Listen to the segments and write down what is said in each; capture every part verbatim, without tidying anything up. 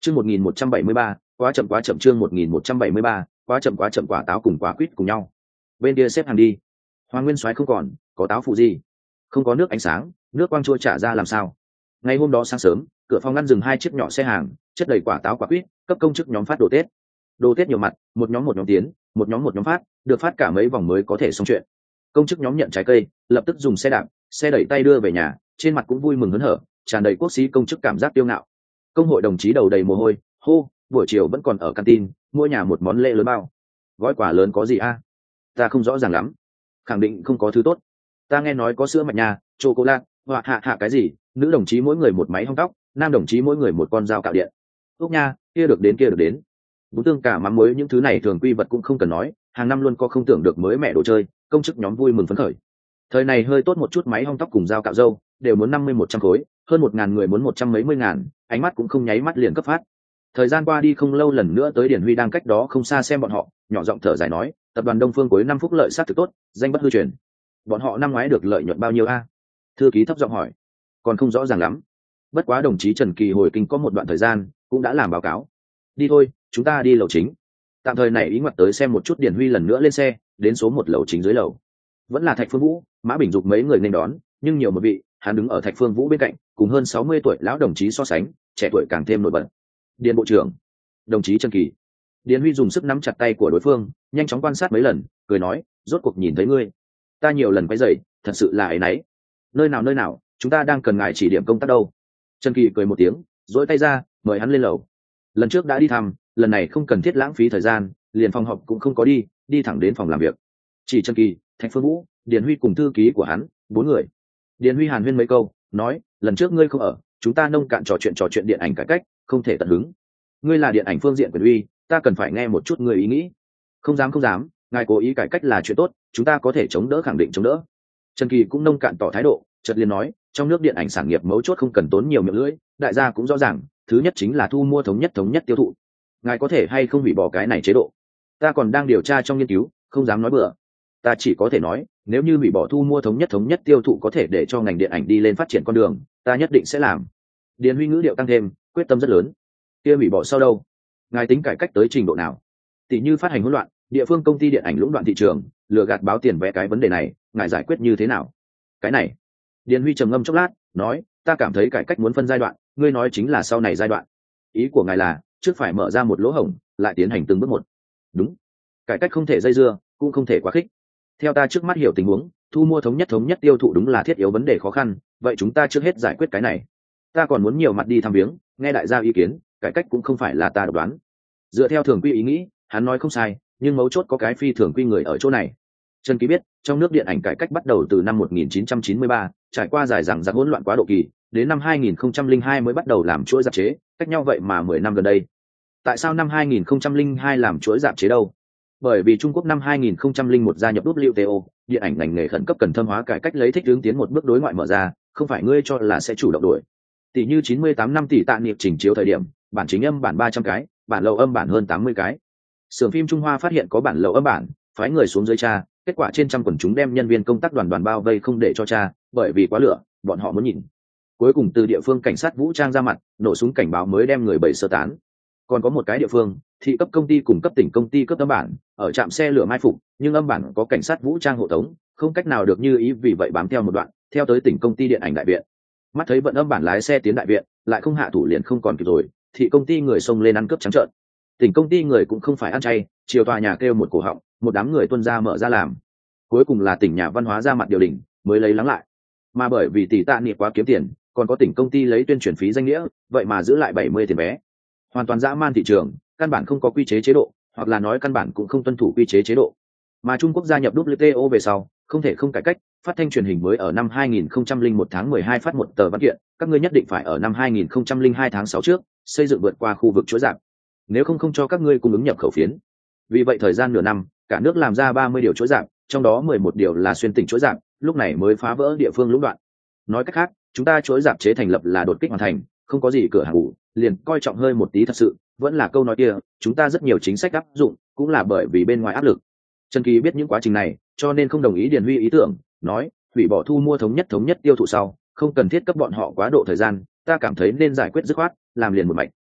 Chương một nghìn một trăm bảy mươi ba, quá chậm quá chậm chương một nghìn một trăm bảy mươi ba, quá chậm quá chậm quả táo cùng quả quýt cùng nhau. Bên kia xếp hàng đi. Hoàng Nguyên Soái không còn, có táo phụ gì? Không có nước ánh sáng, nước quang trôi trả ra làm sao? Ngày hôm đó sáng sớm, cửa phòng ngăn dừng hai chiếc nhỏ xe hàng, chất đầy quả táo quả quýt, cấp công chức nhóm phát đồ Tết. Đồ Tết nhiều mặt, một nhóm một nhóm tiến, một nhóm một nhóm phát, được phát cả mấy vòng mới có thể xong chuyện. Công chức nhóm nhận trái cây, lập tức dùng xe đạp, xe đẩy tay đưa về nhà, trên mặt cũng vui mừng hớn hở, tràn đầy quốc sĩ công chức cảm giác kiêu ngạo. Công hội đồng chí đầu đầy mồ hôi, hô, buổi chiều vẫn còn ở canteen, mua nhà một món lễ lớn bao. Gói quà lớn có gì a? Ta không rõ ràng lắm. Khẳng định không có thứ tốt. Ta nghe nói có sữa mạch nha, chocolate, hoặc hạ hạ cái gì, nữ đồng chí mỗi người một máy hong tóc, nam đồng chí mỗi người một con dao cạo điện. Úc nha, kia được đến kia được đến. Bún tương cả mắm muối những thứ này thường quy vật cũng không cần nói, hàng năm luôn có không tưởng được mới mẹ đồ chơi, công chức nhóm vui mừng phấn khởi. Thời này hơi tốt một chút máy hong tóc cùng dao cạo râu, đều muốn năm mươi một trăm khối, hơn một ngàn người muốn một trăm mấy mươi ngàn, ánh mắt cũng không nháy mắt liền cấp phát. Thời gian qua đi không lâu lần nữa tới Điển Huy đang cách đó không xa xem bọn họ, nhỏ giọng thở dài nói, tập đoàn Đông Phương cuối năm phúc lợi sát thực tốt, danh bất hư truyền. Bọn họ năm ngoái được lợi nhuận bao nhiêu a? Thư ký thấp giọng hỏi. Còn không rõ ràng lắm. Bất quá đồng chí Trần Kỳ hồi kinh có một đoạn thời gian, cũng đã làm báo cáo. Đi thôi, chúng ta đi lầu chính. Tạm thời này ý ngoặt tới xem một chút Điển Huy lần nữa lên xe, đến số một lầu chính dưới lầu. Vẫn là Thạch Phương Vũ, Mã Bình Dục mấy người nên đón, nhưng nhiều một vị, hắn đứng ở Thạch Phương Vũ bên cạnh, cùng hơn sáu mươi tuổi lão đồng chí so sánh, trẻ tuổi càng thêm nổi bật. Điền bộ trưởng, đồng chí Trần Kỳ. Điền Huy dùng sức nắm chặt tay của đối phương, nhanh chóng quan sát mấy lần, cười nói, rốt cuộc nhìn thấy ngươi. Ta nhiều lần quay dậy, thật sự là ấy nấy. Nơi nào nơi nào, chúng ta đang cần ngài chỉ điểm công tác đâu. Trần Kỳ cười một tiếng, duỗi tay ra, mời hắn lên lầu. Lần trước đã đi thăm, lần này không cần thiết lãng phí thời gian, liền phòng họp cũng không có đi, đi thẳng đến phòng làm việc. Chỉ Trần Kỳ, Thạch Phương Vũ, Điền Huy cùng thư ký của hắn, bốn người. Điền Huy hàn huyên mấy câu, nói, lần trước ngươi không ở, chúng ta nông cạn trò chuyện trò chuyện điện ảnh cải cách, không thể tận hứng. Ngươi là điện ảnh phương diện quyền uy, ta cần phải nghe một chút người ý nghĩ. Không dám không dám, ngài cố ý cải cách là chuyện tốt, chúng ta có thể chống đỡ, khẳng định chống đỡ. Trần Kỳ cũng nông cạn tỏ thái độ, chợt liền nói, trong nước điện ảnh sản nghiệp mấu chốt không cần tốn nhiều miệng lưỡi, đại gia cũng rõ ràng, thứ nhất chính là thu mua thống nhất thống nhất tiêu thụ. Ngài có thể hay không hủy bỏ cái này chế độ? Ta còn đang điều tra trong nghiên cứu, không dám nói bừa. Ta chỉ có thể nói, nếu như hủy bỏ thu mua thống nhất thống nhất tiêu thụ có thể để cho ngành điện ảnh đi lên phát triển con đường, ta nhất định sẽ làm. Điền Huy ngữ điệu tăng thêm, quyết tâm rất lớn. Kia hủy bỏ sau đâu? Ngài tính cải cách tới trình độ nào? Tỷ như phát hành hỗn loạn, địa phương công ty điện ảnh lũng đoạn thị trường, lừa gạt báo tiền vé, cái vấn đề này, ngài giải quyết như thế nào? Cái này, Điền Huy trầm ngâm chốc lát, nói, ta cảm thấy cải cách muốn phân giai đoạn, ngươi nói chính là sau này giai đoạn. Ý của ngài là, trước phải mở ra một lỗ hổng, lại tiến hành từng bước một. Đúng. Cải cách không thể dây dưa, cũng không thể quá khích. Theo ta trước mắt hiểu tình huống, thu mua thống nhất thống nhất tiêu thụ đúng là thiết yếu vấn đề khó khăn, vậy chúng ta trước hết giải quyết cái này. Ta còn muốn nhiều mặt đi thăm viếng, nghe đại gia ý kiến, cải cách cũng không phải là ta độc đoán. Dựa theo thường quy ý nghĩ, hắn nói không sai, nhưng mấu chốt có cái phi thường quy người ở chỗ này. Trần Ký biết, trong nước điện ảnh cải cách bắt đầu từ năm một nghìn chín trăm chín mươi ba, trải qua dài dằng dặc hỗn loạn quá độ kỳ, đến năm hai nghìn không trăm lẻ hai mới bắt đầu làm chuỗi rạp chế, cách nhau vậy mà mười năm gần đây. Tại sao năm hai nghìn không trăm lẻ hai làm chuỗi rạp chế đâu? Bởi vì Trung Quốc năm hai nghìn không trăm lẻ một gia nhập vê kép tê o, điện ảnh ngành nghề khẩn cấp cần thâm hóa cải cách lấy thích ứng tiến một bước đối ngoại mở ra, không phải ngươi cho là sẽ chủ động đổi. Tỷ như chín mươi tám năm tỷ tạ niệm chỉnh chiếu thời điểm, bản chính âm bản ba trăm cái, bản lậu âm bản hơn tám mươi cái. Xưởng phim Trung Hoa phát hiện có bản lậu âm bản, phái người xuống dưới tra, kết quả trên trăm quần chúng đem nhân viên công tác đoàn đoàn bao vây không để cho tra, bởi vì quá lửa, bọn họ muốn nhìn. Cuối cùng từ địa phương cảnh sát vũ trang ra mặt, nổ súng cảnh báo mới đem người bầy sơ tán. Còn có một cái địa phương, thị cấp công ty cùng cấp tỉnh công ty cấp âm bản, ở trạm xe lửa mai phục, nhưng âm bản có cảnh sát vũ trang hộ tống, không cách nào được như ý, vì vậy bám theo một đoạn, theo tới tỉnh công ty điện ảnh đại viện. Mắt thấy vận âm bản lái xe tiến đại viện, lại không hạ thủ liền không còn kịp rồi, thị công ty người xông lên ăn cướp trắng trợn. Tỉnh công ty người cũng không phải ăn chay, chiều tòa nhà kêu một cổ họng, một đám người tuân ra mở ra làm. Cuối cùng là tỉnh nhà văn hóa ra mặt điều đình, mới lấy lắng lại. Mà bởi vì tỷ tạ niệm quá kiếm tiền, còn có tỉnh công ty lấy tuyên truyền phí danh nghĩa, vậy mà giữ lại bảy mươi tiền vé. Hoàn toàn dã man thị trường, căn bản không có quy chế chế độ, hoặc là nói căn bản cũng không tuân thủ quy chế chế độ. Mà Trung Quốc gia nhập vê kép tê o về sau, không thể không cải cách, phát thanh truyền hình mới ở năm hai nghìn không trăm lẻ một tháng mười hai phát một tờ văn kiện, các ngươi nhất định phải ở năm hai nghìn không trăm lẻ hai tháng sáu trước, xây dựng vượt qua khu vực chuỗi rạp. Nếu không không cho các ngươi cung ứng nhập khẩu phiến. Vì vậy thời gian nửa năm, cả nước làm ra ba mươi điều chuỗi rạp, trong đó mười một điều là xuyên tỉnh chuỗi rạp, lúc này mới phá vỡ địa phương lũng đoạn. Nói cách khác, chúng ta chuỗi rạp chế thành lập là đột kích hoàn thành, không có gì cửa hàng ủ, liền coi trọng hơi một tí thật sự, vẫn là câu nói kia, chúng ta rất nhiều chính sách áp dụng, cũng là bởi vì bên ngoài áp lực. Trần Kỳ biết những quá trình này, cho nên không đồng ý Điền Huy ý tưởng, nói, hủy bỏ thu mua thống nhất thống nhất tiêu thụ sau, không cần thiết cấp bọn họ quá độ thời gian, ta cảm thấy nên giải quyết dứt khoát, làm liền một mạch.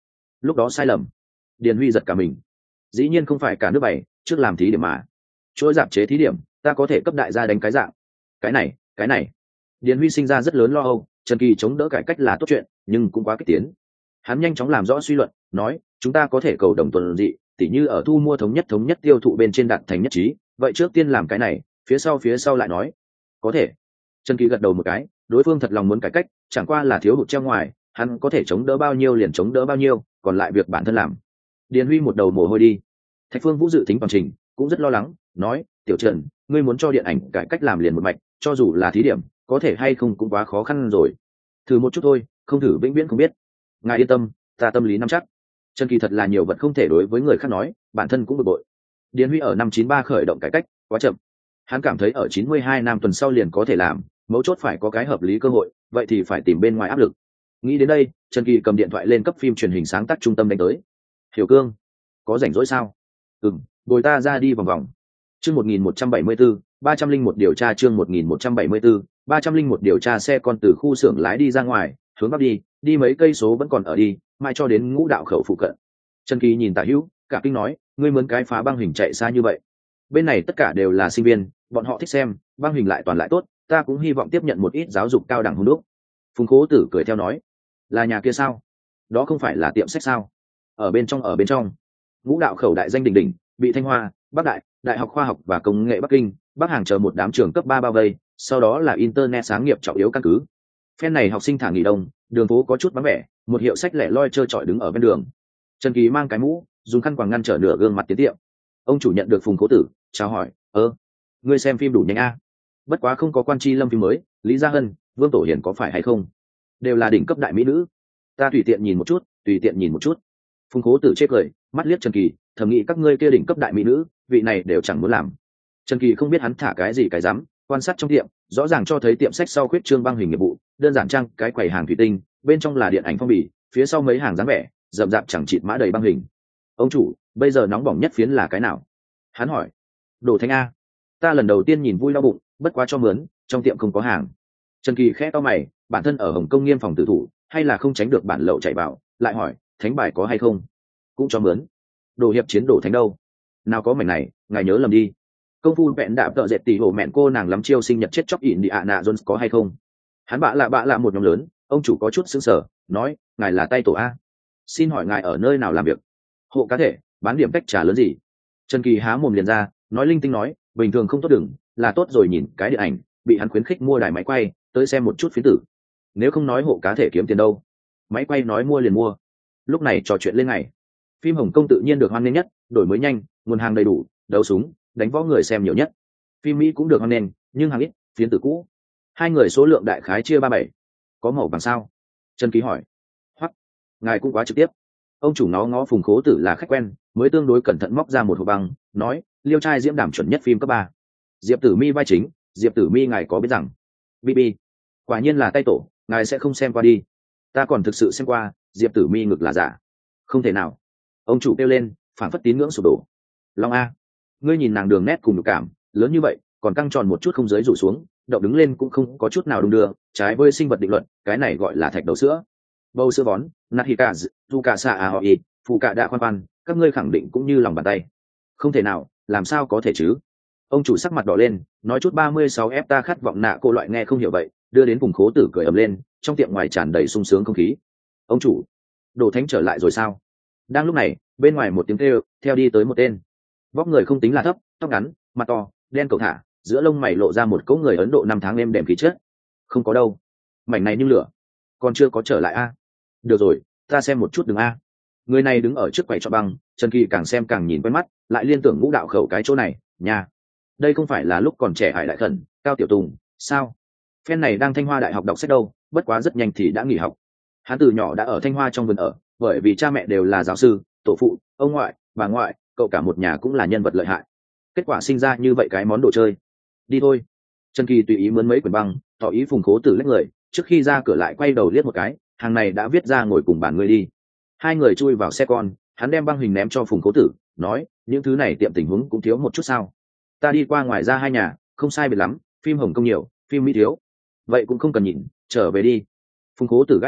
lúc đó sai lầm. Điền Huy giật cả mình, dĩ nhiên không phải cả nước bảy trước làm thí điểm mà chuỗi giảm chế thí điểm ta có thể cấp đại gia đánh cái dạng cái này cái này Điền Huy sinh ra rất lớn lo âu. Trần Kỳ chống đỡ cải cách là tốt chuyện nhưng cũng quá kích tiến. Hắn nhanh chóng làm rõ suy luận, nói chúng ta có thể cầu đồng tuần dị, tỉ như ở thu mua thống nhất thống nhất tiêu thụ bên trên đạt thành nhất trí, vậy trước tiên làm cái này, phía sau phía sau lại nói. Có thể. Trần Kỳ gật đầu một cái, đối phương thật lòng muốn cải cách, chẳng qua là thiếu hụt treo ngoài, hắn có thể chống đỡ bao nhiêu liền chống đỡ bao nhiêu, còn lại việc bản thân làm. Điền Huy một đầu mồ hôi đi. Thạch Phương Vũ dự tính toàn trình, cũng rất lo lắng, nói tiểu Trần, ngươi muốn cho điện ảnh cải cách làm liền một mạch, cho dù là thí điểm có thể hay không cũng quá khó khăn rồi, thử một chút thôi, không thử vĩnh viễn không biết. Ngài yên tâm, ta tâm lý nắm chắc. Trần Kỳ thật là nhiều vật không thể đối với người khác nói, bản thân cũng bực bội. Điền Huy ở năm chín ba khởi động cải cách quá chậm, hắn cảm thấy ở chín mươi hai năm tuần sau liền có thể làm, mấu chốt phải có cái hợp lý cơ hội, vậy thì phải tìm bên ngoài áp lực. Nghĩ đến đây, Trần Kỳ cầm điện thoại lên cấp phim truyền hình sáng tác trung tâm đánh tới. Hiểu Cương, có rảnh rỗi sao? Ừm, bồi ta ra đi vòng vòng. Chương một nghìn một trăm bảy mươi bốn, ba trăm linh một điều tra chương một nghìn một trăm bảy mươi bốn, ba trăm linh một điều tra. Xe con từ khu xưởng lái đi ra ngoài, hướng bắc đi, đi mấy cây số vẫn còn ở đi, mai cho đến Ngũ Đạo khẩu phụ cận. Trần Kỳ nhìn Tả Hữu, cả kinh nói, ngươi mướn cái phá băng hình chạy xa như vậy? Bên này tất cả đều là sinh viên, bọn họ thích xem, băng hình lại toàn lại tốt, ta cũng hy vọng tiếp nhận một ít giáo dục cao đẳng hôn đúc. Phùng Khố Tử cười theo nói, là nhà kia sao? Đó không phải là tiệm sách sao? Ở bên trong ở bên trong. Ngũ Đạo khẩu đại danh đỉnh đỉnh, bị Thanh Hoa, Bắc Đại, Đại học Khoa học và Công nghệ Bắc Kinh, Bắc Hàng chờ một đám trường cấp ba bao vây, sau đó là internet sáng nghiệp trọng yếu căn cứ. Phen này học sinh thả nghỉ đông, đường phố có chút vắng vẻ, một hiệu sách lẻ loi trơ trọi đứng ở bên đường. Trần Kỳ mang cái mũ, dùng khăn quàng ngăn trở nửa gương mặt tiến tiệm. Ông chủ nhận được Phùng Cố Tử, chào hỏi, ơ, ngươi xem phim đủ nhanh a? Bất quá không có Quan Chi Lâm phim mới, Lý Gia Hân, Vương Tổ Hiền có phải hay không? Đều là đỉnh cấp đại mỹ nữ. Ta tùy tiện nhìn một chút, tùy tiện nhìn một chút. Phùng Cố Tử chê cười, mắt liếc Trần Kỳ, thầm nghĩ các ngươi kia đỉnh cấp đại mỹ nữ, vị này đều chẳng muốn làm. Trần Kỳ không biết hắn thả cái gì cái dám, quan sát trong tiệm, rõ ràng cho thấy tiệm sách sau khuyết trương băng hình nghiệp vụ, đơn giản trang cái quầy hàng thủy tinh, bên trong là điện ảnh phong bì, phía sau mấy hàng dáng vẻ, rậm rạp chẳng chịt mã đầy băng hình. Ông chủ, bây giờ nóng bỏng nhất phiến là cái nào? Hắn hỏi. Đồ Thanh a. Ta lần đầu tiên nhìn vui đau bụng, bất quá cho mướn, trong tiệm không có hàng. Trần Kỳ khẽ to mày, bản thân ở Hồng Kông nghiêm phòng tử thủ, hay là không tránh được bản lậu chạy vào, lại hỏi, thánh bài có hay không? Cũng cho mướn. Đồ hiệp chiến đồ thánh đâu? Nào có mảnh này, ngài nhớ lầm đi. Công phu vẹn đạp tợ dệt tỷ hổ mẹn cô nàng lắm chiêu sinh nhật chết chóc ỉn đi ạ nạ Jones có hay không? Hắn bạ lạ bạ lạ một nhóm lớn, ông chủ có chút sững sờ, nói, ngài là tay tổ a. Xin hỏi ngài ở nơi nào làm việc? Hộ cá thể, bán điểm cách trả lớn gì? Trần Kỳ há mồm liền ra, nói linh tinh nói, bình thường không tốt đừng, là tốt rồi nhìn cái điện ảnh, bị hắn khuyến khích mua đài máy quay, tới xem một chút phiến tử. Nếu không nói hộ cá thể kiếm tiền đâu? Máy quay nói mua liền mua. Lúc này trò chuyện lên ngày. Phim Hồng Kông tự nhiên được hoan nghênh nhất, đổi mới nhanh, nguồn hàng đầy đủ, đấu súng, đánh võ người xem nhiều nhất. Phim Mỹ cũng được hoan nghênh, nhưng hàng ít, phiến tử cũ. Hai người số lượng đại khái chia ba bảy. Có màu vàng sao? Trần Ký hỏi. Hoặc, ngài cũng quá trực tiếp. Ông chủ nó ngó Phùng Khố Tử là khách quen, mới tương đối cẩn thận móc ra một hộp băng, nói, liêu trai diễm đảm chuẩn nhất phim cấp ba. Diệp Tử Mi vai chính, Diệp Tử Mi ngài có biết rằng, bi bi, quả nhiên là tay tổ, ngài sẽ không xem qua đi. Ta còn thực sự xem qua, Diệp Tử Mi ngực là giả. Không thể nào. Ông chủ kêu lên, phản phất tín ngưỡng sụp đổ. Long a, ngươi nhìn nàng đường nét cùng nhục cảm lớn như vậy, còn căng tròn một chút không giới rủ xuống, động đứng lên cũng không có chút nào đung đưa, trái với sinh vật định luật, cái này gọi là thạch đầu sữa. Bầu sữa bón, Nahika, Zukasa Aoi, phụ cạ đã khoan khoan, các ngươi khẳng định cũng như lòng bàn tay. Không thể nào, làm sao có thể chứ? Ông chủ sắc mặt đỏ lên, nói chút ba mươi sáu ép ta khát vọng nạ cô loại nghe không hiểu vậy, đưa đến Phùng Khố Tử cười ầm lên, trong tiệm ngoài tràn đầy sung sướng không khí. Ông chủ, Đồ Thánh trở lại rồi sao? Đang lúc này, bên ngoài một tiếng kêu, theo đi tới một tên. Vóc người không tính là thấp, tóc ngắn, mặt to, đen cầu thả, giữa lông mày lộ ra một cỗ người Ấn Độ năm tháng êm đềm khí chất. Không có đâu, mảnh này như lửa, còn chưa có trở lại a. Được rồi, ta xem một chút đừng a. Người này đứng ở trước quầy cho băng, Trần Kỳ càng xem càng nhìn quen mắt, lại liên tưởng Ngũ Đạo khẩu cái chỗ này, nhà. Đây không phải là lúc còn trẻ Hải Đại Khẩn, Cao Tiểu Tùng, sao? Phen này đang Thanh Hoa Đại học đọc sách đâu, bất quá rất nhanh thì đã nghỉ học. Hắn từ nhỏ đã ở Thanh Hoa trong vườn ở, bởi vì cha mẹ đều là giáo sư, tổ phụ, ông ngoại, bà ngoại, cậu cả một nhà cũng là nhân vật lợi hại. Kết quả sinh ra như vậy cái món đồ chơi. Đi thôi. Trần Kỳ tùy ý mướn mấy quyển băng, tỏ ý Phùng Khố Tử lách người, trước khi ra cửa lại quay đầu liếc một cái, hàng này đã viết ra ngồi cùng bàn người đi. Hai người chui vào xe con, hắn đem băng hình ném cho Phùng Khố Tử, nói, những thứ này tiệm tình huống cũng thiếu một chút sao? Ta đi qua ngoài ra hai nhà, không sai biệt lắm, phim Hồng Kông nhiều, phim Mỹ thiếu. Vậy cũng không cần nhìn, trở về đi. Phùng Khố Tử gãi đầu,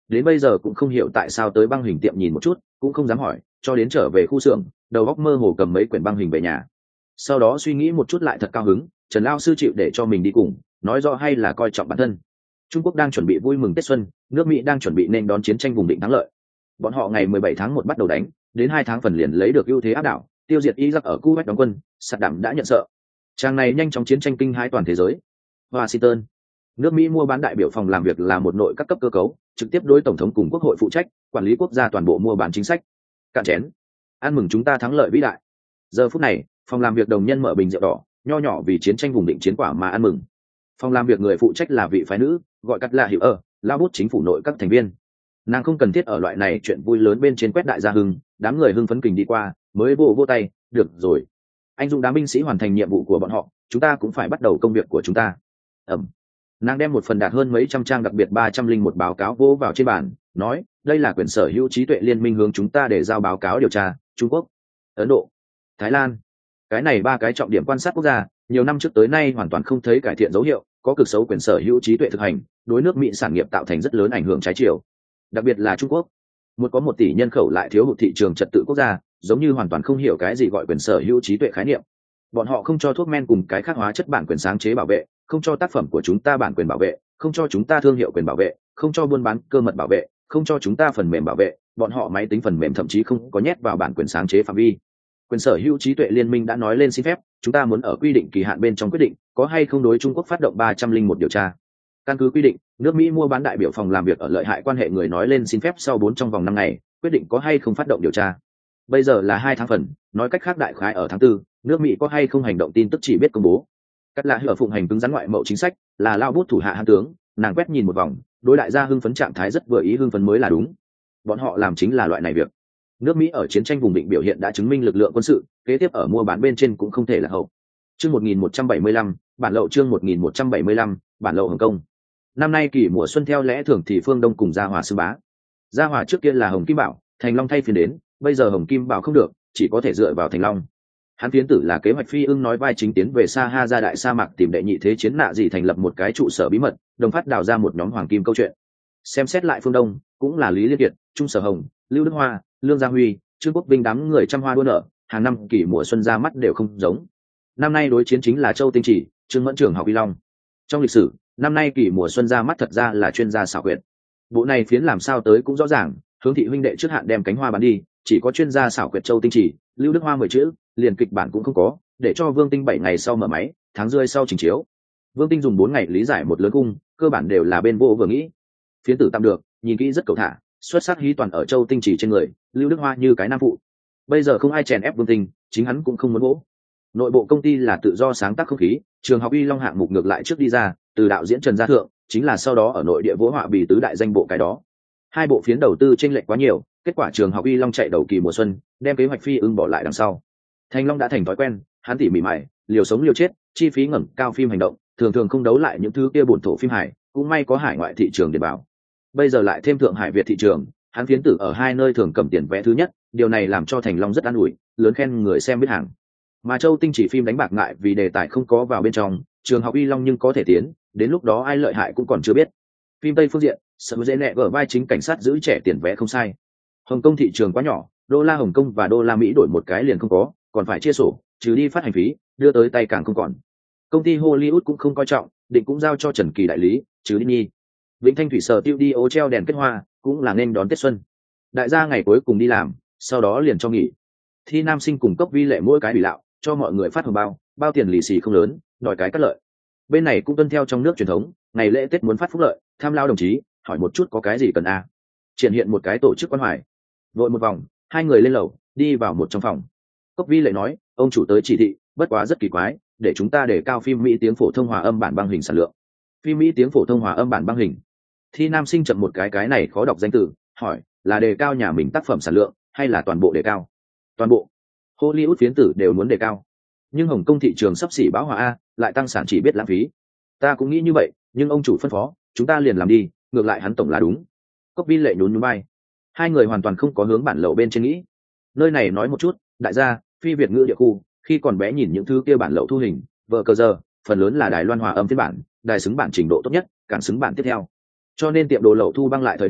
đến bây giờ cũng không hiểu tại sao tới băng hình tiệm nhìn một chút cũng không dám hỏi, cho đến trở về khu xưởng đầu góc mơ hồ cầm mấy quyển băng hình về nhà. Sau đó suy nghĩ một chút lại thật cao hứng, Trần lao sư chịu để cho mình đi cùng, nói rõ hay là coi trọng bản thân. Trung Quốc đang chuẩn bị vui mừng Tết xuân, nước Mỹ đang chuẩn bị nên đón chiến tranh vùng định thắng lợi. Bọn họ ngày mười bảy tháng một bắt đầu đánh, đến hai tháng phần liền lấy được ưu thế áp đảo, tiêu diệt Iraq ở Kuwait đóng quân, Saddam đã nhận sợ. Trang này nhanh chóng chiến tranh kinh hãi toàn thế giới. Washington, nước Mỹ mua bán đại biểu phòng làm việc là một nội các cấp cơ cấu, trực tiếp đối tổng thống cùng quốc hội phụ trách, quản lý quốc gia toàn bộ mua bán chính sách. Cạn chén, ăn mừng chúng ta thắng lợi vĩ đại. Giờ phút này, phòng làm việc đồng nhân mở bình rượu đỏ, nho nhỏ vì chiến tranh vùng định chiến quả mà ăn mừng. Phòng làm việc người phụ trách là vị phái nữ, gọi cắt là hiểu ở, lao bút chính phủ nội các thành viên. Nàng không cần thiết ở loại này chuyện vui lớn bên trên quét đại gia hưng, đám người hưng phấn kình đi qua, mới vô vô tay, được rồi. Anh dũng đám binh sĩ hoàn thành nhiệm vụ của bọn họ, chúng ta cũng phải bắt đầu công việc của chúng ta. Ẩm. Nàng đem một phần đạt hơn mấy trăm trang đặc biệt ba trăm linh một báo cáo vô vào trên bàn, nói, đây là quyền sở hữu trí tuệ liên minh hướng chúng ta để giao báo cáo điều tra, Trung Quốc, Ấn Độ, Thái Lan. Cái này ba cái trọng điểm quan sát quốc gia, nhiều năm trước tới nay hoàn toàn không thấy cải thiện dấu hiệu, có cực xấu quyền sở hữu trí tuệ thực hành, đối nước Mỹ sản nghiệp tạo thành rất lớn ảnh hưởng trái chiều. Đặc biệt là Trung Quốc, một có một tỷ nhân khẩu lại thiếu hụt thị trường trật tự quốc gia, giống như hoàn toàn không hiểu cái gì gọi quyền sở hữu trí tuệ khái niệm. Bọn họ không cho thuốc men cùng cái khác hóa chất bản quyền sáng chế bảo vệ, không cho tác phẩm của chúng ta bản quyền bảo vệ, không cho chúng ta thương hiệu quyền bảo vệ, không cho buôn bán cơ mật bảo vệ, không cho chúng ta phần mềm bảo vệ, bọn họ máy tính phần mềm thậm chí không có nhét vào bản quyền sáng chế phạm vi. Quyền sở hữu trí tuệ liên minh đã nói lên xin phép, chúng ta muốn ở quy định kỳ hạn bên trong quyết định có hay không đối Trung Quốc phát động ba trăm linh một điều tra. Căn cứ quy định, nước Mỹ mua bán đại biểu phòng làm việc ở lợi hại quan hệ người nói lên xin phép sau bốn trong vòng năm ngày, quyết định có hay không phát động điều tra. Bây giờ là hai tháng phần, nói cách khác đại khái ở tháng tư, nước Mỹ có hay không hành động tin tức chỉ biết công bố. Cắt lạ ở phụng hành cứng rắn ngoại mậu chính sách, là lao bút thủ hạ hãn tướng, nàng quét nhìn một vòng, đối đại gia hưng phấn trạng thái rất vừa ý, hưng phấn mới là đúng. Bọn họ làm chính là loại này việc. Nước Mỹ ở chiến tranh vùng định biểu hiện đã chứng minh lực lượng quân sự, kế tiếp ở mua bán bên trên cũng không thể là hậu. Chương một nghìn một trăm bảy mươi lăm, bản lậu chương một nghìn một trăm bảy mươi lăm, bản lậu Hồng Kông. Năm nay kỳ mùa xuân theo lẽ thường thì phương Đông cùng Gia Hòa xưng bá. Gia Hòa trước kia là Hồng Kim Bảo, Thành Long thay phiên đến, bây giờ Hồng Kim Bảo không được, chỉ có thể dựa vào Thành Long. Hắn phiến tử là kế hoạch phi ưng nói vai chính tiến về Sa Ha ra đại sa mạc tìm đệ nhị thế chiến nạ gì thành lập một cái trụ sở bí mật, đồng phát đào ra một nhóm hoàng kim câu chuyện. Xem xét lại phương Đông, cũng là Lý Liên Kiệt, Trung Sở Hồng, Lưu Đức Hoa, Lương Gia Huy, Trương Quốc Vinh đám người trăm hoa đua nở, hàng năm kỳ mùa xuân ra mắt đều không giống. Năm nay đối chiến chính là Châu Tinh Chỉ, Trương Mẫn Trường học Uy Long. Trong lịch sử, năm nay kỳ mùa xuân ra mắt thật ra là chuyên gia xảo quyệt. Bộ này phiến làm sao tới cũng rõ ràng, hướng thị huynh đệ trước hạn đem cánh hoa bán đi, chỉ có chuyên gia xảo quyệt Châu Tinh Chỉ, Lưu Đức Hoa mười chữ, liền kịch bản cũng không có, để cho Vương Tinh bảy ngày sau mở máy, tháng rưỡi sau trình chiếu. Vương Tinh dùng bốn ngày lý giải một lớn cung, cơ bản đều là bên vô vừa nghĩ. Phiến tử tạm được, nhìn kỹ rất cầu thả, xuất sắc hí toàn ở Châu Tinh Chỉ trên người, Lưu Đức Hoa như cái nam phụ. Bây giờ không ai chèn ép Vương Tinh, chính hắn cũng không muốn vỗ. Nội bộ công ty là tự do sáng tác không khí, trường học Uy Long hạng mục ngược lại trước đi ra, từ đạo diễn Trần Gia Thượng, chính là sau đó ở nội địa vỗ họa bì tứ đại danh bộ cái đó. Hai bộ phiến đầu tư chênh lệch quá nhiều, kết quả trường học Uy Long chạy đầu kỳ mùa xuân, đem kế hoạch phi ưng bỏ lại đằng sau. Thành Long đã thành thói quen, hắn tỉ mỉ mải, liều sống liều chết, chi phí ngẩng cao phim hành động, thường thường không đấu lại những thứ kia bổn thổ phim hải, cũng may có hải ngoại thị trường để bảo. Bây giờ lại thêm thượng hải Việt thị trường, hắn phiến tử ở hai nơi thường cầm tiền vé thứ nhất, điều này làm cho Thành Long rất an ủi, lớn khen người xem biết hàng. Mà Châu Tinh Chỉ phim đánh bạc ngại vì đề tài không có vào bên trong, trường học Uy Long nhưng có thể tiến, đến lúc đó ai lợi hại cũng còn chưa biết. Phim Tây phương diện, sợ dễ nẹ vở vai chính cảnh sát giữ trẻ tiền vé không sai. Hồng Kông thị trường quá nhỏ, đô la Hồng Kông và đô la Mỹ đổi một cái liền không có, còn phải chia sổ, trừ đi phát hành phí, đưa tới tay càng không còn. Công ty Hollywood cũng không coi trọng, định cũng giao cho Trần Kỳ đại lý, trừ Disney. Vĩnh Thanh thủy sở tiêu đi ô treo đèn kết hoa, cũng là nên đón Tết xuân. Đại gia ngày cuối cùng đi làm, sau đó liền cho nghỉ. Thi Nam Sinh cùng Cốc Vi Lệ mỗi cái bị lạo, cho mọi người phát hồng bao, bao tiền lì xì không lớn, đòi cái cắt lợi. Bên này cũng tuân theo trong nước truyền thống, ngày lễ Tết muốn phát phúc lợi, tham lao đồng chí, hỏi một chút có cái gì cần a? À. Triển hiện một cái tổ chức quan hoài. Vội một vòng, hai người lên lầu, đi vào một trong phòng. Cốc Vi Lệ nói, ông chủ tới chỉ thị, bất quá rất kỳ quái, để chúng ta để cao phim Mỹ tiếng phổ thông hòa âm bản băng hình sản lượng. Phim Mỹ tiếng phổ thông hòa âm bản băng hình. Thi Nam Sinh chậm một cái cái này khó đọc danh từ, hỏi, là đề cao nhà mình tác phẩm sản lượng, hay là toàn bộ đề cao? Toàn bộ. Hollywood phiến tử đều muốn đề cao. Nhưng Hồng Kông thị trường sắp xỉ bão hòa a, lại tăng sản chỉ biết lãng phí. Ta cũng nghĩ như vậy, nhưng ông chủ phân phó, chúng ta liền làm đi, ngược lại hắn tổng là đúng. Cốc Vi Lệ nhún nhún vai. Hai người hoàn toàn không có hướng bản lậu bên trên nghĩ. Nơi này nói một chút, đại gia, phi Việt ngữ địa khu, khi còn bé nhìn những thứ kia bản lậu thu hình, vợ cờ giờ, phần lớn là Đài Loan hòa âm phiên bản, đài xứng bản trình độ tốt nhất, càng xứng bản tiếp theo. Cho nên tiệm đồ lậu thu băng lại thời điểm,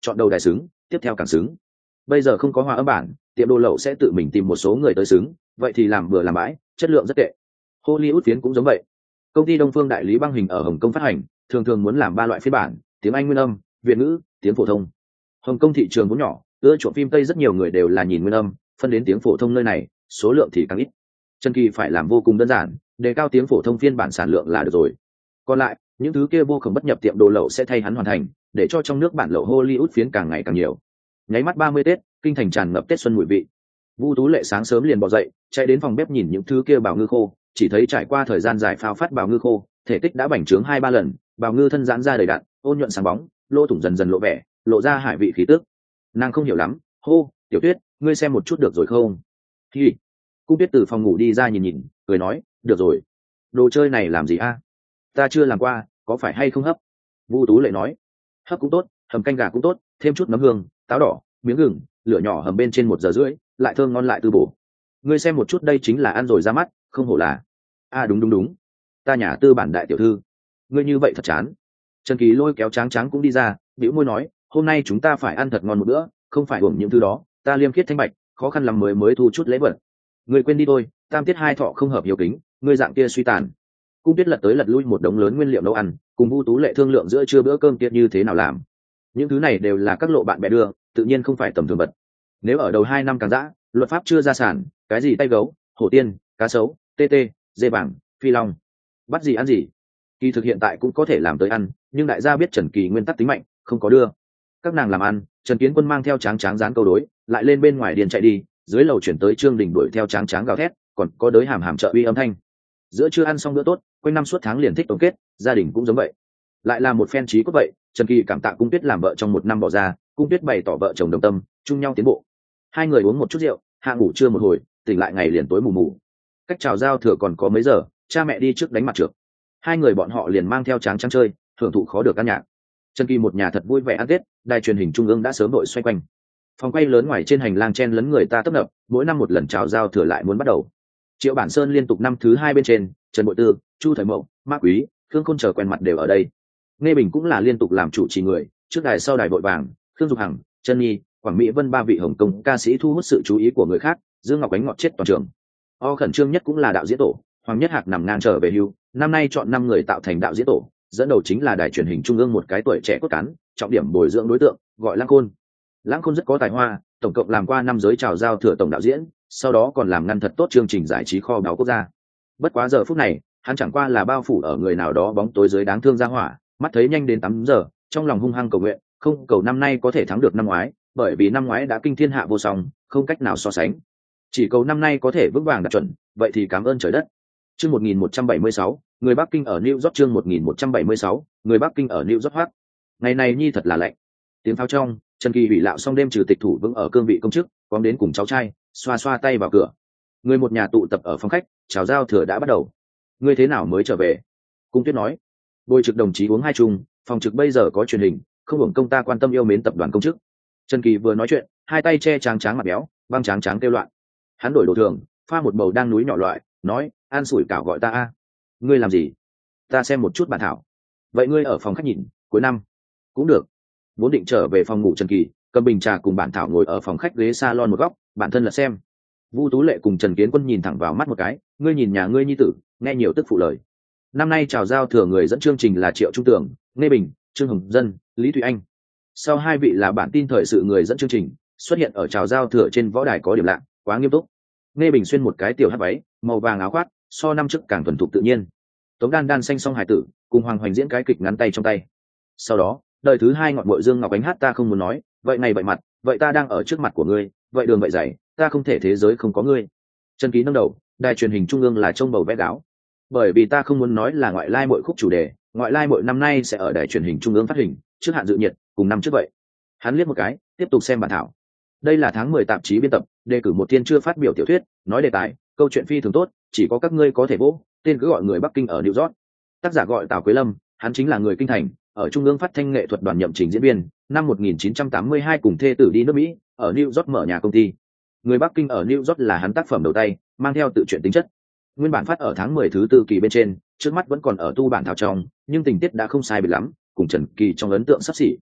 chọn đầu đài xứng, tiếp theo càng xứng. Bây giờ không có hòa âm bản, tiệm đồ lậu sẽ tự mình tìm một số người tới xứng, vậy thì làm bừa làm bãi, chất lượng rất tệ. Hollywood phiến cũng giống vậy. Công ty Đông Phương đại lý băng hình ở Hồng Kông phát hành, thường thường muốn làm ba loại phiên bản, tiếng Anh nguyên âm, Việt ngữ, tiếng phổ thông. Hồng Kông thị trường vốn nhỏ, ưa chuộng phim Tây rất nhiều người đều là nhìn nguyên âm, phân đến tiếng phổ thông nơi này, số lượng thì càng ít. Trần Kỳ phải làm vô cùng đơn giản, đề cao tiếng phổ thông phiên bản sản lượng là được rồi. Còn lại, những thứ kia vô cùng bất nhập tiệm đồ lậu sẽ thay hắn hoàn thành, để cho trong nước bản lậu Hollywood phiến càng ngày càng nhiều. Nháy mắt ba mươi Tết, kinh thành tràn ngập Tết xuân mùi vị. Vu Tú Lệ sáng sớm liền bò dậy, chạy đến phòng bếp nhìn những thứ kia bào ngư khô, chỉ thấy trải qua thời gian dài phao phát bào ngư khô, thể tích đã bành trướng hai ba lần, bào ngư thân giãn ra đầy đặn, ôn nhuận sáng bóng, lỗ thủng dần dần lộ vẻ, lộ ra hải vị khí tức. Nàng không hiểu lắm, hô, Tiểu Tuyết, ngươi xem một chút được rồi không? Hi. Cung Tuyết từ phòng ngủ đi ra nhìn nhìn, cười nói, được rồi. Đồ chơi này làm gì a? Ta chưa làm qua, có phải hay không hấp? Vu Tú Lệ nói, hấp cũng tốt, hầm canh gà cũng tốt, thêm chút nấm hương, táo đỏ, miếng gừng, lửa nhỏ hầm bên trên một giờ rưỡi, lại thơm ngon lại tư bổ. Ngươi xem một chút, đây chính là ăn rồi ra mắt, không hổ là. A à, đúng đúng đúng, ta nhà tư bản đại tiểu thư. Ngươi như vậy thật chán. Trần Kỳ lôi kéo Tráng Tráng cũng đi ra, bĩu môi nói, hôm nay chúng ta phải ăn thật ngon một bữa, không phải uổng những thứ đó, ta liêm khiết thanh bạch, khó khăn lắm mới mới thu chút lễ vật. Ngươi quên đi thôi, tam tiết hai thọ không hợp hiếu kính, ngươi dạng kia suy tàn. Cung Tuyết lật tới lật lui một đống lớn nguyên liệu nấu ăn, cùng Vu Tú Lệ thương lượng giữa trưa bữa cơm kia như thế nào làm. Những thứ này đều là các lộ bạn bè đưa, tự nhiên không phải tầm thường vật. Nếu ở đầu hai năm càng dã, luật pháp chưa ra sản, cái gì tay gấu, hổ tiên, cá sấu, tê tê, dê vàng, phi long, bắt gì ăn gì. Kỳ thực hiện tại cũng có thể làm tới ăn, nhưng đại gia biết Trần Kỳ nguyên tắc tính mạnh, không có đưa. Các nàng làm ăn, Trần Kiến Quân mang theo Tráng Tráng dán câu đối, lại lên bên ngoài điền chạy đi, dưới lầu chuyển tới Trương Đình đuổi theo Tráng Tráng gào thét, còn có đới hàm hàm trợ uy âm thanh. Giữa trưa ăn xong bữa tốt, quanh năm suốt tháng liền thích tổng kết, gia đình cũng giống vậy. Lại là một phen trí cốt vậy, Trần Kỳ cảm tạ Cung Tuyết làm vợ trong một năm bỏ ra, Cung Tuyết bày tỏ vợ chồng đồng tâm, chung nhau tiến bộ. Hai người uống một chút rượu, hạ ngủ trưa một hồi, tỉnh lại ngày liền tối mù mù. Cách chào giao thừa còn có mấy giờ, cha mẹ đi trước đánh mặt trược. Hai người bọn họ liền mang theo Tráng Tráng chơi, thưởng thụ khó được căn nhạc. Trần Kỳ một nhà thật vui vẻ ăn Tết, đài truyền hình trung ương đã sớm đội xoay quanh. Phòng quay lớn ngoài trên hành lang chen lấn người ta tấp nập, mỗi năm một lần chào giao thừa lại muốn bắt đầu. Triệu Bản Sơn liên tục năm thứ hai bên trên, Trần Bội Tư, Chu Thời Mậu, Mã Quý, Khương Khôn chờ quen mặt đều ở đây. Nghe Bình cũng là liên tục làm chủ trì người, trước đài sau đài vội vàng, Khương Dục Hằng, Trân Nhi, Quảng Mỹ Vân ba vị Hồng Kông ca sĩ thu hút sự chú ý của người khác, Dương Ngọc Ánh ngọt chết toàn trường. O khẩn trương nhất cũng là đạo diễn tổ, Hoàng Nhất Hạc nằm ngang trở về hưu, năm nay chọn năm người tạo thành đạo diễn tổ, dẫn đầu chính là đài truyền hình trung ương một cái tuổi trẻ cốt cán, trọng điểm bồi dưỡng đối tượng, gọi Lãng Khôn. Lãng Khôn rất có tài hoa, tổng cộng làm qua năm giới chào giao thừa tổng đạo diễn, sau đó còn làm ngăn thật tốt chương trình giải trí kho báu quốc gia. Bất quá giờ phút này, hắn chẳng qua là bao phủ ở người nào đó bóng tối dưới đáng thương ra hỏa, mắt thấy nhanh đến tám giờ, trong lòng hung hăng cầu nguyện, không cầu năm nay có thể thắng được năm ngoái, bởi vì năm ngoái đã kinh thiên hạ vô song, không cách nào so sánh. Chỉ cầu năm nay có thể vững vàng đạt chuẩn, vậy thì cảm ơn trời đất. Chương một nghìn một trăm bảy mươi sáu, người Bắc Kinh ở New York. Chương một nghìn một trăm bảy mươi sáu, người Bắc Kinh ở New York hoắc. Ngày này nhi thật là lạnh. Tiếng pháo trong, Trần Kỳ hủy lạo xong đêm trừ tịch thủ vững ở cương vị công chức, quăng đến cùng cháu trai, xoa xoa tay vào cửa. Người một nhà tụ tập ở phòng khách, chào giao thừa đã bắt đầu. Ngươi thế nào mới trở về? Cung Tuyết nói. Bồi trực đồng chí uống hai chung, phòng trực bây giờ có truyền hình, không hưởng công ta quan tâm yêu mến tập đoàn công chức. Trần Kỳ vừa nói chuyện, hai tay che Tráng Tráng mặt béo, băng Tráng Tráng kêu loạn. Hắn đổi đồ thường, pha một bầu đang núi nhỏ loại, nói, ăn sủi cảo gọi ta a. Ngươi làm gì? Ta xem một chút bản thảo. Vậy ngươi ở phòng khách nhìn, cuối năm cũng được. Vốn định trở về phòng ngủ Trần Kỳ, cầm bình trà cùng bản thảo ngồi ở phòng khách ghế salon một góc, bản thân là xem. Vu Tú Lệ cùng Trần Kiến Quân nhìn thẳng vào mắt một cái, ngươi nhìn nhà ngươi nhi tử, nghe nhiều tức phụ lời. Năm nay chào giao thừa người dẫn chương trình là Triệu Trung Tường, Nghe Bình, Trương Hồng Dân, Lý Thụy Anh. Sau hai vị là bản tin thời sự người dẫn chương trình, xuất hiện ở chào giao thừa trên võ đài có điểm lạ, quá nghiêm túc. Nghe Bình xuyên một cái tiểu hắc váy, màu vàng áo khoác, so năm trước càng thuần thục tự nhiên. Tống Đan Đan xanh song hải tử, cùng Hoàng Hoành diễn cái kịch ngắn tay trong tay. Sau đó, đời thứ hai ngọn bội Dương Ngọc Ánh hát ta không muốn nói, vậy ngày vậy mặt, vậy ta đang ở trước mặt của ngươi, vậy đường vậy dày, ta không thể thế giới không có ngươi. Trần Ký nâng đầu, đài truyền hình trung ương là trông bầu vẽ gáo. Bởi vì ta không muốn nói là ngoại lai mỗi khúc chủ đề, ngoại lai mỗi năm nay sẽ ở đài truyền hình trung ương phát hình, trước hạn dự nhiệt, cùng năm trước vậy. Hắn liếc một cái, tiếp tục xem bản thảo. Đây là tháng mười tạp chí biên tập, đề cử một thiên chưa phát biểu tiểu thuyết, nói đề tài, câu chuyện phi thường tốt, chỉ có các ngươi có thể vỗ, tên cứ gọi người Bắc Kinh ở New York. Tác giả gọi Tào Quế Lâm, hắn chính là người kinh thành, ở trung ương phát thanh nghệ thuật đoàn nhậm trình diễn viên, năm một nghìn chín trăm tám mươi hai cùng thê tử đi nước Mỹ, ở New York mở nhà công ty. Người Bắc Kinh ở New York là hắn tác phẩm đầu tay, mang theo tự truyện tính chất. Nguyên bản phát ở tháng mười thứ tư kỳ bên trên, trước mắt vẫn còn ở tu bản thảo trong, nhưng tình tiết đã không sai biệt lắm, cùng Trần Kỳ trong ấn tượng sắp xỉ.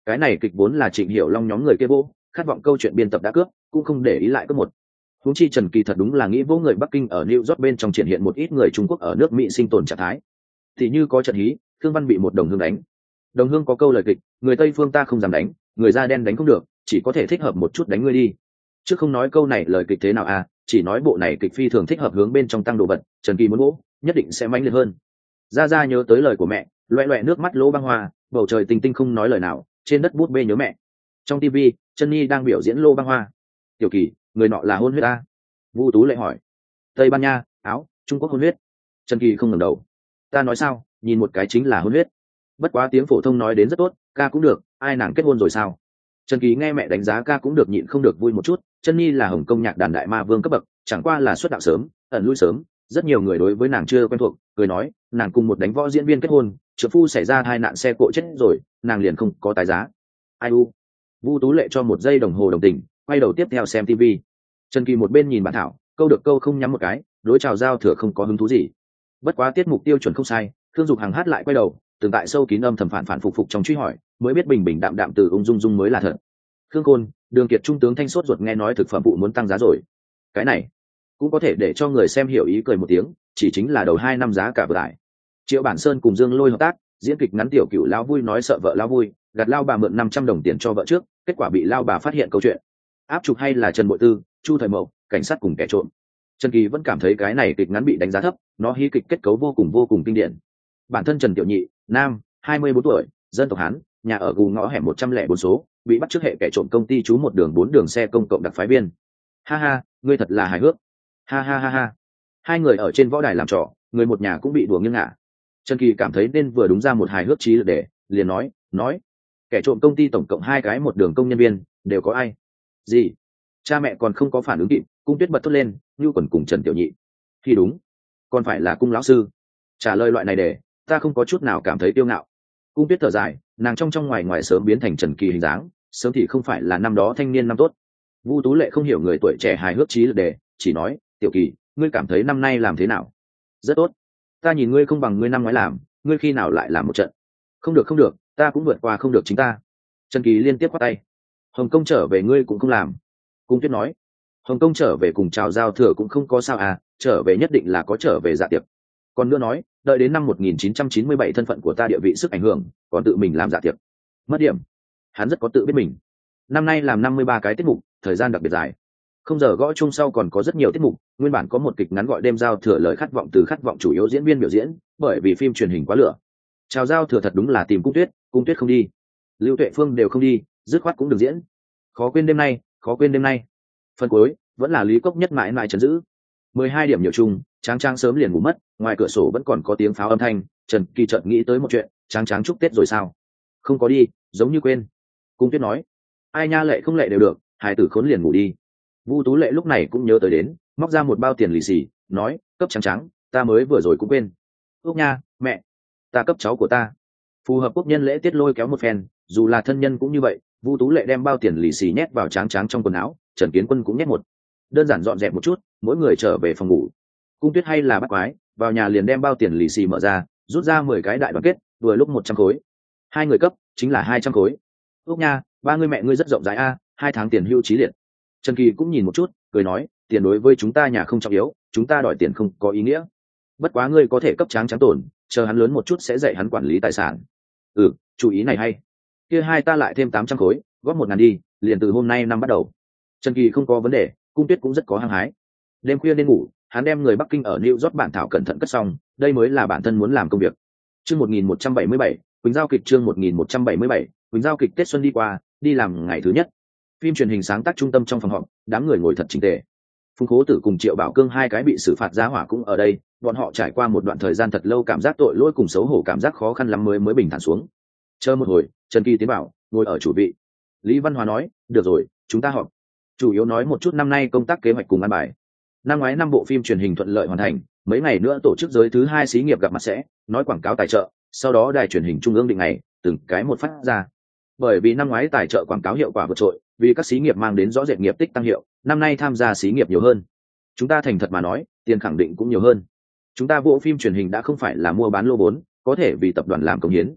Cái này kịch vốn là Trịnh Hiểu Long nhóm người kia vô, khát vọng câu chuyện biên tập đã cướp, cũng không để ý lại cướp một. Huống chi Trần Kỳ thật đúng là nghĩ vô người Bắc Kinh ở New York bên trong triển hiện một ít người Trung Quốc ở nước Mỹ sinh tồn trạng thái. Thì như có trận hí, Thương Văn bị một đồng hương đánh. Đồng hương có câu lời kịch, người Tây phương ta không dám đánh, người da đen đánh không được, chỉ có thể thích hợp một chút đánh ngươi đi. Chứ không nói câu này lời kịch thế nào à, chỉ nói bộ này kịch phi thường thích hợp hướng bên trong tăng đồ vật, Trần Kỳ muốn ngỗ, nhất định sẽ mãnh liệt hơn. Gia Gia nhớ tới lời của mẹ, loẹ loẹ nước mắt lỗ băng hoa, bầu trời tinh tinh không nói lời nào, trên đất bút bê nhớ mẹ. Trong tivi, Chân Nhi đang biểu diễn lô băng hoa. Tiểu Kỳ, người nọ là hôn huyết ta. Vu Tú Lệ hỏi. Tây Ban Nha, Áo, Trung Quốc hôn huyết. Trần Kỳ không ngẩng đầu. Ta nói sao, nhìn một cái chính là hôn huyết. Bất quá tiếng phổ thông nói đến rất tốt, ca cũng được, ai nàng kết hôn rồi sao? Trần Kỳ nghe mẹ đánh giá ca cũng được nhịn không được vui một chút. Chân Nhi là Hồng Kông nhạc đàn đại ma vương cấp bậc, chẳng qua là xuất đạo sớm, ẩn lui sớm, rất nhiều người đối với nàng chưa quen thuộc, cười nói, nàng cùng một đánh võ diễn viên kết hôn, trợ phu xảy ra tai nạn xe cộ chết rồi, nàng liền không có tái giá. Ai u. Vu Tú Lệ cho một giây đồng hồ đồng tình, quay đầu tiếp theo xem tivi. Trần Kỳ một bên nhìn bản thảo, câu được câu không nhắm một cái, đối chào giao thừa không có hứng thú gì. Bất quá tiết mục tiêu chuẩn không sai, Thương Dục Hằng hát lại quay đầu, từng tại sâu kín âm thầm phản phản phục phục trong truy hỏi, mới biết bình bình đạm đạm từ ung dung dung mới là thật. Khương Côn, Đường Kiệt trung tướng thanh sốt ruột nghe nói thực phẩm phụ muốn tăng giá rồi. Cái này cũng có thể để cho người xem hiểu ý cười một tiếng, chỉ chính là đầu hai năm giá cả vừa tải. Triệu Bản Sơn cùng Dương Lôi hợp tác, diễn kịch ngắn tiểu cửu lão vui nói sợ vợ lão vui, gạt lao bà mượn năm trăm đồng tiền cho vợ trước, kết quả bị lao bà phát hiện câu chuyện. Áp chụp hay là Trần Bội Tư, Chu Thời Mậu, cảnh sát cùng kẻ trộm. Trần Kỳ vẫn cảm thấy cái này kịch ngắn bị đánh giá thấp, nó hí kịch kết cấu vô cùng vô cùng kinh điển. Bản thân Trần Tiểu Nhị, nam, hai mươi bốn tuổi, dân tộc Hán, nhà ở gù ngõ hẻm một trăm lẻ bốn số, bị bắt trước hệ kẻ trộm công ty trú một đường bốn đường xe công cộng đặc phái viên. Ha ha, ngươi thật là hài hước. Ha ha ha ha. Hai người ở trên võ đài làm trò, người một nhà cũng bị đùa nghiêng ngả. Trần Kỳ cảm thấy nên vừa đúng ra một hài hước trí để, liền nói, nói, kẻ trộm công ty tổng cộng hai cái một đường công nhân viên, đều có ai? Gì? Cha mẹ còn không có phản ứng kịp, Cung Tuyết bật thốt lên, Nưu Quẩn cùng Trần Tiểu Nhị. Thì đúng, còn phải là Cung lão sư. Trả lời loại này để, ta không có chút nào cảm thấy tiêu ngạo. Cung Tuyết thở dài, nàng trong trong ngoài ngoài sớm biến thành Trần Kỳ hình dáng, sớm thì không phải là năm đó thanh niên năm tốt. Vu Tú Lệ không hiểu người tuổi trẻ hài hước trí để, chỉ nói, Tiểu Kỳ, ngươi cảm thấy năm nay làm thế nào? Rất tốt. Ta nhìn ngươi không bằng ngươi năm ngoái làm, ngươi khi nào lại làm một trận? Không được không được, ta cũng vượt qua không được chính ta. Trần Kỳ liên tiếp quát tay. Hồng Kông trở về ngươi cũng không làm. Cung Tuyết nói, Hồng Kông trở về cùng chào giao thừa cũng không có sao à, trở về nhất định là có trở về dạ tiệc. Còn nữa nói, đợi đến năm một nghìn chín trăm chín mươi bảy thân phận của ta địa vị sức ảnh hưởng, còn tự mình làm dạ tiệc. Mất điểm. Hắn rất có tự biết mình. Năm nay làm năm mươi ba cái tiết mục, thời gian đặc biệt dài. Không giờ gõ chung sau còn có rất nhiều tiết mục, nguyên bản có một kịch ngắn gọi đêm giao thừa lời khát vọng từ khát vọng chủ yếu diễn viên biểu diễn, bởi vì phim truyền hình quá lửa. Chào giao thừa thật đúng là tìm Cung Tuyết, Cung Tuyết không đi. Lưu Tuệ Phương đều không đi, dứt khoát cũng được diễn. Khó quên đêm nay, khó quên đêm nay. Phần cuối vẫn là Lý Cốc Nhất mãi mãi trấn giữ. mười hai điểm nhiều chung, Tráng Tráng sớm liền ngủ mất, ngoài cửa sổ vẫn còn có tiếng pháo âm thanh, Trần Kỳ chợt nghĩ tới một chuyện, Tráng Tráng chúc Tết rồi sao? Không có đi, giống như quên. Cung Tuyết nói, ai nha lệ không lệ đều được, hài tử khốn liền ngủ đi. Vu Tú Lệ lúc này cũng nhớ tới đến, móc ra một bao tiền lì xì, nói, cấp Tráng Tráng, ta mới vừa rồi cũng quên. Úc nha, mẹ, ta cấp cháu của ta. Phù hợp quốc nhân lễ tiết lôi kéo một phen, dù là thân nhân cũng như vậy. Vu Tú Lệ đem bao tiền lì xì nhét vào Tráng Tráng trong quần áo, Trần Kiến Quân cũng nhét một. Đơn giản dọn dẹp một chút, mỗi người trở về phòng ngủ. Cung Tuyết hay là bắt quái, vào nhà liền đem bao tiền lì xì mở ra, rút ra mười cái đại đoàn kết, vừa lúc một trăm khối. Hai người cấp, chính là hai trăm khối. Úc nha, ba người mẹ ngươi rất rộng rãi a, hai tháng tiền hưu trí liệt. Trần Kỳ cũng nhìn một chút, cười nói, tiền đối với chúng ta nhà không trọng yếu, chúng ta đòi tiền không có ý nghĩa. Bất quá ngươi có thể cấp Tráng Tráng tổn, chờ hắn lớn một chút sẽ dạy hắn quản lý tài sản. Ừ, chú ý này hay. Kia hai ta lại thêm tám trăm khối, góp một ngàn đi, liền từ hôm nay năm bắt đầu. Trần Kỳ không có vấn đề, Cung Tuyết cũng rất có hăng hái. Đêm khuya nên ngủ, hắn đem người Bắc Kinh ở New York bản thảo cẩn thận cất xong, đây mới là bản thân muốn làm công việc. Chương một nghìn một trăm bảy mươi bảy, Quỳnh giao kịch chương một nghìn một trăm bảy mươi bảy, Quỳnh giao kịch Tết xuân đi qua, đi làm ngày thứ nhất. Phim truyền hình sáng tác trung tâm trong phòng họp, đám người ngồi thật chỉnh tề. Phùng Khố Tử cùng Triệu Bảo Cương hai cái bị xử phạt giá hỏa cũng ở đây, bọn họ trải qua một đoạn thời gian thật lâu cảm giác tội lỗi cùng xấu hổ cảm giác khó khăn lắm mới mới bình thản xuống. Chờ một hồi, Trần Kỳ tiến bảo, ngồi ở chủ vị. Lý Văn Hòa nói, được rồi, chúng ta họp. Chủ yếu nói một chút năm nay công tác kế hoạch cùng ăn bài. Năm ngoái năm bộ phim truyền hình thuận lợi hoàn thành, mấy ngày nữa tổ chức giới thứ hai xí nghiệp gặp mặt sẽ nói quảng cáo tài trợ, sau đó đài truyền hình trung ương định ngày từng cái một phát ra. Bởi vì năm ngoái tài trợ quảng cáo hiệu quả vượt trội, vì các xí nghiệp mang đến rõ rệt nghiệp tích tăng hiệu, năm nay tham gia xí nghiệp nhiều hơn. Chúng ta thành thật mà nói, tiền khẳng định cũng nhiều hơn. Chúng ta bộ phim truyền hình đã không phải là mua bán lô vốn, có thể vì tập đoàn làm công hiến.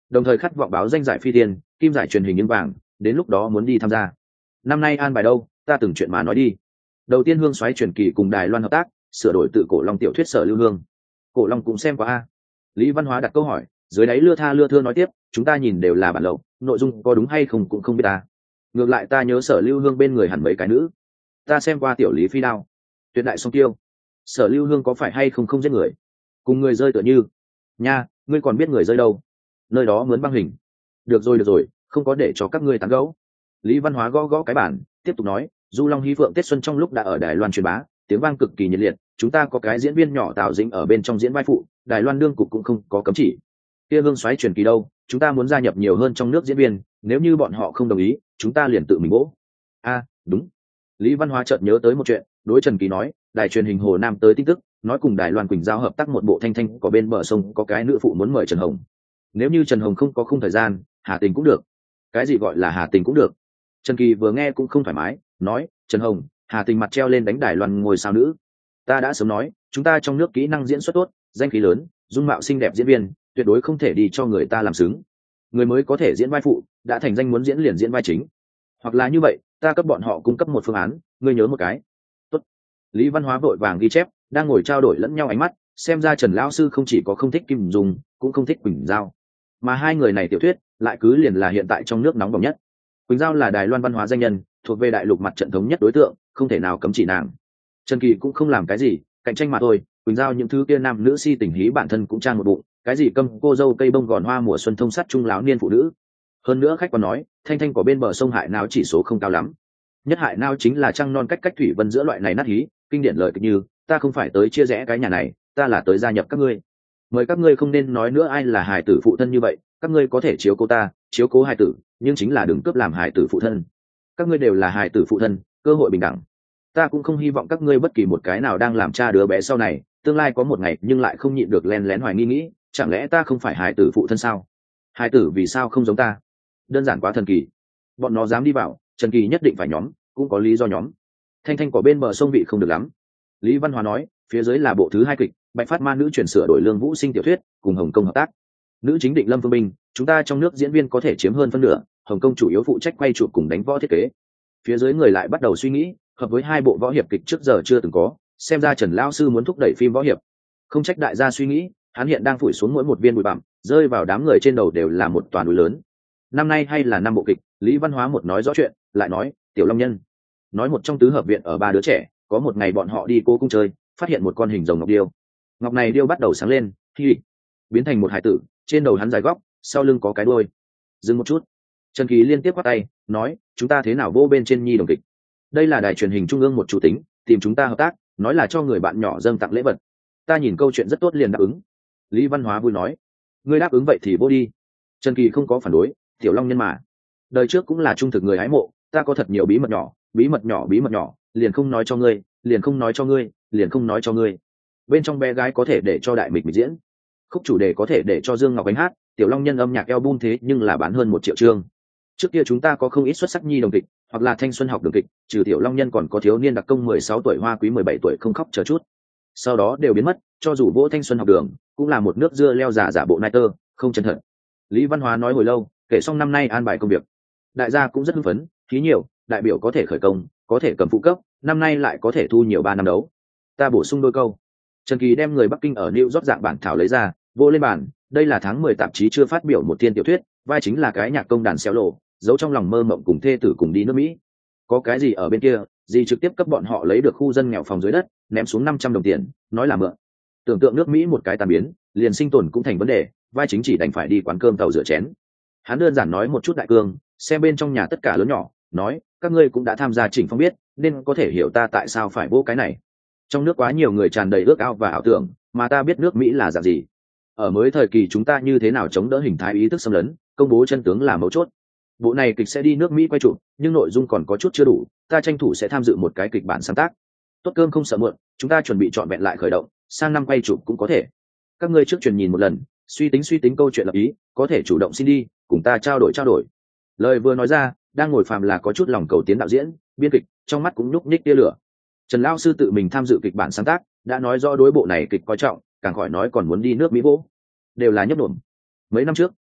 đồng thời khát vọng báo danh giải phi tiên, kim giải truyền hình những vàng, đến lúc đó muốn đi tham gia. Năm nay an bài đâu, ta từng chuyện mà nói đi. Đầu tiên Hương Soái truyền kỳ cùng Đài Loan hợp tác, sửa đổi tự cổ long tiểu thuyết Sở Lưu Hương. Cổ long cũng xem qua a. Lý Văn Hóa đặt câu hỏi, dưới đáy lưa tha lưa thưa nói tiếp, chúng ta nhìn đều là bản lậu, nội dung có đúng hay không cũng không biết ta. Ngược lại ta nhớ Sở Lưu Hương bên người hẳn mấy cái nữ. Ta xem qua tiểu Lý Phi Đao, Tuyệt đại song tiêu. Sở Lưu Hương có phải hay không không giết người, cùng người rơi tựa như. Nha, ngươi còn biết người rơi đâu? Nơi đó mướn băng hình. Được rồi được rồi, không có để cho các ngươi tán gẫu. Lý Văn Hóa gõ gõ cái bản, tiếp tục nói, Du Long Hy Phượng Tết Xuân trong lúc đã ở Đài Loan truyền bá, tiếng vang cực kỳ nhiệt liệt, chúng ta có cái diễn viên nhỏ Tào Dĩnh ở bên trong diễn vai phụ, Đài Loan đương cục cũng không có cấm chỉ. Kia Hương Soái truyền kỳ đâu, chúng ta muốn gia nhập nhiều hơn trong nước diễn viên, nếu như bọn họ không đồng ý, chúng ta liền tự mình bỗ. A, đúng. Lý Văn Hóa chợt nhớ tới một chuyện, đối Trần Kỳ nói, đài truyền hình Hồ Nam tới tin tức, nói cùng Đài Loan Quỳnh Giao hợp tác một bộ thanh thanh có bên bờ sông có cái nữ phụ muốn mời Trần Hồng. Nếu như Trần Hồng không có khung thời gian, Hà Tình cũng được. Cái gì gọi là Hà Tình cũng được? Trần Kỳ vừa nghe cũng không thoải mái, nói, Trần Hồng, Hà Tình mặt treo lên đánh Đài Loan ngôi sao nữ. Ta đã sớm nói, chúng ta trong nước kỹ năng diễn xuất tốt, danh khí lớn, dung mạo xinh đẹp diễn viên, tuyệt đối không thể đi cho người ta làm xứng. Người mới có thể diễn vai phụ, đã thành danh muốn diễn liền diễn vai chính. Hoặc là như vậy, ta cấp bọn họ cung cấp một phương án, ngươi nhớ một cái. Tốt. Lý Văn Hóa vội vàng ghi chép, đang ngồi trao đổi lẫn nhau ánh mắt, xem ra Trần lão sư không chỉ có không thích Kim Dung, cũng không thích Quỳnh Giao. Mà hai người này tiểu thuyết, lại cứ liền là hiện tại trong nước nóng bỏng nhất. Quỳnh Giao là Đài Loan văn hóa danh nhân, thuộc về đại lục mặt trận thống nhất đối tượng, không thể nào cấm chỉ nàng. Trần Kỳ cũng không làm cái gì, cạnh tranh mà thôi. Quỳnh Giao những thứ kia nam nữ si tình hí bản thân cũng trang một bụng, cái gì câm cô dâu cây bông gòn hoa mùa xuân thông sắt trung láo niên phụ nữ. Hơn nữa khách còn nói, thanh thanh có bên bờ sông hại nào chỉ số không cao lắm. Nhất hại nào chính là trăng non cách cách thủy vân giữa loại này nát hí, kinh điển lời kịch như, ta không phải tới chia rẽ cái nhà này, ta là tới gia nhập các ngươi. Mời các ngươi không nên nói nữa ai là hài tử phụ thân như vậy, các ngươi có thể chiếu cố ta, chiếu cố hài tử, nhưng chính là đừng cướp làm hài tử phụ thân. Các ngươi đều là hài tử phụ thân, cơ hội bình đẳng. Ta cũng không hy vọng các ngươi bất kỳ một cái nào đang làm cha đứa bé sau này, tương lai có một ngày nhưng lại không nhịn được len lén hoài nghi nghĩ, chẳng lẽ ta không phải hài tử phụ thân sao? Hài tử vì sao không giống ta? Đơn giản quá thần kỳ. Bọn nó dám đi vào, Trần Kỳ nhất định phải nhóm, cũng có lý do nhóm. Thanh thanh có bên bờ sông vị không được lắm. Lý Văn Hóa nói, phía dưới là bộ thứ hai kịch, Bạch Phát Ma nữ chuyển sửa đổi Lương Vũ Sinh tiểu thuyết, cùng Hồng Kông hợp tác. Nữ chính định Lâm Phương Bình, chúng ta trong nước diễn viên có thể chiếm hơn phân nửa, Hồng Kông chủ yếu phụ trách quay chụp cùng đánh võ thiết kế. Phía dưới người lại bắt đầu suy nghĩ, hợp với hai bộ võ hiệp kịch trước giờ chưa từng có, xem ra Trần lão sư muốn thúc đẩy phim võ hiệp. Không trách đại gia suy nghĩ, hắn hiện đang phủi xuống mỗi một viên bụi bặm, rơi vào đám người trên đầu đều là một toàn núi lớn. Năm nay hay là năm bộ kịch, Lý Văn Hóa một nói rõ chuyện, lại nói, Tiểu Long Nhân, nói một trong tứ hợp viện ở ba đứa trẻ, có một ngày bọn họ đi Cố Cung chơi, phát hiện một con hình rồng ngọc điêu. Ngọc này điêu bắt đầu sáng lên, khi biến thành một hải tử, trên đầu hắn dài góc, sau lưng có cái đuôi. Dừng một chút, Trần Kỳ liên tiếp quát tay, nói, chúng ta thế nào vô bên trên nhi đồng kịch? Đây là đài truyền hình trung ương một chủ tính, tìm chúng ta hợp tác, nói là cho người bạn nhỏ dâng tặng lễ vật. Ta nhìn câu chuyện rất tốt liền đáp ứng. Lý Văn Hóa vui nói, ngươi đáp ứng vậy thì vô đi. Trần Kỳ không có phản đối, Tiểu Long Nhân mà, đời trước cũng là trung thực người hái mộ, ta có thật nhiều bí mật nhỏ, bí mật nhỏ bí mật nhỏ, liền không nói cho ngươi, liền không nói cho ngươi, liền không nói cho ngươi. Bên trong bé gái có thể để cho đại mịch mịch diễn, khúc chủ đề có thể để cho Dương Ngọc Ánh hát, Tiểu Long Nhân âm nhạc album thế nhưng là bán hơn một triệu chương. Trước kia chúng ta có không ít xuất sắc nhi đồng kịch, hoặc là thanh xuân học đường kịch, trừ Tiểu Long Nhân còn có thiếu niên đặc công mười sáu tuổi Hoa Quý mười bảy tuổi không khóc chờ chút. Sau đó đều biến mất, cho dù vỗ thanh xuân học đường, cũng là một nước dưa leo giả giả bộ nai tơ, không chân thật. Lý Văn Hóa nói hồi lâu, kể xong năm nay an bài công việc. Đại gia cũng rất hưng phấn, khí nhiều, đại biểu có thể khởi công, có thể cầm phụ cấp, năm nay lại có thể thu nhiều ba năm đấu. Ta bổ sung đôi câu. Trần Kỳ đem người Bắc Kinh ở New York dạng bản thảo lấy ra, vô lên bàn, đây là tháng mười tạp chí chưa phát biểu một thiên tiểu thuyết, vai chính là cái nhạc công đàn xéo lộ, giấu trong lòng mơ mộng cùng thê tử cùng đi nước Mỹ. Có cái gì ở bên kia, gì trực tiếp cấp bọn họ lấy được khu dân nghèo phòng dưới đất, ném xuống năm trăm đồng tiền, nói là mượn. Tưởng tượng nước Mỹ một cái tàn biến, liền sinh tồn cũng thành vấn đề, vai chính chỉ đành phải đi quán cơm tàu rửa chén. Hắn đơn giản nói một chút đại cương, xem bên trong nhà tất cả lớn nhỏ, nói, các ngươi cũng đã tham gia chỉnh phong biết, nên có thể hiểu ta tại sao phải vô cái này. Trong nước quá nhiều người tràn đầy ước ao và ảo tưởng, mà ta biết nước Mỹ là dạng gì. Ở mới thời kỳ chúng ta như thế nào chống đỡ hình thái ý thức xâm lấn, công bố chân tướng là mấu chốt. Bộ này kịch sẽ đi nước Mỹ quay chụp, nhưng nội dung còn có chút chưa đủ, ta tranh thủ sẽ tham dự một cái kịch bản sáng tác. Tốt cơm không sợ mượn, chúng ta chuẩn bị chọn vẹn lại khởi động, sang năm quay chụp cũng có thể. Các ngươi trước truyền nhìn một lần, suy tính suy tính câu chuyện lập ý, có thể chủ động xin đi, cùng ta trao đổi trao đổi. Lời vừa nói ra, đang ngồi phàm là có chút lòng cầu tiến đạo diễn, biên kịch, trong mắt cũng nhúc nhích tia lửa. Trần lão sư tự mình tham dự kịch bản sáng tác, đã nói rõ đối bộ này kịch coi trọng, càng khỏi nói còn muốn đi nước Mỹ vỗ. Đều là nhấp nổm. Mấy năm trước,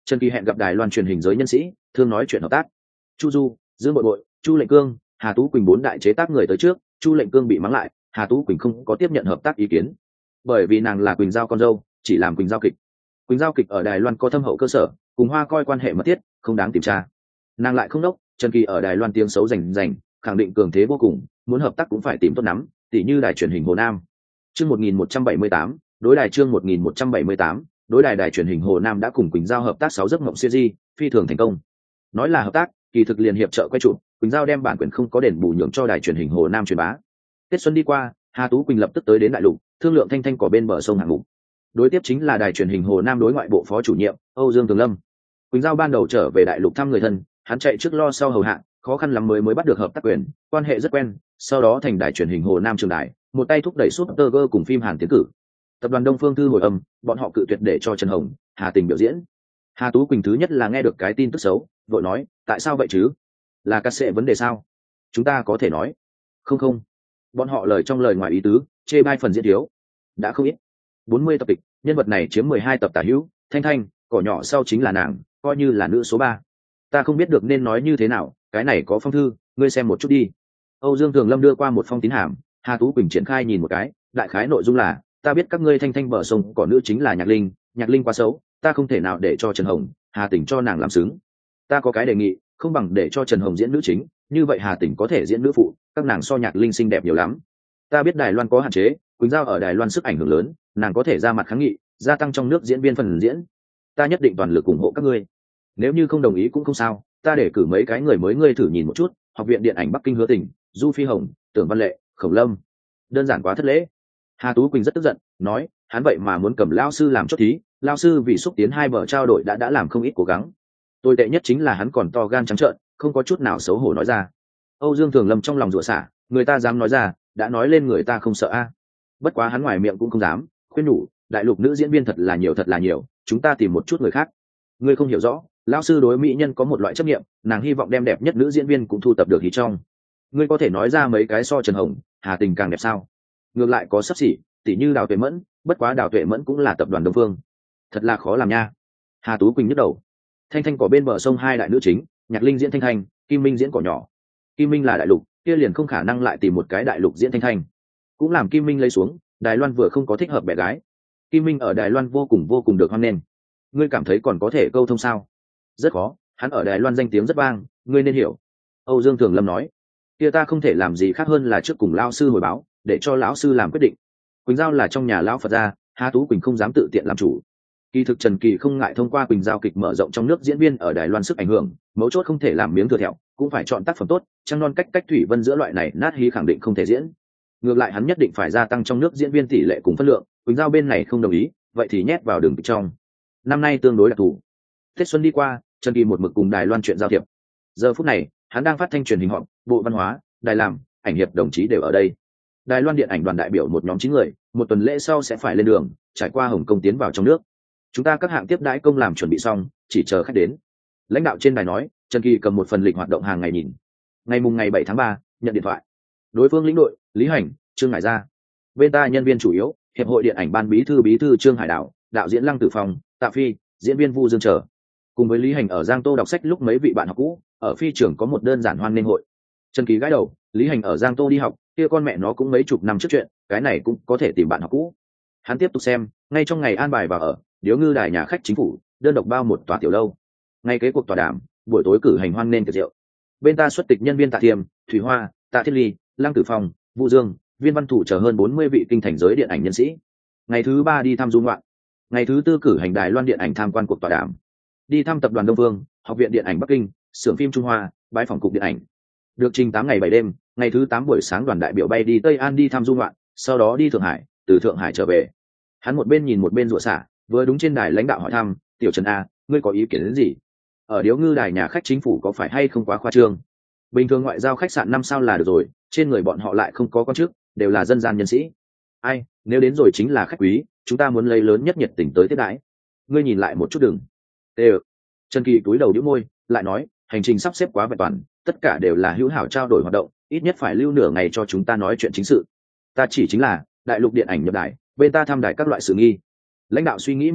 Trần Kỳ hẹn gặp đài loan truyền hình giới nhân sĩ, thương nói chuyện hợp tác. Chu Du, Dương Bội Bội, Chu Lệnh Cương, Hà Tú Quỳnh bốn đại chế tác người tới trước, Chu Lệnh Cương bị mắng lại, Hà Tú Quỳnh không có tiếp nhận hợp tác ý kiến, bởi vì nàng là Quỳnh Giao con dâu, chỉ làm Quỳnh Giao kịch. Quỳnh Giao kịch ở Đài Loan có thâm hậu cơ sở, cùng Hoa Coi quan hệ mật thiết, không đáng tìm tra. Nàng lại không đốc, Trần Kỳ ở Đài Loan tiếng xấu rành rành, khẳng định cường thế vô cùng, muốn hợp tác cũng phải tìm tốt lắm, tỉ như đài truyền hình Hồ Nam. Chương một nghìn một trăm bảy mươi tám, đối đài chương một nghìn một trăm bảy mươi tám, đối đài đài truyền hình Hồ Nam đã cùng Quỳnh Giao hợp tác sáu giấc mộng series, phi thường thành công. Nói là hợp tác, kỳ thực liền hiệp trợ quay chụp, Quỳnh Giao đem bản quyền không có đền bù nhường cho đài truyền hình Hồ Nam truyền bá. Tết xuân đi qua, Hà Tú Quỳnh lập tức tới đến đại lục, thương lượng Thanh Thanh cỏ bên bờ sông hạng mục. Đối tiếp chính là đài truyền hình Hồ Nam đối ngoại bộ phó chủ nhiệm Âu Dương Thường Lâm. Quỳnh Giao ban đầu trở về đại lục thăm người thân, hắn chạy trước lo sau hầu hạ, khó khăn lắm mới mới bắt được hợp tác quyền, quan hệ rất quen, sau đó thành đài truyền hình Hồ Nam trường đài, một tay thúc đẩy Super Girl cùng phim Hàn tiến cử. Tập đoàn Đông Phương Thư hồi âm, bọn họ cự tuyệt để cho Trần Hồng, Hà Tình biểu diễn. Hà Tú Quỳnh thứ nhất là nghe được cái tin tức xấu, vội nói, tại sao vậy chứ? Là cắt sẽ vấn đề sao? Chúng ta có thể nói. Không không. Bọn họ lời trong lời ngoài ý tứ, chê bai phần diễn thiếu. Đã không ít. bốn mươi tập kịch, nhân vật này chiếm mười hai tập tả hữu, Thanh Thanh, cỏ nhỏ sau chính là nàng, coi như là nữ số ba. Ta không biết được nên nói như thế nào, cái này có phong thư, ngươi xem một chút đi. Âu Dương Thường Lâm đưa qua một phong tín hàm, Hà Tú Quỳnh triển khai nhìn một cái, đại khái nội dung là, ta biết các ngươi Thanh Thanh bờ sông cỏ nữ chính là Nhạc Linh, Nhạc Linh quá xấu, ta không thể nào để cho Trần Hồng, Hà Tỉnh cho nàng làm xứng. Ta có cái đề nghị, không bằng để cho Trần Hồng diễn nữ chính, như vậy Hà Tỉnh có thể diễn nữ phụ, các nàng so Nhạc Linh xinh đẹp nhiều lắm. Ta biết Đài Loan có hạn chế, Quỳnh Giao ở Đài Loan sức ảnh hưởng lớn, nàng có thể ra mặt kháng nghị, gia tăng trong nước diễn viên phần diễn. Ta nhất định toàn lực ủng hộ các ngươi. Nếu như không đồng ý cũng không sao, ta để cử mấy cái người mới ngươi thử nhìn một chút, Học viện Điện ảnh Bắc Kinh Hứa Tình, Du Phi Hồng, Tưởng Văn Lệ, Khổng Lâm. Đơn giản quá thất lễ. Hà Tú Quỳnh rất tức giận, nói, hắn vậy mà muốn cầm lao sư làm chốt thí, lao sư vì xúc tiến hai bờ trao đổi đã đã làm không ít cố gắng. Tồi tệ nhất chính là hắn còn to gan trắng trợn, không có chút nào xấu hổ nói ra. Âu Dương Thường Lâm trong lòng rủa xả, người ta dám nói ra, đã nói lên người ta không sợ a. Bất quá hắn ngoài miệng cũng không dám, khuyên nhủ, đại lục nữ diễn viên thật là nhiều thật là nhiều, chúng ta tìm một chút người khác. Ngươi không hiểu rõ, lão sư đối mỹ nhân có một loại chấp niệm, nàng hy vọng đem đẹp nhất nữ diễn viên cũng thu tập được ý trong. Ngươi có thể nói ra mấy cái so Trần Hồng, Hà Tình càng đẹp sao? Ngược lại có sắp xỉ, tỷ như Đào Tuệ Mẫn, bất quá Đào Tuệ Mẫn cũng là tập đoàn Đông Phương, thật là khó làm nha. Hà Tú Quỳnh nhức đầu. Thanh Thanh cỏ bên bờ sông hai đại nữ chính, Nhạc Linh diễn Thanh Thanh, Kim Minh diễn cỏ nhỏ. Kim Minh là đại lục, kia liền không khả năng lại tìm một cái đại lục diễn Thanh Thanh, cũng làm Kim Minh lấy xuống. Đài Loan vừa không có thích hợp bé gái, Kim Minh ở Đài Loan vô cùng vô cùng được hoan nghênh. Ngươi cảm thấy còn có thể câu thông sao? Rất khó, hắn ở Đài Loan danh tiếng rất vang, ngươi nên hiểu. Âu Dương Thường Lâm nói, kia ta không thể làm gì khác hơn là trước cùng lão sư hồi báo, để cho lão sư làm quyết định. Quỳnh Giao là trong nhà lão Phật gia, Hà Tú Quỳnh không dám tự tiện làm chủ. Kỳ thực Trần Kỳ không ngại thông qua Quỳnh Giao kịch mở rộng trong nước diễn viên ở Đài Loan sức ảnh hưởng, mấu chốt không thể làm miếng thừa thẹo, cũng phải chọn tác phẩm tốt, trăng non cách cách thủy vân giữa loại này nát hí khẳng định không thể diễn. Ngược lại hắn nhất định phải gia tăng trong nước diễn viên tỷ lệ cùng phân lượng, Quỳnh Giao bên này không đồng ý, vậy thì nhét vào đường kịch trong. Năm nay tương đối đặc thù. Tết xuân đi qua, Trần Kỳ một mực cùng Đài Loan chuyện giao thiệp. Giờ phút này, hắn đang phát thanh truyền hình họp, Bộ Văn hóa, Đài làm, ảnh hiệp đồng chí đều ở đây. Đài Loan điện ảnh đoàn đại biểu một nhóm chín người, một tuần lễ sau sẽ phải lên đường, trải qua Hồng Kông tiến vào trong nước. Chúng ta các hạng tiếp đãi công làm chuẩn bị xong, chỉ chờ khách đến. Lãnh đạo trên đài nói, Trần Kỳ cầm một phần lịch hoạt động hàng ngày nhìn. Ngày mùng ngày bảy tháng ba, nhận điện thoại. Đối phương lĩnh đội, Lý Hành, Trương Hải Gia. Bên ta nhân viên chủ yếu, hiệp hội điện ảnh ban bí thư bí thư Trương Hải Đạo, đạo diễn Lăng Tử Phong, Tạ Phi, diễn viên Vu Dương Trở. Cùng với Lý Hành ở Giang Tô đọc sách lúc mấy vị bạn học cũ, ở phi trường có một đơn giản hoan nghênh hội. Trần Kỳ gãi đầu, Lý Hành ở Giang Tô đi học, kia con mẹ nó cũng mấy chục năm trước chuyện, cái này cũng có thể tìm bạn học cũ. Hắn tiếp tục xem, ngay trong ngày an bài vào ở Điếu Ngư đài nhà khách chính phủ, đơn độc bao một tòa tiểu lâu. Ngay kế cuộc tọa đàm, buổi tối cử hành hoan nghênh tiệc rượu. Bên ta xuất tịch nhân viên Tạ Thiêm, Thủy Hoa, Tạ Thiết Ly, Lăng Tử Phong, Vu Dương, Viên Văn Thủ chờ hơn bốn mươi vị kinh thành giới điện ảnh nhân sĩ. Ngày thứ ba đi thăm du ngoạn. Ngày thứ tư cử hành Đài Loan điện ảnh tham quan cuộc tọa đàm. Đi thăm tập đoàn Đông Phương, Học viện Điện ảnh Bắc Kinh, xưởng phim Trung Hoa, bãi phòng cục điện ảnh. Được trình tám ngày bảy đêm, ngày thứ tám buổi sáng đoàn đại biểu bay đi Tây An đi thăm du ngoạn, sau đó đi Thượng Hải, từ Thượng Hải trở về. Hắn một bên nhìn một bên rủa xả, vừa đúng trên đài lãnh đạo hỏi thăm, "Tiểu Trần a, ngươi có ý kiến đến gì? Ở Điếu Ngư đài nhà khách chính phủ có phải hay không quá khoa trương? Bình thường ngoại giao khách sạn năm sao là được rồi, trên người bọn họ lại không có con chức, đều là dân gian nhân sĩ. Ai, nếu đến rồi chính là khách quý, chúng ta muốn lấy lớn nhất nhiệt tình tới tiếp đãi. Ngươi nhìn lại một chút đừng." Tê ừ. Trần Kỳ cúi đầu nhíu môi, lại nói, hành trình sắp xếp quá vẹn toàn, tất cả đều là hữu hảo trao đổi hoạt động, ít nhất phải lưu nửa ngày cho chúng ta nói chuyện chính sự. Ta chỉ chính là đại lục điện ảnh nhập đài, bên ta thăm đài các loại sự nghi. Lãnh đạo suy nghĩ một chút,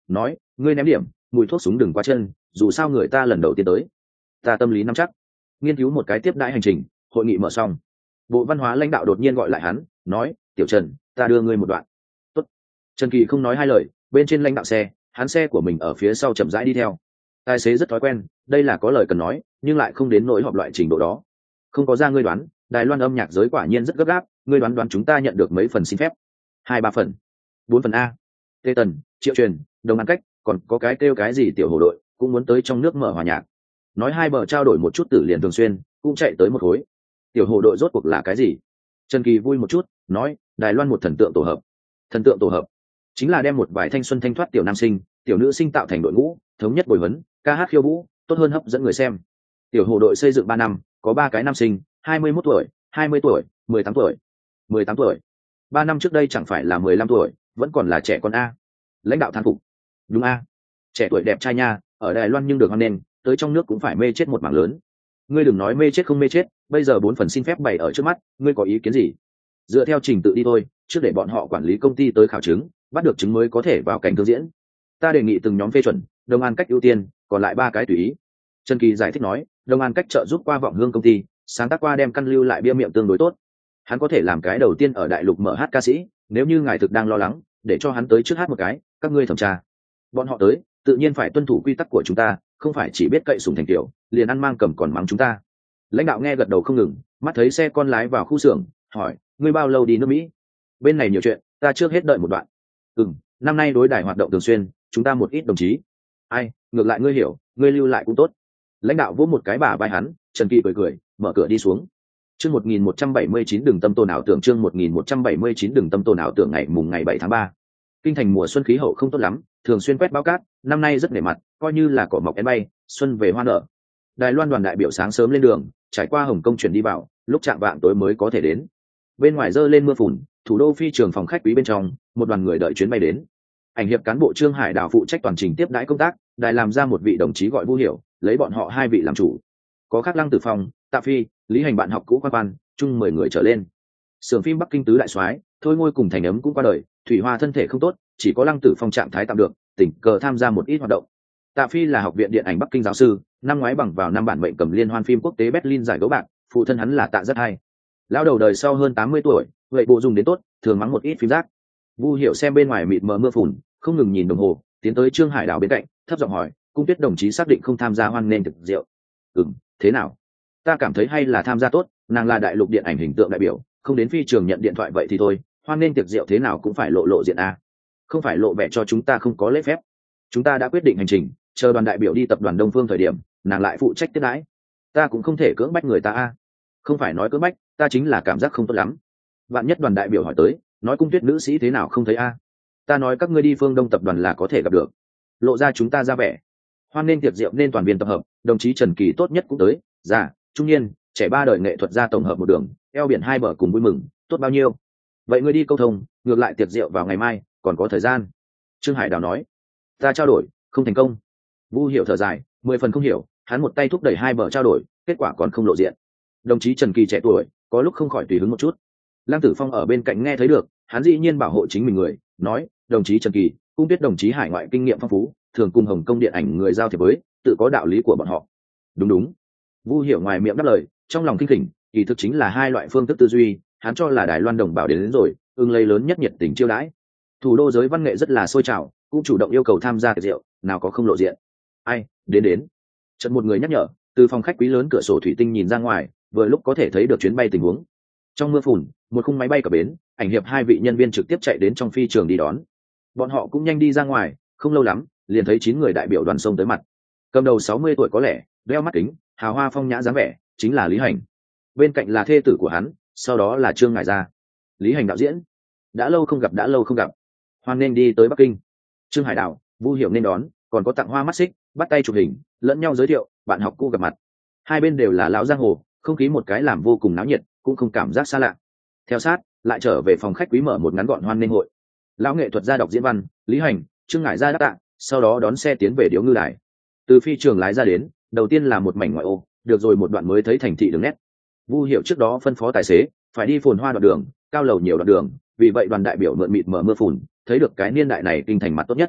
nói ngươi ném điểm mùi thuốc súng đừng qua chân, dù sao người ta lần đầu tiên tới. Ta tâm lý nắm chắc. Nghiên cứu một cái tiếp đãi hành trình, hội nghị mở xong, bộ văn hóa lãnh đạo đột nhiên gọi lại hắn, nói tiểu Trần, ta đưa ngươi một đoạn. Tốt. Trần Kỳ không nói hai lời, bên trên lãnh đạo xe, hắn xe của mình ở phía sau chậm rãi đi theo. Tài xế rất thói quen, đây là có lời cần nói nhưng lại không đến nỗi họp loại trình độ đó. Không có ra ngươi đoán, Đài Loan âm nhạc giới quả nhiên rất gấp gáp, ngươi đoán đoán chúng ta nhận được mấy phần xin phép? Hai ba phần, bốn phần a. Tê Tần, Triệu Truyền, Đồng An Cách, còn có cái kêu cái gì tiểu hồ đội cũng muốn tới trong nước mở hòa nhạc. Nói hai bờ trao đổi một chút Tử liền Thường Xuyên cũng chạy tới một khối. Tiểu hồ đội rốt cuộc là cái gì? Trần Kỳ vui một chút, nói Đài Loan một thần tượng tổ hợp. Thần tượng tổ hợp chính là đem một vài thanh xuân thanh thoát tiểu nam sinh, tiểu nữ sinh tạo thành đội ngũ, thống nhất bồi huấn, ca hát khiêu vũ, tốt hơn hấp dẫn người xem. Tiểu hồ đội xây dựng ba năm, có ba cái nam sinh, hai mươi mốt tuổi, hai mươi tuổi, mười tám tuổi. mười tám tuổi. Ba năm trước đây chẳng phải là mười lăm tuổi, vẫn còn là trẻ con a. Lãnh đạo thán phục. Đúng a. Trẻ tuổi đẹp trai nha, ở Đài Loan nhưng được hoan nghênh, tới trong nước cũng phải mê chết một mảng lớn. Ngươi đừng nói mê chết không mê chết, bây giờ bốn phần xin phép bày ở trước mắt, ngươi có ý kiến gì? Dựa theo trình tự đi thôi, trước để bọn họ quản lý công ty tới khảo chứng, bắt được chứng mới có thể vào cảnh thương diễn. Ta đề nghị từng nhóm phê chuẩn, Đồng An Cách ưu tiên, còn lại ba cái tùy ý. Trần Kỳ giải thích nói, Đồng An Cách trợ giúp qua Vọng Hương công ty, sáng tác qua đem căn lưu lại bia miệng tương đối tốt. Hắn có thể làm cái đầu tiên ở đại lục mở hát ca sĩ, nếu như ngài thực đang lo lắng, để cho hắn tới trước hát một cái, các ngươi thẩm tra. Bọn họ tới, tự nhiên phải tuân thủ quy tắc của chúng ta, không phải chỉ biết cậy sủng thành tiểu, liền ăn mang cầm còn mắng chúng ta. Lãnh đạo nghe gật đầu không ngừng, mắt thấy xe con lái vào khu xưởng, hỏi, ngươi bao lâu đi nước Mỹ? Bên này nhiều chuyện, ta trước hết đợi một đoạn. Ừm, năm nay đối đài hoạt động thường xuyên, chúng ta một ít đồng chí. Ai, ngược lại ngươi hiểu, ngươi lưu lại cũng tốt. Lãnh đạo vỗ một cái bả vai hắn, Trần Kỳ cười cười, mở cửa đi xuống. Chương một nghìn một trăm bảy mươi chín đường tâm tồn ảo tưởng, chương một nghìn một trăm bảy mươi chín đường tâm tồn ảo tưởng, ngày mùng ngày bảy tháng ba. Kinh thành mùa xuân khí hậu không tốt lắm, thường xuyên quét báo cát, năm nay rất nể mặt, coi như là cỏ mọc én bay, xuân về hoa nở. Đài Loan đoàn đại biểu sáng sớm lên đường, trải qua Hồng Kông chuyển đi vào, lúc chạm vạng tối mới có thể đến. Bên ngoài dơ lên mưa phùn, thủ đô phi trường phòng khách quý bên trong, một đoàn người đợi chuyến bay đến. Ảnh hiệp cán bộ Trương Hải Đào phụ trách toàn trình tiếp đãi công tác, đài làm ra một vị đồng chí gọi Vu Hiểu, lấy bọn họ hai vị làm chủ. Có khác Lăng Tử Phong, Tạ Phi, Lý Hành bạn học cũ quan quan, chung mười người trở lên. Sưởng phim Bắc Kinh tứ đại soái, Thôi Ngôi cùng Thành Ấm cũng qua đời, Thủy Hoa thân thể không tốt, chỉ có Lăng Tử Phong trạng thái tạm được, tình cờ tham gia một ít hoạt động. Tạ Phi là học viện điện ảnh Bắc Kinh giáo sư, năm ngoái bằng vào năm bản mệnh cầm liên hoan phim quốc tế Berlin giải gấu bạc, phụ thân hắn là Tạ Rất Hay. Lão đầu đời sau hơn tám mươi tuổi, vậy bộ dùng đến tốt, thường mắng một ít phim rác. Vu Hiểu xem bên ngoài mịt mờ mưa phùn, không ngừng nhìn đồng hồ, tiến tới Trương Hải Đào bên cạnh, thấp giọng hỏi, Cung Tuyết đồng chí xác định không tham gia hoan nghênh thực rượu. Ừm, thế nào? Ta cảm thấy hay là tham gia tốt, nàng là đại lục điện ảnh hình tượng đại biểu, không đến phi trường nhận điện thoại vậy thì thôi, hoan nghênh tiệc rượu thế nào cũng phải lộ lộ diện a. Không phải lộ vẻ cho chúng ta không có lễ phép. Chúng ta đã quyết định hành trình, chờ đoàn đại biểu đi tập đoàn Đông Phương thời điểm, nàng lại phụ trách tiếp đãi. Ta cũng không thể cưỡng bách người ta a. Không phải nói cưỡng bách, ta chính là cảm giác không tốt lắm. Vạn nhất đoàn đại biểu hỏi tới, nói Cung Tuyết nữ sĩ thế nào không thấy a. Ta nói các ngươi đi Phương Đông tập đoàn là có thể gặp được. Lộ ra chúng ta ra vẻ. Hoan nên tiệc rượu nên toàn viên tập hợp, đồng chí Trần Kỳ tốt nhất cũng tới, già, trung niên, trẻ ba đời nghệ thuật gia tổng hợp một đường, eo biển hai bờ cùng vui mừng, tốt bao nhiêu. Vậy ngươi đi câu thông, ngược lại tiệc rượu vào ngày mai, còn có thời gian. Trương Hải Đào nói. Ta trao đổi, không thành công. Vu Hiểu thở dài, mười phần không hiểu, hắn một tay thúc đẩy hai bờ trao đổi, kết quả còn không lộ diện. Đồng chí Trần Kỳ trẻ tuổi, có lúc không khỏi tùy hứng một chút. Lăng Tử Phong ở bên cạnh nghe thấy được, hắn dĩ nhiên bảo hộ chính mình người, nói, đồng chí Trần Kỳ, cũng biết đồng chí hải ngoại kinh nghiệm phong phú, thường cùng Hồng Kông điện ảnh người giao thiệp với, tự có đạo lý của bọn họ. Đúng đúng. Vu Hiểu ngoài miệng đáp lời, trong lòng kinh khỉnh, kỳ thực chính là hai loại phương thức tư duy, hắn cho là Đài Loan đồng bào đến, đến rồi, ưng lấy lớn nhất nhiệt tình chiêu đãi. Thủ đô giới văn nghệ rất là sôi trào, cũng chủ động yêu cầu tham gia tiệc rượu, nào có không lộ diện. Ai, đến đến. Chợt một người nhắc nhở, từ phòng khách quý lớn cửa sổ thủy tinh nhìn ra ngoài, vừa lúc có thể thấy được chuyến bay tình huống. Trong mưa phùn, một khung máy bay cập bến, ảnh hiệp hai vị nhân viên trực tiếp chạy đến trong phi trường đi đón. Bọn họ cũng nhanh đi ra ngoài, không lâu lắm, liền thấy chín người đại biểu đoàn sông tới mặt. Cầm đầu sáu mươi tuổi có lẽ, đeo mắt kính, hào hoa phong nhã dáng vẻ, chính là Lý Hành. Bên cạnh là thê tử của hắn, sau đó là Trương Ngải Gia. Lý Hành đạo diễn, đã lâu không gặp đã lâu không gặp, hoan nên đi tới Bắc Kinh. Trương Hải Đào, Vu Hiểu nên đón, còn có tặng hoa mắt xích, bắt tay chụp hình, lẫn nhau giới thiệu, bạn học cũ gặp mặt. Hai bên đều là lão giang hồ, không khí một cái làm vô cùng náo nhiệt, cũng không cảm giác xa lạ. Theo sát, lại trở về phòng khách quý mở một ngắn gọn hoan nghênh hội. Lão nghệ thuật gia đọc diễn văn, Lý Hành, Trương Ngải Gia đáp tạ, sau đó đón xe tiến về Điếu Ngư Đài. Từ phi trường lái ra đến, đầu tiên là một mảnh ngoại ô, được rồi một đoạn mới thấy thành thị đường nét. Vu Hiểu trước đó phân phó tài xế phải đi phồn hoa đoạn đường, cao lầu nhiều đoạn đường, vì vậy đoàn đại biểu mượn mịt mở mưa phùn, thấy được cái niên đại này kinh thành mặt tốt nhất.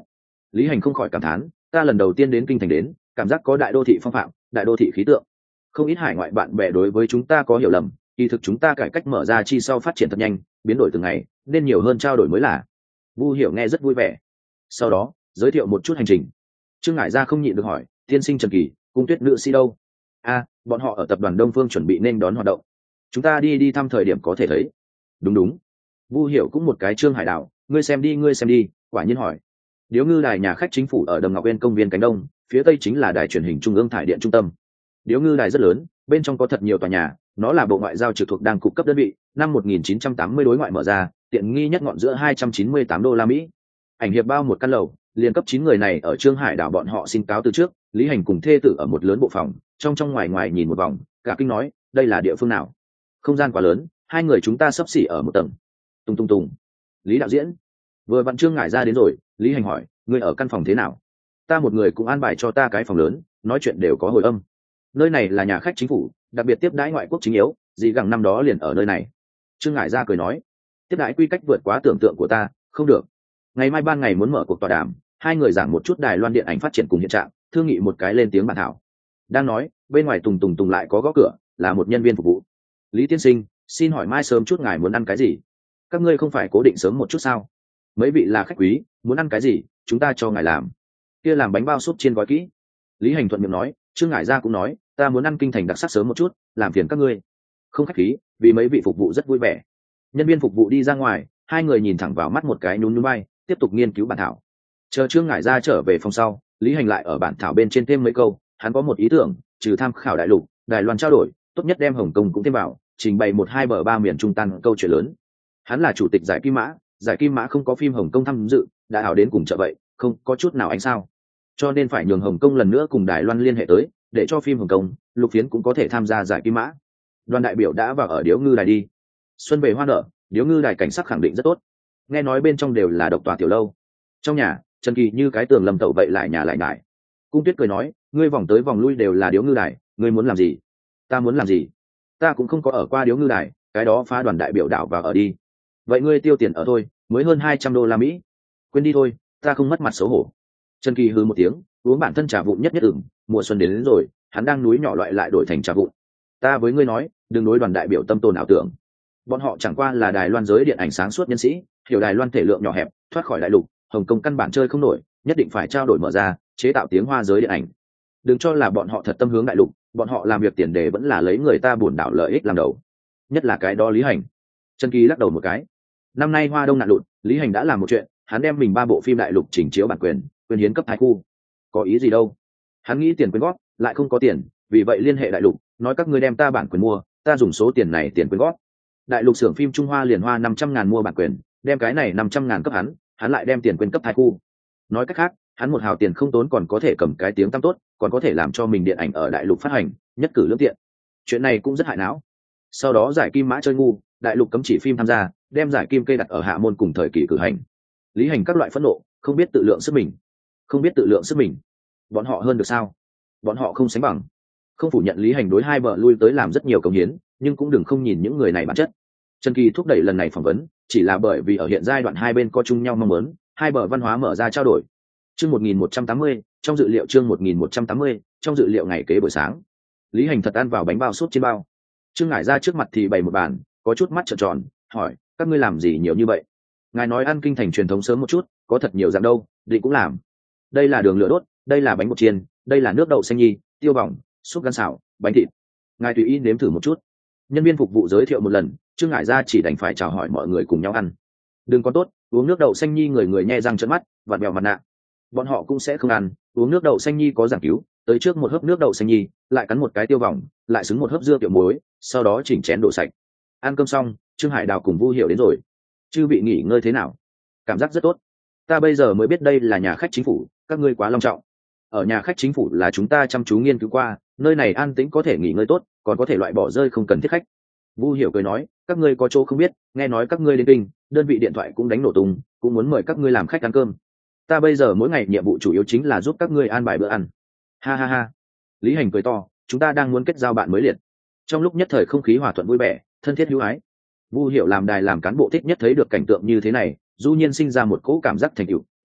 Lý Hành không khỏi cảm thán, ta lần đầu tiên đến kinh thành đến, cảm giác có đại đô thị phong phạm, đại đô thị khí tượng. Không ít hải ngoại bạn bè đối với chúng ta có hiểu lầm, kỳ thực chúng ta cải cách mở ra chi sau phát triển thật nhanh, biến đổi từng ngày, nên nhiều hơn trao đổi mới là. Vu Hiểu nghe rất vui vẻ. Sau đó, giới thiệu một chút hành trình. Trương Ngải Gia không nhịn được hỏi, tiên sinh Trần Kỳ, cung tuyết nữ sĩ đâu? A, bọn họ ở tập đoàn Đông Phương chuẩn bị nên đón hoạt động. Chúng ta đi đi thăm thời điểm có thể thấy. Đúng đúng. Vu Hiểu cũng một cái Trương Hải Đạo, ngươi xem đi ngươi xem đi, quả nhiên hỏi. Điếu Ngư đài nhà khách chính phủ ở Đầm Ngọc Uyên công viên cánh đông, phía tây chính là đài truyền hình trung ương thải điện trung tâm. Điếu Ngư đài rất lớn, bên trong có thật nhiều tòa nhà, nó là bộ ngoại giao trực thuộc đang cục cấp đơn vị, năm một nghìn chín trăm tám mươi đối ngoại mở ra, tiện nghi nhất ngọn giữa hai trăm chín mươi tám đô la Mỹ. Ảnh hiệp bao một căn lầu, liền cấp chín người này ở Trương Hải đảo bọn họ xin cáo từ trước, Lý Hành cùng thê tử ở một lớn bộ phòng, trong trong ngoài ngoài nhìn một vòng, cả kinh nói, đây là địa phương nào? Không gian quá lớn, hai người chúng ta sắp xỉ ở một tầng. Tung tung tung. Lý đạo diễn, vừa vặn Trương Ngải Gia đến rồi, Lý Hành hỏi, ngươi ở căn phòng thế nào? Ta một người cũng an bài cho ta cái phòng lớn, nói chuyện đều có hồi âm. Nơi này là nhà khách chính phủ, đặc biệt tiếp đãi ngoại quốc chính yếu, gì gẳng năm đó liền ở nơi này. Trương Ngải Gia cười nói, tiếp đãi quy cách vượt quá tưởng tượng của ta, không được. Ngày mai ban ngày muốn mở cuộc tọa đàm, hai người giảng một chút Đài Loan điện ảnh phát triển cùng hiện trạng, thương nghị một cái lên tiếng bàn thảo. Đang nói, bên ngoài tùng tùng tùng lại có gõ cửa, là một nhân viên phục vụ. Lý tiên sinh, xin hỏi mai sớm chút ngài muốn ăn cái gì? Các ngươi không phải cố định sớm một chút sao? Mấy vị là khách quý, muốn ăn cái gì, chúng ta cho ngài làm. Kia làm bánh bao súp chiên gói kỹ. Lý Hành thuận miệng nói, Trương Ngải Gia cũng nói, ta muốn ăn kinh thành đặc sắc sớm một chút, làm phiền các ngươi. Không khách khí, vì mấy vị phục vụ rất vui vẻ. Nhân viên phục vụ đi ra ngoài, hai người nhìn thẳng vào mắt một cái nhún nhún bay, tiếp tục nghiên cứu bản thảo. Chờ Trương Ngải Gia trở về phòng sau, Lý Hành lại ở bản thảo bên trên thêm mấy câu, hắn có một ý tưởng, trừ tham khảo đại lục, Đài Loan trao đổi, tốt nhất đem Hồng Kông cũng thêm vào, trình bày một hai bờ ba miền trung tan câu chuyện lớn. Hắn là chủ tịch giải Kim Mã, giải Kim Mã không có phim Hồng Kông tham dự, đã ảo đến cùng chợ vậy, không có chút nào ánh sao. Cho nên phải nhường Hồng Kông lần nữa cùng Đài Loan liên hệ tới, để cho phim Hồng Kông, Lục Phiến cũng có thể tham gia giải Kim Mã. Đoàn đại biểu đã vào ở Điếu Ngư đài đi. Xuân về hoa nở, Điếu Ngư đài cảnh sắc khẳng định rất tốt. Nghe nói bên trong đều là độc tòa tiểu lâu. Trong nhà, Trần Kỳ như cái tường lầm tẩu vậy lại nhà lại nhải. Cung Tuyết cười nói, ngươi vòng tới vòng lui đều là Điếu Ngư đài, ngươi muốn làm gì? Ta muốn làm gì? Ta cũng không có ở qua Điếu Ngư đài, cái đó phá đoàn đại biểu đảo vào ở đi. Vậy ngươi tiêu tiền ở thôi, mới hơn hai trăm đô la Mỹ. Quên đi thôi, ta không mất mặt xấu hổ. Trần Kỳ hừ một tiếng, uống bản thân trà vụn nhất nhất ửng, mùa xuân đến, đến rồi, hắn đang núi nhỏ loại lại đổi thành trà vụn. Ta với ngươi nói, đừng đối đoàn đại biểu tâm tồn ảo tưởng. Bọn họ chẳng qua là Đài Loan giới điện ảnh sáng suốt nhân sĩ, hiểu Đài Loan thể lượng nhỏ hẹp, thoát khỏi đại lục, Hồng Kông căn bản chơi không nổi, nhất định phải trao đổi mở ra, chế tạo tiếng hoa giới điện ảnh. Đừng cho là bọn họ thật tâm hướng đại lục, bọn họ làm việc tiền đề vẫn là lấy người ta buồn đảo lợi ích làm đầu. Nhất là cái đó Lý Hành. Trần Kỳ lắc đầu một cái. Năm nay Hoa Đông nạn lụt, Lý Hành đã làm một chuyện, hắn đem mình ba bộ phim đại lục chỉnh chiếu bản quyền, quyền hiến cấp thái khu. Có ý gì đâu? Hắn nghĩ tiền quyên góp, lại không có tiền, vì vậy liên hệ đại lục, nói các ngươi đem ta bản quyền mua, ta dùng số tiền này tiền quyên góp. Đại lục xưởng phim Trung Hoa liền hoa năm trăm ngàn mua bản quyền, đem cái này năm trăm ngàn cấp hắn, hắn lại đem tiền quyên cấp thái khu. Nói cách khác, hắn một hào tiền không tốn còn có thể cầm cái tiếng tăm tốt, còn có thể làm cho mình điện ảnh ở đại lục phát hành, nhất cử lưỡng tiện. Chuyện này cũng rất hại não. Sau đó giải Kim Mã chơi ngu, đại lục cấm chỉ phim tham gia, đem giải Kim Kê đặt ở hạ môn cùng thời kỳ cử hành. Lý Hành các loại phẫn nộ, không biết tự lượng sức mình, không biết tự lượng sức mình. Bọn họ hơn được sao? Bọn họ không sánh bằng. Không phủ nhận Lý Hành đối hai bờ lui tới làm rất nhiều công hiến, nhưng cũng đừng không nhìn những người này bản chất. Trần Kỳ thúc đẩy lần này phỏng vấn, chỉ là bởi vì ở hiện giai đoạn hai bên có chung nhau mong muốn, hai bờ văn hóa mở ra trao đổi. Chương một nghìn một trăm tám mươi, trong dự liệu chương một nghìn một trăm tám mươi, trong dự liệu ngày kế buổi sáng. Lý Hành thật ăn vào bánh bao súp trên bao. Trương Ngải Ra trước mặt thì bày một bàn, có chút mắt trợn tròn, hỏi, các ngươi làm gì nhiều như vậy? Ngài nói ăn kinh thành truyền thống sớm một chút, có thật nhiều dạng đâu, định cũng làm. Đây là đường lửa đốt, đây là bánh bột chiên, đây là nước đậu xanh nhi, tiêu bỏng, súp gan xào, bánh thịt. Ngài tùy ý nếm thử một chút. Nhân viên phục vụ giới thiệu một lần, Trương Ngải Ra chỉ đành phải chào hỏi mọi người cùng nhau ăn. Đừng có tốt, uống nước đậu xanh nhi người người nhe răng trợn mắt, vặn vẹo mặt nạ. Bọn họ cũng sẽ không ăn, uống nước đậu xanh nhi có giảng cứu, tới trước một hớp nước đậu xanh nhi, lại cắn một cái tiêu vòng, lại xứng một hớp dưa tiểu muối, sau đó chỉnh chén đổ sạch. Ăn cơm xong, Trương Hải Đào cùng Vu Hiểu đến rồi. Chư vị nghỉ ngơi thế nào? Cảm giác rất tốt. Ta bây giờ mới biết đây là nhà khách chính phủ, các ngươi quá long trọng. Ở nhà khách chính phủ là chúng ta chăm chú nghiên cứu qua, nơi này an tĩnh có thể nghỉ ngơi tốt, còn có thể loại bỏ rơi không cần thiết khách. Vu Hiểu cười nói, các ngươi có chỗ không biết, nghe nói các ngươi đến kinh, đơn vị điện thoại cũng đánh nổ tung, cũng muốn mời các ngươi làm khách ăn cơm. Ta bây giờ mỗi ngày nhiệm vụ chủ yếu chính là giúp các ngươi an bài bữa ăn. Ha ha ha. Lý Hành cười to, chúng ta đang muốn kết giao bạn mới liệt. Trong lúc nhất thời không khí hòa thuận vui vẻ, thân thiết hữu ái. Vu Hiểu làm đài làm cán bộ thích nhất thấy được cảnh tượng như thế này, du nhiên sinh ra một cỗ cảm giác thành tựu,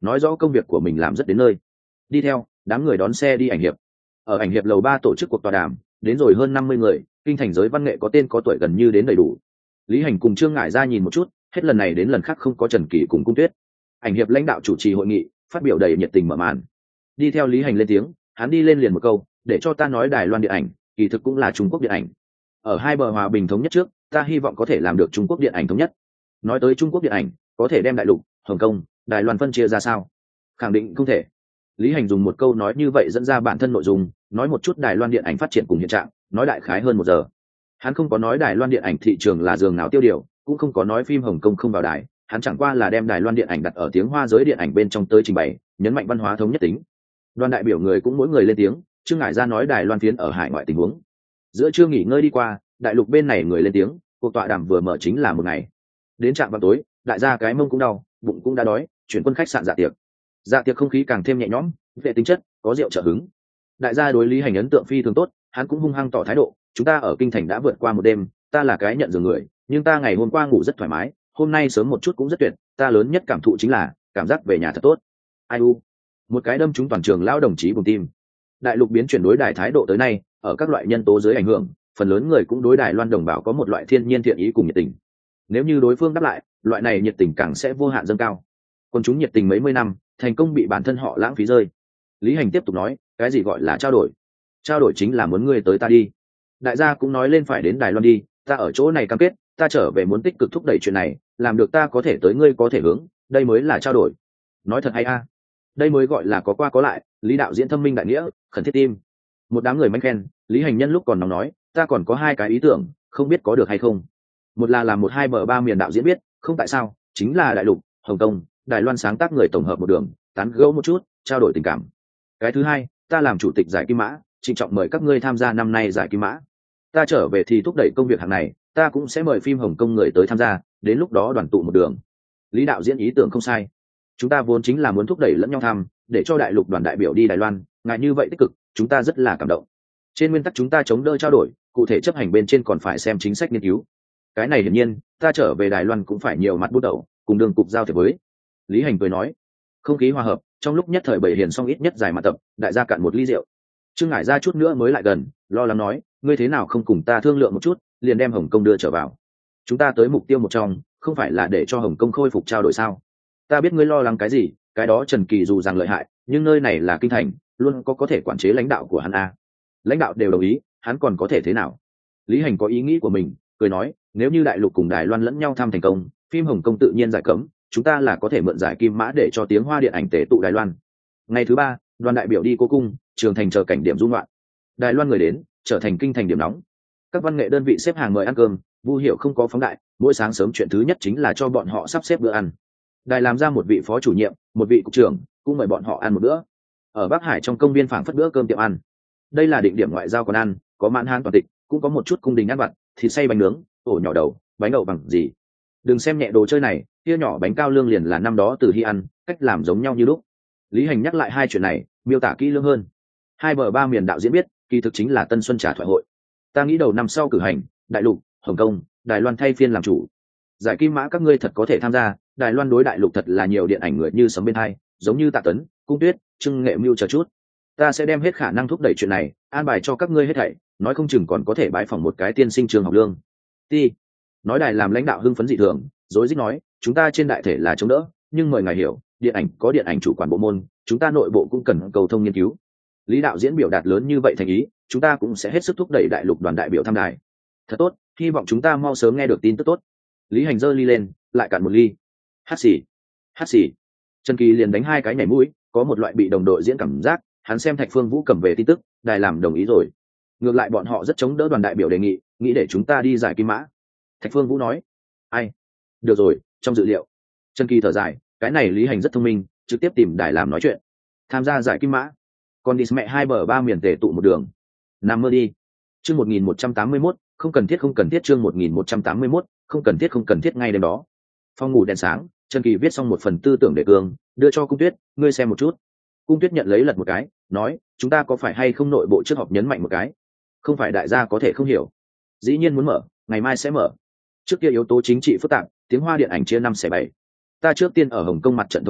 nói rõ công việc của mình làm rất đến nơi. Đi theo đám người đón xe đi ảnh hiệp. Ở ảnh hiệp lầu ba tổ chức cuộc tọa đàm, đến rồi hơn năm mươi người, kinh thành giới văn nghệ có tên có tuổi gần như đến đầy đủ. Lý Hành cùng Trương Ngải ra nhìn một chút, hết lần này đến lần khác không có Trần Kỳ cùng Cung Tuyết. Ảnh hiệp lãnh đạo chủ trì hội nghị, phát biểu đầy nhiệt tình mở màn. Đi theo Lý Hành lên tiếng, hắn đi lên liền một câu, để cho ta nói Đài Loan điện ảnh kỳ thực cũng là Trung Quốc điện ảnh. Ở hai bờ hòa bình thống nhất trước, ta hy vọng có thể làm được Trung Quốc điện ảnh thống nhất. Nói tới Trung Quốc điện ảnh, có thể đem đại lục, Hồng Kông, Đài Loan phân chia ra sao? Khẳng định không thể. Lý Hành dùng một câu nói như vậy dẫn ra bản thân nội dung, nói một chút Đài Loan điện ảnh phát triển cùng hiện trạng, nói đại khái hơn một giờ. Hắn không có nói Đài Loan điện ảnh thị trường là giường nào tiêu điều, cũng không có nói phim Hồng Kông không vào đài, hắn chẳng qua là đem Đài Loan điện ảnh đặt ở tiếng Hoa giới điện ảnh bên trong tới trình bày, nhấn mạnh văn hóa thống nhất tính. Đoàn đại biểu người cũng mỗi người lên tiếng, Trương Ngải ra nói Đài Loan phiến ở hải ngoại tình huống. Giữa trưa nghỉ ngơi đi qua, đại lục bên này người lên tiếng, cuộc tọa đàm vừa mở chính là một ngày. Đến trạm vào tối, đại gia cái mông cũng đau, bụng cũng đã đói, chuyển quân khách sạn dạ tiệc. Dạ tiệc không khí càng thêm nhẹ nhõm, về tính chất, có rượu trợ hứng. Đại gia đối Lý Hành ấn tượng phi thường tốt, hắn cũng hung hăng tỏ thái độ, chúng ta ở kinh thành đã vượt qua một đêm, ta là cái nhận giường người, nhưng ta ngày hôm qua ngủ rất thoải mái, hôm nay sớm một chút cũng rất tuyệt, ta lớn nhất cảm thụ chính là cảm giác về nhà thật tốt. Ai u, một cái đâm trúng toàn trường lao đồng chí bùng tim. Đại lục biến chuyển đối đài thái độ tới nay, ở các loại nhân tố dưới ảnh hưởng, phần lớn người cũng đối Đài Loan đồng bào có một loại thiên nhiên thiện ý cùng nhiệt tình. Nếu như đối phương đáp lại, loại này nhiệt tình càng sẽ vô hạn dâng cao. Còn chúng nhiệt tình mấy mươi năm, thành công bị bản thân họ lãng phí rơi. Lý Hành tiếp tục nói, cái gì gọi là trao đổi? Trao đổi chính là muốn ngươi tới ta đi. Đại gia cũng nói lên phải đến Đài Loan đi, ta ở chỗ này cam kết, ta trở về muốn tích cực thúc đẩy chuyện này, làm được ta có thể tới ngươi có thể hướng, đây mới là trao đổi. Nói thật hay a, đây mới gọi là có qua có lại. Lý đạo diễn thâm minh đại nghĩa, khẩn thiết tim. Một đám người manh khen, Lý Hành nhân lúc còn nóng nói, ta còn có hai cái ý tưởng, không biết có được hay không. Một là làm một hai bờ ba miền đạo diễn biết, không tại sao, chính là đại lục, Hồng Kông, Đài Loan sáng tác người tổng hợp một đường, tán gẫu một chút, trao đổi tình cảm. Cái thứ hai, ta làm chủ tịch giải Kim Mã, trịnh trọng mời các ngươi tham gia năm nay giải Kim Mã. Ta trở về thì thúc đẩy công việc hàng này, ta cũng sẽ mời phim Hồng Kông người tới tham gia, đến lúc đó đoàn tụ một đường. Lý đạo diễn ý tưởng không sai, chúng ta vốn chính là muốn thúc đẩy lẫn nhau tham, để cho đại lục đoàn đại biểu đi Đài Loan, ngài như vậy tích cực, chúng ta rất là cảm động. Trên nguyên tắc chúng ta chống đỡ trao đổi, cụ thể chấp hành bên trên còn phải xem chính sách nghiên cứu. Cái này hiển nhiên, ta trở về Đài Loan cũng phải nhiều mặt bút đầu, cùng đường cục giao thiệp với. Lý Hành cười nói, không khí hòa hợp, trong lúc nhất thời bảy hiền xong ít nhất dài mặt tập, đại gia cạn một ly rượu. Trương Ngải ra chút nữa mới lại gần, lo lắng nói, ngươi thế nào không cùng ta thương lượng một chút, liền đem Hồng Kông đưa trở vào. Chúng ta tới mục tiêu một trong, không phải là để cho Hồng Kông khôi phục trao đổi sao? Ta biết ngươi lo lắng cái gì, cái đó Trần Kỳ dù rằng lợi hại, nhưng nơi này là kinh thành, luôn có có thể quản chế lãnh đạo của hắn a. Lãnh đạo đều đồng ý, hắn còn có thể thế nào? Lý Hành có ý nghĩ của mình, cười nói, nếu như đại lục cùng Đài Loan lẫn nhau tham thành công, phim Hồng Kông tự nhiên giải cấm, chúng ta là có thể mượn giải Kim Mã để cho tiếng Hoa điện ảnh tề tụ Đài Loan. Ngày thứ ba, đoàn đại biểu đi Cố Cung, Trường Thành chờ cảnh điểm dung loạn. Đài Loan người đến, trở thành kinh thành điểm nóng. Các văn nghệ đơn vị xếp hàng mời ăn cơm, Vu Hiệu không có phóng đại, mỗi sáng sớm chuyện thứ nhất chính là cho bọn họ sắp xếp bữa ăn. Đài làm ra một vị phó chủ nhiệm, một vị cục trưởng, cũng mời bọn họ ăn một bữa. Ở Bắc Hải trong công viên phảng phất bữa cơm tiệm ăn. Đây là định điểm ngoại giao quán ăn, có mãn hán toàn tịch, cũng có một chút cung đình ăn vặt, thịt xay bánh nướng, ổ nhỏ đầu, bánh đậu bằng gì. Đừng xem nhẹ đồ chơi này, kia nhỏ bánh cao lương liền là năm đó từ Hy ăn, cách làm giống nhau như lúc. Lý Hành nhắc lại hai chuyện này, miêu tả kỹ lưỡng hơn. Hai bờ ba miền đạo diễn biết, kỳ thực chính là Tân Xuân Trà thoại hội. Ta nghĩ đầu năm sau cử hành, đại lục, Hồng Kông, Đài Loan thay phiên làm chủ. Giải Kim Mã các ngươi thật có thể tham gia, Đài Loan đối đại lục thật là nhiều điện ảnh người như sấm bên hai, giống như Tạ Tấn, Cung Tuyết, Trưng Nghệ Mưu chờ chút. Ta sẽ đem hết khả năng thúc đẩy chuyện này, an bài cho các ngươi hết thảy, nói không chừng còn có thể bái phỏng một cái tiên sinh trường học lương. Ti. Nói đài làm lãnh đạo hưng phấn dị thường, rối rít nói, chúng ta trên đại thể là chống đỡ, nhưng mời ngài hiểu, điện ảnh có điện ảnh chủ quản bộ môn, chúng ta nội bộ cũng cần cầu thông nghiên cứu. Lý đạo diễn biểu đạt lớn như vậy thành ý, chúng ta cũng sẽ hết sức thúc đẩy đại lục đoàn đại biểu tham đài. Thật tốt, hy vọng chúng ta mau sớm nghe được tin tức tốt. Lý Hành giơ ly lên, lại cạn một ly. Hát xì, hát xì. Trần Kỳ liền đánh hai cái nhảy mũi, có một loại bị đồng đội diễn cảm giác. Hắn xem Thạch Phương Vũ cầm về tin tức, đài làm đồng ý rồi. Ngược lại bọn họ rất chống đỡ đoàn đại biểu đề nghị, nghĩ để chúng ta đi giải Kim Mã. Thạch Phương Vũ nói, ai? Được rồi, trong dự liệu. Trần Kỳ thở dài, cái này Lý Hành rất thông minh, trực tiếp tìm đài làm nói chuyện. Tham gia giải Kim Mã, còn đi mẹ hai bờ ba miền tề tụ một đường. Nằm mơ đi. Chương một nghìn một trăm tám mươi mốt, không cần thiết không cần thiết chương một nghìn một trăm tám mươi mốt, không cần thiết không cần thiết ngay đêm đó. Phòng ngủ đèn sáng, Trần Kỳ viết xong một phần tư tưởng đề cương, đưa cho Cung Tuyết, ngươi xem một chút. Cung Tuyết nhận lấy lật một cái, nói, chúng ta có phải hay không nội bộ trước họp nhấn mạnh một cái? Không phải đại gia có thể không hiểu. Dĩ nhiên muốn mở, ngày mai sẽ mở. Trước kia yếu tố chính trị phức tạp, tiếng Hoa điện ảnh chia năm xẻ bảy. Ta trước tiên ở Hồng Kông mặt trận thống nhất,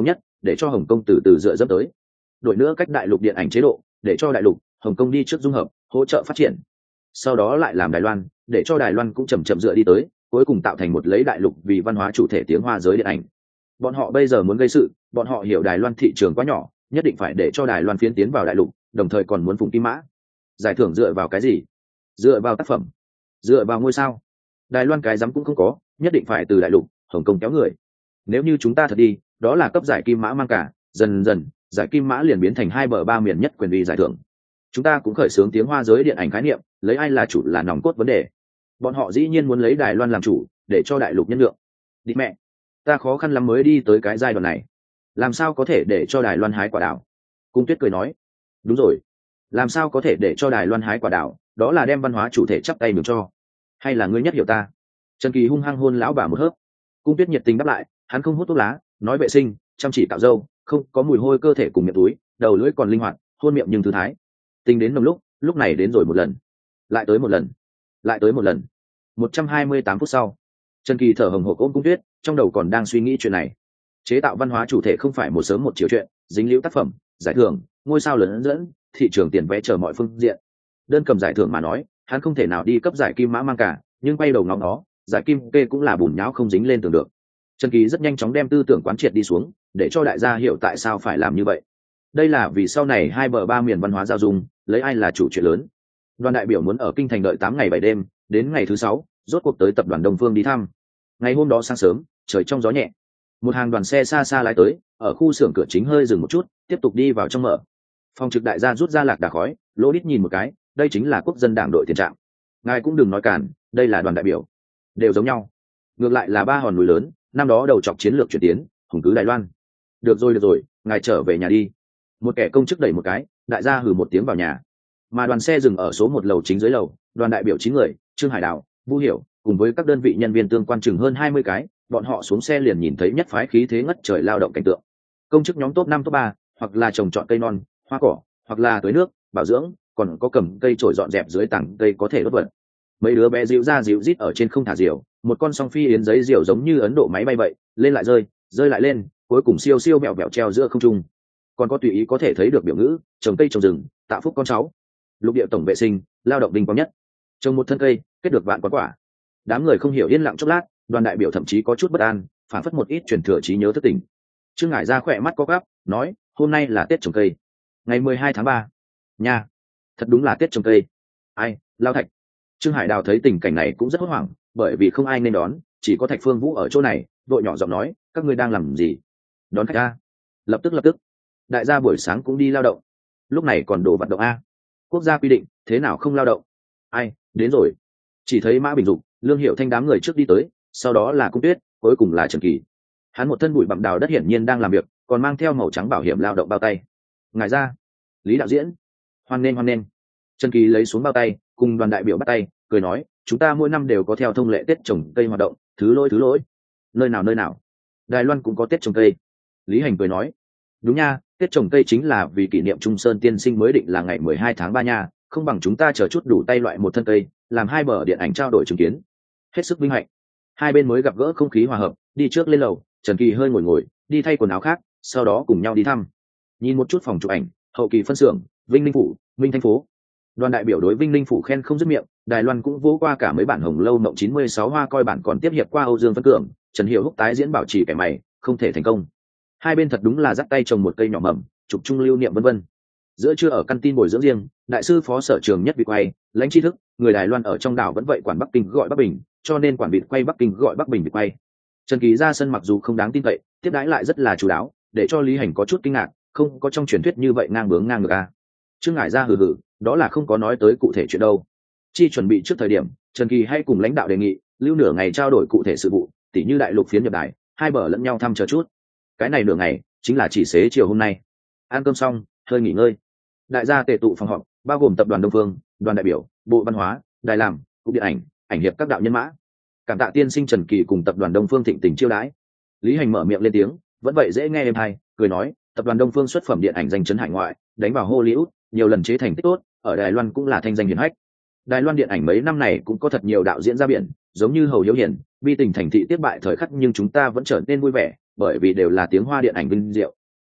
để cho Hồng Kông từ từ dựa dẫm tới. Đổi nữa cách đại lục điện ảnh chế độ, để cho đại lục, Hồng Kông đi trước dung hợp, hỗ trợ phát triển. Sau đó lại làm Đài Loan, để cho Đài Loan cũng chậm chậm dựa đi tới, cuối cùng tạo thành một lấy đại lục vì văn hóa chủ thể tiếng Hoa giới điện ảnh. Bọn họ bây giờ muốn gây sự, bọn họ hiểu Đài Loan thị trường quá nhỏ, nhất định phải để cho Đài Loan phiến tiến vào đại lục, đồng thời còn muốn phụng kim mã. Giải thưởng dựa vào cái gì? Dựa vào tác phẩm, dựa vào ngôi sao. Đài Loan cái dám cũng không có, nhất định phải từ đại lục, Hồng Kông kéo người. Nếu như chúng ta thật đi, đó là cấp giải kim mã mang cả, dần dần giải kim mã liền biến thành hai bờ ba miền nhất quyền uy giải thưởng. Chúng ta cũng khởi xướng tiếng Hoa giới điện ảnh khái niệm, lấy ai là chủ là nòng cốt vấn đề. Bọn họ dĩ nhiên muốn lấy Đài Loan làm chủ, để cho đại lục nhân lượng. Đi mẹ, ta khó khăn lắm mới đi tới cái giai đoạn này, làm sao có thể để cho Đài Loan hái quả đào? Cung Tuyết cười nói, đúng rồi, làm sao có thể để cho Đài Loan hái quả đào, đó là đem văn hóa chủ thể chắp tay mừng cho. Hay là ngươi nhất hiểu ta? Trần Kỳ hung hăng hôn lão bà một hớp. Cung Tuyết nhiệt tình đáp lại, hắn không hút thuốc lá, nói vệ sinh, chăm chỉ cạo râu, không có mùi hôi cơ thể cùng miệng túi, đầu lưỡi còn linh hoạt, hôn miệng nhưng thư thái. Tình đến nồng lúc, lúc này đến rồi một lần, lại tới một lần, lại tới một lần. một trăm hai mươi tám phút sau, Trần Kỳ thở hồng hộc ôm Cung Tuyết, trong đầu còn đang suy nghĩ chuyện này. Chế tạo văn hóa chủ thể không phải một sớm một chiều chuyện, dính liễu tác phẩm, giải thưởng, ngôi sao lớn dẫn, thị trường tiền vé chờ mọi phương diện. Đơn cầm giải thưởng mà nói, hắn không thể nào đi cấp giải kim mã mang cả, nhưng quay đầu ngóng nó, giải kim kê cũng là bùn nhão không dính lên tường được. Trần Kỳ rất nhanh chóng đem tư tưởng quán triệt đi xuống, để cho đại gia hiểu tại sao phải làm như vậy. Đây là vì sau này hai bờ ba miền văn hóa giao dung, lấy ai là chủ chuyện lớn. Đoàn đại biểu muốn ở kinh thành đợi tám ngày bảy đêm, đến ngày thứ sáu, rốt cuộc tới tập đoàn Đông Phương đi thăm. Ngày hôm đó sáng sớm, trời trong gió nhẹ, một hàng đoàn xe xa xa lái tới, ở khu xưởng cửa chính hơi dừng một chút, tiếp tục đi vào trong mở. Phòng trực đại gia rút ra lạc đà khói, lỗ đít nhìn một cái, đây chính là quốc dân đảng đội tiền trạm. Ngài cũng đừng nói cản, đây là đoàn đại biểu, đều giống nhau. Ngược lại là ba hòn núi lớn, năm đó đầu chọc chiến lược chuyển tiến, hùng cứ Đài Loan. Được rồi được rồi, ngài trở về nhà đi. Một kẻ công chức đẩy một cái, đại gia hừ một tiếng vào nhà. Mà đoàn xe dừng ở số một lầu chính dưới lầu, đoàn đại biểu chín người, Trương Hải Đào, Vu Hiểu, cùng với các đơn vị nhân viên tương quan chừng hơn hai mươi cái, bọn họ xuống xe liền nhìn thấy nhất phái khí thế ngất trời lao động cảnh tượng. Công chức nhóm top năm top ba, hoặc là trồng trọt cây non, hoa cỏ, hoặc là tưới nước, bảo dưỡng, còn có cầm cây trổi dọn dẹp dưới tảng cây có thể đốt vật. Mấy đứa bé dịu ra dịu rít ở trên không thả diều, một con song phi yến giấy diều giống như Ấn Độ máy bay vậy, lên lại rơi, rơi lại lên, cuối cùng siêu siêu mẹo mẹo treo giữa không trung. Còn có tùy ý có thể thấy được biểu ngữ, trồng cây trồng rừng, tạo phúc con cháu. Lục địa tổng vệ sinh, lao động vinh quang nhất. Trồng một thân cây, kết được vạn quả quả. Đám người không hiểu yên lặng chốc lát, đoàn đại biểu thậm chí có chút bất an, phản phất một ít truyền thừa trí nhớ thất tình. Trương Ngải ra khỏe mắt có gắp, nói, hôm nay là Tết trồng cây, ngày mười hai tháng ba. Nha, thật đúng là Tết trồng cây. Ai, Lao Thạch. Trương Hải Đào thấy tình cảnh này cũng rất hốt hoảng, bởi vì không ai nên đón, chỉ có Thạch Phương Vũ ở chỗ này, vội nhỏ giọng nói, các ngươi đang làm gì? Đón khách a. Lập tức lập tức. Đại gia buổi sáng cũng đi lao động, lúc này còn đổ vận động a. Quốc gia quy định, thế nào không lao động? Ai, đến rồi. Chỉ thấy Mã Bình Dục, Lương Hiệu Thanh đám người trước đi tới, sau đó là Cung Tuyết, cuối cùng là Trần Kỳ. Hắn một thân bụi bặm đào đất hiển nhiên đang làm việc, còn mang theo màu trắng bảo hiểm lao động bao tay. Ngài ra, Lý đạo diễn, hoan nghênh hoan nghênh. Trần Kỳ lấy xuống bao tay, cùng đoàn đại biểu bắt tay, cười nói, chúng ta mỗi năm đều có theo thông lệ Tết trồng cây hoạt động, thứ lỗi thứ lỗi. Nơi nào nơi nào? Đài Loan cũng có Tết trồng cây. Lý Hành cười nói, đúng nha, Tết trồng cây chính là vì kỷ niệm Trung Sơn tiên sinh mới định là ngày mười hai tháng ba nha, không bằng chúng ta chờ chút đủ tay loại một thân cây, làm hai bờ điện ảnh trao đổi chứng kiến. Hết sức vinh hạnh. Hai bên mới gặp gỡ không khí hòa hợp, đi trước lên lầu, Trần Kỳ hơi ngồi ngồi, đi thay quần áo khác, sau đó cùng nhau đi thăm. Nhìn một chút phòng chụp ảnh, hậu kỳ phân xưởng, Vinh Ninh phủ, Vinh Thành phố. Đoàn đại biểu đối Vinh Ninh phủ khen không dứt miệng, Đài Loan cũng vỗ qua cả mấy bản Hồng Lâu Mộng chín mươi sáu hoa coi bản còn tiếp hiệp qua Âu Dương Phân Cường, Trần Hiểu Húc tái diễn bảo trì kẻ mày, không thể thành công. Hai bên thật đúng là dắt tay trồng một cây nhỏ mầm, chụp chung lưu niệm vân vân. Giữa trưa ở căn tin bồi dưỡng riêng, đại sư phó sở trường nhất vị quay, lãnh tri thức, người Đài Loan ở trong đảo vẫn vậy quản Bắc Kinh gọi Bắc Bình, cho nên quản vịt quay Bắc Kinh gọi Bắc Bình vị quay. Trần Kỳ ra sân mặc dù không đáng tin cậy, tiếp đãi lại rất là chú đáo, để cho Lý Hành có chút kinh ngạc, không có trong truyền thuyết như vậy ngang bướng ngang ngược a. Trương Ngải ra hừ hừ, đó là không có nói tới cụ thể chuyện đâu. Chi chuẩn bị trước thời điểm, Trần Kỳ hay cùng lãnh đạo đề nghị, lưu nửa ngày trao đổi cụ thể sự vụ, tỉ như đại lục phiến nhập đài, hai bờ lẫn nhau thăm chờ chút. Cái này nửa ngày, chính là chỉ xế chiều hôm nay. Ăn cơm xong, hơi nghỉ ngơi. Đại gia tề tụ phòng họp, bao gồm tập đoàn Đông Phương, đoàn đại biểu, bộ văn hóa, đài làm, cục điện ảnh, ảnh hiệp các đạo nhân mã. Cảm tạ tiên sinh Trần Kỳ cùng tập đoàn Đông Phương thịnh tình chiêu đãi. Lý Hành mở miệng lên tiếng, vẫn vậy dễ nghe êm hay, cười nói, tập đoàn Đông Phương xuất phẩm điện ảnh danh chấn hải ngoại, đánh vào Hollywood, nhiều lần chế thành tích tốt, ở Đài Loan cũng là thanh danh hiển hách. Đài Loan điện ảnh mấy năm này cũng có thật nhiều đạo diễn ra biển, giống như Hầu Hiếu Hiển, bi tình thành thị tiếp bại thời khắc nhưng chúng ta vẫn trở nên vui vẻ, bởi vì đều là tiếng Hoa điện ảnh vinh diệu.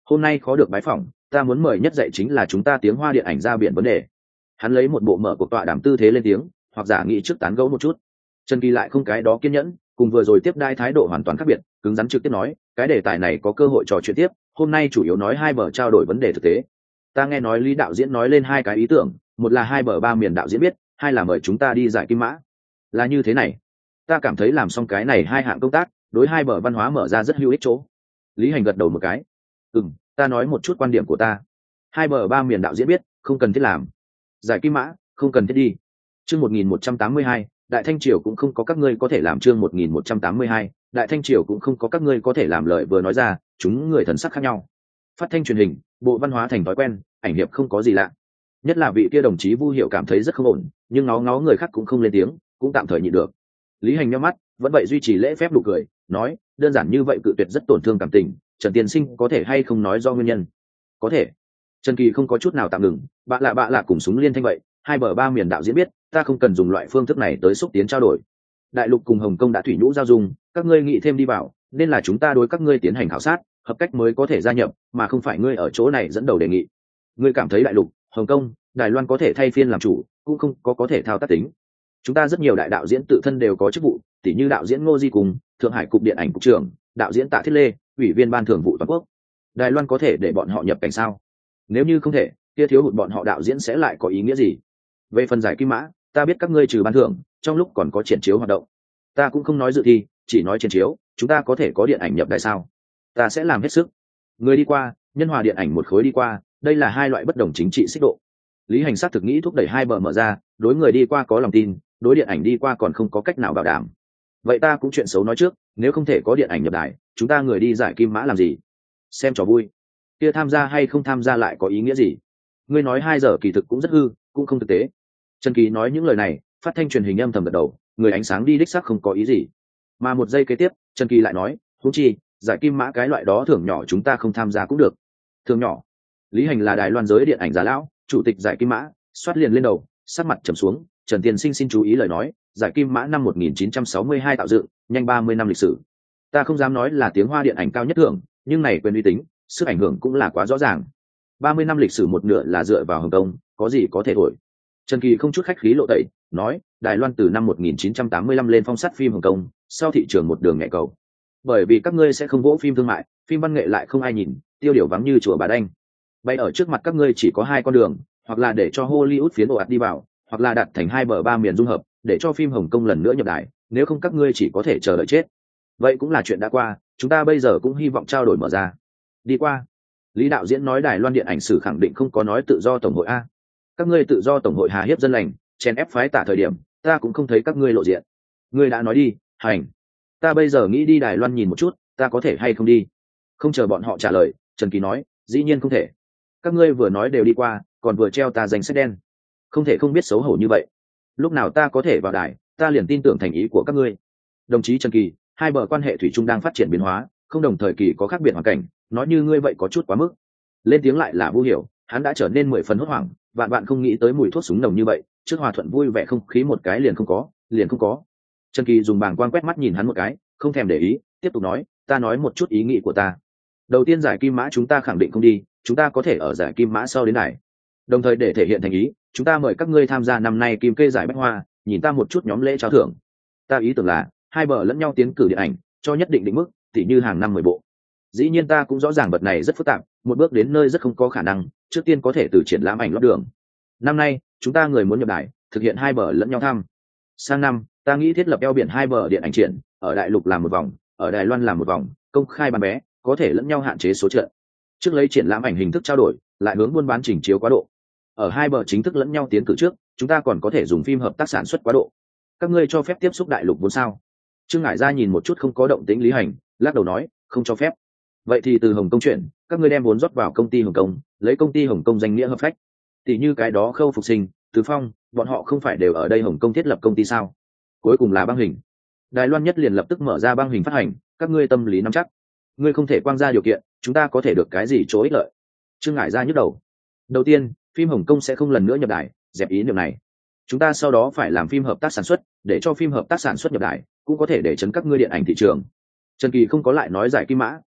hôm nay khó được bái phỏng, ta muốn mời nhất dạy chính là chúng ta tiếng Hoa điện ảnh ra biển vấn đề. Hắn lấy một bộ mở cuộc tọa đàm tư thế lên tiếng, hoặc giả nghĩ trước tán gẫu một chút. Trần Kỳ lại không cái đó kiên nhẫn, cùng vừa rồi tiếp đai thái độ hoàn toàn khác biệt, cứng rắn trực tiếp nói, cái đề tài này có cơ hội trò chuyện tiếp, hôm nay chủ yếu nói hai bờ trao đổi vấn đề thực tế. Ta nghe nói Lý đạo diễn nói lên hai cái ý tưởng, một là hai bờ ba miền đạo diễn biết, hai là mời chúng ta đi giải kim mã. Là như thế này, ta cảm thấy làm xong cái này hai hạng công tác, đối hai bờ văn hóa mở ra rất hữu ích chỗ. Lý Hành gật đầu một cái. Ừm, ta nói một chút quan điểm của ta. Hai bờ ba miền đạo diễn biết, không cần thiết làm. Giải kim mã, không cần thiết đi. Chương một nghìn một trăm tám mươi hai, Đại Thanh Triều cũng không có các ngươi có thể làm. Chương một nghìn một trăm tám mươi hai, Đại Thanh Triều cũng không có các ngươi có thể làm. Lời vừa nói ra, chúng người thần sắc khác nhau. Phát thanh truyền hình, bộ văn hóa thành thói quen, ảnh hiệp không có gì lạ. Nhất là vị kia đồng chí Vu Hiệu cảm thấy rất không ổn, nhưng ngó ngó người khác cũng không lên tiếng, cũng tạm thời nhịn được. Lý Hành nhắm mắt, vẫn vậy duy trì lễ phép đủ cười, nói, đơn giản như vậy cự tuyệt rất tổn thương cảm tình, Trần Tiên Sinh có thể hay không nói do nguyên nhân? Có thể. Trần Kỳ không có chút nào tạm ngừng, bạ lạ bạ lạ cùng súng liên thanh vậy, hai bờ ba miền đạo diễn biết, ta không cần dùng loại phương thức này tới xúc tiến trao đổi. Đại lục cùng Hồng Kông đã thủy nhũ giao dung, các ngươi nghĩ thêm đi vào, nên là chúng ta đối các ngươi tiến hành khảo sát, hợp cách mới có thể gia nhập, mà không phải ngươi ở chỗ này dẫn đầu đề nghị. Ngươi cảm thấy đại lục, Hồng Kông, Đài Loan có thể thay phiên làm chủ, cũng không có có thể thao tác tính. Chúng ta rất nhiều đại đạo diễn tự thân đều có chức vụ, tỷ như đạo diễn Ngô Di cùng Thượng Hải cục điện ảnh cục trưởng, đạo diễn Tạ Thiết Lê, ủy viên ban thường vụ toàn quốc. Đài Loan có thể để bọn họ nhập cảnh sao? Nếu như không thể, kia thiếu hụt bọn họ đạo diễn sẽ lại có ý nghĩa gì? Về phần giải kim mã, ta biết các ngươi trừ ban thưởng, trong lúc còn có triển chiếu hoạt động. Ta cũng không nói dự thi, chỉ nói triển chiếu, chúng ta có thể có điện ảnh nhập đại sao? Ta sẽ làm hết sức. Người đi qua, nhân hòa điện ảnh một khối đi qua, đây là hai loại bất đồng chính trị xích độ. Lý Hành sát thực nghĩ thúc đẩy hai bờ mở ra, đối người đi qua có lòng tin, đối điện ảnh đi qua còn không có cách nào bảo đảm. Vậy ta cũng chuyện xấu nói trước, nếu không thể có điện ảnh nhập đài, chúng ta người đi giải kim mã làm gì? Xem trò vui. Kia tham gia hay không tham gia lại có ý nghĩa gì? Ngươi nói hai giờ kỳ thực cũng rất hư, cũng không thực tế. Trần Kỳ nói những lời này, phát thanh truyền hình âm thầm gật đầu, người ánh sáng đi đích xác không có ý gì. Mà một giây kế tiếp, Trần Kỳ lại nói, huống chi, giải kim mã cái loại đó thưởng nhỏ chúng ta không tham gia cũng được. Thưởng nhỏ? Lý Hành là Đài Loan giới điện ảnh già lão, chủ tịch giải kim mã, xoát liền lên đầu, sắc mặt trầm xuống. Trần Tiên Sinh xin chú ý lời nói, giải kim mã năm một nghìn chín trăm sáu mươi hai tạo dựng, nhanh ba mươi năm lịch sử. Ta không dám nói là tiếng Hoa điện ảnh cao nhất thưởng, nhưng này quyền uy tín, sức ảnh hưởng cũng là quá rõ ràng. ba mươi năm lịch sử một nửa là dựa vào Hồng Kông, có gì có thể thổi. Trần Kỳ không chút khách khí lộ tẩy, nói, Đài Loan từ năm một nghìn chín trăm tám mươi lăm lên phong sát phim Hồng Kông, sau thị trường một đường nhẹ cầu. Bởi vì các ngươi sẽ không vỗ phim thương mại, phim văn nghệ lại không ai nhìn, tiêu điều vắng như chùa Bà Đanh. Bay ở trước mặt các ngươi chỉ có hai con đường, hoặc là để cho Hollywood phiến ồ ạt đi vào, hoặc là đặt thành hai bờ ba miền dung hợp, để cho phim Hồng Kông lần nữa nhập đài, nếu không các ngươi chỉ có thể chờ đợi chết. Vậy cũng là chuyện đã qua, chúng ta bây giờ cũng hy vọng trao đổi mở ra. Đi qua. Lý đạo diễn nói Đài Loan điện ảnh sử khẳng định không có nói tự do tổng hội a. Các ngươi tự do tổng hội hà hiếp dân lành, chèn ép phái tả thời điểm, ta cũng không thấy các ngươi lộ diện. Ngươi đã nói đi, hành. Ta bây giờ nghĩ đi Đài Loan nhìn một chút, ta có thể hay không đi? Không chờ bọn họ trả lời, Trần Kỳ nói, dĩ nhiên không thể. Các ngươi vừa nói đều đi qua, còn vừa treo ta danh sách đen. Không thể không biết xấu hổ như vậy. Lúc nào ta có thể vào đài, ta liền tin tưởng thành ý của các ngươi. Đồng chí Trần Kỳ, hai bờ quan hệ thủy chung đang phát triển biến hóa, không đồng thời kỳ có khác biệt hoàn cảnh, nói như ngươi vậy có chút quá mức. Lên tiếng lại là Vu Hiểu, hắn đã trở nên mười phần hốt hoảng, vạn vạn không nghĩ tới mùi thuốc súng nồng như vậy, trước hòa thuận vui vẻ không khí một cái liền không có, liền không có. Trần Kỳ dùng bảng quang quét mắt nhìn hắn một cái, không thèm để ý, tiếp tục nói, ta nói một chút ý nghĩ của ta. Đầu tiên giải kim mã chúng ta khẳng định không đi, chúng ta có thể ở giải kim mã sau đến này. Đồng thời để thể hiện thành ý, chúng ta mời các ngươi tham gia năm nay kim kê giải bách hoa, nhìn ta một chút nhóm lễ trao thưởng. Ta ý tưởng là hai bờ lẫn nhau tiến cử điện ảnh, cho nhất định định mức, tỉ như hàng năm mười bộ. Dĩ nhiên ta cũng rõ ràng vật này rất phức tạp, một bước đến nơi rất không có khả năng, trước tiên có thể từ triển lãm ảnh lót đường. Năm nay, chúng ta người muốn nhập đài, thực hiện hai bờ lẫn nhau thăm. Sang năm, ta nghĩ thiết lập eo biển hai bờ điện ảnh triển, ở đại lục làm một vòng, ở Đài Loan làm một vòng, công khai bán vé, có thể lẫn nhau hạn chế số trận. Trước lấy triển lãm ảnh hình thức trao đổi, lại hướng buôn bán trình chiếu quá độ. Ở hai bờ chính thức lẫn nhau tiến cử trước, chúng ta còn có thể dùng phim hợp tác sản xuất quá độ. Các ngươi cho phép tiếp xúc đại lục vốn sao? Trương Ngải Gia nhìn một chút không có động tĩnh Lý Hành, lắc đầu nói, không cho phép. Vậy thì từ Hồng Kông chuyển, các ngươi đem vốn rót vào công ty Hồng Kông, lấy công ty Hồng Kông danh nghĩa hợp phách. Tỷ như cái đó Khâu Phục Sinh, Từ Phong, bọn họ không phải đều ở đây Hồng Kông thiết lập công ty sao? Cuối cùng là băng hình. Đài Loan nhất liền lập tức mở ra băng hình phát hành, các ngươi tâm lý nắm chắc. Ngươi không thể quang ra điều kiện, chúng ta có thể được cái gì chỗ ích lợi? Trương Ngải Gia nhức đầu. Đầu tiên, phim Hồng Kông sẽ không lần nữa nhập đài, dẹp ý điều này. Chúng ta sau đó phải làm phim hợp tác sản xuất, để cho phim hợp tác sản xuất nhập đài, cũng có thể để chấn các ngươi điện ảnh thị trường. Trần Kỳ không có lại nói giải kim mã,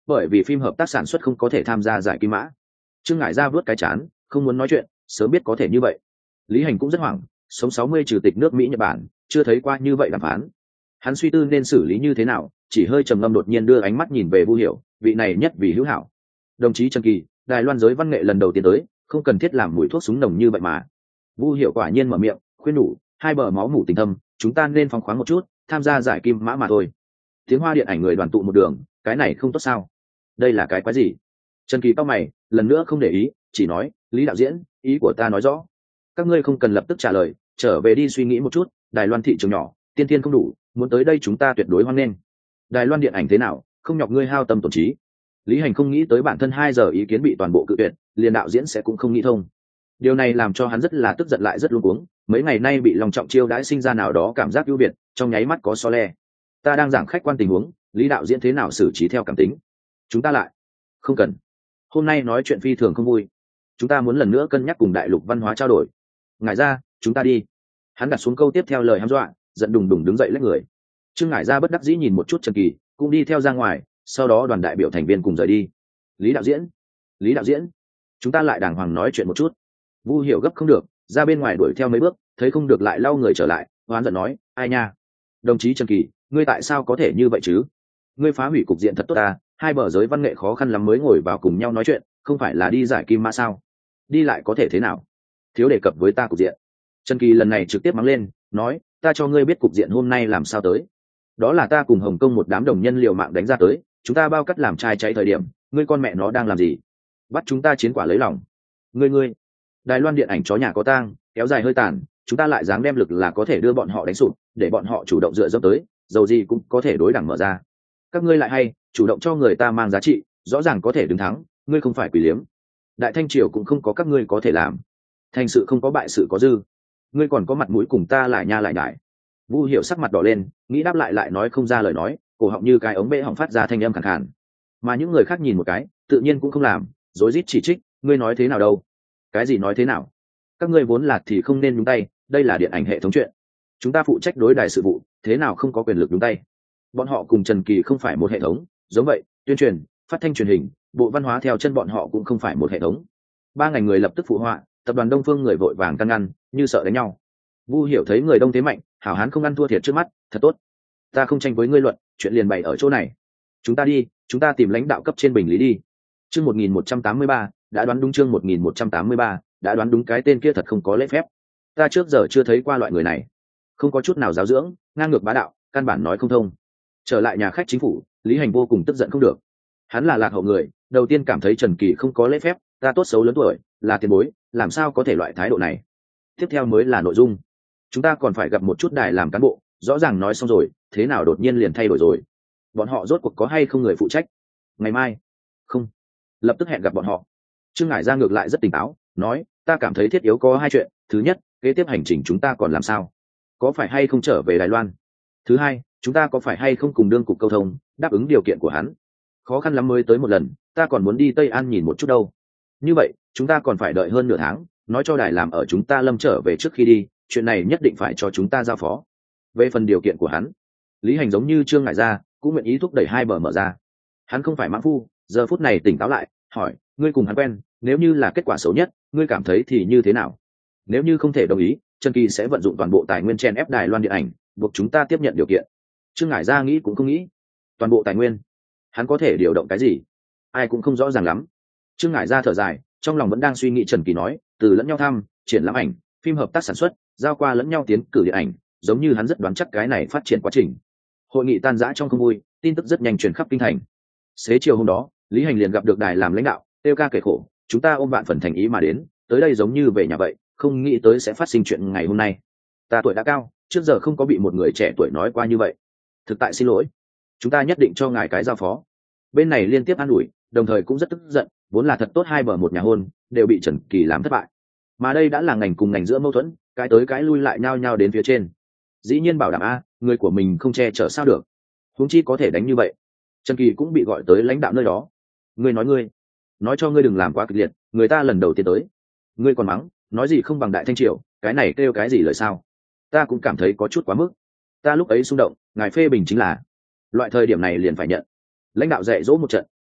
bởi vì phim hợp tác sản xuất không có thể tham gia giải kim mã. Trương Ngải Gia vớt cái chán, không muốn nói chuyện, sớm biết có thể như vậy. Lý Hành cũng rất hoảng, sống sáu mươi trừ tịch nước Mỹ Nhật Bản, chưa thấy qua như vậy đàm phán. Hắn suy tư nên xử lý như thế nào, chỉ hơi trầm ngâm đột nhiên đưa ánh mắt nhìn về Vu Hiểu, vị này nhất vì hữu hảo. Đồng chí Trần Kỳ, Đài Loan giới văn nghệ lần đầu tiên tới, không cần thiết làm mùi thuốc súng nồng như vậy mà. Vu Hiểu quả nhiên mở miệng, khuyên nhủ, hai bờ máu mủ tình thâm, chúng ta nên phóng khoáng một chút, tham gia giải kim mã mà thôi. Tiếng Hoa điện ảnh người đoàn tụ một đường, cái này không tốt sao? Đây là cái quái gì? Trần Kỳ cau mày, lần nữa không để ý, chỉ nói, Lý đạo diễn, ý của ta nói rõ. Các ngươi không cần lập tức trả lời, trở về đi suy nghĩ một chút, Đài Loan thị trường nhỏ, tiên tiên không đủ, muốn tới đây chúng ta tuyệt đối hoan nghênh. Đài Loan điện ảnh thế nào, không nhọc ngươi hao tâm tổn trí. Lý Hành không nghĩ tới bản thân hai giờ ý kiến bị toàn bộ cự tuyệt, liền đạo diễn sẽ cũng không nghĩ thông. Điều này làm cho hắn rất là tức giận lại rất luống cuống, mấy ngày nay bị lòng trọng chiêu đãi sinh ra nào đó cảm giác ưu việt, trong nháy mắt có so le. Ta đang giảng khách quan tình huống, Lý đạo diễn thế nào xử trí theo cảm tính. Chúng ta lại không cần. Hôm nay nói chuyện phi thường không vui. Chúng ta muốn lần nữa cân nhắc cùng đại lục văn hóa trao đổi. Ngải Gia, chúng ta đi. Hắn đặt xuống câu tiếp theo lời hăm dọa, giận đùng đùng đứng dậy lách người. Trương Ngải Gia bất đắc dĩ nhìn một chút Trần Kỳ, cũng đi theo ra ngoài, sau đó đoàn đại biểu thành viên cùng rời đi. Lý đạo diễn, Lý đạo diễn, chúng ta lại đàng hoàng nói chuyện một chút. Vu Hiểu gấp không được, ra bên ngoài đuổi theo mấy bước, thấy không được lại lau người trở lại, hoán giận nói, ai nha, đồng chí Trần Kỳ, ngươi tại sao có thể như vậy chứ? Ngươi phá hủy cục diện thật tốt ta, hai bờ giới văn nghệ khó khăn lắm mới ngồi vào cùng nhau nói chuyện, không phải là đi giải kim mã sao? Đi lại có thể thế nào? Thiếu đề cập với ta cục diện. Trần Kỳ lần này trực tiếp mắng lên, nói, ta cho ngươi biết cục diện hôm nay làm sao tới. Đó là ta cùng Hồng Kông một đám đồng nhân liều mạng đánh ra tới, chúng ta bao cắt làm trai cháy thời điểm, ngươi con mẹ nó đang làm gì? Bắt chúng ta chiến quả lấy lòng. Ngươi ngươi, Đài Loan điện ảnh chó nhà có tang, kéo dài hơi tàn, chúng ta lại dáng đem lực là có thể đưa bọn họ đánh sụp, để bọn họ chủ động dựa dẫm tới, dầu gì cũng có thể đối đẳng mở ra. Các ngươi lại hay, chủ động cho người ta mang giá trị, rõ ràng có thể đứng thắng, ngươi không phải quỷ liếm. Đại Thanh Triều cũng không có các ngươi có thể làm. Thành sự không có bại sự có dư. Ngươi còn có mặt mũi cùng ta lại nha lại nhải. Vu Hiểu sắc mặt đỏ lên, nghĩ đáp lại lại nói không ra lời nói, cổ họng như cái ống bể họng phát ra thanh âm khàn khàn. Mà những người khác nhìn một cái, tự nhiên cũng không làm, rối rít chỉ trích, ngươi nói thế nào đâu? Cái gì nói thế nào? Các ngươi vốn là thì không nên nhúng tay, đây là điện ảnh hệ thống chuyện. Chúng ta phụ trách đối đài sự vụ, thế nào không có quyền lực nhúng tay? Bọn họ cùng Trần Kỳ không phải một hệ thống, giống vậy, tuyên truyền, phát thanh truyền hình, bộ văn hóa theo chân bọn họ cũng không phải một hệ thống. Ba ngành người lập tức phụ họa, tập đoàn Đông Phương người vội vàng can ngăn, như sợ đánh nhau. Vu Hiểu thấy người đông thế mạnh, hảo hán không ăn thua thiệt trước mắt, thật tốt. Ta không tranh với ngươi luận, chuyện liền bày ở chỗ này. Chúng ta đi, chúng ta tìm lãnh đạo cấp trên bình lý đi. Chương một nghìn một trăm tám mươi ba, đã đoán đúng chương một nghìn một trăm tám mươi ba, đã đoán đúng cái tên kia thật không có lễ phép. Ta trước giờ chưa thấy qua loại người này, không có chút nào giáo dưỡng, ngang ngược bá đạo, căn bản nói không thông. Trở lại nhà khách chính phủ, Lý Hành vô cùng tức giận không được. Hắn là lạc hậu người, đầu tiên cảm thấy Trần Kỳ không có lễ phép, ta tốt xấu lớn tuổi, là tiền bối, làm sao có thể loại thái độ này. Tiếp theo mới là nội dung. Chúng ta còn phải gặp một chút đài làm cán bộ, rõ ràng nói xong rồi, thế nào đột nhiên liền thay đổi rồi. Bọn họ rốt cuộc có hay không người phụ trách? Ngày mai? Không. Lập tức hẹn gặp bọn họ. Trương Ngải Gia ngược lại rất tỉnh táo, nói, ta cảm thấy thiết yếu có hai chuyện. Thứ nhất, kế tiếp hành trình chúng ta còn làm sao? Có phải hay không trở về Đài Loan? Thứ hai, chúng ta có phải hay không cùng đương cục câu thông, đáp ứng điều kiện của hắn? Khó khăn lắm mới tới một lần, ta còn muốn đi Tây An nhìn một chút đâu. Như vậy, chúng ta còn phải đợi hơn nửa tháng, nói cho đài làm ở chúng ta lâm trở về trước khi đi, chuyện này nhất định phải cho chúng ta giao phó. Về phần điều kiện của hắn, Lý Hành giống như Trương Ngải Gia, cũng nguyện ý thúc đẩy hai bờ mở ra. Hắn không phải mãng phu, giờ phút này tỉnh táo lại, hỏi, ngươi cùng hắn quen, nếu như là kết quả xấu nhất, ngươi cảm thấy thì như thế nào? Nếu như không thể đồng ý, Trần Kỳ sẽ vận dụng toàn bộ tài nguyên chen ép Đài Loan điện ảnh, buộc chúng ta tiếp nhận điều kiện. Trương Ngải Gia nghĩ cũng không nghĩ, toàn bộ tài nguyên, hắn có thể điều động cái gì? Ai cũng không rõ ràng lắm. Trương Ngải Gia thở dài, trong lòng vẫn đang suy nghĩ Trần Kỳ nói, từ lẫn nhau thăm, triển lãm ảnh, phim hợp tác sản xuất, giao qua lẫn nhau tiến cử điện ảnh, giống như hắn rất đoán chắc cái này phát triển quá trình. Hội nghị tan rã trong không vui, tin tức rất nhanh truyền khắp kinh thành. Xế chiều hôm đó, Lý Hành liền gặp được đài làm lãnh đạo, tiêu ca kể khổ, chúng ta ôm vạn phần thành ý mà đến, tới đây giống như về nhà vậy, không nghĩ tới sẽ phát sinh chuyện ngày hôm nay. Ta tuổi đã cao, trước giờ không có bị một người trẻ tuổi nói qua như vậy. Thực tại xin lỗi, chúng ta nhất định cho ngài cái giao phó. Bên này liên tiếp an ủi, đồng thời cũng rất tức giận, vốn là thật tốt hai bờ một nhà hôn, đều bị Trần Kỳ làm thất bại. Mà đây đã là ngành cùng ngành giữa mâu thuẫn, cái tới cái lui lại nhau nhau đến phía trên. Dĩ nhiên bảo đảm a, người của mình không che chở sao được. Huống chi có thể đánh như vậy. Trần Kỳ cũng bị gọi tới lãnh đạo nơi đó. Ngươi nói ngươi, nói cho ngươi đừng làm quá kịch liệt, người ta lần đầu tiên tới. Ngươi còn mắng, nói gì không bằng Đại Thanh Triều, cái này kêu cái gì lời sao? Ta cũng cảm thấy có chút quá mức. Ta lúc ấy xung động, ngài phê bình chính là loại thời điểm này liền phải nhận. Lãnh đạo dạy dỗ một trận,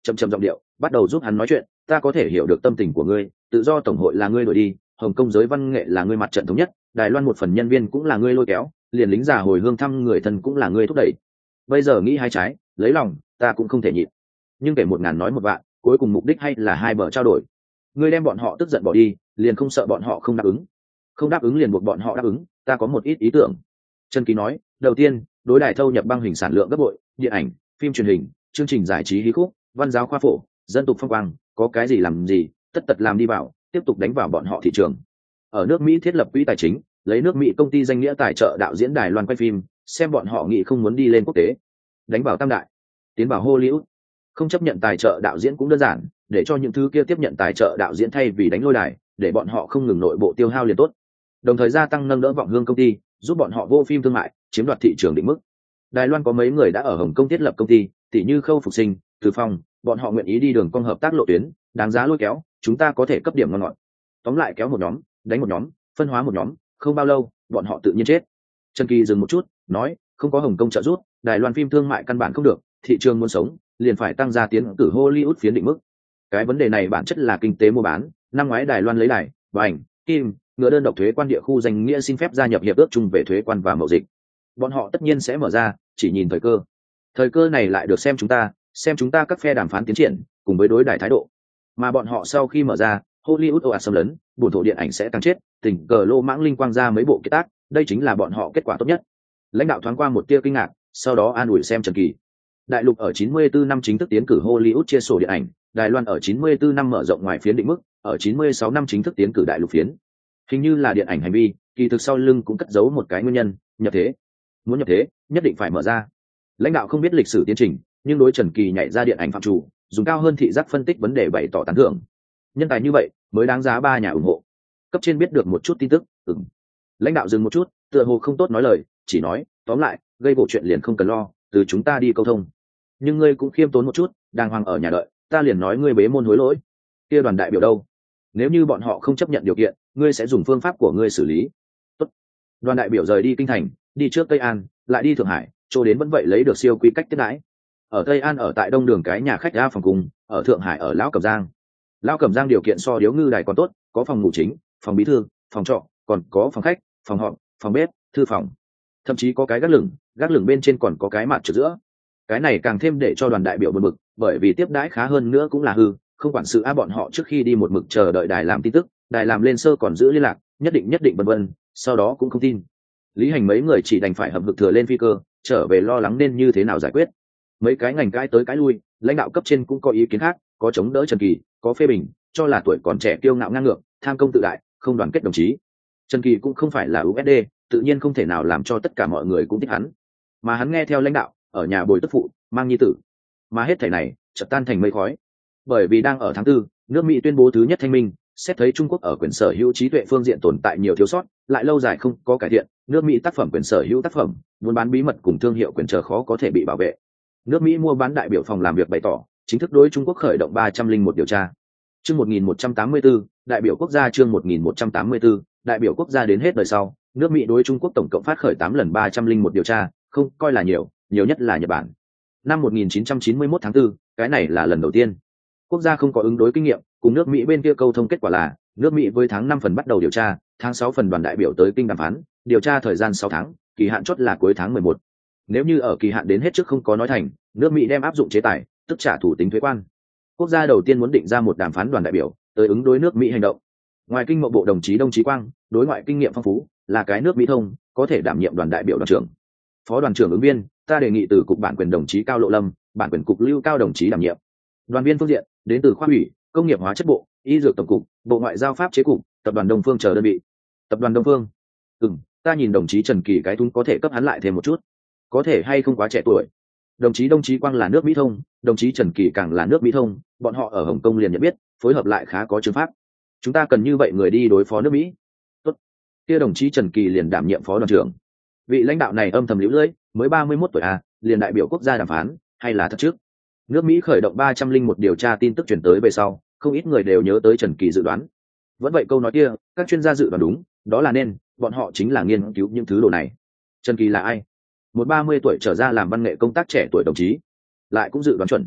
chậm chậm giọng điệu bắt đầu giúp hắn nói chuyện. Ta có thể hiểu được tâm tình của ngươi, tự do tổng hội là ngươi đổi đi, hồng kông giới văn nghệ là ngươi mặt trận thống nhất, đài loan một phần nhân viên cũng là ngươi lôi kéo, liền lính già hồi hương thăm người thân cũng là ngươi thúc đẩy. Bây giờ nghĩ hai trái lấy lòng ta cũng không thể nhịn, nhưng kể một ngàn nói một vạn, cuối cùng mục đích hay là hai bờ trao đổi. Ngươi đem bọn họ tức giận bỏ đi, liền không sợ bọn họ không đáp ứng? Không đáp ứng liền buộc bọn họ đáp ứng. Ta có một ít ý tưởng. Trần Kỳ nói, đầu tiên, đối đài thâu nhập băng hình sản lượng gấp bội, điện ảnh, phim truyền hình, chương trình giải trí hí khúc, văn giáo khoa phổ, dân tục phong quang, có cái gì làm gì, tất tật làm đi vào, tiếp tục đánh vào bọn họ thị trường. Ở nước Mỹ thiết lập quỹ tài chính, lấy nước Mỹ công ty danh nghĩa tài trợ đạo diễn Đài Loan quay phim, xem bọn họ nghĩ không muốn đi lên quốc tế. Đánh vào tam đại, tiến vào Hollywood. Không chấp nhận tài trợ đạo diễn cũng đơn giản, để cho những thứ kia tiếp nhận tài trợ đạo diễn thay vì đánh lôi đài, để bọn họ không ngừng nội bộ tiêu hao liền tốt. Đồng thời gia tăng nâng đỡ vọng hương công ty, giúp bọn họ vô phim thương mại, chiếm đoạt thị trường định mức. Đài Loan có mấy người đã ở Hồng Kông thiết lập công ty, tỷ như Khâu Phục Sinh, Từ Phong, bọn họ nguyện ý đi đường cong hợp tác lộ tuyến, đáng giá lôi kéo, chúng ta có thể cấp điểm ngon ngọt. Tóm lại kéo một nhóm, đánh một nhóm, phân hóa một nhóm, không bao lâu, bọn họ tự nhiên chết. Trần Kỳ dừng một chút, nói, không có Hồng Kông trợ giúp, Đài Loan phim thương mại căn bản không được, thị trường muốn sống, liền phải tăng gia tiến cử Hollywood phiến định mức. Cái vấn đề này bản chất là kinh tế mua bán, năm ngoái Đài Loan lấy đài, vành, kim, ngựa đơn độc thuế quan địa khu danh nghĩa xin phép gia nhập hiệp ước chung về thuế quan và mậu dịch. Bọn họ tất nhiên sẽ mở ra, chỉ nhìn thời cơ. Thời cơ này lại được xem chúng ta, xem chúng ta các phe đàm phán tiến triển, cùng với đối đài thái độ. Mà bọn họ sau khi mở ra, Hollywood ồ ạt xâm lấn, bổn thổ điện ảnh sẽ tăng chết, tình cờ lô mãng linh quang ra mấy bộ kết tác, đây chính là bọn họ kết quả tốt nhất. Lãnh đạo thoáng qua một tia kinh ngạc, sau đó an ủi xem Trần Kỳ. Đại lục ở chín mươi tư năm chính thức tiến cử Hollywood chia sổ điện ảnh, Đài Loan ở chín mươi tư năm mở rộng ngoài phiến định mức, ở chín mươi sáu năm chính thức tiến cử đại lục phiến. Hình như là điện ảnh hành vi, kỳ thực sau lưng cũng cất giấu một cái nguyên nhân, nhập thế. Muốn nhập thế, nhất định phải mở ra. Lãnh đạo không biết lịch sử tiến trình, nhưng đối Trần Kỳ nhảy ra điện ảnh phạm chủ, dùng cao hơn thị giác phân tích vấn đề bày tỏ tán thưởng. Nhân tài như vậy, mới đáng giá ba nhà ủng hộ. Cấp trên biết được một chút tin tức, ừm. Lãnh đạo dừng một chút, tựa hồ không tốt nói lời, chỉ nói, tóm lại, gây bộ chuyện liền không cần lo, từ chúng ta đi câu thông. Nhưng ngươi cũng khiêm tốn một chút, đàng hoàng ở nhà đợi, ta liền nói ngươi bế môn hối lỗi. Kia đoàn đại biểu đâu? Nếu như bọn họ không chấp nhận điều kiện, ngươi sẽ dùng phương pháp của ngươi xử lý. Tốt. Đoàn đại biểu rời đi kinh thành, đi trước Tây An, lại đi Thượng Hải, chỗ đến vẫn vậy lấy được siêu quy cách tiếp đãi. Ở Tây An ở tại đông đường cái nhà khách A phòng cùng, ở Thượng Hải ở Lão Cẩm Giang. Lão Cẩm Giang điều kiện so Điếu Ngư Đài còn tốt, có phòng ngủ chính, phòng bí thư, phòng trọ, còn có phòng khách, phòng họp, phòng bếp, thư phòng. Thậm chí có cái gác lửng, gác lửng bên trên còn có cái mặt trượt giữa. Cái này càng thêm để cho đoàn đại biểu buồn bực, bởi vì tiếp đãi khá hơn nữa cũng là hư, không quản sự a bọn họ trước khi đi một mực chờ đợi đài làm tin tức, đài làm lên sơ còn giữ liên lạc, nhất định nhất định vân vân, sau đó cũng không tin. Lý Hành mấy người chỉ đành phải hậm hực thừa lên phi cơ, trở về lo lắng nên như thế nào giải quyết. Mấy cái ngành cái tới cái lui, lãnh đạo cấp trên cũng có ý kiến khác, có chống đỡ Trần Kỳ, có phê bình, cho là tuổi còn trẻ kiêu ngạo ngang ngược, tham công tự đại, không đoàn kết đồng chí. Trần Kỳ cũng không phải là u ét đê, tự nhiên không thể nào làm cho tất cả mọi người cũng thích hắn, mà hắn nghe theo lãnh đạo, ở nhà bồi tức phụ, mang nhi tử, mà hết thảy này chợt tan thành mây khói. Bởi vì đang ở tháng tư, nước Mỹ tuyên bố thứ nhất thanh minh, xét thấy Trung Quốc ở quyền sở hữu trí tuệ phương diện tồn tại nhiều thiếu sót, lại lâu dài không có cải thiện, nước Mỹ tác phẩm quyền sở hữu tác phẩm, buôn bán bí mật cùng thương hiệu quyền trở khó có thể bị bảo vệ. Nước Mỹ mua bán đại biểu phòng làm việc bày tỏ, chính thức đối Trung Quốc khởi động ba trăm linh một điều tra. Chương một nghìn một trăm tám mươi tư, đại biểu quốc gia chương một nghìn một trăm tám mươi tư, đại biểu quốc gia đến hết đời sau, nước Mỹ đối Trung Quốc tổng cộng phát khởi tám lần ba trăm linh một điều tra, không coi là nhiều, nhiều nhất là Nhật Bản. Năm một nghìn chín trăm chín mươi mốt tháng tư, cái này là lần đầu tiên. Quốc gia không có ứng đối kinh nghiệm, cùng nước Mỹ bên kia câu thông kết quả là, nước Mỹ với tháng năm phần bắt đầu điều tra, tháng sáu phần đoàn đại biểu tới kinh đàm phán, điều tra thời gian sáu tháng, kỳ hạn chốt là cuối tháng mười một. Nếu như ở kỳ hạn đến hết trước không có nói thành, nước Mỹ đem áp dụng chế tài, tức trả thủ tính thuế quan. Quốc gia đầu tiên muốn định ra một đàm phán đoàn đại biểu, tới ứng đối nước Mỹ hành động. Ngoài kinh mậu bộ đồng chí Đông Chí Quang, đối ngoại kinh nghiệm phong phú, là cái nước Mỹ thông, có thể đảm nhiệm đoàn đại biểu đoàn trưởng. Phó đoàn trưởng ứng viên, ta đề nghị từ cục bản quyền đồng chí Cao Lộ Lâm, bản quyền cục Lưu Cao đồng chí đảm nhiệm. Đoàn viên phương diện, đến từ khoa ủy, công nghiệp hóa chất bộ, y dược tổng cục, bộ ngoại giao pháp chế cục, tập đoàn Đông Phương chờ đơn vị. Tập đoàn Đông Phương, ừm, ta nhìn đồng chí Trần Kỳ cái thúng có thể cấp hắn lại thêm một chút, có thể hay không quá trẻ tuổi. Đồng chí Đông Chí Quang là nước Mỹ thông, đồng chí Trần Kỳ càng là nước Mỹ thông, bọn họ ở Hồng Kông liền nhận biết, phối hợp lại khá có chương pháp. Chúng ta cần như vậy người đi đối phó nước Mỹ. Tốt, kia đồng chí Trần Kỳ liền đảm nhiệm phó đoàn trưởng. Vị lãnh đạo này âm thầm liễu lưỡi, mới ba mươi mốt tuổi à, liền đại biểu quốc gia đàm phán, hay là thật trước. Nước Mỹ khởi động ba trăm linh một điều tra tin tức truyền tới về sau, không ít người đều nhớ tới Trần Kỳ dự đoán. Vẫn vậy câu nói kia, các chuyên gia dự đoán đúng, đó là nên, bọn họ chính là nghiên cứu những thứ đồ này. Trần Kỳ là ai? Một ba mươi tuổi trở ra làm văn nghệ công tác trẻ tuổi đồng chí, lại cũng dự đoán chuẩn.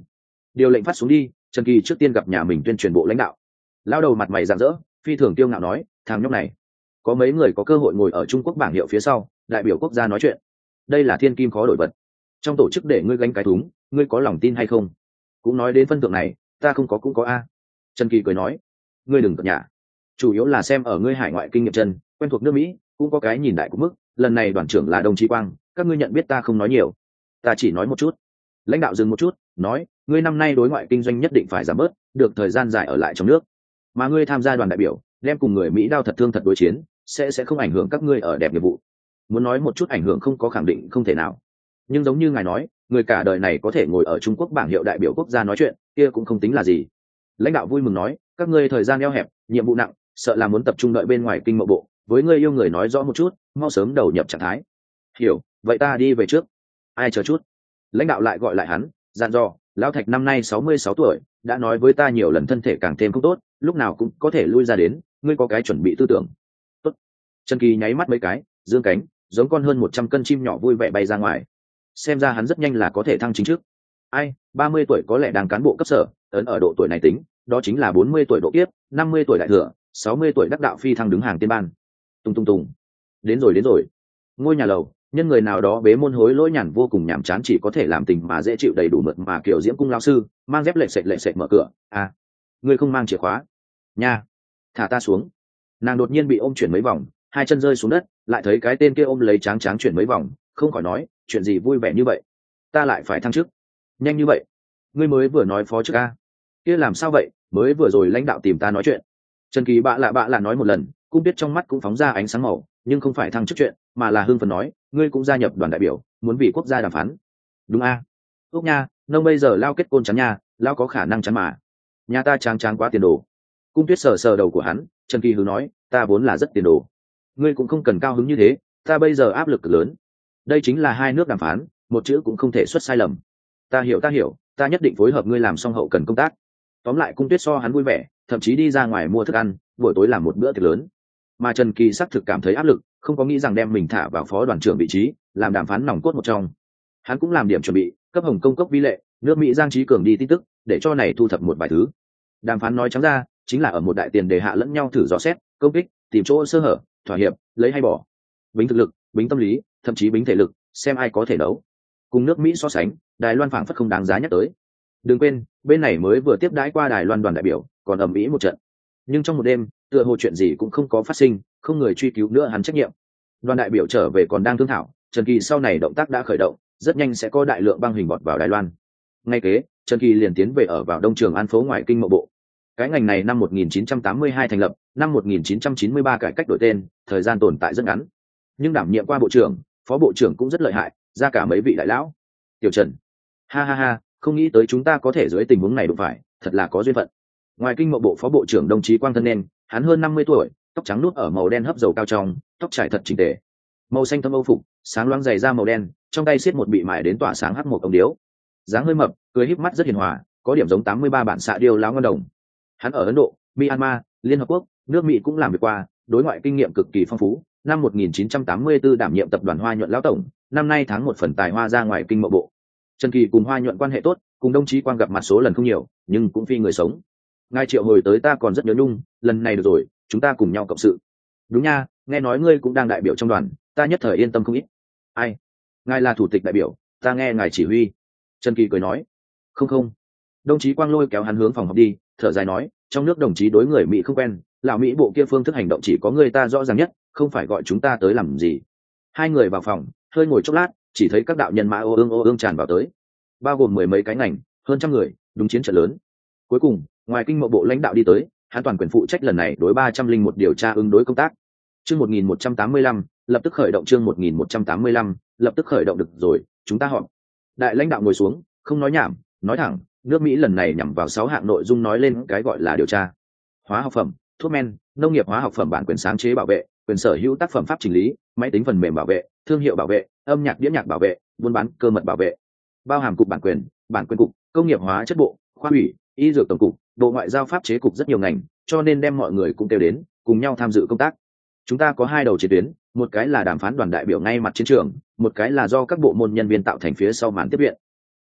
điều lệnh phát xuống đi. Trần Kỳ trước tiên gặp nhà mình tuyên truyền bộ lãnh đạo. Lao đầu mặt mày rạng rỡ, phi thường tiêu ngạo nói, thằng nhóc này có mấy người có cơ hội ngồi ở Trung Quốc bảng hiệu phía sau, đại biểu quốc gia nói chuyện, đây là thiên kim khó đổi vật. Trong tổ chức để ngươi gánh cái thúng, ngươi có lòng tin hay không? Cũng nói đến phân thượng này, ta không có cũng có a. Trần Kỳ cười nói, ngươi đừng cợt nhả, chủ yếu là xem ở ngươi hải ngoại kinh nghiệm chân, quen thuộc nước Mỹ, cũng có cái nhìn đại của mức. Lần này đoàn trưởng là đồng chí Quang, các ngươi nhận biết ta không nói nhiều, ta chỉ nói một chút. Lãnh đạo dừng một chút, nói, ngươi năm nay đối ngoại kinh doanh nhất định phải giảm bớt, được thời gian dài ở lại trong nước, mà ngươi tham gia đoàn đại biểu, đem cùng người Mỹ đao thật thương thật đối chiến, sẽ sẽ không ảnh hưởng các ngươi ở đẹp nghiệp vụ. Muốn nói một chút ảnh hưởng không có khẳng định không thể nào, nhưng giống như ngài nói, người cả đời này có thể ngồi ở Trung Quốc bảng hiệu đại biểu quốc gia nói chuyện, kia cũng không tính là gì. Lãnh đạo vui mừng nói, các ngươi thời gian eo hẹp, nhiệm vụ nặng, sợ là muốn tập trung đợi bên ngoài kinh mậu bộ, với ngươi yêu người nói rõ một chút, mau sớm đầu nhập trạng thái. Hiểu, vậy ta đi về trước. Ai chờ chút. Lãnh đạo lại gọi lại hắn, dặn dò, lão Thạch năm nay sáu mươi sáu tuổi, đã nói với ta nhiều lần thân thể càng thêm không tốt, lúc nào cũng có thể lui ra đến, ngươi có cái chuẩn bị tư tưởng. Tốt. Trần Kỳ nháy mắt mấy cái, dương cánh, giống con hơn một trăm cân chim nhỏ vui vẻ bay ra ngoài. Xem ra hắn rất nhanh là có thể thăng chính chức. Ai, ba mươi tuổi có lẽ đang cán bộ cấp sở, ấn ở độ tuổi này tính, đó chính là bốn mươi tuổi độ kiếp, năm mươi tuổi đại thừa, sáu mươi tuổi đắc đạo phi thăng đứng hàng tiên ban. Tung tung tung. Đến rồi đến rồi. Ngôi nhà lầu, nhân người nào đó bế môn hối lỗi nhàn vô cùng nhàm chán, chỉ có thể làm tình mà dễ chịu đầy đủ mượt mà kiểu Diễm cung lão sư, mang dép lệch sệt lệch sệt mở cửa. À, ngươi không mang chìa khóa. Nha, thả ta xuống. Nàng đột nhiên bị ôm chuyển mấy vòng, hai chân rơi xuống đất, lại thấy cái tên kia ôm lấy tráng tráng chuyển mấy vòng, không khỏi nói, chuyện gì vui vẻ như vậy? Ta lại phải thăng chức. Nhanh như vậy? Ngươi mới vừa nói phó chức a. Kia làm sao vậy? Mới vừa rồi lãnh đạo tìm ta nói chuyện. Trần Kỳ bạ lạ bạ lạ nói một lần, cũng biết trong mắt cũng phóng ra ánh sáng màu, nhưng không phải thăng chức chuyện, mà là hưng phấn nói, ngươi cũng gia nhập đoàn đại biểu, muốn vì quốc gia đàm phán. Đúng a. Úc nha, nông bây giờ lao kết côn chắn nha, lao có khả năng chắn mà. Nhà ta tráng tráng quá tiền đồ. Cung Tuyết sờ sờ đầu của hắn, Trần Kỳ hứ nói, ta vốn là rất tiền đồ. Ngươi cũng không cần cao hứng như thế, ta bây giờ áp lực cực lớn. Đây chính là hai nước đàm phán, một chữ cũng không thể xuất sai lầm. Ta hiểu ta hiểu, ta nhất định phối hợp ngươi làm xong hậu cần công tác. Tóm lại Cung Tuyết so hắn vui vẻ, thậm chí đi ra ngoài mua thức ăn, buổi tối làm một bữa tiệc lớn. Mà Trần Kỳ xác thực cảm thấy áp lực, không có nghĩ rằng đem mình thả vào phó đoàn trưởng vị trí, làm đàm phán nòng cốt một trong. Hắn cũng làm điểm chuẩn bị, cấp Hồng Công cốc vi lệ, nước Mỹ Giang Chí Cường đi tin tức, để cho này thu thập một vài thứ. Đàm phán nói trắng ra, chính là ở một đại tiền đề hạ lẫn nhau thử dò xét, công kích, tìm chỗ sơ hở, thỏa hiệp, lấy hay bỏ. Bính thực lực, bính tâm lý, thậm chí bính thể lực, xem ai có thể đấu. Cùng nước Mỹ so sánh, Đài Loan phảng phất không đáng giá nhắc tới. Đừng quên, bên này mới vừa tiếp đãi qua Đài Loan đoàn đại biểu, còn ầm ĩ một trận. Nhưng trong một đêm, tựa hồ chuyện gì cũng không có phát sinh, không người truy cứu nữa hắn trách nhiệm. Đoàn đại biểu trở về còn đang thương thảo, Trần Kỳ sau này động tác đã khởi động, rất nhanh sẽ có đại lượng băng hình bọt vào Đài Loan. Ngay kế, Trần Kỳ liền tiến về ở vào Đông Trường An phố ngoại kinh mậu bộ. Cái ngành này năm một nghìn chín trăm tám mươi hai thành lập, năm một nghìn chín trăm chín mươi ba cải cách đổi tên, thời gian tồn tại rất ngắn. Nhưng đảm nhiệm qua bộ trưởng, phó bộ trưởng cũng rất lợi hại, ra cả mấy vị đại lão. Tiểu Trần, ha ha ha, không nghĩ tới chúng ta có thể dưới tình huống này đụng phải, thật là có duyên phận. Ngoài kinh mậu bộ phó bộ trưởng đồng chí Quang Thân Nên, hắn hơn năm mươi tuổi, tóc trắng nút ở màu đen hấp dầu cao trong, tóc trải thật chỉnh tề. Màu xanh thâm âu phục, sáng loáng giày da màu đen, trong tay siết một bị mài đến tỏa sáng hắc một ống điếu. Dáng hơi mập, cười híp mắt rất hiền hòa, có điểm giống tám mươi ba bản xạ điêu lão ngân đồng. Hắn ở Ấn Độ, Myanmar, Liên Hợp Quốc, nước Mỹ cũng làm việc qua, đối ngoại kinh nghiệm cực kỳ phong phú. Năm một nghìn chín trăm tám mươi tư đảm nhiệm tập đoàn Hoa Nhuận lão tổng, năm nay tháng một phần tài hoa ra ngoài kinh mậu bộ. Trần Kỳ cùng Hoa Nhuận quan hệ tốt, cùng đồng chí Quang gặp mặt số lần không nhiều, nhưng cũng phi người sống. Ngài triệu hồi tới ta còn rất nhớ nhung, lần này được rồi, chúng ta cùng nhau cộng sự. Đúng nha, nghe nói ngươi cũng đang đại biểu trong đoàn, ta nhất thời yên tâm không ít. Ai? Ngài là thủ tịch đại biểu, ta nghe ngài chỉ huy. Trần Kỳ cười nói. Không không. Đồng chí Quang lôi kéo hắn hướng phòng họp đi, thở dài nói, trong nước đồng chí đối người Mỹ không quen, lão Mỹ bộ kia phương thức hành động chỉ có người ta rõ ràng nhất, không phải gọi chúng ta tới làm gì. Hai người vào phòng, hơi ngồi chốc lát, chỉ thấy các đạo nhân mã ô ương ô ương tràn vào tới, bao gồm mười mấy cái ngành, hơn trăm người, đúng chiến trận lớn. Cuối cùng, ngoài kinh mậu bộ lãnh đạo đi tới, hắn toàn quyền phụ trách lần này đối ba trăm linh một điều tra ứng đối công tác. Chương một nghìn một trăm tám mươi lăm, lập tức khởi động chương một nghìn một trăm tám mươi lăm, lập tức khởi động được rồi, chúng ta họp. Đại lãnh đạo ngồi xuống, không nói nhảm, nói thẳng, nước Mỹ lần này nhằm vào sáu hạng nội dung nói lên cái gọi là điều tra. Hóa học phẩm, thuốc men, nông nghiệp hóa học phẩm bản quyền sáng chế bảo vệ, quyền sở hữu tác phẩm pháp chỉnh lý, máy tính phần mềm bảo vệ, thương hiệu bảo vệ, âm nhạc đĩa nhạc bảo vệ, buôn bán cơ mật bảo vệ. Bao hàm cục bản quyền, bản quyền cục, công nghiệp hóa chất bộ, khoa ủy, y dược tổng cục, bộ ngoại giao pháp chế cục rất nhiều ngành, cho nên đem mọi người cũng kêu đến, cùng nhau tham dự công tác. Chúng ta có hai đầu chiến tuyến, một cái là đàm phán đoàn đại biểu ngay mặt chiến trường, một cái là do các bộ môn nhân viên tạo thành phía sau màn tiếp viện.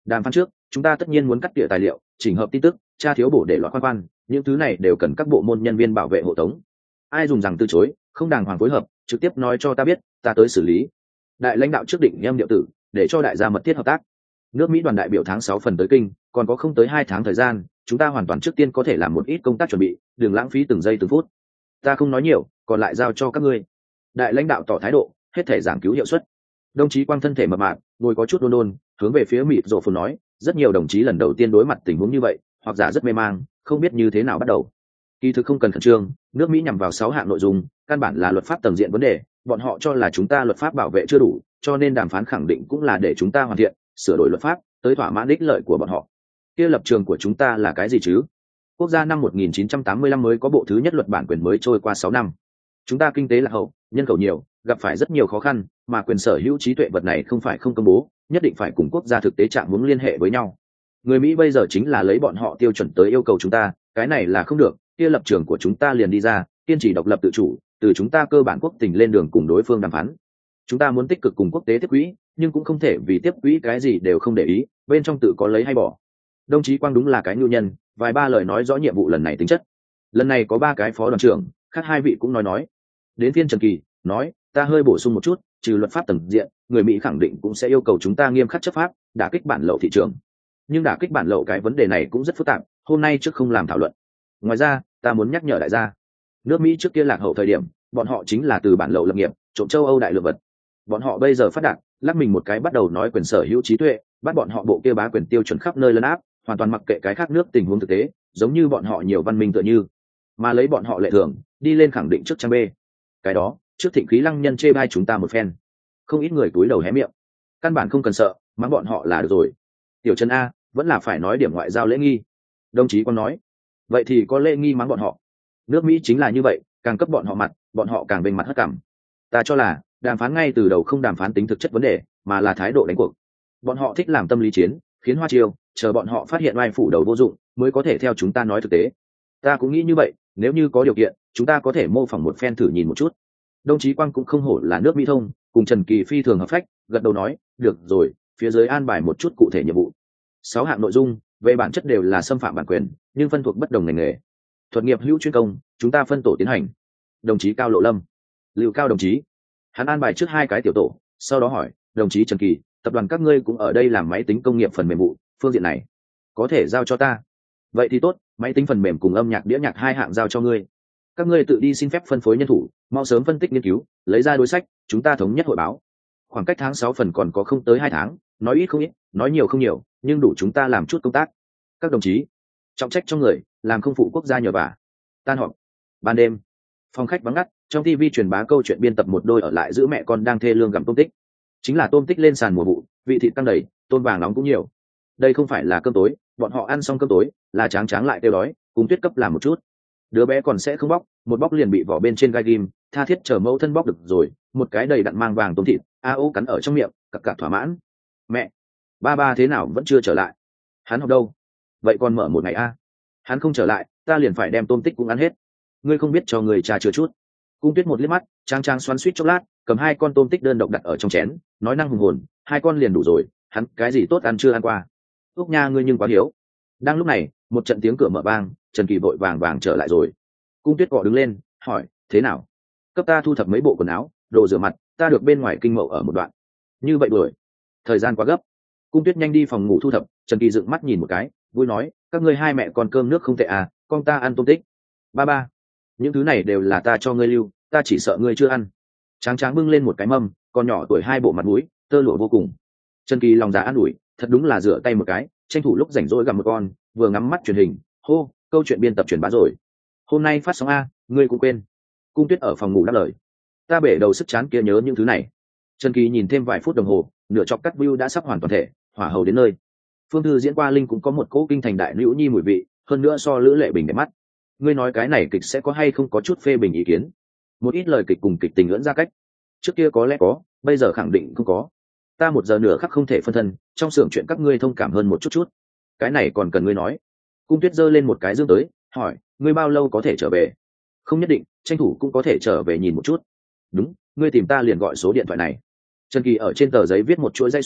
Đàm phán trước chúng ta tất nhiên muốn cắt tỉa tài liệu, chỉnh hợp tin tức, tra thiếu bổ để loại quan quan, những thứ này đều cần các bộ môn nhân viên bảo vệ hộ tống. Ai dùng rằng từ chối, không đàng hoàng phối hợp, trực tiếp nói cho ta biết, ta tới xử lý. Đại lãnh đạo trước định em điệu tử, để cho đại gia mật thiết hợp tác. Nước Mỹ đoàn đại biểu tháng sáu phần tới kinh, còn có không tới hai tháng thời gian, chúng ta hoàn toàn trước tiên có thể làm một ít công tác chuẩn bị, đừng lãng phí từng giây từng phút. Ta không nói nhiều, còn lại giao cho các ngươi. Đại lãnh đạo tỏ thái độ, hết thể giảng cứu hiệu suất. Đồng chí Quang thân thể mập mạp, ngồi có chút đôn đôn, hướng về phía mịt rộ phồn nói, rất nhiều đồng chí lần đầu tiên đối mặt tình huống như vậy, hoặc giả rất mê mang, không biết như thế nào bắt đầu. Kỳ thực không cần khẩn trương, nước Mỹ nhằm vào sáu hạng nội dung, căn bản là luật pháp tầng diện vấn đề, bọn họ cho là chúng ta luật pháp bảo vệ chưa đủ, cho nên đàm phán khẳng định cũng là để chúng ta hoàn thiện, sửa đổi luật pháp, tới thỏa mãn ích lợi của bọn họ. Kia lập trường của chúng ta là cái gì chứ? Quốc gia năm một nghìn chín trăm tám mươi lăm mới có bộ thứ nhất luật bản quyền mới trôi qua sáu năm. Chúng ta kinh tế lạc hậu, nhân khẩu nhiều, gặp phải rất nhiều khó khăn, mà quyền sở hữu trí tuệ vật này không phải không công bố, nhất định phải cùng quốc gia thực tế trạng hướng liên hệ với nhau. Người Mỹ bây giờ chính là lấy bọn họ tiêu chuẩn tới yêu cầu chúng ta, cái này là không được, kia lập trường của chúng ta liền đi ra, kiên trì độc lập tự chủ, từ chúng ta cơ bản quốc tình lên đường cùng đối phương đàm phán. Chúng ta muốn tích cực cùng quốc tế tiếp quỹ, nhưng cũng không thể vì tiếp quỹ cái gì đều không để ý, bên trong tự có lấy hay bỏ. Đồng chí Quang đúng là cái nhu nhân, vài ba lời nói rõ nhiệm vụ lần này tính chất. Lần này có ba cái phó đoàn trưởng, khác hai vị cũng nói nói. Đến phiên Trần Kỳ, nói, ta hơi bổ sung một chút, trừ luật pháp tầng diện, người Mỹ khẳng định cũng sẽ yêu cầu chúng ta nghiêm khắc chấp pháp, đả kích bản lậu thị trường. Nhưng đả kích bản lậu cái vấn đề này cũng rất phức tạp, hôm nay trước không làm thảo luận. Ngoài ra, ta muốn nhắc nhở đại gia, nước Mỹ trước kia lạc hậu thời điểm, bọn họ chính là từ bản lậu lập nghiệp, trộm châu Âu đại lượng vật. Bọn họ bây giờ phát đạt, lắc mình một cái bắt đầu nói quyền sở hữu trí tuệ, bắt bọn họ bộ kia bá quyền tiêu chuẩn khắp nơi lấn áp, hoàn toàn mặc kệ cái khác nước tình huống thực tế, giống như bọn họ nhiều văn minh tựa như, mà lấy bọn họ lệ thường, đi lên khẳng định trước trang B. Cái đó, trước thịnh khí lăng nhân chê bai chúng ta một phen, không ít người túi đầu hé miệng, căn bản không cần sợ, mắng bọn họ là được rồi. Tiểu Trần A, vẫn là phải nói điểm ngoại giao lễ nghi. Đồng chí còn nói, vậy thì có lễ nghi mắng bọn họ. Nước Mỹ chính là như vậy, càng cấp bọn họ mặt, bọn họ càng bên mặt hất cảm. Ta cho là đàm phán ngay từ đầu không đàm phán tính thực chất vấn đề, mà là thái độ đánh cuộc. Bọn họ thích làm tâm lý chiến, khiến hoa chiêu, chờ bọn họ phát hiện oai phủ đầu vô dụng, mới có thể theo chúng ta nói thực tế. Ta cũng nghĩ như vậy, nếu như có điều kiện, chúng ta có thể mô phỏng một phen thử nhìn một chút. Đồng chí Quang cũng không hổ là nước Mỹ thông, cùng Trần Kỳ phi thường hợp phách, gật đầu nói, được rồi, phía dưới an bài một chút cụ thể nhiệm vụ. Sáu hạng nội dung, về bản chất đều là xâm phạm bản quyền, nhưng phân thuộc bất đồng ngành nghề. Thuật nghiệp hữu chuyên công, chúng ta phân tổ tiến hành. Đồng chí Cao Lộ Lâm, Lưu Cao đồng chí, hắn an bài trước hai cái tiểu tổ, sau đó hỏi, đồng chí Trần Kỳ, tập đoàn các ngươi cũng ở đây làm máy tính công nghiệp phần mềm vụ, phương diện này có thể giao cho ta. Vậy thì tốt, máy tính phần mềm cùng âm nhạc đĩa nhạc hai hạng giao cho ngươi. Các ngươi tự đi xin phép phân phối nhân thủ, mau sớm phân tích nghiên cứu, lấy ra đối sách, chúng ta thống nhất hội báo. Khoảng cách tháng sáu phần còn có không tới hai tháng, nói ít không ít, nói nhiều không nhiều, nhưng đủ chúng ta làm chút công tác. Các đồng chí, trọng trách cho người, làm không phụ quốc gia nhờ vả. Tan họp. Ban đêm, phòng khách vắng ngắt, trong ti vi truyền bá câu chuyện biên tập một đôi ở lại giữ mẹ con đang thê lương gặm tôm tích. Chính là tôm tích lên sàn mùa vụ, vị thịt căng đầy, tôm vàng nóng cũng nhiều. Đây không phải là cơm tối, bọn họ ăn xong cơm tối, là tráng tráng lại kêu đói, cùng Tuyết cấp làm một chút. Đứa bé còn sẽ không bóc, một bóc liền bị vỏ bên trên gai ghim, tha thiết chờ mẫu thân bóc được rồi, một cái đầy đặn mang vàng tôm thịt, a ô cắn ở trong miệng, cặc cặc thỏa mãn. Mẹ, ba ba thế nào vẫn chưa trở lại? Hắn học đâu? Vậy còn mở một ngày a? Hắn không trở lại, ta liền phải đem tôm tích cũng ăn hết. Ngươi không biết cho người cha chưa chút. Cung Tuyết một liếc mắt, trang trang xoắn suýt chốc lát, cầm hai con tôm tích đơn độc đặt ở trong chén, nói năng hùng hồn, hai con liền đủ rồi, hắn cái gì tốt ăn chưa ăn qua. Úc nha, ngươi nhưng quá hiếu. Đang lúc này, một trận tiếng cửa mở vang, Trần Kỳ vội vàng vàng trở lại rồi. Cung Tuyết gọi đứng lên, hỏi, thế nào? Cấp ta thu thập mấy bộ quần áo, đồ rửa mặt, ta được bên ngoài kinh mậu ở một đoạn. Như vậy đuổi. Thời gian quá gấp. Cung Tuyết nhanh đi phòng ngủ thu thập, Trần Kỳ dựng mắt nhìn một cái, vui nói, các ngươi hai mẹ con cơm nước không tệ à, con ta ăn tôm tích. Ba ba, những thứ này đều là ta cho ngươi lưu, ta chỉ sợ ngươi chưa ăn. Tráng Tráng bưng lên một cái mâm, con nhỏ tuổi hai bộ mặt mũi, tơ lụa vô cùng. Trần Kỳ lòng dạ an ủi, thật đúng là rửa tay một cái, tranh thủ lúc rảnh rỗi gặp một con, vừa ngắm mắt truyền hình, hô, câu chuyện biên tập truyền bá rồi. Hôm nay phát sóng a, ngươi cũng quên. Cung Tuyết ở phòng ngủ đáp lời. Ta bể đầu sức chán kia nhớ những thứ này. Trần Kỳ nhìn thêm vài phút đồng hồ, nửa chọc cắt view đã sắp hoàn toàn thể, hỏa hầu đến nơi. Phương Thư diễn qua linh cũng có một cỗ kinh thành đại nữ nhi mùi vị, hơn nữa so Lữ Lệ Bình đẹp mắt. Ngươi nói cái này kịch sẽ có hay không có chút phê bình ý kiến? Một ít lời kịch cùng kịch tình lẫn ra cách. Trước kia có lẽ có, bây giờ khẳng định không có. Ta một giờ nửa khắc không thể phân thân, trong xưởng chuyện các ngươi thông cảm hơn một chút chút. Cái này còn cần ngươi nói. Cung Tuyết giơ lên một cái dương tới, hỏi, ngươi bao lâu có thể trở về? Không nhất định, tranh thủ cũng có thể trở về nhìn một chút. Đúng, ngươi tìm ta liền gọi số điện thoại này. Trần Kỳ ở trên tờ giấy viết một chuỗi dãy số,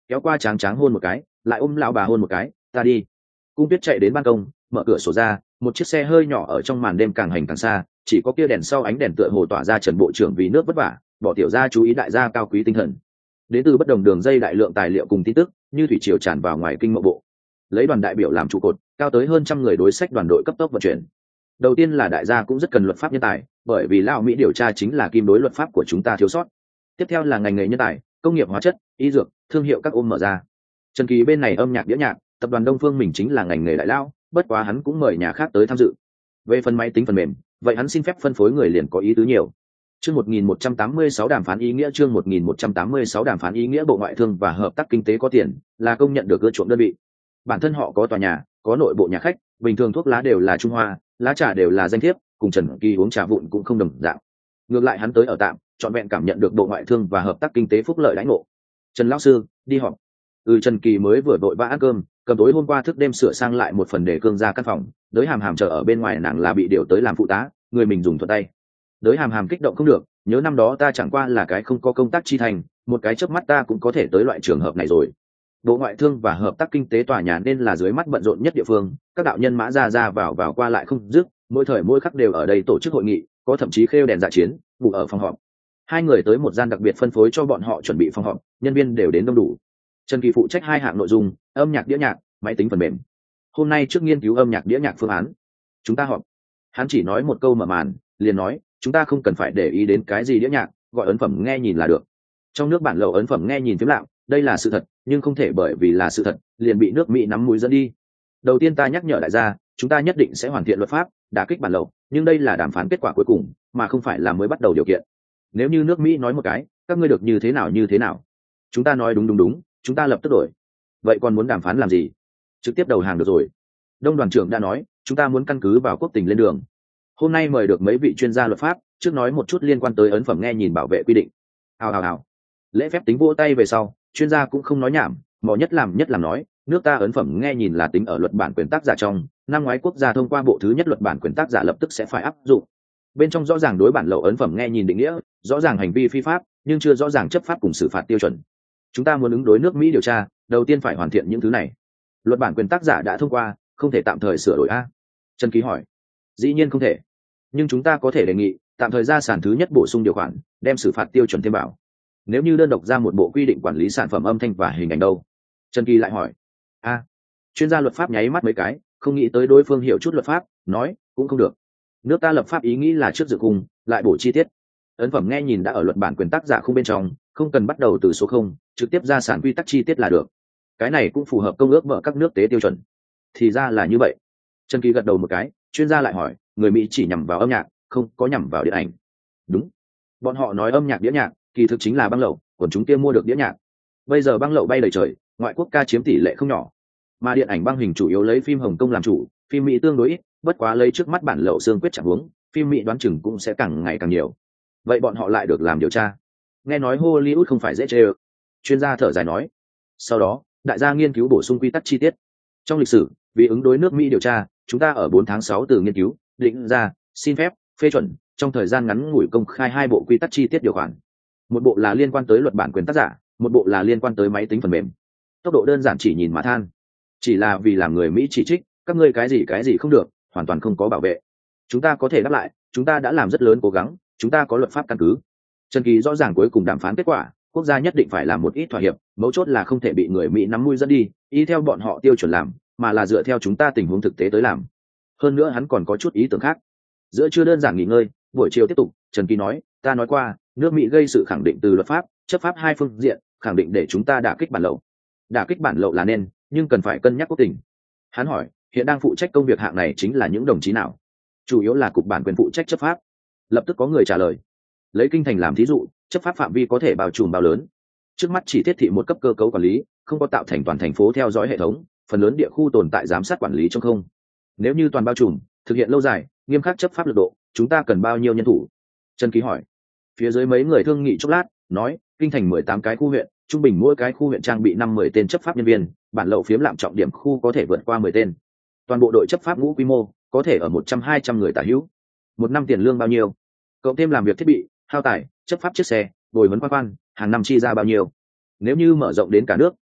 kéo qua tráng tráng hôn một cái, lại ôm lão bà hôn một cái. Ta đi. Cung Tuyết chạy đến ban công, mở cửa sổ ra, một chiếc xe hơi nhỏ ở trong màn đêm càng hành càng xa, chỉ có kia đèn sau ánh đèn tựa hồ tỏa ra Trần bộ trưởng vì nước vất vả, bỏ tiểu gia chú ý đại gia cao quý tinh thần. Đến từ bất đồng đường dây đại lượng tài liệu cùng tin tức, như thủy triều tràn vào ngoài kinh mộ bộ. Lấy đoàn đại biểu làm trụ cột, cao tới hơn trăm người đối sách đoàn đội cấp tốc vận chuyển. Đầu tiên là đại gia cũng rất cần luật pháp nhân tài, bởi vì lão Mỹ điều tra chính là kim đối luật pháp của chúng ta thiếu sót. Tiếp theo là ngành nghề nhân tài, công nghiệp hóa chất, y dược, thương hiệu các ôm mở ra. Trần Kỳ bên này âm nhạc đĩa nhạc, tập đoàn Đông Phương mình chính là ngành nghề đại lao, bất quá hắn cũng mời nhà khác tới tham dự. Về phần máy tính phần mềm, vậy hắn xin phép phân phối người liền có ý tứ nhiều. Chương một nghìn một trăm tám mươi sáu đàm phán ý nghĩa chương một nghìn một trăm tám mươi sáu đàm phán ý nghĩa Bộ Ngoại thương và Hợp tác Kinh tế có tiền, là công nhận được ưa chuộng đơn vị. Bản thân họ có tòa nhà, có nội bộ nhà khách, bình thường thuốc lá đều là Trung Hoa, lá trà đều là danh thiếp, cùng Trần Kỳ uống trà vụn cũng không đồng dạng. Ngược lại hắn tới ở tạm, trọn vẹn cảm nhận được Bộ Ngoại thương và Hợp tác Kinh tế phúc lợi đãi ngộ. Trần lão sư, đi họp. Ừ, Trần Kỳ mới vừa vội vã ăn cơm, cầm tối hôm qua thức đêm sửa sang lại một phần để cương ra căn phòng, đới hàm hàm chờ ở bên ngoài nàng là bị điều tới làm phụ tá, người mình dùng thuận tay. Đới hàm hàm kích động không được, nhớ năm đó ta chẳng qua là cái không có công tác chi thành, một cái chớp mắt ta cũng có thể tới loại trường hợp này rồi. Bộ Ngoại thương và Hợp tác Kinh tế tòa nhà nên là dưới mắt bận rộn nhất địa phương, các đạo nhân mã ra ra vào vào qua lại không dứt, mỗi thời mỗi khắc đều ở đây tổ chức hội nghị, có thậm chí khêu đèn dạ chiến, ngủ ở phòng họp. Hai người tới một gian đặc biệt phân phối cho bọn họ chuẩn bị phòng họp, nhân viên đều đến đông đủ. Trần Kỳ phụ trách hai hạng nội dung, âm nhạc đĩa nhạc, máy tính phần mềm. Hôm nay trước nghiên cứu âm nhạc đĩa nhạc phương án, chúng ta họp. Hắn chỉ nói một câu mở màn, liền nói, chúng ta không cần phải để ý đến cái gì đĩa nhạc, gọi ấn phẩm nghe nhìn là được. Trong nước bản lậu ấn phẩm nghe nhìn phiếm lạm, đây là sự thật, nhưng không thể bởi vì là sự thật, liền bị nước Mỹ nắm mũi dẫn đi. Đầu tiên ta nhắc nhở đại gia, chúng ta nhất định sẽ hoàn thiện luật pháp, đả kích bản lậu, nhưng đây là đàm phán kết quả cuối cùng, mà không phải là mới bắt đầu điều kiện. Nếu như nước Mỹ nói một cái, các ngươi được như thế nào như thế nào. Chúng ta nói đúng đúng đúng, chúng ta lập tức đổi. Vậy còn muốn đàm phán làm gì? Trực tiếp đầu hàng được rồi. Đông đoàn trưởng đã nói, chúng ta muốn căn cứ vào quốc tình lên đường. Hôm nay mời được mấy vị chuyên gia luật pháp, trước nói một chút liên quan tới ấn phẩm nghe nhìn bảo vệ quy định. Hào hào hào. Lễ phép tính vỗ tay về sau, chuyên gia cũng không nói nhảm, mò nhất làm nhất làm nói, nước ta ấn phẩm nghe nhìn là tính ở luật bản quyền tác giả trong, năm ngoái quốc gia thông qua bộ thứ nhất luật bản quyền tác giả lập tức sẽ phải áp dụng. Bên trong rõ ràng đối bản lậu ấn phẩm nghe nhìn định nghĩa, rõ ràng hành vi phi pháp, nhưng chưa rõ ràng chấp pháp cùng xử phạt tiêu chuẩn. Chúng ta muốn ứng đối nước Mỹ điều tra, đầu tiên phải hoàn thiện những thứ này. Luật bản quyền tác giả đã thông qua, không thể tạm thời sửa đổi a? Trần Ký hỏi. Dĩ nhiên không thể, nhưng chúng ta có thể đề nghị tạm thời ra sản thứ nhất bổ sung điều khoản, đem xử phạt tiêu chuẩn thêm vào. Nếu như đơn độc ra một bộ quy định quản lý sản phẩm âm thanh và hình ảnh đâu? Trần Kỳ lại hỏi. A, chuyên gia luật pháp nháy mắt mấy cái, không nghĩ tới đối phương hiểu chút luật pháp, nói cũng không được. Nước ta lập pháp ý nghĩ là trước dự khung, lại bổ chi tiết. Ấn phẩm nghe nhìn đã ở luật bản quyền tác giả không bên trong, không cần bắt đầu từ số không, trực tiếp ra sản quy tắc chi tiết là được. Cái này cũng phù hợp công ước mở các nước tế tiêu chuẩn. Thì ra là như vậy. Trần Kỳ gật đầu một cái, chuyên gia lại hỏi, người Mỹ chỉ nhằm vào âm nhạc, không có nhằm vào điện ảnh. Đúng. Bọn họ nói âm nhạc đĩa nhạc, kỳ thực chính là băng lậu, còn chúng kia mua được đĩa nhạc. Bây giờ băng lậu bay đầy trời, ngoại quốc ca chiếm tỷ lệ không nhỏ. Mà điện ảnh băng hình chủ yếu lấy phim Hồng Kông làm chủ, phim Mỹ tương đối ít, bất quá lấy trước mắt bản lậu xương quyết chẳng huống, phim Mỹ đoán chừng cũng sẽ càng ngày càng nhiều. Vậy bọn họ lại được làm điều tra. Nghe nói Hollywood không phải dễ chơi. Chuyên gia thở dài nói. Sau đó, đại gia nghiên cứu bổ sung quy tắc chi tiết. Trong lịch sử, vì ứng đối nước Mỹ điều tra, chúng ta ở bốn tháng sáu từ nghiên cứu, định ra, xin phép, phê chuẩn, trong thời gian ngắn ngủi công khai hai bộ quy tắc chi tiết điều khoản. Một bộ là liên quan tới luật bản quyền tác giả, một bộ là liên quan tới máy tính phần mềm. Tốc độ đơn giản chỉ nhìn mà than. Chỉ là vì làm người Mỹ chỉ trích, các ngươi cái gì cái gì không được, hoàn toàn không có bảo vệ. Chúng ta có thể đáp lại, chúng ta đã làm rất lớn cố gắng, chúng ta có luật pháp căn cứ. Trần Kỳ rõ ràng cuối cùng đàm phán kết quả, quốc gia nhất định phải làm một ít thỏa hiệp, mấu chốt là không thể bị người Mỹ nắm mũi dẫn đi, y theo bọn họ tiêu chuẩn làm, mà là dựa theo chúng ta tình huống thực tế tới làm. Hơn nữa hắn còn có chút ý tưởng khác. Giữa trưa đơn giản nghỉ ngơi, buổi chiều tiếp tục, Trần Kỳ nói, ta nói qua, nước Mỹ gây sự khẳng định từ luật pháp, chấp pháp hai phương diện, khẳng định để chúng ta đả kích bản lậu. Đả kích bản lậu là nên, nhưng cần phải cân nhắc quốc tình. Hắn hỏi, hiện đang phụ trách công việc hạng này chính là những đồng chí nào? Chủ yếu là cục bản quyền phụ trách chấp pháp. Lập tức có người trả lời. Lấy kinh thành làm thí dụ, chấp pháp phạm vi có thể bao trùm bao lớn. Trước mắt chỉ thiết thị một cấp cơ cấu quản lý, không có tạo thành toàn thành phố theo dõi hệ thống, phần lớn địa khu tồn tại giám sát quản lý trong không. Nếu như toàn bao trùm, thực hiện lâu dài, nghiêm khắc chấp pháp lực độ, chúng ta cần bao nhiêu nhân thủ? Trần Ký hỏi. Phía dưới mấy người thương nghị chốc lát, nói, kinh thành mười tám cái khu huyện, trung bình mỗi cái khu huyện trang bị năm mười tên chấp pháp nhân viên, bản lậu phiếm lạm trọng điểm khu có thể vượt qua mười tên. Toàn bộ đội chấp pháp ngũ quy mô có thể ở một trăm hai trăm người tả hữu. Một năm tiền lương bao nhiêu? Cộng thêm làm việc thiết bị, hao tải, chấp pháp chiếc xe, bồi huấn quan quan, hàng năm chi ra bao nhiêu? Nếu như mở rộng đến cả nước,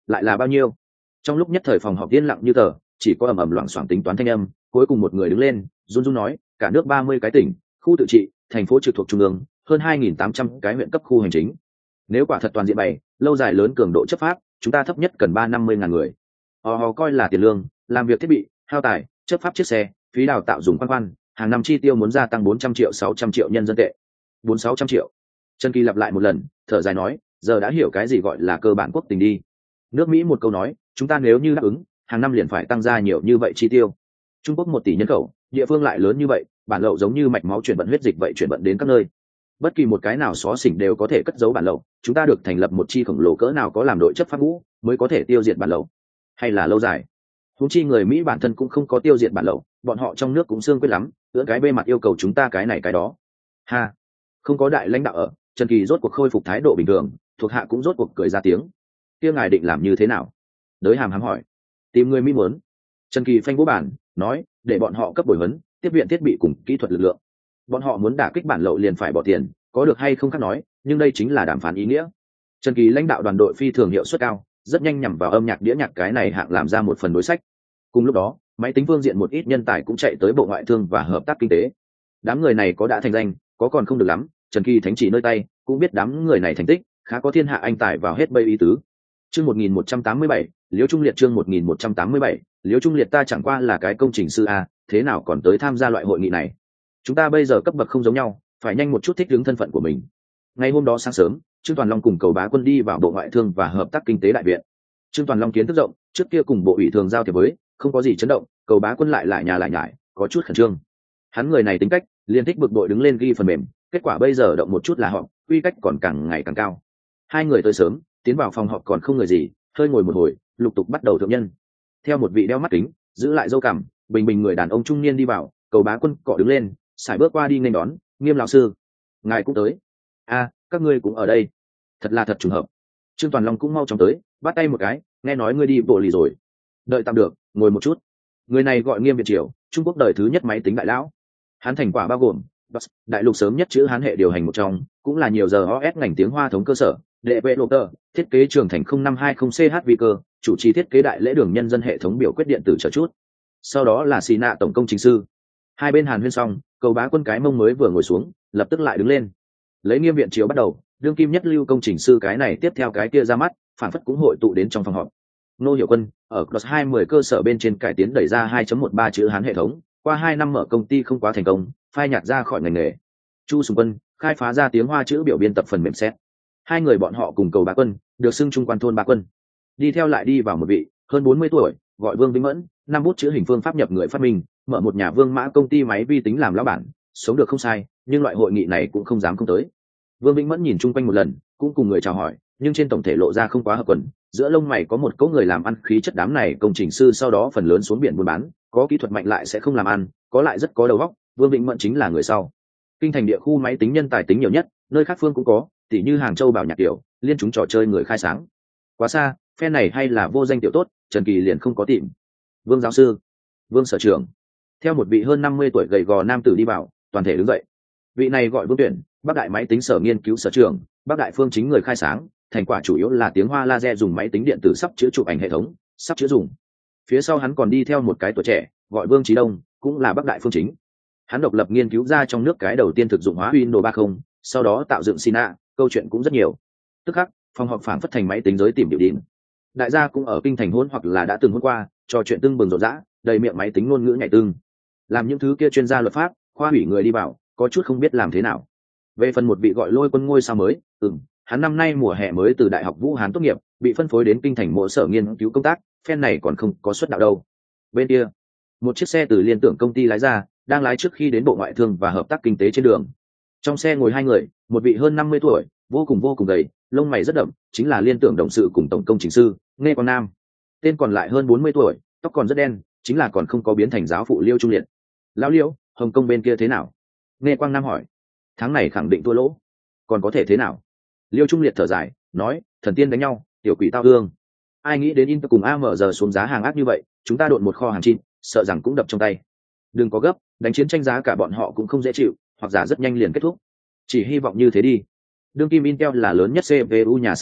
lại là bao nhiêu? Trong lúc nhất thời phòng họp yên lặng như tờ, chỉ có ầm ầm loảng xoảng tính toán thanh âm. Cuối cùng một người đứng lên, run run nói, cả nước ba mươi cái tỉnh, khu tự trị, thành phố trực thuộc trung ương, hơn hai nghìn tám trăm cái huyện cấp khu hành chính. Nếu quả thật toàn diện bày, lâu dài lớn cường độ chấp pháp, chúng ta thấp nhất cần ba năm mươi ngàn người. Họ họ coi là tiền lương, làm việc thiết bị, hao tài, chấp pháp chiếc xe, phí đào tạo dùng quan quan, hàng năm chi tiêu muốn gia tăng bốn trăm triệu sáu trăm triệu nhân dân tệ. Bốn sáu trăm triệu. Trần Kỳ lặp lại một lần, thở dài nói, giờ đã hiểu cái gì gọi là cơ bản quốc tình đi. Nước Mỹ một câu nói, chúng ta nếu như đáp ứng, hàng năm liền phải tăng ra nhiều như vậy chi tiêu. Trung Quốc một tỷ nhân khẩu, địa phương lại lớn như vậy, bản lậu giống như mạch máu chuyển vận huyết dịch vậy chuyển vận đến các nơi. Bất kỳ một cái nào xó xỉnh đều có thể cất giấu bản lậu, chúng ta được thành lập một chi khổng lồ cỡ nào có làm đội chấp pháp ngũ mới có thể tiêu diệt bản lậu. Hay là lâu dài. Huống chi người Mỹ bản thân cũng không có tiêu diệt bản lậu, bọn họ trong nước cũng xương quyết lắm, ưỡn cái bê mặt yêu cầu chúng ta cái này cái đó. Ha, không có đại lãnh đạo ở, Trần Kỳ rốt cuộc khôi phục thái độ bình thường, thuộc hạ cũng rốt cuộc cười ra tiếng. Kia ngài định làm như thế nào? Đới Hàm hám hỏi. Tìm người Mỹ muốn. Trần Kỳ phanh vũ bản, nói, để bọn họ cấp bồi huấn, tiếp viện thiết bị cùng kỹ thuật lực lượng. Bọn họ muốn đả kích bản lậu liền phải bỏ tiền, có được hay không khác nói, nhưng đây chính là đàm phán ý nghĩa. Trần Kỳ lãnh đạo đoàn đội phi thường hiệu suất cao, rất nhanh nhằm vào âm nhạc đĩa nhạc cái này hạng làm ra một phần đối sách. Cùng lúc đó, máy tính phương diện một ít nhân tài cũng chạy tới Bộ Ngoại thương và Hợp tác Kinh tế. Đám người này có đã thành danh, có còn không được lắm, Trần Kỳ thánh chỉ nơi tay, cũng biết đám người này thành tích, khá có thiên hạ anh tài vào hết bây ý tứ. Chương một nghìn một trăm tám mươi bảy, Liễu Trung Liệt chương một nghìn một trăm tám mươi bảy, Liễu Trung Liệt ta chẳng qua là cái công trình sư a, thế nào còn tới tham gia loại hội nghị này? Chúng ta bây giờ cấp bậc không giống nhau, phải nhanh một chút thích ứng thân phận của mình. Ngày hôm đó sáng sớm, Trương Toàn Long cùng Cầu Bá Quân đi vào Bộ Ngoại thương và Hợp tác Kinh tế đại viện. Trương Toàn Long kiến thức rộng, trước kia cùng Bộ ủy thường giao thiệp với, không có gì chấn động, Cầu Bá Quân lại lại nhà lại nhải, có chút khẩn trương. Hắn người này tính cách, liên thích bực bội đứng lên ghi phần mềm, kết quả bây giờ động một chút là họ, quy cách còn càng ngày càng cao. Hai người tới sớm, tiến vào phòng họp còn không người gì, hơi ngồi một hồi, lục tục bắt đầu thượng nhân. Theo một vị đeo mắt kính, giữ lại râu cằm, bình bình người đàn ông trung niên đi vào, Cầu Bá Quân cọ đứng lên, sải bước qua đi nên đón, Nghiêm lão sư, ngài cũng tới. A, các ngươi cũng ở đây, thật là thật trùng hợp. Trương Toàn Long cũng mau chóng tới, bắt tay một cái, nghe nói ngươi đi bộ lì rồi. Đợi tạm được, ngồi một chút. Người này gọi Nghiêm Việt Triều, Trung Quốc đời thứ nhất máy tính đại lão. Hắn thành quả bao gồm đại lục sớm nhất chữ Hán hệ điều hành một trong, cũng là nhiều giờ o ét ngành tiếng Hoa thống cơ sở, developer, thiết kế trường thành không năm hai không C H vi cơ, chủ trì thiết kế đại lễ đường nhân dân hệ thống biểu quyết điện tử chờ chút. Sau đó là xì nạ tổng công trình sư. Hai bên hàn huyên xong, Cầu Bá Quân cái mông mới vừa ngồi xuống, lập tức lại đứng lên. Lấy Nghiêm Viện Triều bắt đầu, đương kim nhất lưu công trình sư cái này tiếp theo cái kia ra mắt, phản phất cũng hội tụ đến trong phòng họp. Nô Hiểu Quân ở Plus hai mươi cơ sở bên trên cải tiến đẩy ra hai chấm một ba chữ Hán hệ thống, qua hai năm mở công ty không quá thành công, phai nhạt ra khỏi ngành nghề. Chu Sùng Quân khai phá ra tiếng Hoa chữ biểu biên tập phần mềm xét. Hai người bọn họ cùng Cầu Bá Quân được xưng trung quan thôn Bá Quân. Đi theo lại đi vào một vị hơn bốn mươi tuổi, gọi Vương Vĩnh Mẫn, năm bút chữ hình phương pháp nhập người phát minh, mở một nhà Vương Mã công ty máy vi tính làm lão bản, sống được không sai, nhưng loại hội nghị này cũng không dám không tới. Vương Vĩnh Mẫn nhìn chung quanh một lần, cũng cùng người chào hỏi, nhưng trên tổng thể lộ ra không quá hợp quần, giữa lông mày có một cỗ người làm ăn khí chất. Đám này công trình sư sau đó phần lớn xuống biển buôn bán, có kỹ thuật mạnh lại sẽ không làm ăn, có lại rất có đầu óc. Vương Vĩnh Mẫn chính là người sau. Kinh thành địa khu máy tính nhân tài tính nhiều nhất, nơi khác phương cũng có, tỉ như Hàng Châu Bảo Nhạc Tiểu, liên chúng trò chơi người khai sáng. Quá xa, phe này hay là vô danh tiểu tốt, Trần Kỳ liền không có tìm. Vương giáo sư, Vương sở trưởng, theo một vị hơn năm mươi tuổi gầy gò nam tử đi vào, toàn thể đứng dậy. Vị này gọi Vương Tuyển, Bắc Đại máy tính sở nghiên cứu sở trưởng, Bắc Đại phương chính người khai sáng, thành quả chủ yếu là tiếng Hoa laser dùng máy tính điện tử sắp chữa chụp ảnh hệ thống, sắp chữa dùng. Phía sau hắn còn đi theo một cái tuổi trẻ, gọi Vương Chí Đông, cũng là Bắc Đại phương chính. Hắn độc lập nghiên cứu ra trong nước cái đầu tiên thực dụng hóa Windows ba mươi, sau đó tạo dựng Sina, câu chuyện cũng rất nhiều. Tức khắc, phòng họp phảng phất thành máy tính giới tìm điệu điểm. Đại gia cũng ở kinh thành hôn hoặc là đã từng hôn qua, trò chuyện tương bừng rộn rã, đầy miệng máy tính ngôn ngữ nhạy tương. Làm những thứ kia chuyên gia luật pháp, khoa hủy người đi vào, có chút không biết làm thế nào. Về phần một vị gọi Lôi Quân ngôi sao mới, ừm, hắn năm nay mùa hè mới từ Đại học Vũ Hán tốt nghiệp, bị phân phối đến kinh thành mỗi sở nghiên cứu công tác, phen này còn không có xuất đạo đâu. Bên kia, một chiếc xe từ liên tưởng công ty lái ra, đang lái trước khi đến Bộ Ngoại thương và Hợp tác Kinh tế trên đường. Trong xe ngồi hai người, một vị hơn năm mươi tuổi, vô cùng vô cùng gầy, lông mày rất đậm, chính là liên tưởng đồng sự cùng tổng công trình sư Nghe Quang Nam. Tên còn lại hơn bốn mươi tuổi, tóc còn rất đen, chính là còn không có biến thành giáo phụ Liêu Trung Liệt. Lão Liêu, Hồng Kông bên kia thế nào? Nghe Quang Nam hỏi. Tháng này khẳng định thua lỗ, còn có thể thế nào? Liêu Trung Liệt thở dài, nói, thần tiên đánh nhau, tiểu quỷ tao hương. Ai nghĩ đến Inter cùng a em giờ xuống giá hàng ác như vậy, chúng ta độn một kho hàng chín, sợ rằng cũng đập trong tay. Đừng có gấp, đánh chiến tranh giá cả bọn họ cũng không dễ chịu, hoặc giả rất nhanh liền kết thúc. Chỉ hy vọng như thế đi. Đương kim Intel là lớn nhất xê pê u nhà sản xuất,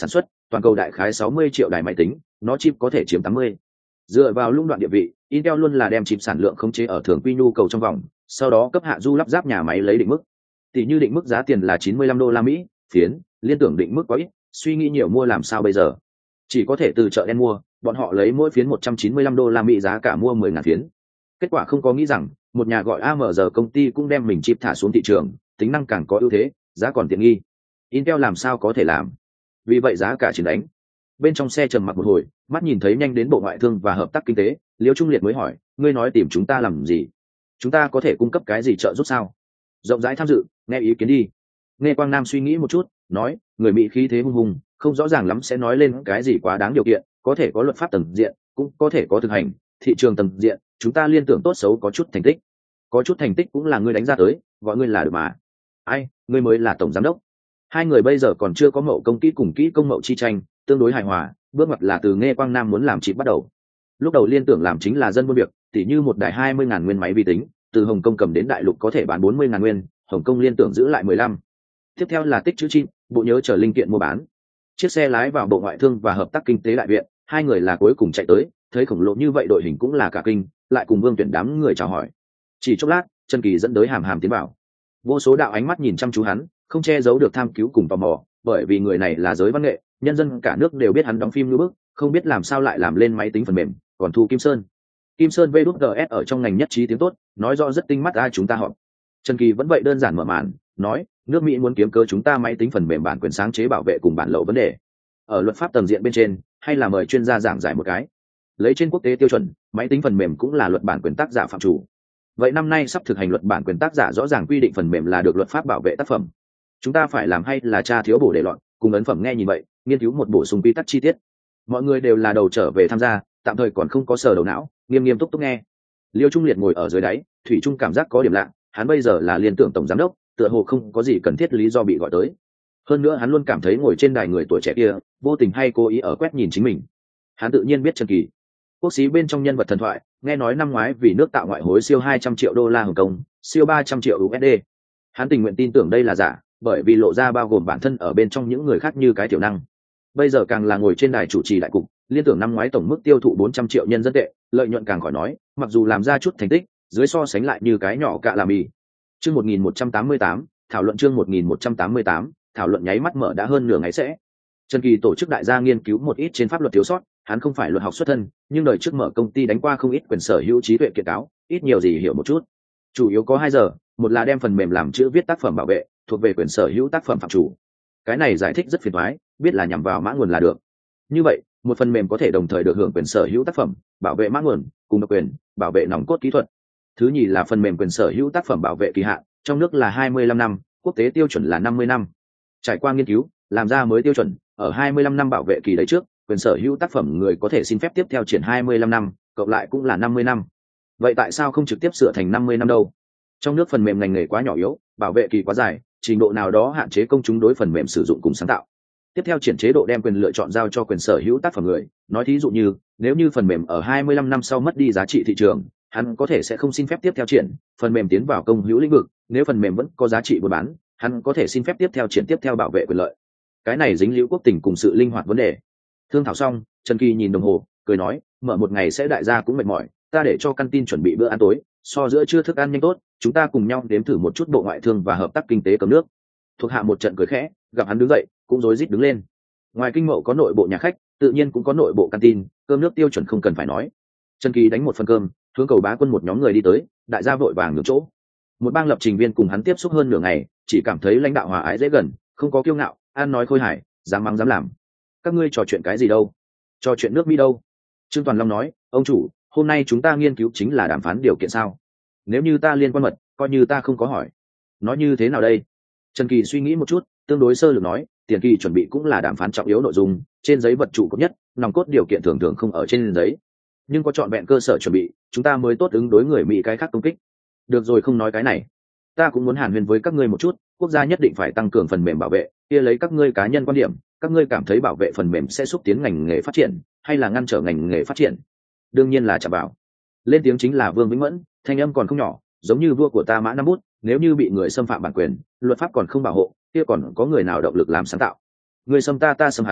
toàn cầu đại khái sáu mươi triệu đài máy tính, nó chip có thể chiếm tám mươi. Dựa vào lũng đoạn địa vị, Intel luôn là đem chip sản lượng khống chế ở thường quy nhu cầu trong vòng, sau đó cấp hạ du lắp ráp nhà máy lấy định mức. Tỷ như định mức giá tiền là chín mươi lăm đô la Mỹ, phiến, liên tưởng định mức quá ít, suy nghĩ nhiều mua làm sao bây giờ? Chỉ có thể từ chợ đen mua, bọn họ lấy mỗi phiến một trăm chín mươi lăm đô la Mỹ giá cả mua mười ngàn phiến. Kết quả không có nghĩ rằng, một nhà gọi a em giê công ty cũng đem mình chip thả xuống thị trường, tính năng càng có ưu thế, giá còn tiện nghi. Intel làm sao có thể làm? Vì vậy giá cả chiến đánh. Bên trong xe trầm mặc một hồi, mắt nhìn thấy nhanh đến Bộ Ngoại thương và Hợp tác Kinh tế, Liễu Trung Liệt mới hỏi, ngươi nói tìm chúng ta làm gì? Chúng ta có thể cung cấp cái gì trợ giúp sao? Rộng rãi tham dự, nghe ý kiến đi. Nghe Quang Nam suy nghĩ một chút, nói, người Mỹ khí thế hung hùng, không rõ ràng lắm sẽ nói lên cái gì quá đáng điều kiện, có thể có luật pháp tầng diện, cũng có thể có thực hành, thị trường tầng diện, chúng ta liên tưởng tốt xấu có chút thành tích. Có chút thành tích cũng là ngươi đánh ra tới, gọi ngươi là được mà. Ai, ngươi mới là tổng giám đốc. Hai người bây giờ còn chưa có mậu công kỹ cùng kỹ công mậu chi tranh, tương đối hài hòa, bước ngoặt là từ Nghe Quang Nam muốn làm chip bắt đầu. Lúc đầu liên tưởng làm chính là dân buôn việc, tỉ như một đài hai mươi ngàn nguyên máy vi tính, từ Hồng Kông cầm đến đại lục có thể bán bốn mươi ngàn nguyên, Hồng Kông liên tưởng giữ lại mười lăm. Tiếp theo là tích trữ chip, bộ nhớ chờ linh kiện mua bán. Chiếc xe lái vào Bộ Ngoại thương và Hợp tác Kinh tế đại viện, hai người là cuối cùng chạy tới, thấy khổng lồ như vậy đội hình cũng là cả kinh, lại cùng Vương Tuyển đám người chào hỏi. Chỉ chốc lát, Trần Kỳ dẫn tới hàm hàm tiến vào. Vô số đạo ánh mắt nhìn chăm chú hắn, không che giấu được tham cứu cùng tò mò, bởi vì người này là giới văn nghệ, nhân dân cả nước đều biết hắn đóng phim như bức, không biết làm sao lại làm lên máy tính phần mềm, còn thu Kim Sơn. Kim Sơn vê đút giê ét ở trong ngành nhất trí tiếng tốt, nói rõ rất tinh mắt ai chúng ta họp. Trần Kỳ vẫn vậy đơn giản mở màn, nói, nước Mỹ muốn kiếm cớ chúng ta máy tính phần mềm bản quyền sáng chế bảo vệ cùng bản lậu vấn đề. Ở luật pháp tầng diện bên trên, hay là mời chuyên gia giảng giải một cái. Lấy trên quốc tế tiêu chuẩn, máy tính phần mềm cũng là luật bản quyền tác giả phạm chủ. Vậy năm nay sắp thực hành luật bản quyền tác giả rõ ràng quy định phần mềm là được luật pháp bảo vệ tác phẩm. Chúng ta phải làm hay là tra thiếu bổ để loạn, cùng ấn phẩm nghe nhìn vậy, nghiên cứu một bổ sung quy tắc chi tiết. Mọi người đều là đầu trở về tham gia, tạm thời còn không có sờ đầu não, nghiêm nghiêm túc túc nghe. Liêu Trung Liệt ngồi ở dưới đáy, thủy trung cảm giác có điểm lạ, hắn bây giờ là liên tưởng tổng giám đốc, tựa hồ không có gì cần thiết lý do bị gọi tới. Hơn nữa hắn luôn cảm thấy ngồi trên đài người tuổi trẻ kia, vô tình hay cố ý ở quét nhìn chính mình. Hắn tự nhiên biết Trần Kỳ, quốc sĩ bên trong nhân vật thần thoại, nghe nói năm ngoái vì nước tạo ngoại hối siêu hai trăm triệu đô la Hồng Kông, siêu ba trăm triệu u ét đê. Hắn tình nguyện tin tưởng đây là giả, bởi vì lộ ra bao gồm bản thân ở bên trong những người khác như cái tiểu năng. Bây giờ càng là ngồi trên đài chủ trì đại cục, liên tưởng năm ngoái tổng mức tiêu thụ bốn trăm triệu nhân dân tệ, lợi nhuận càng khỏi nói, mặc dù làm ra chút thành tích, dưới so sánh lại như cái nhỏ cạ làm mì. Chương một nghìn một trăm tám mươi tám, thảo luận chương một nghìn một trăm tám mươi tám, thảo luận nháy mắt mở đã hơn nửa ngày sẽ. Trần Kỳ tổ chức đại gia nghiên cứu một ít trên pháp luật thiếu sót, hắn không phải luật học xuất thân, nhưng đời trước mở công ty đánh qua không ít quyền sở hữu trí tuệ kiện cáo, ít nhiều gì hiểu một chút. Chủ yếu có hai giờ, một là đem phần mềm làm chữ viết tác phẩm bảo vệ, thuộc về quyền sở hữu tác phẩm phạm chủ. Cái này giải thích rất phiền toái, biết là nhằm vào mã nguồn là được. Như vậy, một phần mềm có thể đồng thời được hưởng quyền sở hữu tác phẩm, bảo vệ mã nguồn, cùng độc quyền, bảo vệ nòng cốt kỹ thuật. Thứ nhì là phần mềm quyền sở hữu tác phẩm bảo vệ kỳ hạn, trong nước là hai mươi lăm năm, quốc tế tiêu chuẩn là năm mươi năm. Trải qua nghiên cứu, làm ra mới tiêu chuẩn, ở hai mươi lăm năm bảo vệ kỳ đấy trước, quyền sở hữu tác phẩm người có thể xin phép tiếp theo triển hai mươi lăm năm, cộng lại cũng là năm mươi năm. Vậy tại sao không trực tiếp sửa thành năm mươi năm đâu? Trong nước phần mềm ngành nghề quá nhỏ yếu, bảo vệ kỳ quá dài, trình độ nào đó hạn chế công chúng đối phần mềm sử dụng cùng sáng tạo. Tiếp theo triển chế độ đem quyền lựa chọn giao cho quyền sở hữu tác phẩm người, nói thí dụ như, nếu như phần mềm ở hai mươi lăm năm sau mất đi giá trị thị trường, hắn có thể sẽ không xin phép tiếp theo triển, phần mềm tiến vào công hữu lĩnh vực, nếu phần mềm vẫn có giá trị buôn bán, hắn có thể xin phép tiếp theo triển tiếp theo bảo vệ quyền lợi. Cái này dính liễu quốc tình cùng sự linh hoạt vấn đề. Thương thảo xong, Trần Kỳ nhìn đồng hồ, cười nói, mở một ngày sẽ đại gia cũng mệt mỏi, ta để cho căn tin chuẩn bị bữa ăn tối, so giữa trưa thức ăn nhanh tốt, chúng ta cùng nhau đếm thử một chút Bộ Ngoại thương và Hợp tác Kinh tế cầm nước. Thuộc hạ một trận cười khẽ, gặp hắn đứng dậy, cũng rối rít đứng lên. Ngoài kinh mậu có nội bộ nhà khách, tự nhiên cũng có nội bộ căn tin, cơm nước tiêu chuẩn không cần phải nói. Trần Kỳ đánh một phần cơm, hướng cầu bá quân một nhóm người đi tới, đại gia vội vàng nhường chỗ. Một bang lập trình viên cùng hắn tiếp xúc hơn nửa ngày, chỉ cảm thấy lãnh đạo hòa ái dễ gần, không có kiêu ngạo, ăn nói khôi hài, dám mắng dám làm. Các ngươi trò chuyện cái gì đâu? Trò chuyện nước Mỹ đâu? Trương Toàn Long nói, ông chủ, hôm nay chúng ta nghiên cứu chính là đàm phán điều kiện sao? Nếu như ta liên quan mật, coi như ta không có hỏi. Nói như thế nào đây? Trần Kỳ suy nghĩ một chút, tương đối sơ lược nói, tiền kỳ chuẩn bị cũng là đàm phán trọng yếu nội dung, trên giấy vật trụ cột nhất, nòng cốt điều kiện thường thường không ở trên giấy, nhưng có trọn vẹn cơ sở chuẩn bị, chúng ta mới tốt ứng đối người Mỹ cái khác công kích. Được rồi, không nói cái này, ta cũng muốn hàn huyên với các ngươi một chút, quốc gia nhất định phải tăng cường phần mềm bảo vệ, kia lấy các ngươi cá nhân quan điểm, các ngươi cảm thấy bảo vệ phần mềm sẽ xúc tiến ngành nghề phát triển, hay là ngăn trở ngành nghề phát triển? Đương nhiên là chả bảo. Lên tiếng chính là Vương Vĩnh Mẫn, thanh âm còn không nhỏ, giống như vua của ta Mã Năm Bút, nếu như bị người xâm phạm bản quyền, luật pháp còn không bảo hộ, kia còn có người nào động lực làm sáng tạo? Người xâm ta ta xâm hắn,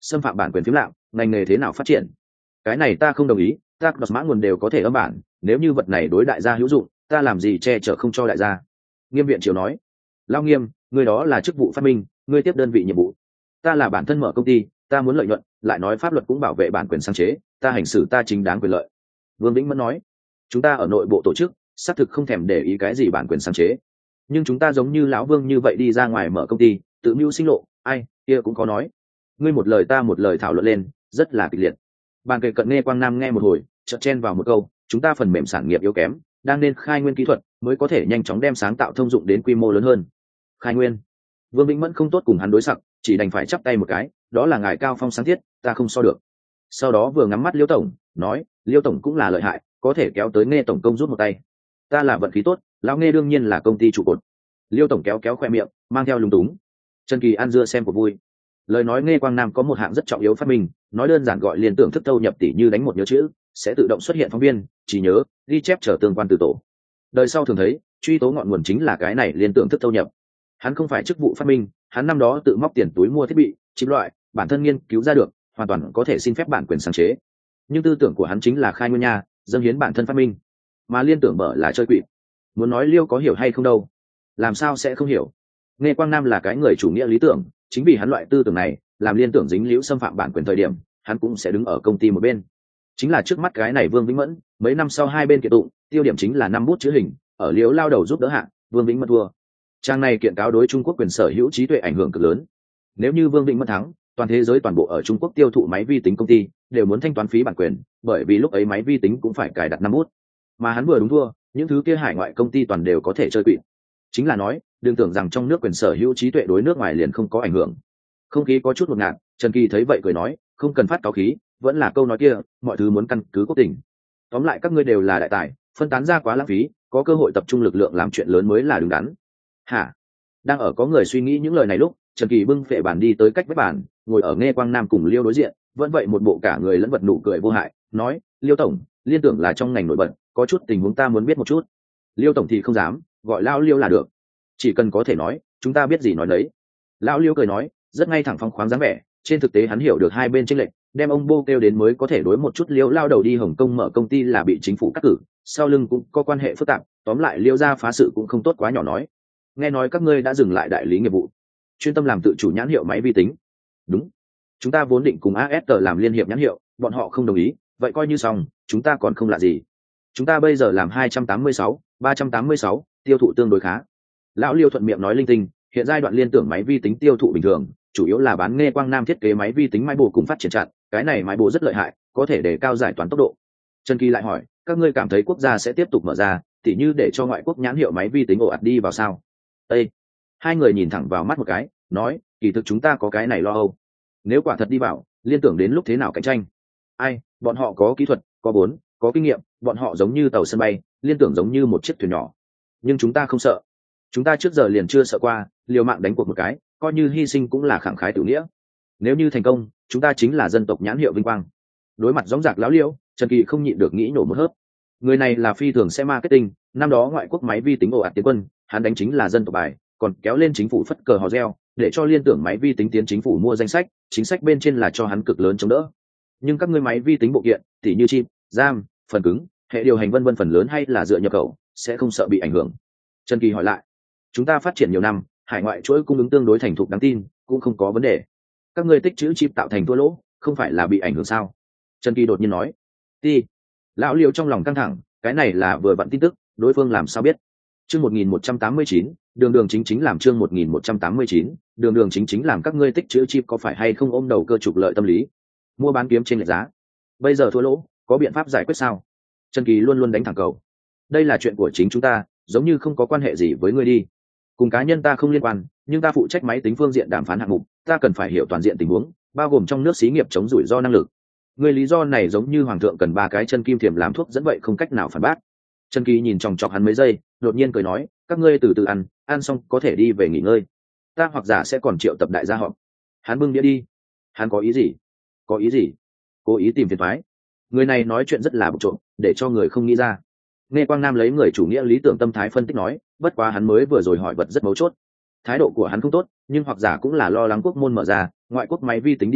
xâm phạm bản quyền phím lạm, ngành nghề thế nào phát triển? Cái này ta không đồng ý, ta đọc mã nguồn đều có thể âm bản, nếu như vật này đối đại gia hữu dụng, ta làm gì che chở không cho đại gia? Nghiêm viện triều nói. Lao Nghiêm, người đó là chức vụ phát minh, ngươi tiếp đơn vị nhiệm vụ. Ta là bản thân mở công ty, ta muốn lợi nhuận, lại nói pháp luật cũng bảo vệ bản quyền sáng chế, ta hành xử ta chính đáng quyền lợi. Vương Vĩnh Mẫn nói. Chúng ta ở nội bộ tổ chức, xác thực không thèm để ý cái gì bản quyền sáng chế, nhưng chúng ta giống như lão Vương như vậy đi ra ngoài mở công ty, tự mưu sinh lộ, ai kia cũng có nói. Ngươi một lời ta một lời thảo luận lên, rất là kịch liệt. Bàn kề cận Nghe Quang Nam nghe một hồi, chợt chen vào một câu, chúng ta phần mềm sản nghiệp yếu kém, đang nên khai nguyên kỹ thuật mới có thể nhanh chóng đem sáng tạo thông dụng đến quy mô lớn hơn. Khai nguyên. Vương Vĩnh Mẫn không tốt cùng hắn đối sặc, chỉ đành phải chắp tay một cái, đó là ngài cao phong sáng thiết, ta không so được. Sau đó vừa ngắm mắt Liêu tổng, nói, Liêu tổng cũng là lợi hại, có thể kéo tới Nghe tổng công rút một tay. Ta là vận khí tốt, lão Nghe đương nhiên là công ty trụ cột. Liêu tổng kéo kéo khoe miệng, mang theo lúng túng. Trần Kỳ ăn dưa xem của vui. Lời nói Nghe Quang Nam có một hạng rất trọng yếu phát minh, nói đơn giản gọi liên tưởng thức thâu nhập tỉ như đánh một nhớ chữ, sẽ tự động xuất hiện phóng viên, trí nhớ, ghi chép trở tương quan từ tổ. Đời sau thường thấy, truy tố ngọn nguồn chính là cái này liên tưởng thức thâu nhập. Hắn không phải chức vụ phát minh, hắn năm đó tự móc tiền túi mua thiết bị, chip loại, bản thân nghiên cứu ra được, hoàn toàn có thể xin phép bản quyền sáng chế. Nhưng tư tưởng của hắn chính là khai nguyên nha, dâng hiến bản thân phát minh. Mà liên tưởng bở là chơi quỷ. Muốn nói Liêu có hiểu hay không đâu, làm sao sẽ không hiểu. Nghe Quang Nam là cái người chủ nghĩa lý tưởng, chính vì hắn loại tư tưởng này, làm liên tưởng dính liễu xâm phạm bản quyền thời điểm, hắn cũng sẽ đứng ở công ty một bên. Chính là trước mắt cái này Vương Vĩnh Mẫn, mấy năm sau hai bên kiện tụng, tiêu điểm chính là năm bút chữ hình, ở liễu lao đầu giúp đỡ hạng, Vương Vĩnh Mẫn thua. Trang này kiện cáo đối Trung Quốc quyền sở hữu trí tuệ ảnh hưởng cực lớn. Nếu như Vương Vĩnh Mẫn thắng, toàn thế giới toàn bộ ở Trung Quốc tiêu thụ máy vi tính công ty đều muốn thanh toán phí bản quyền, bởi vì lúc ấy máy vi tính cũng phải cài đặt năm bút. Mà hắn vừa đúng thua, những thứ kia hải ngoại công ty toàn đều có thể chơi quỵ. Chính là nói, đừng tưởng rằng trong nước quyền sở hữu trí tuệ đối nước ngoài liền không có ảnh hưởng. Không khí có chút ngột ngạt, Trần Kỳ thấy vậy cười nói, không cần phát cáo khí, vẫn là câu nói kia, mọi thứ muốn căn cứ quốc tình. Tóm lại các ngươi đều là đại tài, phân tán ra quá lãng phí, có cơ hội tập trung lực lượng làm chuyện lớn mới là đứng đắn. Hả? Đang ở có người suy nghĩ những lời này lúc, Trần Kỳ bưng phệ bàn đi tới cách vách bàn, ngồi ở Nghe Quang Nam cùng Liêu đối diện, vẫn vậy một bộ cả người lẫn vật nụ cười vô hại, nói, Liêu tổng, liên tưởng là trong ngành nổi bật, có chút tình huống ta muốn biết một chút. Liêu tổng thì không dám, gọi lão Liêu là được, chỉ cần có thể nói, chúng ta biết gì nói đấy. Lão Liêu cười nói, rất ngay thẳng phong khoáng dáng vẻ, trên thực tế hắn hiểu được hai bên chênh lệch, đem ông Bô kêu đến mới có thể đối một chút Liêu lao đầu đi Hồng Kông mở công ty là bị chính phủ cắt cử, sau lưng cũng có quan hệ phức tạp, tóm lại Liêu gia phá sự cũng không tốt quá nhỏ nói. Nghe nói các ngươi đã dừng lại đại lý nghiệp vụ, chuyên tâm làm tự chủ nhãn hiệu máy vi tính. Đúng, chúng ta vốn định cùng a ét tê làm liên hiệp nhãn hiệu, bọn họ không đồng ý, vậy coi như xong, chúng ta còn không lạ gì. Chúng ta bây giờ làm hai trăm tám mươi sáu, ba trăm tám mươi sáu, tiêu thụ tương đối khá. Lão Liêu thuận miệng nói linh tinh, hiện giai đoạn liên tưởng máy vi tính tiêu thụ bình thường, chủ yếu là bán Nghe Quang Nam thiết kế máy vi tính máy bổ cùng phát triển chặt, cái này máy bổ rất lợi hại, có thể để cao giải toán tốc độ. Trần Kỳ lại hỏi, các ngươi cảm thấy quốc gia sẽ tiếp tục mở ra, tỉ như để cho ngoại quốc nhãn hiệu máy vi tính ồ ạt đi vào sao? Ê! Hai người nhìn thẳng vào mắt một cái, nói, kỳ thực chúng ta có cái này lo âu. Nếu quả thật đi vào, liên tưởng đến lúc thế nào cạnh tranh? Ai, bọn họ có kỹ thuật, có vốn, có kinh nghiệm, bọn họ giống như tàu sân bay, liên tưởng giống như một chiếc thuyền nhỏ. Nhưng chúng ta không sợ. Chúng ta trước giờ liền chưa sợ qua, liều mạng đánh cuộc một cái, coi như hy sinh cũng là khẳng khái tự nghĩa. Nếu như thành công, chúng ta chính là dân tộc nhãn hiệu vinh quang. Đối mặt gióng giạc lão Liêu, Trần Kỳ không nhịn được nghĩ nổ một hớp. Người này là phi thường xe marketing, năm đó ngoại quốc máy vi tính ồ ạt tiến quân, hắn đánh chính là dân tộc bài, còn kéo lên chính phủ phất cờ hò reo, để cho liên tưởng máy vi tính tiến chính phủ mua danh sách, chính sách bên trên là cho hắn cực lớn chống đỡ. Nhưng các ngươi máy vi tính bộ kiện, tỉ như chip, RAM, phần cứng, hệ điều hành vân vân phần lớn hay là dựa nhập khẩu, sẽ không sợ bị ảnh hưởng. Trần Kỳ hỏi lại, chúng ta phát triển nhiều năm, hải ngoại chuỗi cung ứng tương đối thành thục đáng tin, cũng không có vấn đề. Các ngươi tích trữ chip tạo thành thua lỗ, không phải là bị ảnh hưởng sao? Trần Kỳ đột nhiên nói. Ti. Lão Liêu trong lòng căng thẳng, cái này là vừa vặn tin tức, đối phương làm sao biết? Chương một nghìn một trăm tám mươi chín, đường đường chính chính làm chương một nghìn một trăm tám mươi chín, đường đường chính chính làm các ngươi tích trữ chip có phải hay không ôm đầu cơ trục lợi tâm lý? Mua bán kiếm trên lệch giá. Bây giờ thua lỗ, có biện pháp giải quyết sao? Trần Kỳ luôn luôn đánh thẳng cầu. Đây là chuyện của chính chúng ta, giống như không có quan hệ gì với ngươi đi. Cùng cá nhân ta không liên quan, nhưng ta phụ trách máy tính phương diện đàm phán hạng mục, ta cần phải hiểu toàn diện tình huống, bao gồm trong nước xí nghiệp chống rủi ro năng lực. Người lý do này giống như hoàng thượng cần ba cái chân kim thiềm làm thuốc dẫn vậy không cách nào phản bác. Trần Kỳ nhìn chòng chọc hắn mấy giây, đột nhiên cười nói, các ngươi từ từ ăn, ăn xong có thể đi về nghỉ ngơi. Ta hoặc giả sẽ còn triệu tập đại gia họp. Hắn bưng đĩa đi. Hắn có ý gì? Có ý gì? Cố ý tìm phiền toái. Người này nói chuyện rất là bộc trộm, để cho người không nghĩ ra. Nghe Quang Nam lấy người chủ nghĩa lý tưởng tâm thái phân tích nói, bất quá hắn mới vừa rồi hỏi vật rất mấu chốt. Thái độ của hắn không tốt, nhưng hoặc giả cũng là lo lắng quốc môn mở ra, ngoại quốc máy vi tính đi vào,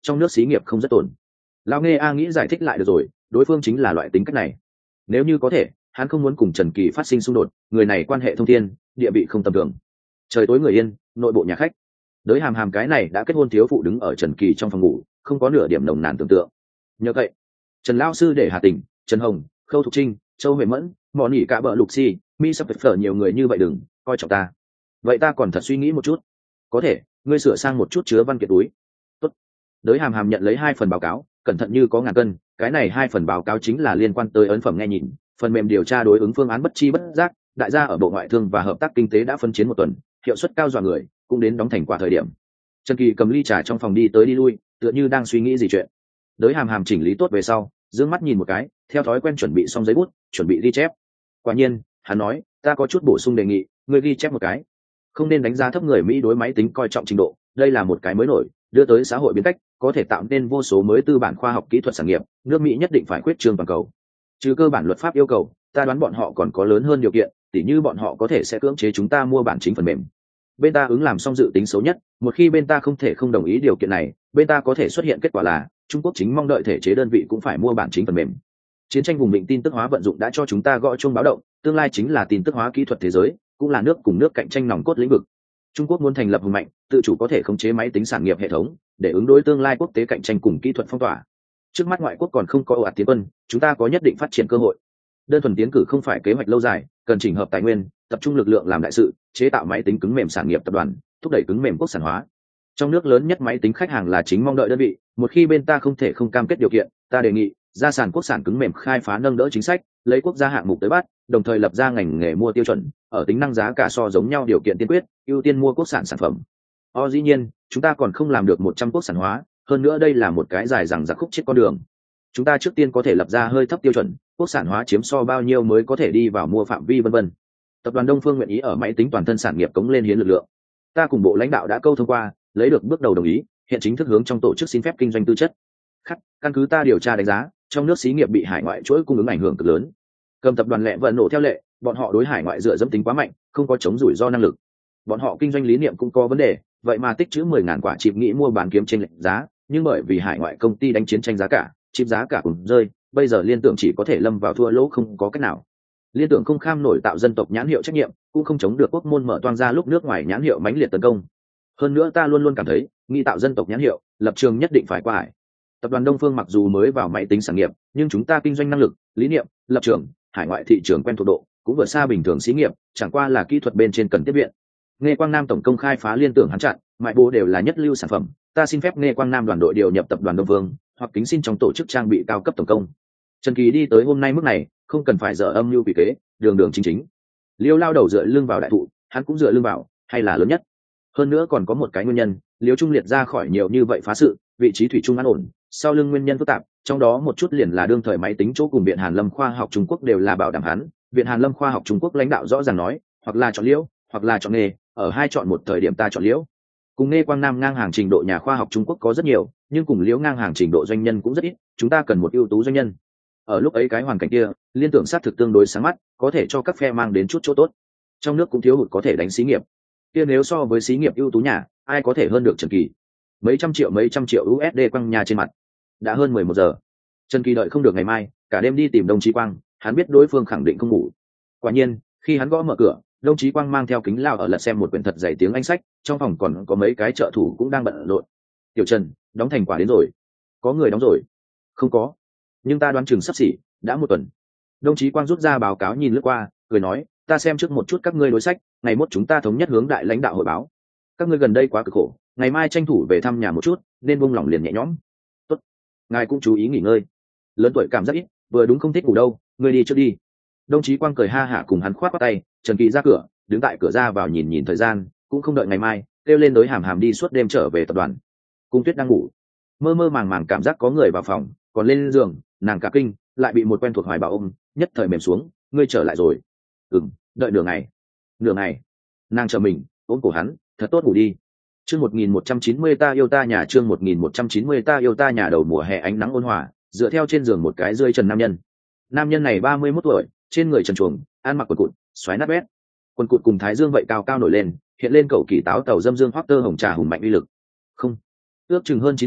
trong nước xí nghiệp không rất tồn. Lão nghe a nghĩ giải thích lại được rồi, đối phương chính là loại tính cách này. Nếu như có thể, hắn không muốn cùng Trần Kỳ phát sinh xung đột, người này quan hệ thông thiên, địa vị không tầm thường. Trời tối người yên, nội bộ nhà khách. Đới Hàm Hàm cái này đã kết hôn thiếu phụ đứng ở Trần Kỳ trong phòng ngủ, không có nửa điểm nồng nàn tưởng tượng. Nhờ vậy, Trần lão sư để Hà Tình, Trần Hồng, Khâu Thục Trinh, Châu Huệ Mẫn, mọn nhỉ cả bợ Lục Si, Mi sắp phở nhiều người như vậy đừng coi trọng ta. Vậy ta còn thật suy nghĩ một chút. Có thể, ngươi sửa sang một chút chứa văn kiện túi. Tốt. Đới Hàm Hàm nhận lấy hai phần báo cáo, cẩn thận như có ngàn cân, cái này hai phần báo cáo chính là liên quan tới ấn phẩm nghe nhìn, phần mềm điều tra đối ứng phương án bất chi bất giác, đại gia ở Bộ Ngoại thương và Hợp tác Kinh tế đã phân chiến một tuần, hiệu suất cao dọa người, cũng đến đóng thành quả thời điểm. Trần Kỳ cầm ly trà trong phòng đi tới đi lui, tựa như đang suy nghĩ gì chuyện. Đới Hàm Hàm chỉnh lý tốt về sau, dương mắt nhìn một cái, theo thói quen chuẩn bị xong giấy bút, chuẩn bị ghi chép. Quả nhiên, hắn nói, ta có chút bổ sung đề nghị, ngươi ghi chép một cái. Không nên đánh giá thấp người Mỹ đối máy tính coi trọng trình độ, đây là một cái mới nổi, đưa tới xã hội biến cách, có thể tạo nên vô số mới tư bản khoa học kỹ thuật sản nghiệp, nước Mỹ nhất định phải khuyết trương toàn cầu. Trừ cơ bản luật pháp yêu cầu, ta đoán bọn họ còn có lớn hơn điều kiện, tỉ như bọn họ có thể sẽ cưỡng chế chúng ta mua bản chính phần mềm. Bên ta ứng làm xong dự tính xấu nhất, một khi bên ta không thể không đồng ý điều kiện này, bên ta có thể xuất hiện kết quả là Trung Quốc chính mong đợi thể chế đơn vị cũng phải mua bản chính phần mềm. Chiến tranh vùng vịnh tin tức hóa vận dụng đã cho chúng ta gõ chuông báo động, tương lai chính là tin tức hóa kỹ thuật thế giới, cũng là nước cùng nước cạnh tranh nòng cốt lĩnh vực. Trung Quốc muốn thành lập hùng mạnh, tự chủ có thể khống chế máy tính sản nghiệp hệ thống, để ứng đối tương lai quốc tế cạnh tranh cùng kỹ thuật phong tỏa. Trước mắt ngoại quốc còn không có ồ ạt tiến quân, chúng ta có nhất định phát triển cơ hội. Đơn thuần tiến cử không phải kế hoạch lâu dài, cần chỉnh hợp tài nguyên, tập trung lực lượng làm đại sự, chế tạo máy tính cứng mềm sản nghiệp tập đoàn, thúc đẩy cứng mềm quốc sản hóa. Trong nước lớn nhất máy tính khách hàng là chính mong đợi đơn vị, một khi bên ta không thể không cam kết điều kiện, ta đề nghị gia sản quốc sản cứng mềm khai phá nâng đỡ chính sách, lấy quốc gia hạng mục tới bắt, đồng thời lập ra ngành nghề mua tiêu chuẩn, ở tính năng giá cả so giống nhau điều kiện tiên quyết, ưu tiên mua quốc sản sản phẩm. O dĩ nhiên, chúng ta còn không làm được một trăm quốc sản hóa, hơn nữa đây là một cái dài dằng dặc khúc chết con đường. Chúng ta trước tiên có thể lập ra hơi thấp tiêu chuẩn, quốc sản hóa chiếm so bao nhiêu mới có thể đi vào mua phạm vi vân vân. Tập đoàn Đông Phương nguyện ý ở máy tính toàn thân sản nghiệp cống lên hiến lực lượng. Ta cùng bộ lãnh đạo đã câu thông qua, lấy được bước đầu đồng ý, hiện chính thức hướng trong tổ chức xin phép kinh doanh tư chất. Khắc, căn cứ ta điều tra đánh giá, trong nước xí nghiệp bị hải ngoại chuỗi cung ứng ảnh hưởng cực lớn. Cầm tập đoàn Lẹ vận nổ theo lệ, bọn họ đối hải ngoại dựa dẫm tính quá mạnh, không có chống rủi ro năng lực. Bọn họ kinh doanh lý niệm cũng có vấn đề, vậy mà tích trữ mười ngàn quả chip nghĩ mua bán kiếm trên lệnh giá, nhưng bởi vì hải ngoại công ty đánh chiến tranh giá cả, chip giá cả cùng rơi, bây giờ liên tưởng chỉ có thể lâm vào thua lỗ không có cách nào. Liên tưởng không kham nổi tạo dân tộc nhãn hiệu trách nhiệm, cũng không chống được quốc môn mở toang ra lúc nước ngoài nhãn hiệu mãnh liệt tấn công. Hơn nữa ta luôn luôn cảm thấy, nghĩ tạo dân tộc nhãn hiệu, lập trường nhất định phải qua hải. Tập đoàn Đông Phương mặc dù mới vào máy tính sản nghiệp, nhưng chúng ta kinh doanh năng lực, lý niệm, lập trường, hải ngoại thị trường quen thuộc độ, cũng vượt xa bình thường xí nghiệp, chẳng qua là kỹ thuật bên trên cần tiếp viện. Nghe Quang Nam tổng công khai phá liên tưởng hắn chặn, mại bố đều là nhất lưu sản phẩm, ta xin phép Nghe Quang Nam đoàn đội điều nhập tập đoàn Đông Phương, hoặc kính xin trong tổ chức trang bị cao cấp tổng công. Trần Kỳ đi tới hôm nay mức này, không cần phải dở âm mưu quỷ kế, đường đường chính chính. Liêu lao đầu dựa lưng vào đại thụ, hắn cũng dựa lưng vào, hay là lớn nhất. Hơn nữa còn có một cái nguyên nhân, Liêu Trung liệt ra khỏi nhiều như vậy phá sự, vị trí thủy chung an ổn, sau lưng nguyên nhân phức tạp, trong đó một chút liền là đương thời máy tính chỗ cùng viện Hàn Lâm khoa học Trung Quốc đều là bảo đảm hắn, viện Hàn Lâm khoa học Trung Quốc lãnh đạo rõ ràng nói, hoặc là chọn Liễu, hoặc là chọn Nghề, ở hai chọn một thời điểm ta chọn Liễu. Cùng Nghe Quang Nam ngang hàng trình độ nhà khoa học Trung Quốc có rất nhiều, nhưng cùng Liễu ngang hàng trình độ doanh nhân cũng rất ít, chúng ta cần một ưu tú doanh nhân. Ở lúc ấy cái hoàn cảnh kia, liên tưởng sát thực tương đối sáng mắt, có thể cho các phe mang đến chút chỗ tốt. Trong nước cũng thiếu hụt có thể đánh xí nghiệp. Kia nếu so với xí nghiệp ưu tú nhà, ai có thể hơn được Trần Kỳ? Mấy trăm triệu mấy trăm triệu u ét đê quăng nhà trên mặt. Đã hơn mười một giờ. Trần Kỳ đợi không được ngày mai, cả đêm đi tìm Đông Chí Quang, hắn biết đối phương khẳng định không ngủ. Quả nhiên, khi hắn gõ mở cửa, Đông Chí Quang mang theo kính lao ở lật xem một quyển thật dày tiếng Anh sách, trong phòng còn có mấy cái trợ thủ cũng đang bận rộn. Tiểu Trần, đóng thành quả đến rồi. Có người đóng rồi. Không có. Nhưng ta đoán chừng sắp xỉ, đã một tuần. Đông Chí Quang rút ra báo cáo nhìn lướt qua, cười nói, ta xem trước một chút các ngươi đối sách, ngày mốt chúng ta thống nhất hướng đại lãnh đạo hội báo. Các ngươi gần đây quá cực khổ, ngày mai tranh thủ về thăm nhà một chút, nên buông lỏng liền nhẹ nhõm. Tốt, ngài cũng chú ý nghỉ ngơi. Lớn tuổi cảm giác ít, vừa đúng không thích ngủ đâu, ngươi đi trước đi. Đông Chí Quang cười ha hả cùng hắn khoát qua tay, Trần Kỳ ra cửa, đứng tại cửa ra vào nhìn nhìn thời gian, cũng không đợi ngày mai, kêu lên đối Hàm Hàm đi suốt đêm trở về tập đoàn. Cung Tuyết đang ngủ, mơ mơ màng màng cảm giác có người vào phòng, còn lên giường, nàng cả kinh, lại bị một quen thuộc hoài bảo ôm, nhất thời mềm xuống, ngươi trở lại rồi. Ừm, đợi nửa ngày. Nửa ngày. Nàng chờ mình, ôm cổ hắn, thật tốt ngủ đi. Chương một nghìn một trăm chín mươi ta yêu ta nhà, chương một nghìn một trăm chín mươi ta yêu ta nhà. Đầu mùa hè ánh nắng ôn hòa, dựa theo trên giường một cái rơi trần nam nhân. Nam nhân này ba mươi mốt tuổi, trên người trần truồng, ăn mặc quần cụt, xoáy nát bét. Quần cụt cùng thái dương vậy cao cao nổi lên, hiện lên cầu kỳ táo tàu dâm dương hoắc tơ hồng trà hùng mạnh uy lực. Không, ước chừng hơn chín giờ,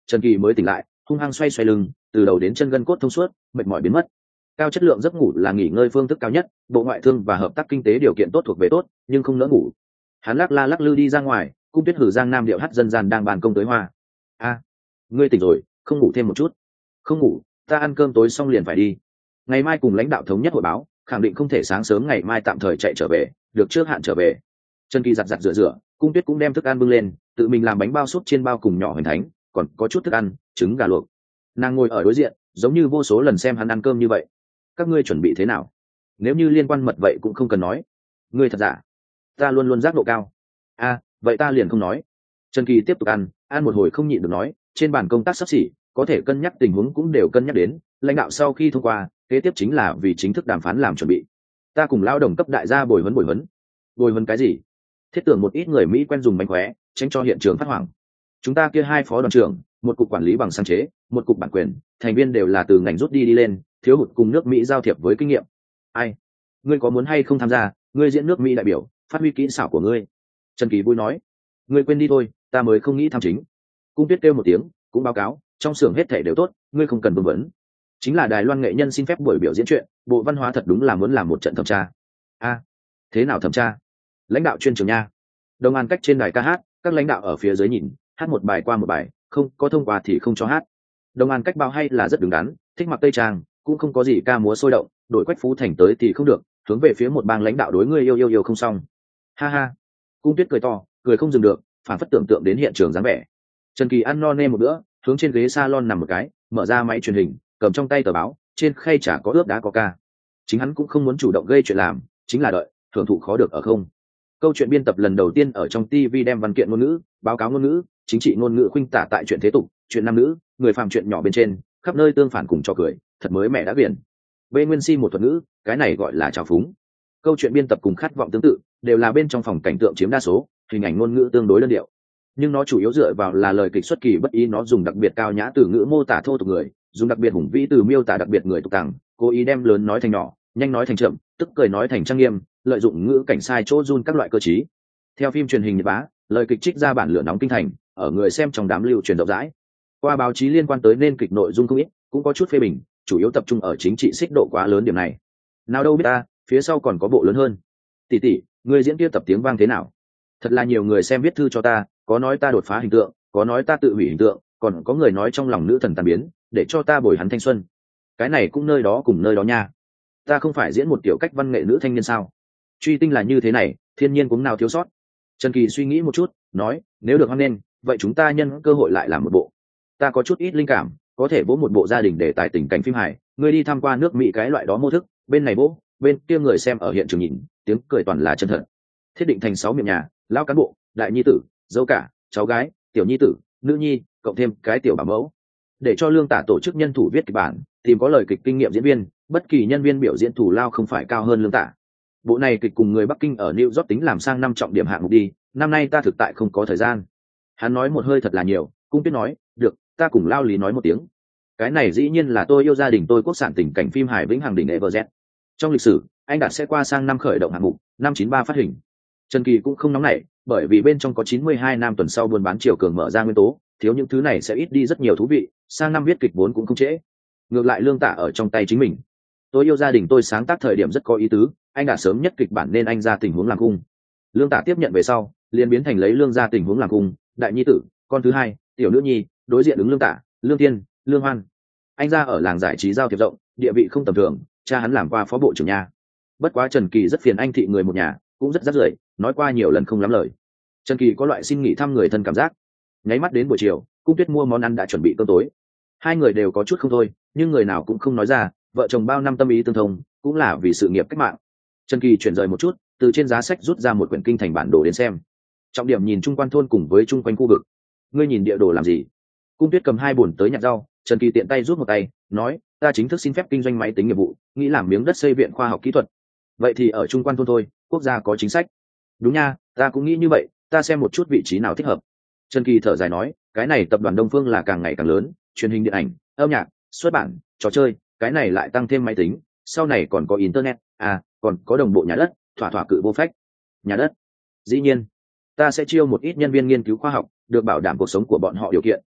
Trần Kỳ mới tỉnh lại, hung hăng xoay xoay lưng, từ đầu đến chân gân cốt thông suốt, mệt mỏi biến mất. Cao chất lượng giấc ngủ là nghỉ ngơi phương thức cao nhất, bộ ngoại thương và hợp tác kinh tế điều kiện tốt thuộc về tốt, nhưng không nỡ ngủ. Hắn lắc la lắc lư đi ra ngoài, cung tuyết hử giang nam điệu hát dân gian đang bàn công tới hoa. A, ngươi tỉnh rồi, không ngủ thêm một chút? Không ngủ, ta ăn cơm tối xong liền phải đi. Ngày mai cùng lãnh đạo thống nhất hội báo, khẳng định không thể sáng sớm ngày mai tạm thời chạy trở về, được trước hạn trở về. Trần Kỳ giặt giặt rửa rửa, cung tuyết cũng đem thức ăn bưng lên, tự mình làm bánh bao súp chiên bao cùng nhỏ hoành thánh, còn có chút thức ăn, trứng gà luộc. Nàng ngồi ở đối diện, giống như vô số lần xem hắn ăn cơm như vậy. Các ngươi chuẩn bị thế nào? Nếu như liên quan mật vậy cũng không cần nói. Ngươi thật giả? Ta luôn luôn giác độ cao. A, à, vậy ta liền không nói. Trần Kỳ tiếp tục ăn, ăn một hồi không nhịn được nói, trên bàn công tác sắp xỉ, có thể cân nhắc tình huống cũng đều cân nhắc đến, lãnh đạo sau khi thông qua, kế tiếp chính là vì chính thức đàm phán làm chuẩn bị. Ta cùng lao động cấp đại gia bồi huấn bồi huấn. Bồi huấn cái gì? Thiết tưởng một ít người Mỹ quen dùng mánh khóe, tránh cho hiện trường phát hoảng. Chúng ta kia hai phó đoàn trưởng, một cục quản lý bằng sáng chế, một cục bản quyền, thành viên đều là từ ngành rút đi đi lên, thiếu hụt cùng nước Mỹ giao thiệp với kinh nghiệm. Ai? Ngươi có muốn hay không tham gia? Ngươi diễn nước Mỹ đại biểu, phát huy kỹ xảo của ngươi. Trần Kỳ vui nói, ngươi quên đi thôi, ta mới không nghĩ tham chính. Cung Tuyết kêu một tiếng, cũng báo cáo, trong xưởng hết thảy đều tốt, ngươi không cần vương vấn. Chính là Đài Loan nghệ nhân xin phép buổi biểu diễn chuyện, bộ văn hóa thật đúng là muốn làm một trận thẩm tra. A, thế nào thẩm tra? Lãnh đạo chuyên trường nha. Đồng An cách trên đài ca hát, các lãnh đạo ở phía dưới nhìn, hát một bài qua một bài, không có thông qua thì không cho hát. Đồng An cách bao hay là rất đứng đắn, thích mặc tây trang, cũng không có gì ca múa sôi động, đổi Quách Phú Thành tới thì không được, hướng về phía một bang lãnh đạo đối ngươi yêu yêu yêu không xong. Ha ha. Cung Tuyết cười to, cười không dừng được, phản phất tưởng tượng đến hiện trường dáng vẻ. Trần Kỳ ăn no nê một bữa, hướng trên ghế salon nằm một cái, mở ra máy truyền hình, cầm trong tay tờ báo, trên khay chả có ướp đá có ca. Chính hắn cũng không muốn chủ động gây chuyện làm, chính là đợi, thưởng thụ khó được ở không. Câu chuyện biên tập lần đầu tiên ở trong ti vi đem văn kiện ngôn ngữ, báo cáo ngôn ngữ, chính trị ngôn ngữ khuynh tả tại chuyện thế tục, chuyện nam nữ, người phàm chuyện nhỏ bên trên, khắp nơi tương phản cùng cho cười, thật mới mẹ đã biển. Bên nguyên si một thuật ngữ, cái này gọi là trào phúng. Câu chuyện biên tập cùng khát vọng tương tự, đều là bên trong phòng cảnh tượng chiếm đa số, hình ảnh ngôn ngữ tương đối đơn điệu. Nhưng nó chủ yếu dựa vào là lời kịch xuất kỳ bất ý, nó dùng đặc biệt cao nhã từ ngữ mô tả thô tục người, dùng đặc biệt hùng vĩ từ miêu tả đặc biệt người tục tàng, cố ý đem lớn nói thành nhỏ, nhanh nói thành chậm, tức cười nói thành trang nghiêm, lợi dụng ngữ cảnh sai chỗ run các loại cơ trí. Theo phim truyền hình Nhật Bá, lời kịch trích ra bản lửa nóng kinh thành, ở người xem trong đám lưu truyền rộng rãi. Qua báo chí liên quan tới nên kịch nội dung không ít, cũng có chút phê bình, chủ yếu tập trung ở chính trị xích độ quá lớn điểm này. Nào đâu biết ta, phía sau còn có bộ lớn hơn. Tỷ tỷ, người diễn kia tập tiếng vang thế nào? Thật là nhiều người xem viết thư cho ta, có nói ta đột phá hình tượng, có nói ta tự hủy hình tượng, còn có người nói trong lòng nữ thần tàn biến, để cho ta bồi hắn thanh xuân. Cái này cũng nơi đó cùng nơi đó nha. Ta không phải diễn một tiểu cách văn nghệ nữ thanh niên sao? Truy tinh là như thế này, thiên nhiên cũng nào thiếu sót. Trần Kỳ suy nghĩ một chút, nói, nếu được hoan nên, vậy chúng ta nhân cơ hội lại làm một bộ. Ta có chút ít linh cảm, có thể vỗ một bộ gia đình để tài tình cảnh phim hài, người đi tham qua nước Mỹ cái loại đó mô thức, bên này vỗ, bên kia người xem ở hiện trường nhìn, tiếng cười toàn là chân thật. Thiết định thành sáu miệng nhà, lão cán bộ, đại nhi tử, dâu cả, cháu gái, tiểu nhi tử, nữ nhi, cộng thêm cái tiểu bảo mẫu. Để cho Lương Tả tổ chức nhân thủ viết kịch bản, tìm có lời kịch kinh nghiệm diễn viên, bất kỳ nhân viên biểu diễn thủ lao không phải cao hơn Lương Tả. Bộ này kịch cùng người Bắc Kinh ở New York tính làm sang năm trọng điểm hạng mục đi, năm nay ta thực tại không có thời gian. Hắn nói một hơi thật là nhiều, Cung Tuyết nói, được, ta cùng Lao Lý nói một tiếng. Cái này dĩ nhiên là tôi yêu gia đình tôi quốc sản tình cảnh phim hài vĩnh hằng đỉnh Everest. Trong lịch sử, anh đạt sẽ qua sang năm khởi động hạng mục, năm chín ba phát hình. Trần Kỳ cũng không nóng nảy, bởi vì bên trong có chín mươi hai năm tuần sau buôn bán chiều cường mở ra nguyên tố, thiếu những thứ này sẽ ít đi rất nhiều thú vị, sang năm viết kịch vốn cũng không trễ. Ngược lại Lương Tả ở trong tay chính mình. Tôi yêu gia đình tôi sáng tác thời điểm rất có ý tứ, anh đã sớm nhất kịch bản nên anh ra tình huống làm cung. Lương Tả tiếp nhận về sau, liền biến thành lấy Lương ra tình huống làm cung, đại nhi tử, con thứ hai, tiểu nữ nhi, đối diện ứng Lương Tả, Lương Tiên, Lương Hoan. Anh ra ở làng giải trí giao thiệp rộng, địa vị không tầm thường, cha hắn làm qua phó bộ trưởng nhà. Bất quá Trần Kỳ rất phiền anh thị người một nhà, cũng rất rắt rưởi, nói qua nhiều lần không lắm lời. Trần Kỳ có loại xin nghỉ thăm người thân cảm giác. Nháy mắt đến buổi chiều, Cung Tuyết mua món ăn đã chuẩn bị cơm tối. Hai người đều có chút không thôi, nhưng người nào cũng không nói ra, vợ chồng bao năm tâm ý tương thông, cũng là vì sự nghiệp cách mạng. Trần Kỳ chuyển rời một chút, từ trên giá sách rút ra một quyển kinh thành bản đồ đến xem. Trọng điểm nhìn trung quan thôn cùng với chung quanh khu vực. Ngươi nhìn địa đồ làm gì? Cung Tuyết cầm hai bồn tới nhặt rau, Trần Kỳ tiện tay rút một tay, nói, ta chính thức xin phép kinh doanh máy tính nghiệp vụ, nghĩ làm miếng đất xây viện khoa học kỹ thuật. Vậy thì ở trung quan thôn thôi, quốc gia có chính sách. Đúng nha, ta cũng nghĩ như vậy, ta xem một chút vị trí nào thích hợp. Trần Kỳ thở dài nói, cái này tập đoàn Đông Phương là càng ngày càng lớn, truyền hình điện ảnh, âm nhạc, xuất bản, trò chơi, cái này lại tăng thêm máy tính, sau này còn có internet, à, còn có đồng bộ nhà đất, thỏa thỏa cự vô phách. Nhà đất? Dĩ nhiên, ta sẽ chiêu một ít nhân viên nghiên cứu khoa học, được bảo đảm cuộc sống của bọn họ điều kiện,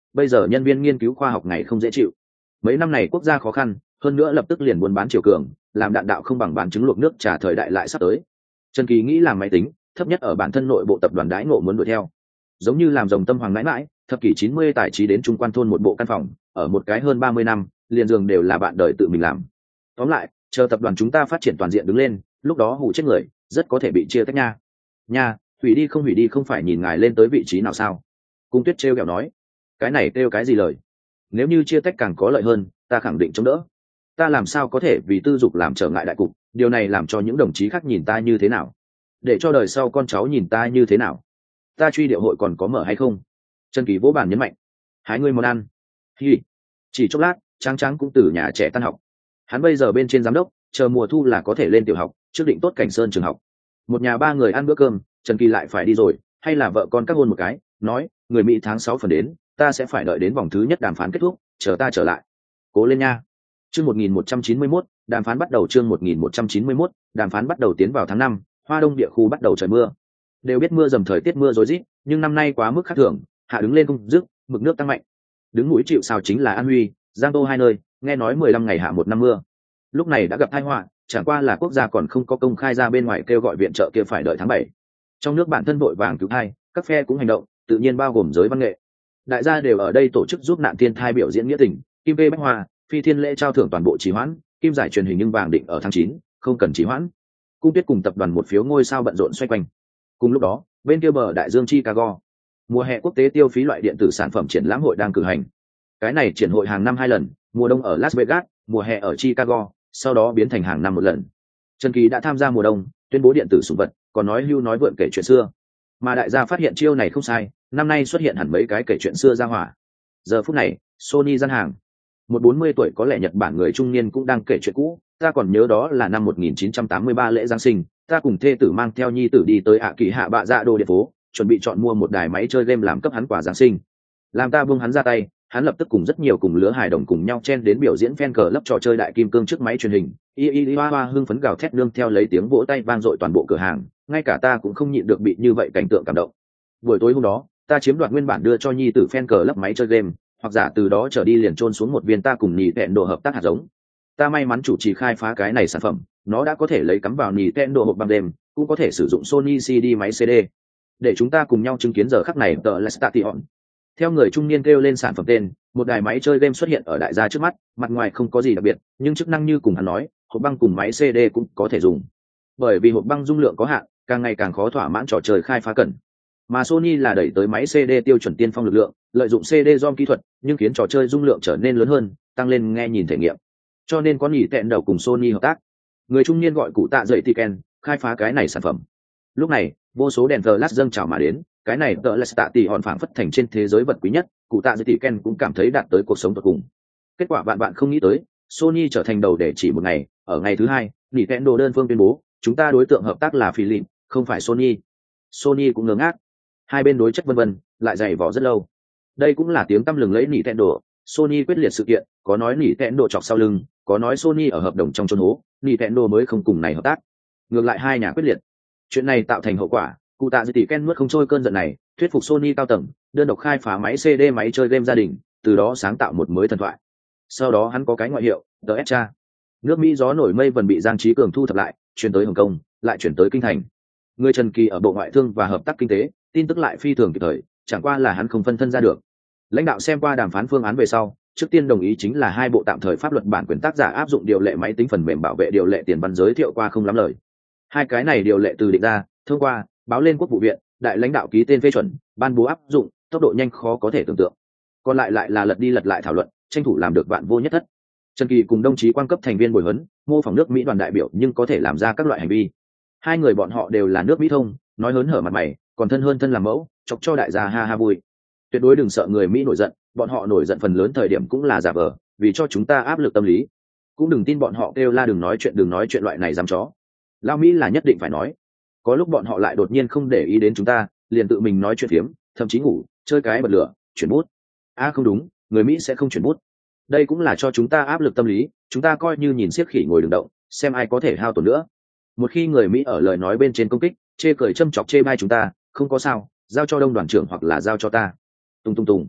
bây giờ nhân viên nghiên cứu khoa học ngày không dễ chịu. Mấy năm này quốc gia khó khăn, hơn nữa lập tức liền buôn bán chiều cường, làm đạn đạo không bằng bán trứng luộc nước trà thời đại lại sắp tới. Trần Kỳ nghĩ làm máy tính thấp nhất ở bản thân nội bộ tập đoàn đãi ngộ muốn đuổi theo, giống như làm rồng tâm hoàng mãi mãi thập kỷ chín mươi tài trí đến trung quan thôn một bộ căn phòng, ở một cái hơn ba mươi năm liền giường đều là bạn đời tự mình làm. Tóm lại, chờ tập đoàn chúng ta phát triển toàn diện đứng lên, lúc đó hủ chết người rất có thể bị chia tách nha. Nha, hủy đi không hủy đi không phải nhìn ngài lên tới vị trí nào sao? Cung Tuyết trêu ghẹo nói. Cái này kêu cái gì lời? Nếu như chia tách càng có lợi hơn, ta khẳng định chống đỡ. Ta làm sao có thể vì tư dục làm trở ngại đại cục, điều này làm cho những đồng chí khác nhìn ta như thế nào, để cho đời sau con cháu nhìn ta như thế nào. Ta truy điệu hội còn có mở hay không? Trần Kỳ vỗ bàn nhấn mạnh. Hái ngươi món ăn. Hi. Chỉ chốc lát, Tráng Tráng cũng từ nhà trẻ tan học. Hắn bây giờ bên trên giám đốc, chờ mùa thu là có thể lên tiểu học, trước định tốt Cảnh Sơn trường học. Một nhà ba người ăn bữa cơm, Trần Kỳ lại phải đi rồi, hay là vợ con các hôn một cái, nói, người Mỹ tháng sáu phần đến, ta sẽ phải đợi đến vòng thứ nhất đàm phán kết thúc, chờ ta trở lại. Cố lên nha. Chương một nghìn một trăm chín mươi mốt, đàm phán bắt đầu chương một nghìn một trăm chín mươi mốt, đàm phán bắt đầu tiến vào tháng năm, Hoa Đông địa khu bắt đầu trời mưa. Đều biết mưa dầm thời tiết mưa rối rít, nhưng năm nay quá mức khác thường, hạ đứng lên không dứt, mực nước tăng mạnh. Đứng núi chịu sào chính là An Huy, Giang Tô hai nơi, nghe nói mười lăm ngày hạ một năm mưa. Lúc này đã gặp tai họa, chẳng qua là quốc gia còn không có công khai ra bên ngoài kêu gọi viện trợ kia phải đợi tháng bảy. Trong nước bản thân vội vàng cứu thai, các phe cũng hành động, tự nhiên bao gồm giới văn nghệ. Đại gia đều ở đây tổ chức giúp nạn thiên thai biểu diễn nghĩa tình, Kim Vê Bách Hoa, Phi Thiên lễ trao thưởng toàn bộ trì hoãn, kim giải truyền hình nhưng vàng định ở tháng chín, không cần trì hoãn. Cung Tuyết cùng tập đoàn một phiếu ngôi sao bận rộn xoay quanh. Cùng lúc đó, bên kia bờ đại dương Chicago, mùa hè quốc tế tiêu phí loại điện tử sản phẩm triển lãm hội đang cử hành. Cái này triển hội hàng năm hai lần, mùa đông ở Las Vegas, mùa hè ở Chicago, sau đó biến thành hàng năm một lần. Trần Kỳ đã tham gia mùa đông, tuyên bố điện tử sủng vật, còn nói hưu nói vượn kể chuyện xưa. Mà đại gia phát hiện chiêu này không sai, năm nay xuất hiện hẳn mấy cái kể chuyện xưa ra hỏa. Giờ phút này, Sony gian hàng, một bốn mươi tuổi có lẽ Nhật Bản người trung niên cũng đang kể chuyện cũ. Ta còn nhớ đó là năm một nghìn chín trăm tám mươi ba lễ Giáng sinh, ta cùng thê tử mang theo nhi tử đi tới ạ kỳ hạ bạ dạ đồ địa phố, chuẩn bị chọn mua một đài máy chơi game làm cấp hắn quà Giáng sinh. Làm ta buông hắn ra tay, hắn lập tức cùng rất nhiều cùng lứa hài đồng cùng nhau chen đến biểu diễn fan cờ lấp trò chơi đại kim cương trước máy truyền hình. Y y hoa hoa hưng phấn gào thét nương theo lấy tiếng vỗ tay vang dội toàn bộ cửa hàng, ngay cả ta cũng không nhịn được bị như vậy cảnh tượng cảm động. Buổi tối hôm đó, ta chiếm đoạt nguyên bản đưa cho nhi tử fan cờ lấp máy chơi game, hoặc giả từ đó trở đi liền trôn xuống một viên ta cùng nhì vẹn độ hợp tác hạt giống. Ta may mắn chủ trì khai phá cái này sản phẩm, nó đã có thể lấy cắm vào nhì vẹn độ hộp băng đêm, cũng có thể sử dụng Sony xê đê máy xê đê. Để chúng ta cùng nhau chứng kiến giờ khắc này tờ Lestation. Theo người trung niên kêu lên sản phẩm tên, một đài máy chơi game xuất hiện ở đại gia trước mắt, mặt ngoài không có gì đặc biệt, nhưng chức năng như cùng hắn nói, hộp băng cùng máy xê đê cũng có thể dùng. Bởi vì hộp băng dung lượng có hạn, càng ngày càng khó thỏa mãn trò chơi khai phá cần. Mà Sony là đẩy tới máy xê đê tiêu chuẩn tiên phong lực lượng, lợi dụng xê đê-ROM kỹ thuật, nhưng khiến trò chơi dung lượng trở nên lớn hơn, tăng lên nghe nhìn thể nghiệm. Cho nên có nhỉ tẹn đầu cùng Sony hợp tác. Người trung niên gọi cụ tạ dậy Tiken, khai phá cái này sản phẩm. Lúc này, vô số đèn flash dâng trào mà đến, cái này tợ là tạ tỷ hòn phảng phất thành trên thế giới vật quý nhất, cụ tạ dậy Tiken cũng cảm thấy đạt tới cuộc sống tuyệt cùng. Kết quả bạn bạn không nghĩ tới, Sony trở thành đầu để chỉ một ngày, ở ngày thứ hai, Nintendo đơn phương tuyên bố, chúng ta đối tượng hợp tác là Philips, không phải Sony. Sony cũng ngớ ngác. Hai bên đối chất vân vân, lại dày vò rất lâu. Đây cũng là tiếng tăm lừng lẫy Nintendo. Sony quyết liệt sự kiện, có nói Nintendo chọc sau lưng, có nói Sony ở hợp đồng trong chôn hố, Nintendo mới không cùng này hợp tác. Ngược lại hai nhà quyết liệt. Chuyện này tạo thành hậu quả, cụ tạ tỷ Ken nuốt không trôi cơn giận này, thuyết phục Sony cao tầng, đơn độc khai phá máy xê đê máy chơi game gia đình, từ đó sáng tạo một mới thần thoại. Sau đó hắn có cái ngoại hiệu, The Extra. Nước Mỹ gió nổi mây vần bị Giang Trí Cường thu thập lại, chuyển tới Hồng Kông, lại chuyển tới kinh thành. Người Trần Kỳ ở Bộ Ngoại thương và Hợp tác Kinh tế, tin tức lại phi thường kịp thời, chẳng qua là hắn không phân thân ra được. Lãnh đạo xem qua đàm phán phương án về sau, trước tiên đồng ý chính là hai bộ tạm thời pháp luật bản quyền tác giả áp dụng điều lệ máy tính phần mềm bảo vệ điều lệ tiền văn giới thiệu qua không lắm lời. Hai cái này điều lệ từ định ra, thông qua, báo lên Quốc vụ viện, đại lãnh đạo ký tên phê chuẩn, ban bố áp dụng, tốc độ nhanh khó có thể tưởng tượng. Còn lại lại là lật đi lật lại thảo luận, tranh thủ làm được vạn vô nhất thất. Trần Kỳ cùng đồng chí quan cấp thành viên bồi huấn, mô phỏng nước Mỹ đoàn đại biểu nhưng có thể làm ra các loại hành vi. Hai người bọn họ đều là nước Mỹ thông, nói hớn hở mặt mày, còn thân hơn thân làm mẫu, chọc cho đại gia ha ha vui. Tuyệt đối đừng sợ người Mỹ nổi giận, bọn họ nổi giận phần lớn thời điểm cũng là giả vờ, vì cho chúng ta áp lực tâm lý. Cũng đừng tin bọn họ kêu la đừng nói chuyện đừng nói chuyện loại này dám chó. Lao Mỹ là nhất định phải nói. Có lúc bọn họ lại đột nhiên không để ý đến chúng ta, liền tự mình nói chuyện phiếm, thậm chí ngủ, chơi cái bật lửa, chuyển bút. À không đúng, người Mỹ sẽ không chuyển bút. Đây cũng là cho chúng ta áp lực tâm lý, chúng ta coi như nhìn xiếc khỉ ngồi đừng động, xem ai có thể hao tổn nữa. Một khi người Mỹ ở lời nói bên trên công kích, chê cười châm chọc chê bai chúng ta, không có sao, giao cho đông đoàn trưởng hoặc là giao cho ta. Tung tung tùng.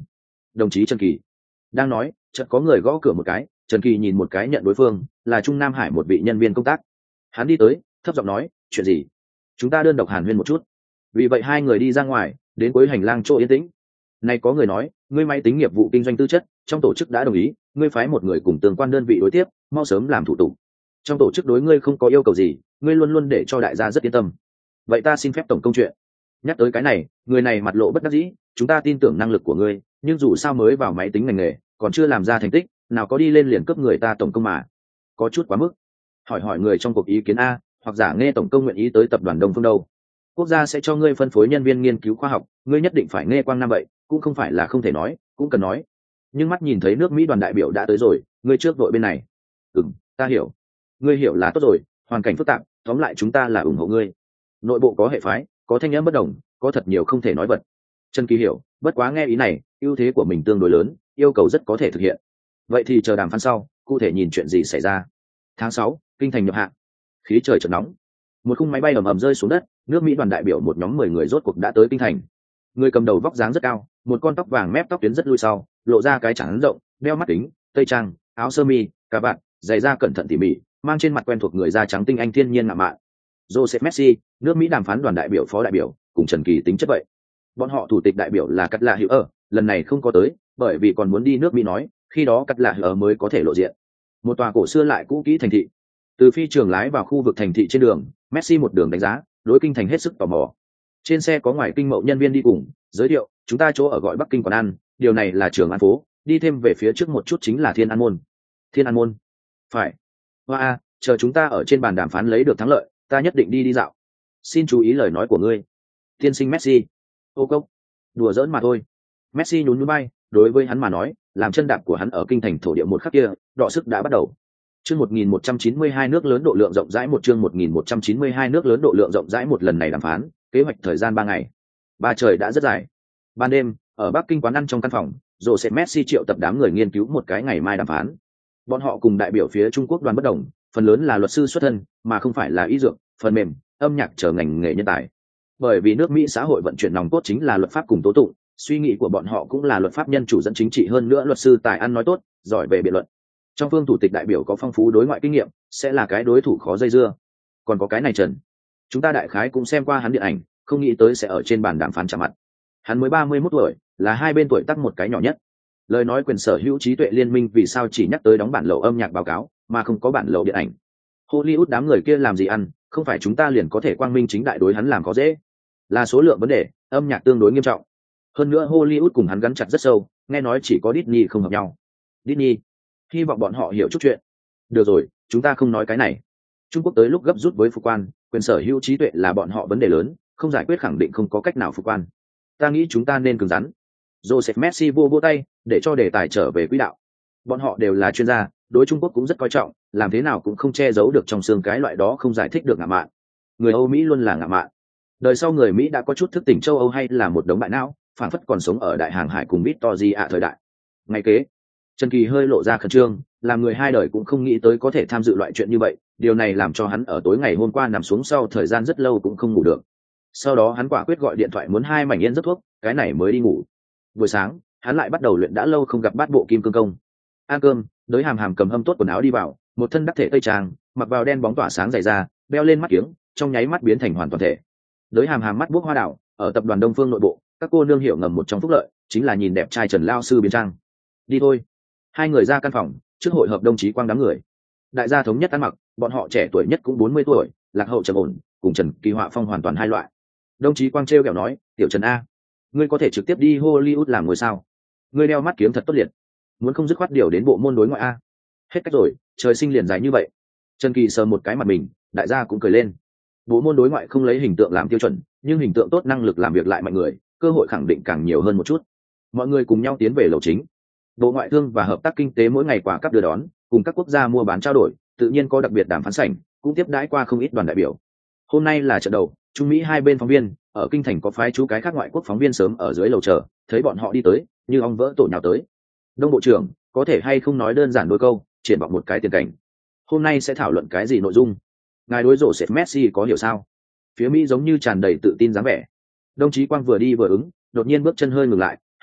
đồng chí Trần Kỳ. Đang nói, chợt có người gõ cửa một cái, Trần Kỳ nhìn một cái nhận đối phương là Trung Nam Hải một vị nhân viên công tác. Hắn đi tới, thấp giọng nói, chuyện gì? Chúng ta đơn độc hàn huyên một chút. Vì vậy hai người đi ra ngoài, đến cuối hành lang chỗ yên tĩnh. Này có người nói, ngươi máy tính nghiệp vụ kinh doanh tư chất, trong tổ chức đã đồng ý, ngươi phái một người cùng tương quan đơn vị đối tiếp, mau sớm làm thủ tục. Trong tổ chức đối ngươi không có yêu cầu gì, ngươi luôn luôn để cho đại gia rất yên tâm. Vậy ta xin phép tổng công chuyện. Nhắc tới cái này, người này mặt lộ bất đắc dĩ, chúng ta tin tưởng năng lực của ngươi, nhưng dù sao mới vào máy tính ngành nghề, còn chưa làm ra thành tích, nào có đi lên liền cấp người ta tổng công mà. Có chút quá mức. Hỏi hỏi người trong cuộc ý kiến a, hoặc giả nghe tổng công nguyện ý tới tập đoàn Đông Phương đâu. Quốc gia sẽ cho ngươi phân phối nhân viên nghiên cứu khoa học, ngươi nhất định phải nghe quang năm vậy, cũng không phải là không thể nói, cũng cần nói. Nhưng mắt nhìn thấy nước Mỹ đoàn đại biểu đã tới rồi, ngươi trước đội bên này. Ừm, ta hiểu. Ngươi hiểu là tốt rồi, hoàn cảnh phức tạp, tóm lại chúng ta là ủng hộ ngươi. Nội bộ có hệ phái, có thanh âm bất đồng, có thật nhiều không thể nói vật. Trần Kỳ hiểu, bất quá nghe ý này, ưu thế của mình tương đối lớn, yêu cầu rất có thể thực hiện. Vậy thì chờ đàm phán sau, cụ thể nhìn chuyện gì xảy ra. Tháng sáu, kinh thành nhập hạng. Khí trời chợt nóng. Một khung máy bay ầm ầm rơi xuống đất, nước Mỹ đoàn đại biểu một nhóm mười người rốt cuộc đã tới kinh thành. Người cầm đầu vóc dáng rất cao, một con tóc vàng mép tóc tuyến rất lui sau, lộ ra cái trán rộng, đeo mắt kính, tây trang, áo sơ mi, cà vạt, giày da cẩn thận tỉ mỉ, mang trên mặt quen thuộc người da trắng tinh anh thiên nhiên ngạo mạn. Joseph Messi, nước Mỹ đàm phán đoàn đại biểu phó đại biểu, cùng Trần Kỳ tính chất vậy. Bọn họ thủ tịch đại biểu là Cắt Lạ Hữu ở, lần này không có tới, bởi vì còn muốn đi nước Mỹ nói, khi đó Cắt Lạ Hữu ở mới có thể lộ diện. Một tòa cổ xưa lại cũ kỹ thành thị. Từ phi trường lái vào khu vực thành thị trên đường, Messi một đường đánh giá, đối kinh thành hết sức tò mò. Trên xe có ngoài kinh mậu nhân viên đi cùng, giới thiệu, chúng ta chỗ ở gọi Bắc Kinh quán ăn, điều này là Trường An phố, đi thêm về phía trước một chút chính là Thiên An môn. Thiên An môn? Phải. Hoa a, chờ chúng ta ở trên bàn đàm phán lấy được thắng lợi, ta nhất định đi đi dạo. Xin chú ý lời nói của ngươi. Tiên sinh Messi. Ô cốc. Đùa giỡn mà thôi. Messi nhún nhún bay, đối với hắn mà nói, làm chân đạp của hắn ở kinh thành thổ địa một khắc kia, đọ sức đã bắt đầu. Chương một nghìn một trăm chín mươi hai nước lớn độ lượng rộng rãi một chương một nghìn một trăm chín mươi hai nước lớn độ lượng rộng rãi một lần này đàm phán, kế hoạch thời gian ba ngày. Ba trời đã rất dài. Ban đêm, ở Bắc Kinh quán ăn trong căn phòng, Joseph Messi triệu tập đám người nghiên cứu một cái ngày mai đàm phán. Bọn họ cùng đại biểu phía Trung Quốc đoàn bất đồng, phần lớn là luật sư xuất thân, mà không phải là y dược, phần mềm, âm nhạc chờ ngành nghề nhân tài. Bởi vì nước Mỹ xã hội vận chuyển nòng cốt chính là luật pháp cùng tố tụng, suy nghĩ của bọn họ cũng là luật pháp nhân chủ dẫn chính trị hơn nữa luật sư tài ăn nói tốt, giỏi về biện luận. Trong phương thủ tịch đại biểu có phong phú đối ngoại kinh nghiệm, sẽ là cái đối thủ khó dây dưa. Còn có cái này Trần, chúng ta đại khái cũng xem qua hắn điện ảnh, không nghĩ tới sẽ ở trên bàn đàm phán chạm mặt. Hắn mới ba mươi mốt tuổi, là hai bên tuổi tác một cái nhỏ nhất. Lời nói quyền sở hữu trí tuệ liên minh vì sao chỉ nhắc tới đóng bản lậu âm nhạc báo cáo, mà không có bản lậu điện ảnh. Hollywood đám người kia làm gì ăn, không phải chúng ta liền có thể quang minh chính đại đối hắn làm có dễ. Là số lượng vấn đề, âm nhạc tương đối nghiêm trọng. Hơn nữa Hollywood cùng hắn gắn chặt rất sâu, nghe nói chỉ có Disney không hợp nhau. Disney, hy vọng bọn họ hiểu chút chuyện. Được rồi, chúng ta không nói cái này. Trung Quốc tới lúc gấp rút với phục quan, quyền sở hữu trí tuệ là bọn họ vấn đề lớn, không giải quyết khẳng định không có cách nào phục quan. Ta nghĩ chúng ta nên cứng rắn. Joseph Messi vô vô tay, để cho đề tài trở về quỹ đạo. Bọn họ đều là chuyên gia, đối Trung Quốc cũng rất coi trọng, làm thế nào cũng không che giấu được trong xương cái loại đó không giải thích được ngạo mạn. Người Âu Mỹ luôn là ngạo mạn. Đời sau người Mỹ đã có chút thức tỉnh châu Âu hay là một đống bại não, phản phất còn sống ở đại hàng hải cùng Victory ạ thời đại. Ngày kế, Trần Kỳ hơi lộ ra khẩn trương, làm người hai đời cũng không nghĩ tới có thể tham dự loại chuyện như vậy, điều này làm cho hắn ở tối ngày hôm qua nằm xuống sau thời gian rất lâu cũng không ngủ được. Sau đó hắn quả quyết gọi điện thoại muốn hai mảnh yên giấc thuốc, cái này mới đi ngủ. Buổi sáng, hắn lại bắt đầu luyện đã lâu không gặp bát bộ kim cương công. Ăn cơm, Đới Hàm Hàm cầm hâm tốt quần áo đi vào, một thân đắc thể tây trang, mặc vào đen bóng tỏa sáng dày da, đeo lên mắt kiếng, trong nháy mắt biến thành hoàn toàn thể. Đới Hàm Hàm mắt buốc hoa đảo, ở tập đoàn Đông Phương nội bộ, các cô nương hiểu ngầm một trong phúc lợi, chính là nhìn đẹp trai Trần lao sư biến trang. Đi thôi. Hai người ra căn phòng, trước hội hợp đồng chí Quang đám người. Đại gia thống nhất ăn mặc, bọn họ trẻ tuổi nhất cũng bốn mươi tuổi, lạc hậu trầm ổn, cùng Trần Kỳ Họa Phong hoàn toàn hai loại. Đồng chí Quang trêu ghẹo nói, "Tiểu Trần a, ngươi có thể trực tiếp đi Hollywood làm ngôi sao? Ngươi đeo mắt kiếng thật tốt liệt, muốn không dứt khoát điều đến bộ môn đối ngoại a?" Hết cách rồi, trời sinh liền dài như vậy. Trần Kỳ sờ một cái mặt mình, đại gia cũng cười lên. Bộ môn đối ngoại không lấy hình tượng làm tiêu chuẩn, nhưng hình tượng tốt năng lực làm việc lại mạnh người, cơ hội khẳng định càng nhiều hơn một chút. Mọi người cùng nhau tiến về lầu chính. Bộ ngoại thương và hợp tác kinh tế mỗi ngày quả cấp đưa đón, cùng các quốc gia mua bán trao đổi, tự nhiên có đặc biệt đàm phán sảnh, cũng tiếp đãi qua không ít đoàn đại biểu. Hôm nay là trận đầu, Trung Mỹ hai bên phóng viên, ở kinh thành có phái chú cái khác ngoại quốc phóng viên sớm ở dưới lầu chờ, thấy bọn họ đi tới, như ong vỡ tổ nhào tới. Đông bộ trưởng, có thể hay không nói đơn giản đôi câu, triển vọng một cái tiền cảnh. Hôm nay sẽ thảo luận cái gì nội dung? Ngài đối rổ sệt Messi có hiểu sao? Phía Mỹ giống như tràn đầy tự tin dáng vẻ. Đồng chí Quang vừa đi vừa ứng, đột nhiên bước chân hơi ngừng lại, hỏi,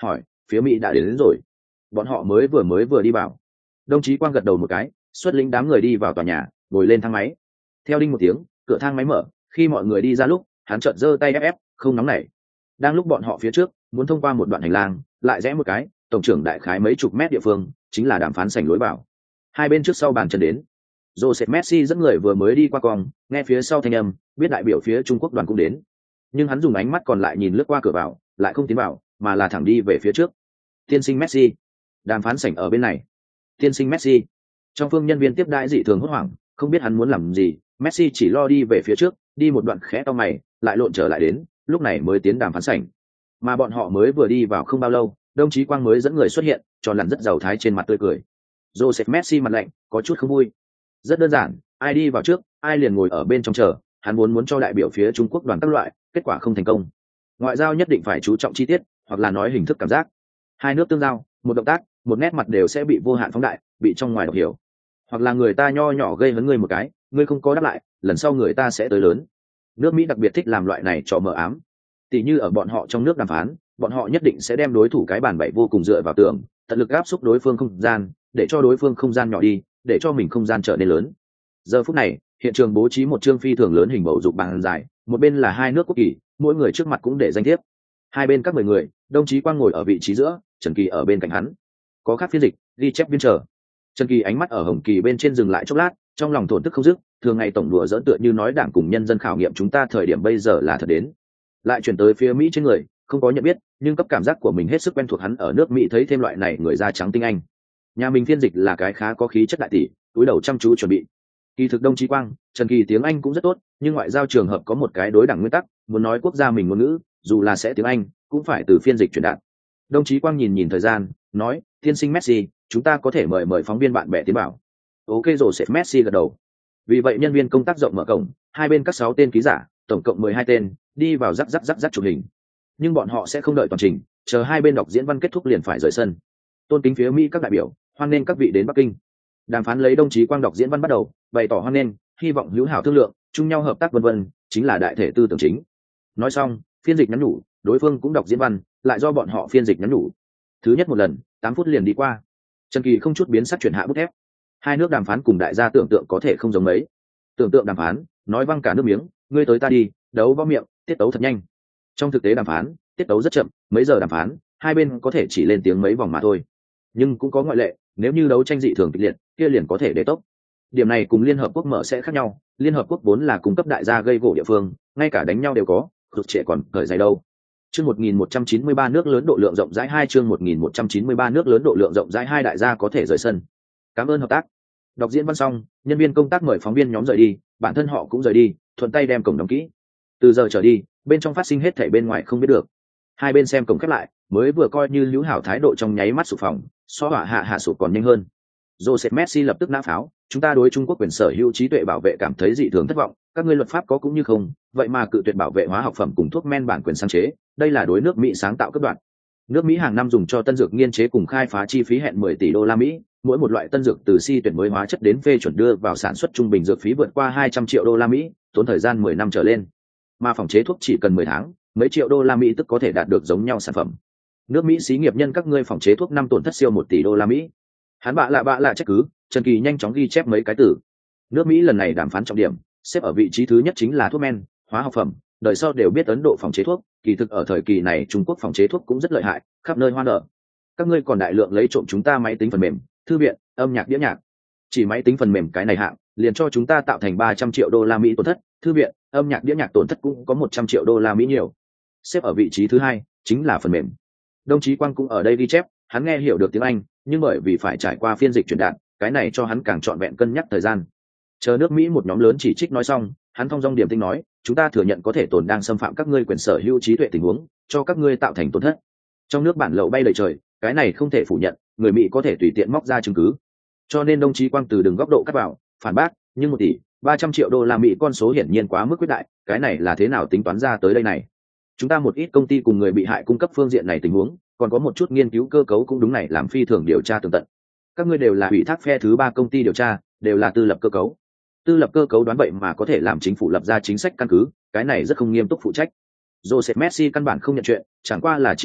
phía Mỹ đã đến, đến rồi. Bọn họ mới vừa mới vừa đi vào. Đồng chí Quang gật đầu một cái, xuất lĩnh đám người đi vào tòa nhà, ngồi lên thang máy. Theo đinh một tiếng, cửa thang máy mở, khi mọi người đi ra lúc, hắn chợt giơ tay ép ép, không nóng nảy. Đang lúc bọn họ phía trước muốn thông qua một đoạn hành lang, lại rẽ một cái, tổng trưởng đại khái mấy chục mét địa phương, chính là đàm phán sảnh lối vào. Hai bên trước sau bàn chân đến. Joseph Messi dẫn người vừa mới đi qua cong, nghe phía sau thanh âm, biết đại biểu phía Trung Quốc đoàn cũng đến. Nhưng hắn dùng ánh mắt còn lại nhìn lướt qua cửa vào, lại không tiến vào, mà là thẳng đi về phía trước. Tiên sinh Messi, đàm phán sảnh ở bên này. Tiên sinh Messi. Trong phương nhân viên tiếp đãi dị thường hốt hoảng, không biết hắn muốn làm gì. Messi chỉ lo đi về phía trước, đi một đoạn khẽ to mày, lại lộn trở lại đến, lúc này mới tiến đàm phán sảnh. Mà bọn họ mới vừa đi vào không bao lâu, đồng chí Quang mới dẫn người xuất hiện, tròn lặn rất giàu thái trên mặt tươi cười. Joseph Messi mặt lạnh, có chút không vui. Rất đơn giản, ai đi vào trước, ai liền ngồi ở bên trong chờ, hắn muốn muốn cho đại biểu phía Trung Quốc đoàn các loại, kết quả không thành công. Ngoại giao nhất định phải chú trọng chi tiết, hoặc là nói hình thức cảm giác. Hai nước tương giao, một động tác, một nét mặt đều sẽ bị vô hạn phóng đại, bị trong ngoài đọc hiểu. Hoặc là người ta nho nhỏ gây hấn ngươi một cái, ngươi không có đáp lại, lần sau người ta sẽ tới lớn. Nước Mỹ đặc biệt thích làm loại này trò mờ ám. Tỷ như ở bọn họ trong nước đàm phán, bọn họ nhất định sẽ đem đối thủ cái bàn bậy vô cùng dựa vào tường, tận lực áp xúc đối phương không gian, để cho đối phương không gian nhỏ đi, để cho mình không gian trở nên lớn. Giờ phút này, hiện trường bố trí một chương phi thường lớn hình bầu dục bàn dài, một bên là hai nước quốc kỳ, mỗi người trước mặt cũng để danh thiếp. Hai bên các mười người, đồng chí Quang ngồi ở vị trí giữa, Trần Kỳ ở bên cạnh hắn. Có khác phiên dịch, ghi chép viên chờ. Trần Kỳ ánh mắt ở Hồng Kỳ bên trên dừng lại chốc lát, trong lòng thổn thức không dứt, thường ngày tổng đùa giỡn tựa như nói đảng cùng nhân dân khảo nghiệm chúng ta thời điểm bây giờ là thật đến. Lại chuyển tới phía Mỹ trên người, không có nhận biết, nhưng cấp cảm giác của mình hết sức quen thuộc hắn ở nước Mỹ thấy thêm loại này người da trắng tinh anh. Nhà mình phiên dịch là cái khá có khí chất đại tỷ, túi đầu chăm chú chuẩn bị. Kỳ thực đồng chí Quang, Trần Kỳ tiếng Anh cũng rất tốt, nhưng ngoại giao trường hợp có một cái đối đẳng nguyên tắc, muốn nói quốc gia mình ngôn ngữ, dù là sẽ tiếng Anh, cũng phải từ phiên dịch truyền đạt. Đồng chí Quang nhìn nhìn thời gian, nói, tiên sinh Messi, chúng ta có thể mời mời phóng viên bạn bè tiến bảo. Ok rồi, sẽ Messi gật đầu. Vì vậy nhân viên công tác rộng mở cổng, hai bên các sáu tên ký giả, tổng cộng mười hai tên, đi vào rắc rắc rắc rắc chụp hình. Nhưng bọn họ sẽ không đợi toàn trình, chờ hai bên đọc diễn văn kết thúc liền phải rời sân. Tôn kính phía Mỹ các đại biểu, hoan nghênh các vị đến Bắc Kinh. Đàm phán lấy đồng chí Quang đọc diễn văn bắt đầu, bày tỏ hoan nghênh, hy vọng hữu hảo thương lượng, chung nhau hợp tác vân vân, chính là đại thể tư tưởng chính. Nói xong, phiên dịch nhắn nhủ, đối phương cũng đọc diễn văn, lại do bọn họ phiên dịch nhắn nhủ. Thứ nhất một lần, tám phút liền đi qua. Trần Kỳ không chút biến sắc chuyển hạ bút thép. Hai nước đàm phán cùng đại gia tưởng tượng có thể không giống mấy. Tưởng tượng đàm phán, nói văng cả nước miếng, ngươi tới ta đi, đấu võ miệng, tiết tấu thật nhanh. Trong thực tế đàm phán, tiết tấu rất chậm, mấy giờ đàm phán, hai bên có thể chỉ lên tiếng mấy vòng mà thôi. Nhưng cũng có ngoại lệ, nếu như đấu tranh dị thường kịch liệt, kia liền có thể để tốc. Điểm này cùng Liên Hợp Quốc mở sẽ khác nhau, Liên Hợp Quốc vốn là cung cấp đại gia gây gổ địa phương, ngay cả đánh nhau đều có, rụt trệ còn cởi giày đâu. Chương một nghìn một trăm chín mươi ba nước lớn độ lượng rộng rãi hai chương một nghìn một trăm chín mươi ba nước lớn độ lượng rộng rãi hai đại gia có thể rời sân. Cảm ơn hợp tác. Đọc diễn văn xong, nhân viên công tác mời phóng viên nhóm rời đi, bản thân họ cũng rời đi, thuận tay đem cổng đóng kỹ. Từ giờ trở đi, bên trong phát sinh hết thảy bên ngoài không biết được. Hai bên xem cổng khép lại, mới vừa coi như hữu hảo thái độ trong nháy mắt sụp phòng, so hỏa hạ hạ sụp còn nhanh hơn. Joseph Messi lập tức nã pháo, chúng ta đối Trung Quốc quyền sở hữu trí tuệ bảo vệ cảm thấy dị thường thất vọng, các ngươi luật pháp có cũng như không, vậy mà cự tuyệt bảo vệ hóa học phẩm cùng thuốc men bản quyền sáng chế, đây là đối nước Mỹ sáng tạo cấp đoạn. Nước Mỹ hàng năm dùng cho tân dược nghiên chế cùng khai phá chi phí hẹn mười tỷ đô la Mỹ, mỗi một loại tân dược từ si tuyển mới hóa chất đến phê chuẩn đưa vào sản xuất trung bình dược phí vượt qua hai trăm triệu đô la Mỹ, tốn thời gian mười năm trở lên. Mà phòng chế thuốc chỉ cần mười tháng, mấy triệu đô la Mỹ tức có thể đạt được giống nhau sản phẩm. Nước Mỹ xí nghiệp nhân các ngươi phòng chế thuốc năm tổn thất siêu một tỷ đô la Mỹ. Hắn bạ lạ bạ lạ trách cứ, Trần Kỳ nhanh chóng ghi chép mấy cái từ. Nước Mỹ lần này đàm phán trọng điểm, xếp ở vị trí thứ nhất chính là thuốc men, hóa học phẩm, đời sau đều biết Ấn Độ phòng chế thuốc, kỳ thực ở thời kỳ này Trung Quốc phòng chế thuốc cũng rất lợi hại, khắp nơi hoa nở. Các ngươi còn đại lượng lấy trộm chúng ta máy tính phần mềm, thư viện, âm nhạc đĩa nhạc. Chỉ máy tính phần mềm cái này hạng, liền cho chúng ta tạo thành ba trăm triệu đô la Mỹ tổn thất, thư viện, âm nhạc đĩa nhạc tổn thất cũng có một trăm triệu đô la Mỹ nhiều. Xếp ở vị trí thứ hai chính là phần mềm. Đồng chí Quang cũng ở đây ghi chép, hắn nghe hiểu được tiếng Anh, nhưng bởi vì phải trải qua phiên dịch truyền đạt, cái này cho hắn càng trọn vẹn cân nhắc thời gian. Chờ nước Mỹ một nhóm lớn chỉ trích nói xong, hắn thong dong điểm tinh nói, chúng ta thừa nhận có thể tồn đang xâm phạm các ngươi quyền sở hữu trí tuệ tình huống, cho các ngươi tạo thành tổn thất. Trong nước bản lậu bay đầy trời, cái này không thể phủ nhận, người Mỹ có thể tùy tiện móc ra chứng cứ. Cho nên đồng chí Quang từ đường góc độ cắt vào, phản bác, nhưng một tỷ ba trăm triệu đô la Mỹ con số hiển nhiên quá mức quyết đại, cái này là thế nào tính toán ra tới đây này? Chúng ta một ít công ty cùng người bị hại cung cấp phương diện này tình huống, còn có một chút nghiên cứu cơ cấu cũng đúng này làm phi thường điều tra tường tận. Các ngươi đều là ủy thác phe thứ ba công ty điều tra, đều là tư lập cơ cấu. Tư lập cơ cấu đoán vậy mà có thể làm chính phủ lập ra chính sách căn cứ, cái này rất không nghiêm túc phụ trách. Joseph Messi căn bản không nhận chuyện, chẳng qua là chỉ trích,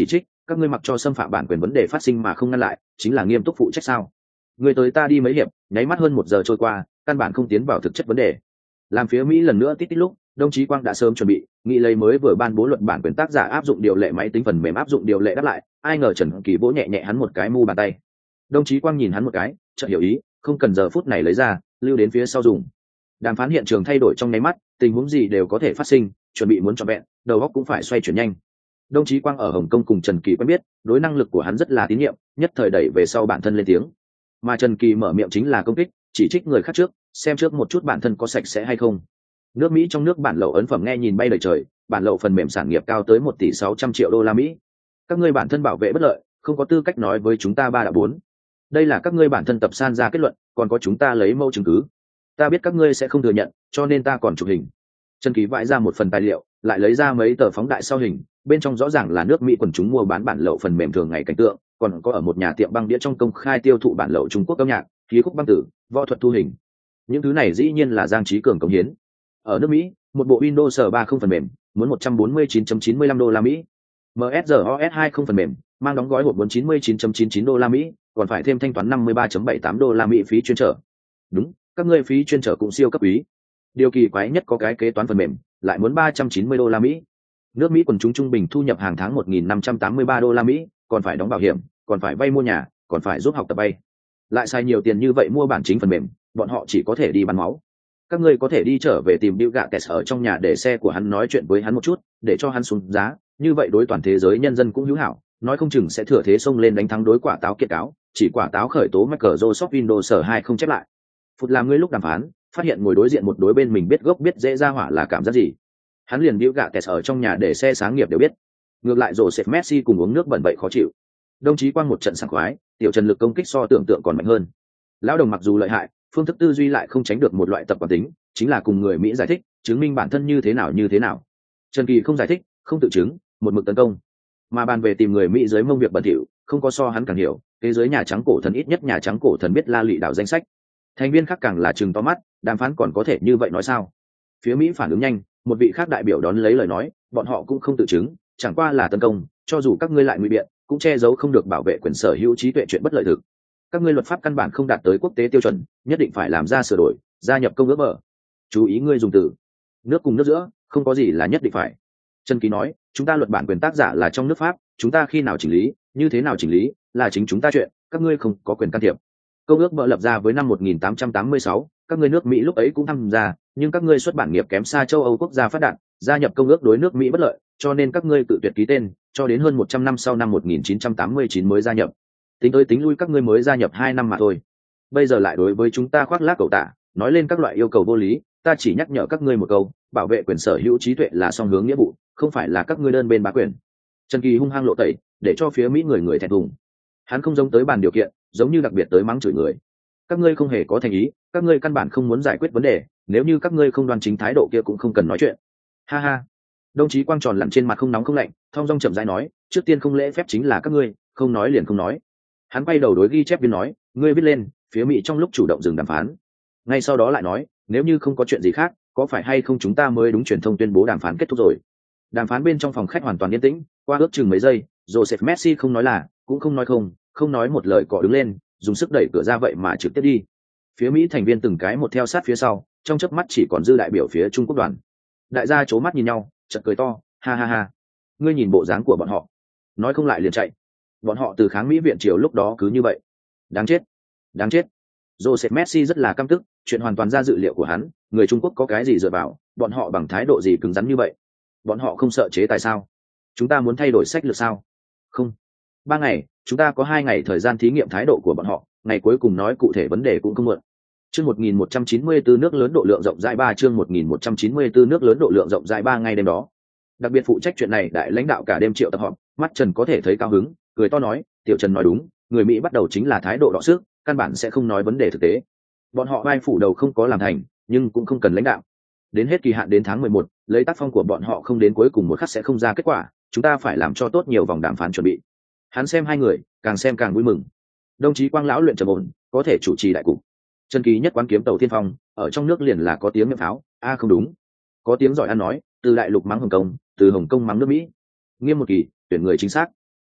các ngươi mặc cho xâm phạm bản quyền vấn đề phát sinh mà không ngăn lại chính là nghiêm túc phụ trách sao? Người tới ta đi mấy hiệp, nháy mắt hơn một giờ trôi qua, căn bản không tiến vào thực chất vấn đề. Làm phía Mỹ lần nữa tít tít lúc, đồng chí Quang đã sớm chuẩn bị nghĩ lấy mới vừa ban bố luật bản quyền tác giả áp dụng điều lệ máy tính phần mềm áp dụng điều lệ đáp lại, ai ngờ Trần Kỳ vỗ nhẹ nhẹ hắn một cái mu bàn tay. Đồng chí Quang nhìn hắn một cái, chợt hiểu ý, không cần giờ phút này lấy ra, lưu đến phía sau dùng. Đàm phán hiện trường thay đổi trong nháy mắt, tình huống gì đều có thể phát sinh, chuẩn bị muốn trọn vẹn, đầu óc cũng phải xoay chuyển nhanh. Đồng chí Quang ở Hồng Kông cùng Trần Kỳ quen biết, đối năng lực của hắn rất là tín nhiệm, nhất thời đẩy về sau bản thân lên tiếng. Mà Trần Kỳ mở miệng chính là công kích, chỉ trích người khác trước, xem trước một chút bản thân có sạch sẽ hay không. Nước Mỹ trong nước bản lậu ấn phẩm nghe nhìn bay đầy trời, bản lậu phần mềm sản nghiệp cao tới một tỷ sáu trăm triệu đô la Mỹ. Các ngươi bản thân bảo vệ bất lợi, không có tư cách nói với chúng ta ba đã bốn. Đây là các ngươi bản thân tập san ra kết luận, còn có chúng ta lấy mẫu chứng cứ. Ta biết các ngươi sẽ không thừa nhận, cho nên ta còn chụp hình. Trần Kỳ vãi ra một phần tài liệu, lại lấy ra mấy tờ phóng đại sau hình, bên trong rõ ràng là nước Mỹ quần chúng mua bán bản lậu phần mềm thường ngày cảnh tượng, còn có ở một nhà tiệm băng đĩa trong công khai tiêu thụ bản lậu Trung Quốc âm nhạc, khí khúc băng tử, võ thuật thu hình. Những thứ này dĩ nhiên là Giang Trí Cường cống hiến. Ở nước Mỹ, một bộ Windows ba mươi phần mềm, muốn một trăm bốn mươi chín phẩy chín mươi lăm đô la Mỹ. em ét rờ o ét hai mươi phần mềm, mang đóng gói hộp bốn trăm chín mươi chín phẩy chín mươi chín đô la Mỹ, còn phải thêm thanh toán năm mươi ba phẩy bảy mươi tám đô la Mỹ phí chuyên trở. Đúng, các ngươi phí chuyên trở cũng siêu cấp quý. Điều kỳ quái nhất có cái kế toán phần mềm, lại muốn ba trăm chín mươi đô la Mỹ. Nước Mỹ quần chúng trung bình thu nhập hàng tháng một nghìn năm trăm tám mươi ba đô la Mỹ, còn phải đóng bảo hiểm, còn phải vay mua nhà, còn phải giúp học tập bay. Lại xài nhiều tiền như vậy mua bản chính phần mềm, bọn họ chỉ có thể đi bán máu. Các ngươi có thể đi trở về tìm Bill Gates ở trong nhà để xe của hắn nói chuyện với hắn một chút, để cho hắn xuống giá, như vậy đối toàn thế giới nhân dân cũng hữu hảo, nói không chừng sẽ thừa thế xông lên đánh thắng đối quả táo kiệt cáo, chỉ quả táo khởi tố Microsoft Windows hai không chép lại. Phút làm ngươi lúc đàm phán, phát hiện ngồi đối diện một đối bên mình biết gốc biết dễ ra hỏa là cảm giác gì. Hắn liền Bill Gates ở trong nhà để xe sáng nghiệp đều biết. Ngược lại Joseph Messi cùng uống nước bẩn vậy khó chịu. Đồng chí Quang một trận sảng khoái, tiểu Trần lực công kích so tưởng tượng còn mạnh hơn. Lão đồng mặc dù lợi hại, phương thức tư duy lại không tránh được một loại tập quán tính, chính là cùng người Mỹ giải thích, chứng minh bản thân như thế nào như thế nào. Trần Kỳ không giải thích, không tự chứng, một mực tấn công. Mà bàn về tìm người Mỹ dưới mông việc bẩn thỉu, không có so hắn càng hiểu, thế giới nhà trắng cổ thần ít nhất nhà trắng cổ thần biết la lụy đảo danh sách. Thành viên khác càng là trừng to mắt, đàm phán còn có thể như vậy nói sao? Phía Mỹ phản ứng nhanh, một vị khác đại biểu đón lấy lời nói, bọn họ cũng không tự chứng, chẳng qua là tấn công, cho dù các ngươi lại ngụy biện, cũng che giấu không được bảo vệ quyền sở hữu trí tuệ chuyện bất lợi thực. Các ngươi luật pháp căn bản không đạt tới quốc tế tiêu chuẩn, nhất định phải làm ra sửa đổi, gia nhập công ước bờ. Chú ý ngươi dùng từ nước cùng nước giữa, không có gì là nhất định phải. Trần Ký nói, chúng ta luật bản quyền tác giả là trong nước Pháp, chúng ta khi nào chỉnh lý, như thế nào chỉnh lý, là chính chúng ta chuyện, các ngươi không có quyền can thiệp. Công ước bờ lập ra với năm một nghìn tám trăm tám mươi sáu, các ngươi nước Mỹ lúc ấy cũng tham gia, nhưng các ngươi xuất bản nghiệp kém xa châu Âu quốc gia phát đạt, gia nhập công ước đối nước Mỹ bất lợi, cho nên các ngươi tự tuyệt ký tên, cho đến hơn một trăm năm sau năm một nghìn chín trăm tám mươi chín mới gia nhập. Tính tới tính lui các ngươi mới gia nhập hai năm mà thôi. Bây giờ lại đối với chúng ta khoác lác cầu tả, nói lên các loại yêu cầu vô lý, ta chỉ nhắc nhở các ngươi một câu, bảo vệ quyền sở hữu trí tuệ là song hướng nghĩa vụ, không phải là các ngươi đơn bên bá quyền. Trần Kỳ hung hăng lộ tẩy, để cho phía Mỹ người người thẹn thùng. Hắn không giống tới bàn điều kiện, giống như đặc biệt tới mắng chửi người. Các ngươi không hề có thành ý, các ngươi căn bản không muốn giải quyết vấn đề, nếu như các ngươi không đoan chính thái độ kia cũng không cần nói chuyện. Ha ha. Đồng chí Quang tròn lặn trên mặt không nóng không lạnh, thong dong chậm rãi nói, trước tiên không lễ phép chính là các ngươi, không nói liền không nói. Hắn quay đầu đối ghi chép viên nói, ngươi viết lên, phía Mỹ trong lúc chủ động dừng đàm phán. Ngay sau đó lại nói, nếu như không có chuyện gì khác, có phải hay không chúng ta mới đúng truyền thông tuyên bố đàm phán kết thúc rồi. Đàm phán bên trong phòng khách hoàn toàn yên tĩnh, qua ước chừng mấy giây, Joseph Messi không nói là, cũng không nói không, không nói một lời cọ đứng lên, dùng sức đẩy cửa ra vậy mà trực tiếp đi. Phía Mỹ thành viên từng cái một theo sát phía sau, trong chớp mắt chỉ còn dư đại biểu phía Trung Quốc đoàn. Đại gia chố mắt nhìn nhau, chợt cười to, ha ha ha. Ngươi nhìn bộ dáng của bọn họ, nói không lại liền chạy. Bọn họ từ kháng Mỹ viện triều lúc đó cứ như vậy. Đáng chết, đáng chết. Joseph Messi rất là căm tức, chuyện hoàn toàn ra dự liệu của hắn, người Trung Quốc có cái gì dựa vào, bọn họ bằng thái độ gì cứng rắn như vậy? Bọn họ không sợ chế tài sao? Chúng ta muốn thay đổi sách lược sao? Không. Ba ngày, chúng ta có hai ngày thời gian thí nghiệm thái độ của bọn họ, ngày cuối cùng nói cụ thể vấn đề cũng không muộn. Chương một nghìn một trăm chín mươi tư nước lớn độ lượng rộng rãi ba chương một nghìn một trăm chín mươi tư nước lớn độ lượng rộng rãi ba ngày đêm đó. Đặc biệt phụ trách chuyện này đại lãnh đạo cả đêm triệu tập họp, mắt Trần có thể thấy cao hứng, cười to nói, tiểu Trần nói đúng, người Mỹ bắt đầu chính là thái độ đọ sức, căn bản sẽ không nói vấn đề thực tế. Bọn họ vai phủ đầu không có làm thành, nhưng cũng không cần lãnh đạo. Đến hết kỳ hạn đến tháng mười một, lấy tác phong của bọn họ không đến cuối cùng một khắc sẽ không ra kết quả, chúng ta phải làm cho tốt nhiều vòng đàm phán chuẩn bị. Hắn xem hai người, càng xem càng vui mừng. Đồng chí Quang lão luyện trầm ổn, có thể chủ trì đại cục. Trần Kỳ nhất quán kiếm tàu thiên phong, ở trong nước liền là có tiếng miệng pháo, a à, không đúng, có tiếng giỏi ăn nói, từ đại lục mắng Hồng Kông, từ Hồng Kông mắng nước Mỹ. Nghiêm một kỳ, tuyển người chính xác.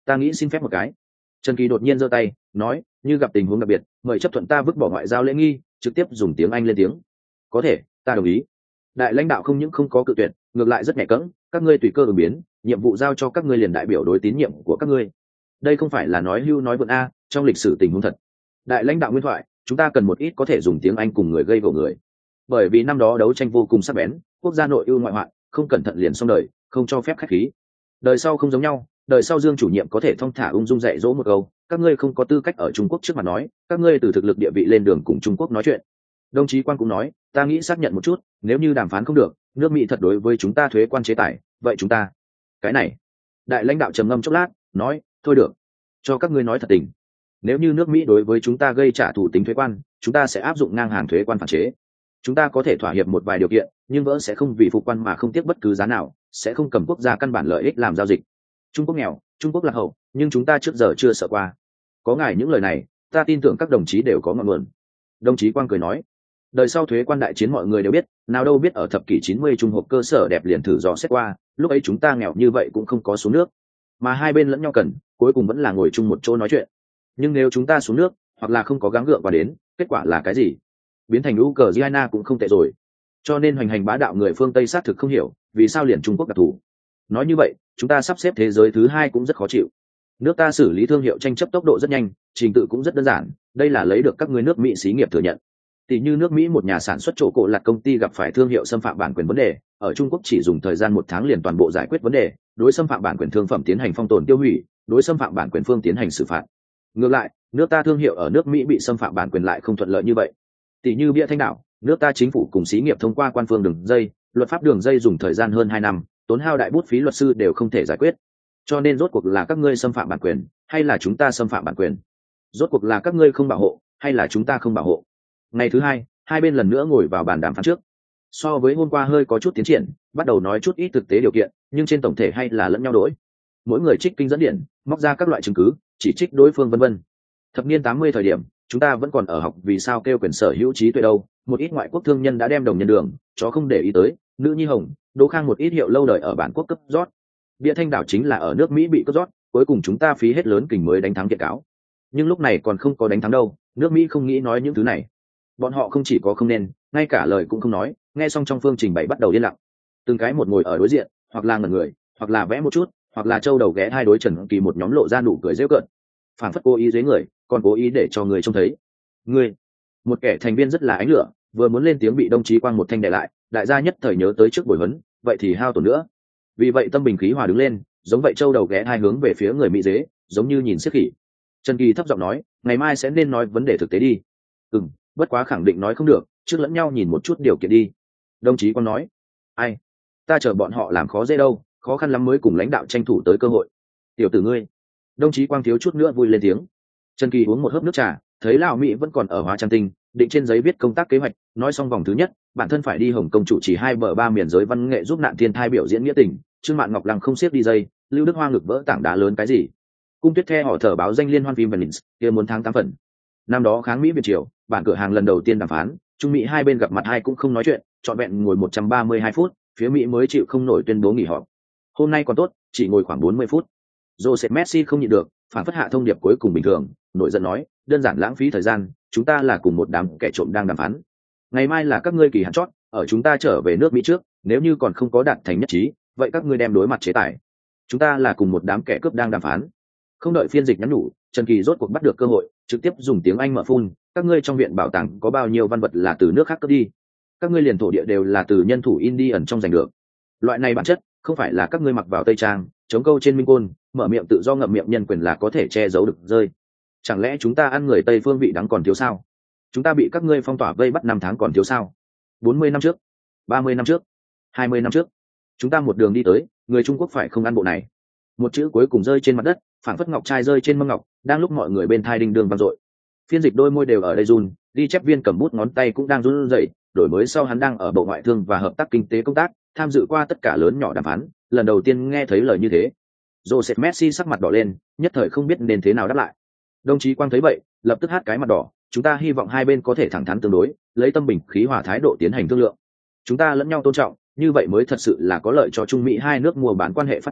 ta nghĩ xin phép một cái. Trần Kỳ đột nhiên giơ tay nói, như gặp tình huống đặc biệt mời chấp thuận ta vứt bỏ ngoại giao lễ nghi, trực tiếp dùng tiếng Anh lên tiếng. Có thể, ta đồng ý. Đại lãnh đạo không những không có cự tuyệt, ngược lại rất nhạy cẫng, các ngươi tùy cơ ứng biến, nhiệm vụ giao cho các ngươi liền đại biểu đối tín nhiệm của các ngươi. Đây không phải là nói hưu nói vượn a, trong lịch sử tình huống thật. Đại lãnh đạo nguyên thoại, chúng ta cần một ít có thể dùng tiếng Anh cùng người gây gổ người. Bởi vì năm đó đấu tranh vô cùng sắc bén, quốc gia nội ưu ngoại hoạn, không cẩn thận liền xong đời, không cho phép khách khí. Đời sau không giống nhau, đời sau Dương chủ nhiệm có thể thong thả ung dung dạy dỗ một câu, các ngươi không có tư cách ở Trung Quốc trước mặt nói, các ngươi từ thực lực địa vị lên đường cùng Trung Quốc nói chuyện. Đồng chí Quan cũng nói, ta nghĩ xác nhận một chút, nếu như đàm phán không được, nước Mỹ thật đối với chúng ta thuế quan chế tài, vậy chúng ta, cái này. Đại lãnh đạo trầm ngâm chốc lát, nói, thôi được, cho các ngươi nói thật tình. Nếu như nước Mỹ đối với chúng ta gây trả thù tính thuế quan, chúng ta sẽ áp dụng ngang hàng thuế quan phản chế. Chúng ta có thể thỏa hiệp một vài điều kiện, nhưng vỡ sẽ không vì phục quan mà không tiếc bất cứ giá nào, sẽ không cầm quốc gia căn bản lợi ích làm giao dịch. Trung Quốc nghèo, Trung Quốc lạc hậu, nhưng chúng ta trước giờ chưa sợ qua. Có ngài những lời này, ta tin tưởng các đồng chí đều có ngọn nguồn. Đồng chí Quang cười nói, đời sau thuế quan đại chiến mọi người đều biết, nào đâu biết ở thập kỷ chín mươi trung học cơ sở đẹp liền thử dò xét qua, lúc ấy chúng ta nghèo như vậy cũng không có xuống nước, mà hai bên lẫn nhau cần, cuối cùng vẫn là ngồi chung một chỗ nói chuyện. Nhưng nếu chúng ta xuống nước, hoặc là không có gắng gượng qua đến, kết quả là cái gì? Biến thành Ukraine cũng không tệ rồi. Cho nên hoành hành bá đạo người phương Tây xác thực không hiểu, vì sao liền Trung Quốc đặc thù. Nói như vậy, chúng ta sắp xếp thế giới thứ hai cũng rất khó chịu. Nước ta xử lý thương hiệu tranh chấp tốc độ rất nhanh, trình tự cũng rất đơn giản, đây là lấy được các ngươi nước Mỹ xí nghiệp thừa nhận. Tỷ như nước Mỹ một nhà sản xuất chỗ cổ lạt công ty gặp phải thương hiệu xâm phạm bản quyền vấn đề, ở Trung Quốc chỉ dùng thời gian một tháng liền toàn bộ giải quyết vấn đề, đối xâm phạm bản quyền thương phẩm tiến hành phong tồn tiêu hủy, đối xâm phạm bản quyền phương tiến hành xử phạt. Ngược lại, nước ta thương hiệu ở nước Mỹ bị xâm phạm bản quyền lại không thuận lợi như vậy. Tỷ như bia Thanh Đảo, nước ta chính phủ cùng xí nghiệp thông qua quan phương đường dây, luật pháp đường dây dùng thời gian hơn hai năm, tốn hao đại bút phí luật sư đều không thể giải quyết. Cho nên rốt cuộc là các ngươi xâm phạm bản quyền, hay là chúng ta xâm phạm bản quyền? Rốt cuộc là các ngươi không bảo hộ, hay là chúng ta không bảo hộ? Ngày thứ hai, hai bên lần nữa ngồi vào bàn đàm phán trước. So với hôm qua hơi có chút tiến triển, bắt đầu nói chút ít thực tế điều kiện, nhưng trên tổng thể hay là lẫn nhau đổi. Mỗi người trích kinh dẫn điển, móc ra các loại chứng cứ, chỉ trích đối phương vân vân. Thập niên tám mươi thời điểm, chúng ta vẫn còn ở học vì sao kêu quyền sở hữu trí tuệ đâu, một ít ngoại quốc thương nhân đã đem đồng nhân đường, chó không để ý tới, nữ nhi hồng, Đỗ Khang một ít hiệu lâu đời ở bản quốc cấp rót. Bia Thanh Đảo chính là ở nước Mỹ bị cấp rót, cuối cùng chúng ta phí hết lớn kình mới đánh thắng kiện cáo. Nhưng lúc này còn không có đánh thắng đâu, nước Mỹ không nghĩ nói những thứ này. Bọn họ không chỉ có không nên, ngay cả lời cũng không nói, nghe xong trong phương trình bày bắt đầu yên lặng. Từng cái một ngồi ở đối diện, hoặc là ngẩn người, hoặc là vẽ một chút, hoặc là trâu đầu ghé hai đối Trần Kỳ một nhóm lộ ra nụ cười rêu cợt. Phản phất cố ý dế người, còn cố ý để cho người trông thấy. Người, một kẻ thành viên rất là ánh lửa, vừa muốn lên tiếng bị đồng chí Quang một thanh đè lại, đại gia nhất thời nhớ tới trước buổi huấn, vậy thì hao tổn nữa. Vì vậy tâm bình khí hòa đứng lên, giống vậy trâu đầu ghé hai hướng về phía người mỹ dế, giống như nhìn xiếc khỉ. Trần Kỳ thấp giọng nói, ngày mai sẽ nên nói vấn đề thực tế đi. Ừm, bất quá khẳng định nói không được, trước lẫn nhau nhìn một chút điều kiện đi. Đồng chí Quang nói, ai, ta chờ bọn họ làm khó dễ đâu, khó khăn lắm mới cùng lãnh đạo tranh thủ tới cơ hội. Tiểu tử ngươi. Đồng chí Quang thiếu chút nữa vui lên tiếng. Trần Kỳ uống một hớp nước trà, thấy lão Mỹ vẫn còn ở Hóa Trang Tinh, định trên giấy viết công tác kế hoạch, nói xong vòng thứ nhất, bản thân phải đi Hồng Kông chủ trì hai bờ ba miền giới văn nghệ giúp nạn thiên thai biểu diễn nghĩa tình, Trương Mạn Ngọc Lăng không xếp đi dây, Lưu Đức Hoa ngực vỡ tảng đá lớn cái gì. Cung Tuyết The họ thở báo danh liên hoan phim Venice, kia muốn tháng tám phần. Năm đó kháng Mỹ Việt triều, bản cửa hàng lần đầu tiên đàm phán, Trung Mỹ hai bên gặp mặt hai cũng không nói chuyện, trọn vẹn ngồi một trăm ba mươi hai phút, phía Mỹ mới chịu không nổi tuyên bố nghỉ họp. Hôm nay còn tốt, chỉ ngồi khoảng bốn mươi phút. Joseph Messi không nhịn được, phản phất hạ thông điệp cuối cùng bình thường, nổi giận nói, đơn giản lãng phí thời gian, chúng ta là cùng một đám kẻ trộm đang đàm phán. Ngày mai là các ngươi kỳ hạn chót, ở chúng ta trở về nước Mỹ trước, nếu như còn không có đạt thành nhất trí, vậy các ngươi đem đối mặt chế tài. Chúng ta là cùng một đám kẻ cướp đang đàm phán. Không đợi phiên dịch nhắn nhủ, Trần Kỳ rốt cuộc bắt được cơ hội, trực tiếp dùng tiếng Anh mở phun, các ngươi trong viện bảo tàng có bao nhiêu văn vật là từ nước khác cướp đi? Các ngươi liền thổ địa đều là từ nhân thủ Indian trong giành được. Loại này bản chất, không phải là các ngươi mặc vào tây trang, chống câu trên minh côn, mở miệng tự do ngậm miệng nhân quyền là có thể che giấu được rơi. Chẳng lẽ chúng ta ăn người Tây phương vị đắng còn thiếu sao? Chúng ta bị các ngươi phong tỏa vây bắt năm tháng còn thiếu sao? Bốn mươi năm trước, ba mươi năm trước, hai mươi năm trước, chúng ta một đường đi tới, người Trung Quốc phải không ăn bộ này. Một chữ cuối cùng rơi trên mặt đất, phảng phất ngọc trai rơi trên mâm ngọc, đang lúc mọi người bên thai đinh đường vang dội. Phiên dịch đôi môi đều ở đây run, ghi chép viên cầm bút ngón tay cũng đang run rẩy, đổi mới sau hắn đang ở Bộ Ngoại thương và Hợp tác Kinh tế công tác, tham dự qua tất cả lớn nhỏ đàm phán, lần đầu tiên nghe thấy lời như thế. Joseph Messi sắc mặt đỏ lên, nhất thời không biết nên thế nào đáp lại. Đồng chí Quang thấy vậy, lập tức hát cái mặt đỏ, chúng ta hy vọng hai bên có thể thẳng thắn tương đối, lấy tâm bình khí hòa thái độ tiến hành thương lượng. Chúng ta lẫn nhau tôn trọng, như vậy mới thật sự là có lợi cho Trung Mỹ hai nước mua bán quan hệ phát triển,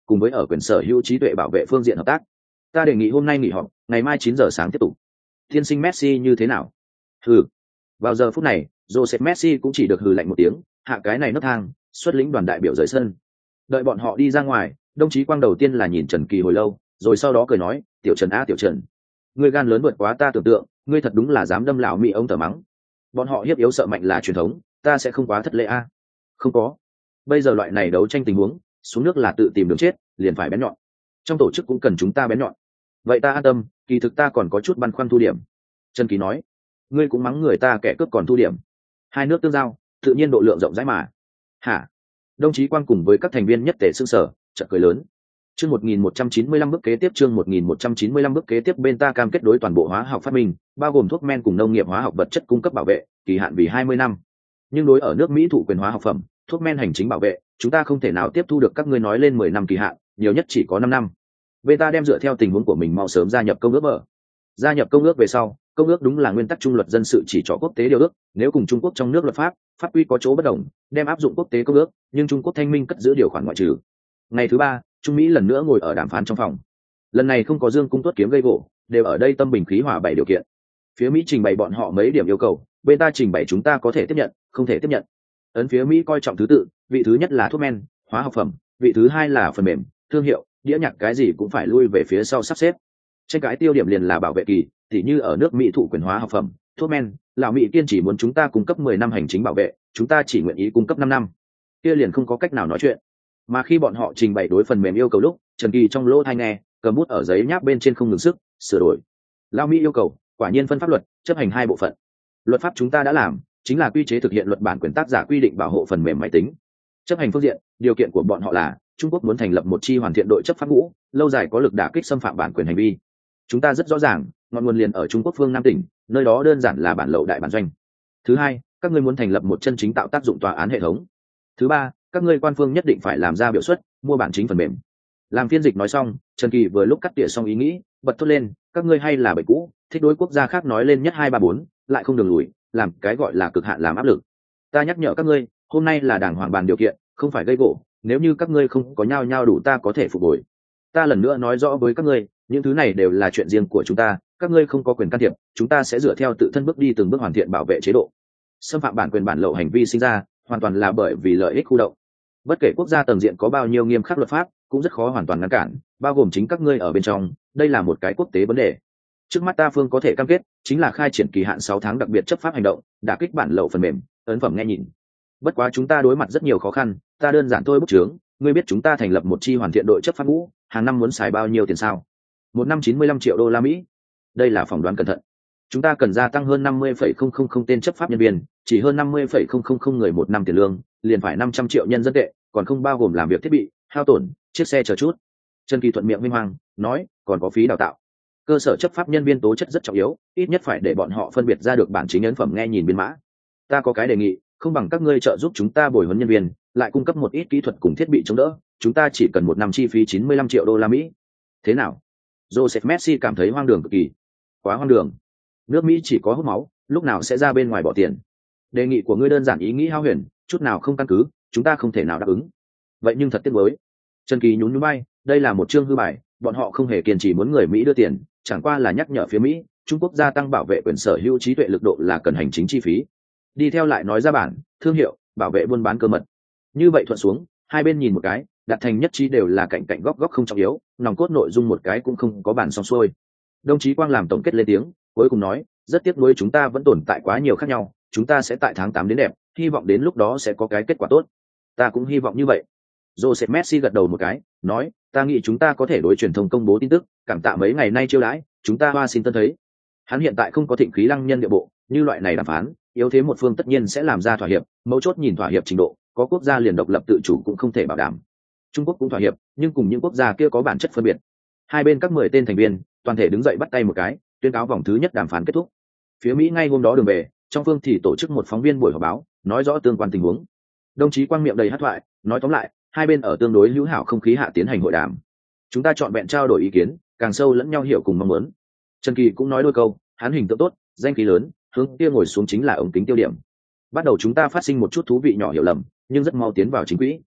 cùng với ở quyền sở hữu trí tuệ bảo vệ phương diện hợp tác. Ta đề nghị hôm nay nghỉ họp, ngày mai chín giờ sáng tiếp tục. Tiên sinh Messi như thế nào? Hừ. Vào giờ phút này, Joseph Messi cũng chỉ được hừ lạnh một tiếng, hạ cái này nấc thang, xuất lĩnh đoàn đại biểu rời sân. Đợi bọn họ đi ra ngoài, đồng chí Quang đầu tiên là nhìn Trần Kỳ hồi lâu, rồi sau đó cười nói, "Tiểu Trần a Tiểu Trần, ngươi gan lớn vượt quá ta tưởng tượng, ngươi thật đúng là dám đâm lão mỹ ông thở mắng. Bọn họ hiếp yếu sợ mạnh là truyền thống, ta sẽ không quá thất lễ a." Không có. Bây giờ loại này đấu tranh tình huống, xuống nước là tự tìm đường chết, liền phải bén nhọn. Trong tổ chức cũng cần chúng ta bén nhọn. Vậy ta an tâm, kỳ thực ta còn có chút băn khoăn thu điểm. Trần Kỳ nói, ngươi cũng mắng người ta kẻ cướp còn thu điểm. Hai nước tương giao, tự nhiên độ lượng rộng rãi mà. Hả? Đồng chí Quang cùng với các thành viên nhất tề sương sở, chợt cười lớn. Chương một nghìn một trăm chín mươi lăm bước kế tiếp chương một nghìn một trăm chín mươi lăm bước kế tiếp bên ta cam kết đối toàn bộ hóa học phát minh, bao gồm thuốc men cùng nông nghiệp hóa học vật chất cung cấp bảo vệ, kỳ hạn vì hai mươi năm. Nhưng đối ở nước Mỹ thụ quyền hóa học phẩm, thuốc men hành chính bảo vệ, chúng ta không thể nào tiếp thu được các ngươi nói lên mười năm kỳ hạn, nhiều nhất chỉ có năm năm. Bên ta đem dựa theo tình huống của mình mau sớm gia nhập công ước mở. Gia nhập công ước về sau, công ước đúng là nguyên tắc trung luật dân sự chỉ cho quốc tế điều ước, nếu cùng Trung Quốc trong nước luật pháp, pháp quy có chỗ bất đồng, đem áp dụng quốc tế công ước, nhưng Trung Quốc thanh minh cất giữ điều khoản ngoại trừ. Ngày thứ ba, Trung Mỹ lần nữa ngồi ở đàm phán trong phòng. Lần này không có Dương Cung Tuất kiếm gây gỗ, đều ở đây tâm bình khí hòa bảy điều kiện. Phía Mỹ trình bày bọn họ mấy điểm yêu cầu, bên ta trình bày chúng ta có thể tiếp nhận, không thể tiếp nhận. Ấn phía Mỹ coi trọng thứ tự, vị thứ nhất là thuốc men, hóa học phẩm, vị thứ hai là phần mềm, thương hiệu, đĩa nhạc cái gì cũng phải lui về phía sau sắp xếp. Tranh cãi tiêu điểm liền là bảo vệ kỳ, tỉ như ở nước Mỹ thụ quyền hóa học phẩm, thuốc men, lão Mỹ kiên chỉ muốn chúng ta cung cấp mười năm hành chính bảo vệ, chúng ta chỉ nguyện ý cung cấp năm năm. Kia liền không có cách nào nói chuyện. Mà khi bọn họ trình bày đối phần mềm yêu cầu lúc, Trần Kỳ trong lỗ tai nghe, cầm bút ở giấy nháp bên trên không ngừng sức, sửa đổi. Lão Mỹ yêu cầu, quả nhiên phân pháp luật, chấp hành hai bộ phận. Luật pháp chúng ta đã làm, chính là quy chế thực hiện luật bản quyền tác giả quy định bảo hộ phần mềm máy tính. Chấp hành phương diện, điều kiện của bọn họ là Trung Quốc muốn thành lập một chi hoàn thiện đội chấp pháp ngũ, lâu dài có lực đả kích xâm phạm bản quyền hành vi. Chúng ta rất rõ ràng, ngọn nguồn liền ở Trung Quốc phương Nam tỉnh, nơi đó đơn giản là bản lậu đại bản doanh. Thứ hai, các ngươi muốn thành lập một chân chính tạo tác dụng tòa án hệ thống. Thứ ba, các ngươi quan phương nhất định phải làm ra biểu xuất, mua bản chính phần mềm. Làm phiên dịch nói xong, Trần Kỳ vừa lúc cắt tỉa xong ý nghĩ, bật thốt lên, các ngươi hay là bệnh cũ, thích đối quốc gia khác nói lên nhất hai ba bốn, lại không đường lùi, làm cái gọi là cực hạn làm áp lực. Ta nhắc nhở các ngươi, hôm nay là đảng hoàng bàn điều kiện, không phải gây gỗ, nếu như các ngươi không có nhau nhau đủ ta có thể phục hồi. Ta lần nữa nói rõ với các ngươi, những thứ này đều là chuyện riêng của chúng ta, các ngươi không có quyền can thiệp, chúng ta sẽ dựa theo tự thân bước đi từng bước hoàn thiện bảo vệ chế độ. Xâm phạm bản quyền bản lậu hành vi sinh ra, hoàn toàn là bởi vì lợi ích khu động. Bất kể quốc gia tầng diện có bao nhiêu nghiêm khắc luật pháp, cũng rất khó hoàn toàn ngăn cản, bao gồm chính các ngươi ở bên trong, đây là một cái quốc tế vấn đề. Trước mắt ta phương có thể cam kết, chính là khai triển kỳ hạn sáu tháng đặc biệt chấp pháp hành động, đả kích bản lậu phần mềm, ấn phẩm nghe nhìn. Bất quá chúng ta đối mặt rất nhiều khó khăn, ta đơn giản thôi bút chướng, ngươi biết chúng ta thành lập một chi hoàn thiện đội chấp pháp ngũ, hàng năm muốn xài bao nhiêu tiền sao? Một năm chín mươi lăm triệu đô la Mỹ. Đây là phỏng đoán cẩn thận. Chúng ta cần gia tăng hơn năm mươi phẩy không không không tên chấp pháp nhân viên, chỉ hơn năm mươi phẩy không không không người một năm tiền lương, liền phải năm trăm triệu nhân dân tệ, còn không bao gồm làm việc thiết bị, hao tổn, chiếc xe chờ chút. Trần Kỳ thuận miệng minh hoàng, nói, còn có phí đào tạo. Cơ sở chấp pháp nhân viên tố chất rất trọng yếu, ít nhất phải để bọn họ phân biệt ra được bản chính ấn phẩm nghe nhìn biên mã. Ta có cái đề nghị, không bằng các ngươi trợ giúp chúng ta bồi huấn nhân viên, lại cung cấp một ít kỹ thuật cùng thiết bị chống đỡ, chúng ta chỉ cần một năm chi phí chín mươi lăm triệu đô la Mỹ. Thế nào? Joseph Messi cảm thấy hoang đường cực kỳ. Quá hoang đường. Nước Mỹ chỉ có hút máu, lúc nào sẽ ra bên ngoài bỏ tiền. Đề nghị của ngươi đơn giản ý nghĩ hao huyền, chút nào không căn cứ, chúng ta không thể nào đáp ứng. Vậy nhưng thật tiếc nuối. Trần Kỳ nhún nhún vai, đây là một chương hư bài, bọn họ không hề kiên trì muốn người Mỹ đưa tiền, chẳng qua là nhắc nhở phía Mỹ, Trung Quốc gia tăng bảo vệ quyền sở hữu trí tuệ lực độ là cần hành chính chi phí. Đi theo lại nói ra bản, thương hiệu, bảo vệ buôn bán cơ mật. Như vậy thuận xuống, hai bên nhìn một cái, đạt thành nhất trí đều là cạnh cạnh góc góc không trọng yếu, nòng cốt nội dung một cái cũng không có bản xong xuôi. Đồng chí Quang làm tổng kết lên tiếng, cuối cùng nói, rất tiếc nuối chúng ta vẫn tồn tại quá nhiều khác nhau, chúng ta sẽ tại tháng tám đến đẹp, hy vọng đến lúc đó sẽ có cái kết quả tốt. Ta cũng hy vọng như vậy. Joseph Messi gật đầu một cái, nói, ta nghĩ chúng ta có thể đối truyền thông công bố tin tức, cảm tạ mấy ngày nay chiêu đãi, chúng ta Washington thấy. Hắn hiện tại không có thịnh khí lăng nhân địa bộ, như loại này đàm phán, yếu thế một phương tất nhiên sẽ làm ra thỏa hiệp, mấu chốt nhìn thỏa hiệp trình độ, có quốc gia liền độc lập tự chủ cũng không thể bảo đảm. Trung Quốc cũng thỏa hiệp, nhưng cùng những quốc gia kia có bản chất phân biệt. Hai bên các mười tên thành viên, toàn thể đứng dậy bắt tay một cái, tuyên cáo vòng thứ nhất đàm phán kết thúc. Phía Mỹ ngay hôm đó đường về, trong phương thì tổ chức một phóng viên buổi họp báo, nói rõ tương quan tình huống. Đồng chí Quang miệng đầy hát thoại, nói tóm lại, hai bên ở tương đối hữu hảo không khí hạ tiến hành hội đàm. Chúng ta chọn bẹn trao đổi ý kiến, càng sâu lẫn nhau hiểu cùng mong muốn. Trần Kỳ cũng nói đôi câu, hắn hình tượng tốt, danh khí lớn, hướng kia ngồi xuống chính là ống kính tiêu điểm. Bắt đầu chúng ta phát sinh một chút thú vị nhỏ hiểu lầm, nhưng rất mau tiến vào chính quỹ.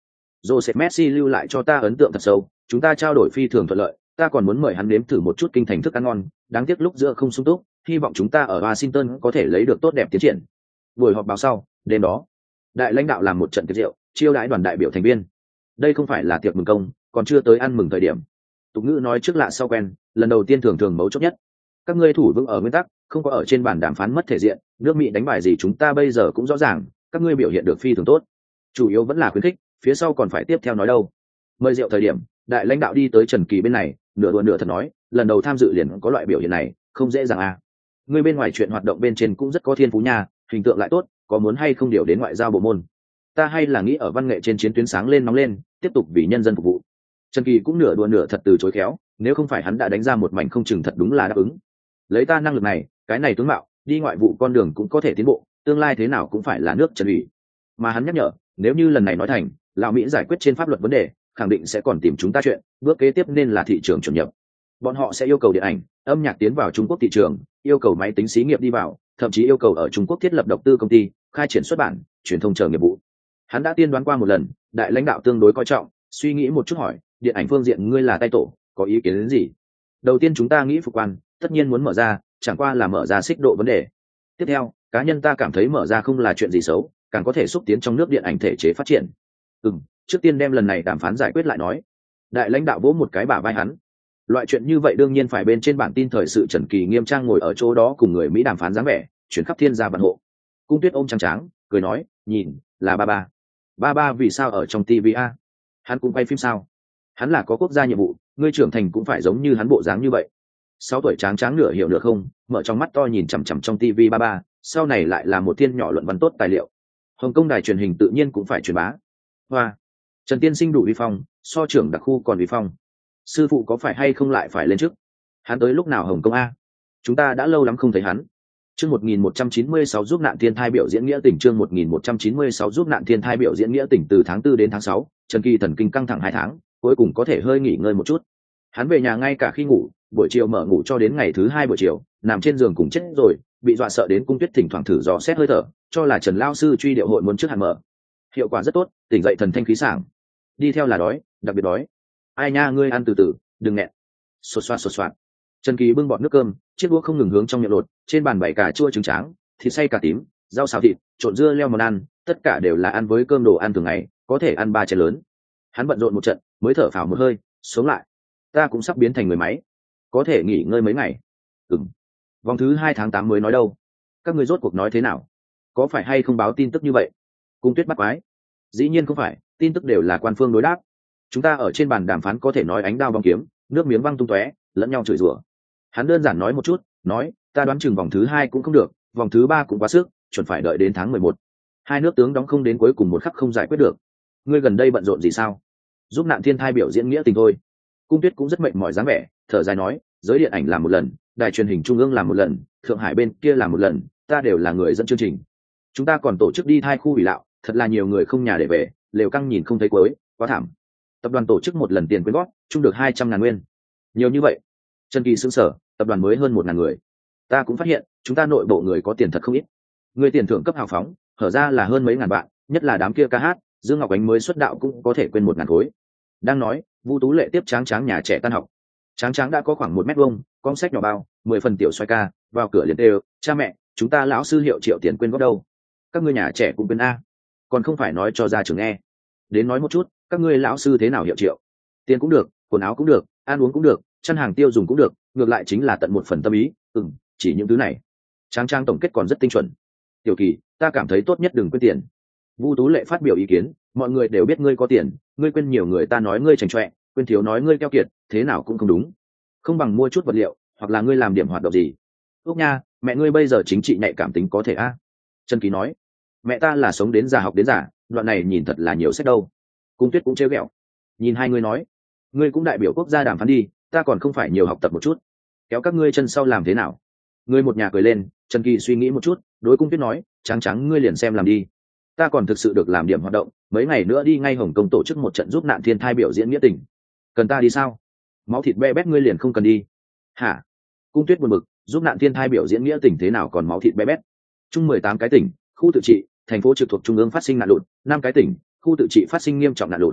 Joseph Messi lưu lại cho ta ấn tượng thật sâu, chúng ta trao đổi phi thường thuận lợi, ta còn muốn mời hắn nếm thử một chút kinh thành thức ăn ngon, đáng tiếc lúc giữa không sung túc, hy vọng chúng ta ở Washington có thể lấy được tốt đẹp tiến triển. Buổi họp báo sau, đêm đó, đại lãnh đạo làm một trận tiệc rượu, chiêu đãi đoàn đại biểu thành viên. Đây không phải là tiệc mừng công, còn chưa tới ăn mừng thời điểm. Tục ngữ nói trước lạ sau quen, lần đầu tiên thường thường mấu chốt nhất. Các ngươi thủ vững ở nguyên tắc, không có ở trên bàn đàm phán mất thể diện, nước Mỹ đánh bài gì chúng ta bây giờ cũng rõ ràng, các ngươi biểu hiện được phi thường tốt. Chủ yếu vẫn là khuyến khích, phía sau còn phải tiếp theo nói đâu. Mời rượu thời điểm, đại lãnh đạo đi tới Trần Kỳ bên này, nửa đùa nửa thật nói, lần đầu tham dự liền có loại biểu hiện này, không dễ dàng à. Ngươi bên ngoài chuyện hoạt động bên trên cũng rất có thiên phú nha, hình tượng lại tốt, có muốn hay không điều đến ngoại giao bộ môn? Ta hay là nghĩ ở văn nghệ trên chiến tuyến sáng lên nóng lên, tiếp tục vì nhân dân phục vụ. Trần Kỳ cũng nửa đùa nửa thật từ chối khéo, nếu không phải hắn đã đánh ra một mảnh không chừng thật đúng là đáp ứng. Lấy ta năng lực này, cái này tướng mạo, đi ngoại vụ con đường cũng có thể tiến bộ, tương lai thế nào cũng phải là nước Trần ủy. Mà hắn nhắc nhở, nếu như lần này nói thành, lão Mỹ giải quyết trên pháp luật vấn đề, khẳng định sẽ còn tìm chúng ta chuyện, bước kế tiếp nên là thị trường chuẩn nhập. Bọn họ sẽ yêu cầu điện ảnh, âm nhạc tiến vào Trung Quốc thị trường, yêu cầu máy tính xí nghiệp đi vào, thậm chí yêu cầu ở Trung Quốc thiết lập độc tư công ty, khai triển xuất bản, truyền thông chờ nghiệp vụ. Hắn đã tiên đoán qua một lần, đại lãnh đạo tương đối coi trọng, suy nghĩ một chút hỏi, điện ảnh phương diện ngươi là tay tổ, có ý kiến đến gì? Đầu tiên chúng ta nghĩ phục quan, tất nhiên muốn mở ra, chẳng qua là mở ra xích độ vấn đề. Tiếp theo, cá nhân ta cảm thấy mở ra không là chuyện gì xấu, càng có thể xúc tiến trong nước điện ảnh thể chế phát triển. Ừm, trước tiên đem lần này đàm phán giải quyết lại nói. Đại lãnh đạo vỗ một cái bả vai hắn. Loại chuyện như vậy đương nhiên phải bên trên bản tin thời sự. Trần Kỳ nghiêm trang ngồi ở chỗ đó cùng người Mỹ đàm phán dáng vẻ, chuyển khắp thiên gia vạn hộ. Cung Tuyết ôm trắng tráng, cười nói, nhìn, là ba ba. Ba ba vì sao ở trong ti vi a? Hắn cũng quay phim sao? Hắn là có quốc gia nhiệm vụ, ngươi trưởng thành cũng phải giống như hắn bộ dáng như vậy. Sáu tuổi tráng tráng nửa hiểu nửa không, mở trong mắt to nhìn chằm chằm trong ti vi ba ba, sau này lại là một thiên nhỏ luận văn tốt tài liệu. Hồng Kông đài truyền hình tự nhiên cũng phải truyền bá. Hoa, Trần tiên sinh đủ uy phong, so trưởng đặc khu còn uy phong. Sư phụ có phải hay không lại phải lên trước? Hắn tới lúc nào Hồng Kông a? Chúng ta đã lâu lắm không thấy hắn. Chương một nghìn một trăm chín mươi sáu giúp nạn thiên thai biểu diễn nghĩa tình. Chương một nghìn một trăm chín mươi sáu giúp nạn thiên thai biểu diễn nghĩa tình. Từ tháng tư đến tháng sáu, Trần Kỳ thần kinh căng thẳng hai tháng, cuối cùng có thể hơi nghỉ ngơi một chút. Hắn về nhà ngay cả khi ngủ, buổi chiều mở ngủ cho đến ngày thứ hai buổi chiều, nằm trên giường cùng chết rồi, bị dọa sợ đến Cung Tuyết thỉnh thoảng thử dò xét hơi thở, cho là Trần lao sư truy điệu hội muốn trước hạn mở. Hiệu quả rất tốt, tỉnh dậy thần thanh khí sảng. Đi theo là đói, đặc biệt đói. Ai nha, ngươi ăn từ từ, đừng nghẹn. Xột xoạt xột xoạt. Trần Kỳ bưng bọt nước cơm, chiếc đũa không ngừng hướng trong miệng lột, trên bàn bày cà chua trứng tráng, thịt xay cà tím, rau xào thịt, trộn dưa leo món ăn, tất cả đều là ăn với cơm đồ ăn thường ngày, có thể ăn ba chén lớn. Hắn bận rộn một trận, mới thở phào một hơi, sống lại. Ta cũng sắp biến thành người máy, có thể nghỉ ngơi mấy ngày. Ừm. Vòng thứ hai tháng tám mới nói đâu. Các ngươi rốt cuộc nói thế nào? Có phải hay không báo tin tức như vậy? Cung Tuyết bắt quái. Dĩ nhiên không phải, tin tức đều là quan phương đối đáp. Chúng ta ở trên bàn đàm phán có thể nói ánh đao bóng kiếm, nước miếng văng tung tóe, lẫn nhau chửi rủa. Hắn đơn giản nói một chút, nói, ta đoán chừng vòng thứ hai cũng không được, vòng thứ ba cũng quá sức, chuẩn phải đợi đến tháng mười một. Hai nước tướng đóng không đến cuối cùng một khắc không giải quyết được. Ngươi gần đây bận rộn gì sao? Giúp nạn thiên thai biểu diễn nghĩa tình thôi. Cung Tuyết cũng rất mệt mỏi dáng vẻ, thở dài nói, giới điện ảnh làm một lần, đài truyền hình trung ương làm một lần, Thượng Hải bên kia làm một lần, ta đều là người dẫn chương trình. Chúng ta còn tổ chức đi thai khu ủy lạo, thật là nhiều người không nhà để về, lều căng nhìn không thấy cuối, quá thảm. Tập đoàn tổ chức một lần tiền quyên góp, chung được hai trăm ngàn nguyên. Nhiều như vậy? Trần Kỳ sững sờ, tập đoàn mới hơn một ngàn người. Ta cũng phát hiện, chúng ta nội bộ người có tiền thật không ít. Người tiền thưởng cấp hào phóng, hở ra là hơn mấy ngàn bạn, nhất là đám kia ca hát, Dương Ngọc Ánh mới xuất đạo cũng có thể quên một ngàn khối. Đang nói, Vu Tú Lệ tiếp Tráng Tráng nhà trẻ tan học. Tráng Tráng đã có khoảng một mét vuông, con sách nhỏ bao, mười phần tiểu xoay ca, vào cửa liền đều, cha mẹ, chúng ta lão sư hiệu triệu tiền quyên góp đâu? Các ngươi nhà trẻ cũng quên a, còn không phải nói cho ra trường nghe. Đến nói một chút, các ngươi lão sư thế nào hiệu triệu? Tiền cũng được, quần áo cũng được, ăn uống cũng được, chăn hàng tiêu dùng cũng được, ngược lại chính là tận một phần tâm ý. Ừm, chỉ những thứ này. Tráng Tráng tổng kết còn rất tinh chuẩn. Tiểu Kỳ, ta cảm thấy tốt nhất đừng quên tiền. Vu Tú Lệ phát biểu ý kiến, mọi người đều biết ngươi có tiền, ngươi quên nhiều người ta nói ngươi chảnh chọe, quên thiếu nói ngươi keo kiệt, thế nào cũng không đúng. Không bằng mua chút vật liệu, hoặc là ngươi làm điểm hoạt động gì. Úc nha, mẹ ngươi bây giờ chính trị nhạy cảm tính có thể a. Trần Kỳ nói, mẹ ta là sống đến già học đến già, đoạn này nhìn thật là nhiều sách đâu. Cung Tuyết cũng trêu ghẹo, nhìn hai người nói, ngươi cũng đại biểu quốc gia đàm phán đi, ta còn không phải nhiều học tập một chút, kéo các ngươi chân sau làm thế nào? Ngươi một nhà cười lên. Trần Kỳ suy nghĩ một chút, đối Cung Tuyết nói, Trắng Trắng ngươi liền xem làm đi. Ta còn thực sự được làm điểm hoạt động, mấy ngày nữa đi ngay Hồng Kông tổ chức một trận giúp nạn thiên thai biểu diễn nghĩa tình. Cần ta đi sao? Máu thịt be bét ngươi liền không cần đi. Hả? Cung Tuyết buồn bực, giúp nạn thiên thai biểu diễn nghĩa tình thế nào còn máu thịt be bét? Chung mười tám cái tỉnh, khu tự trị, thành phố trực thuộc trung ương phát sinh nạn lụt, năm cái tỉnh, khu tự trị phát sinh nghiêm trọng nạn lụt,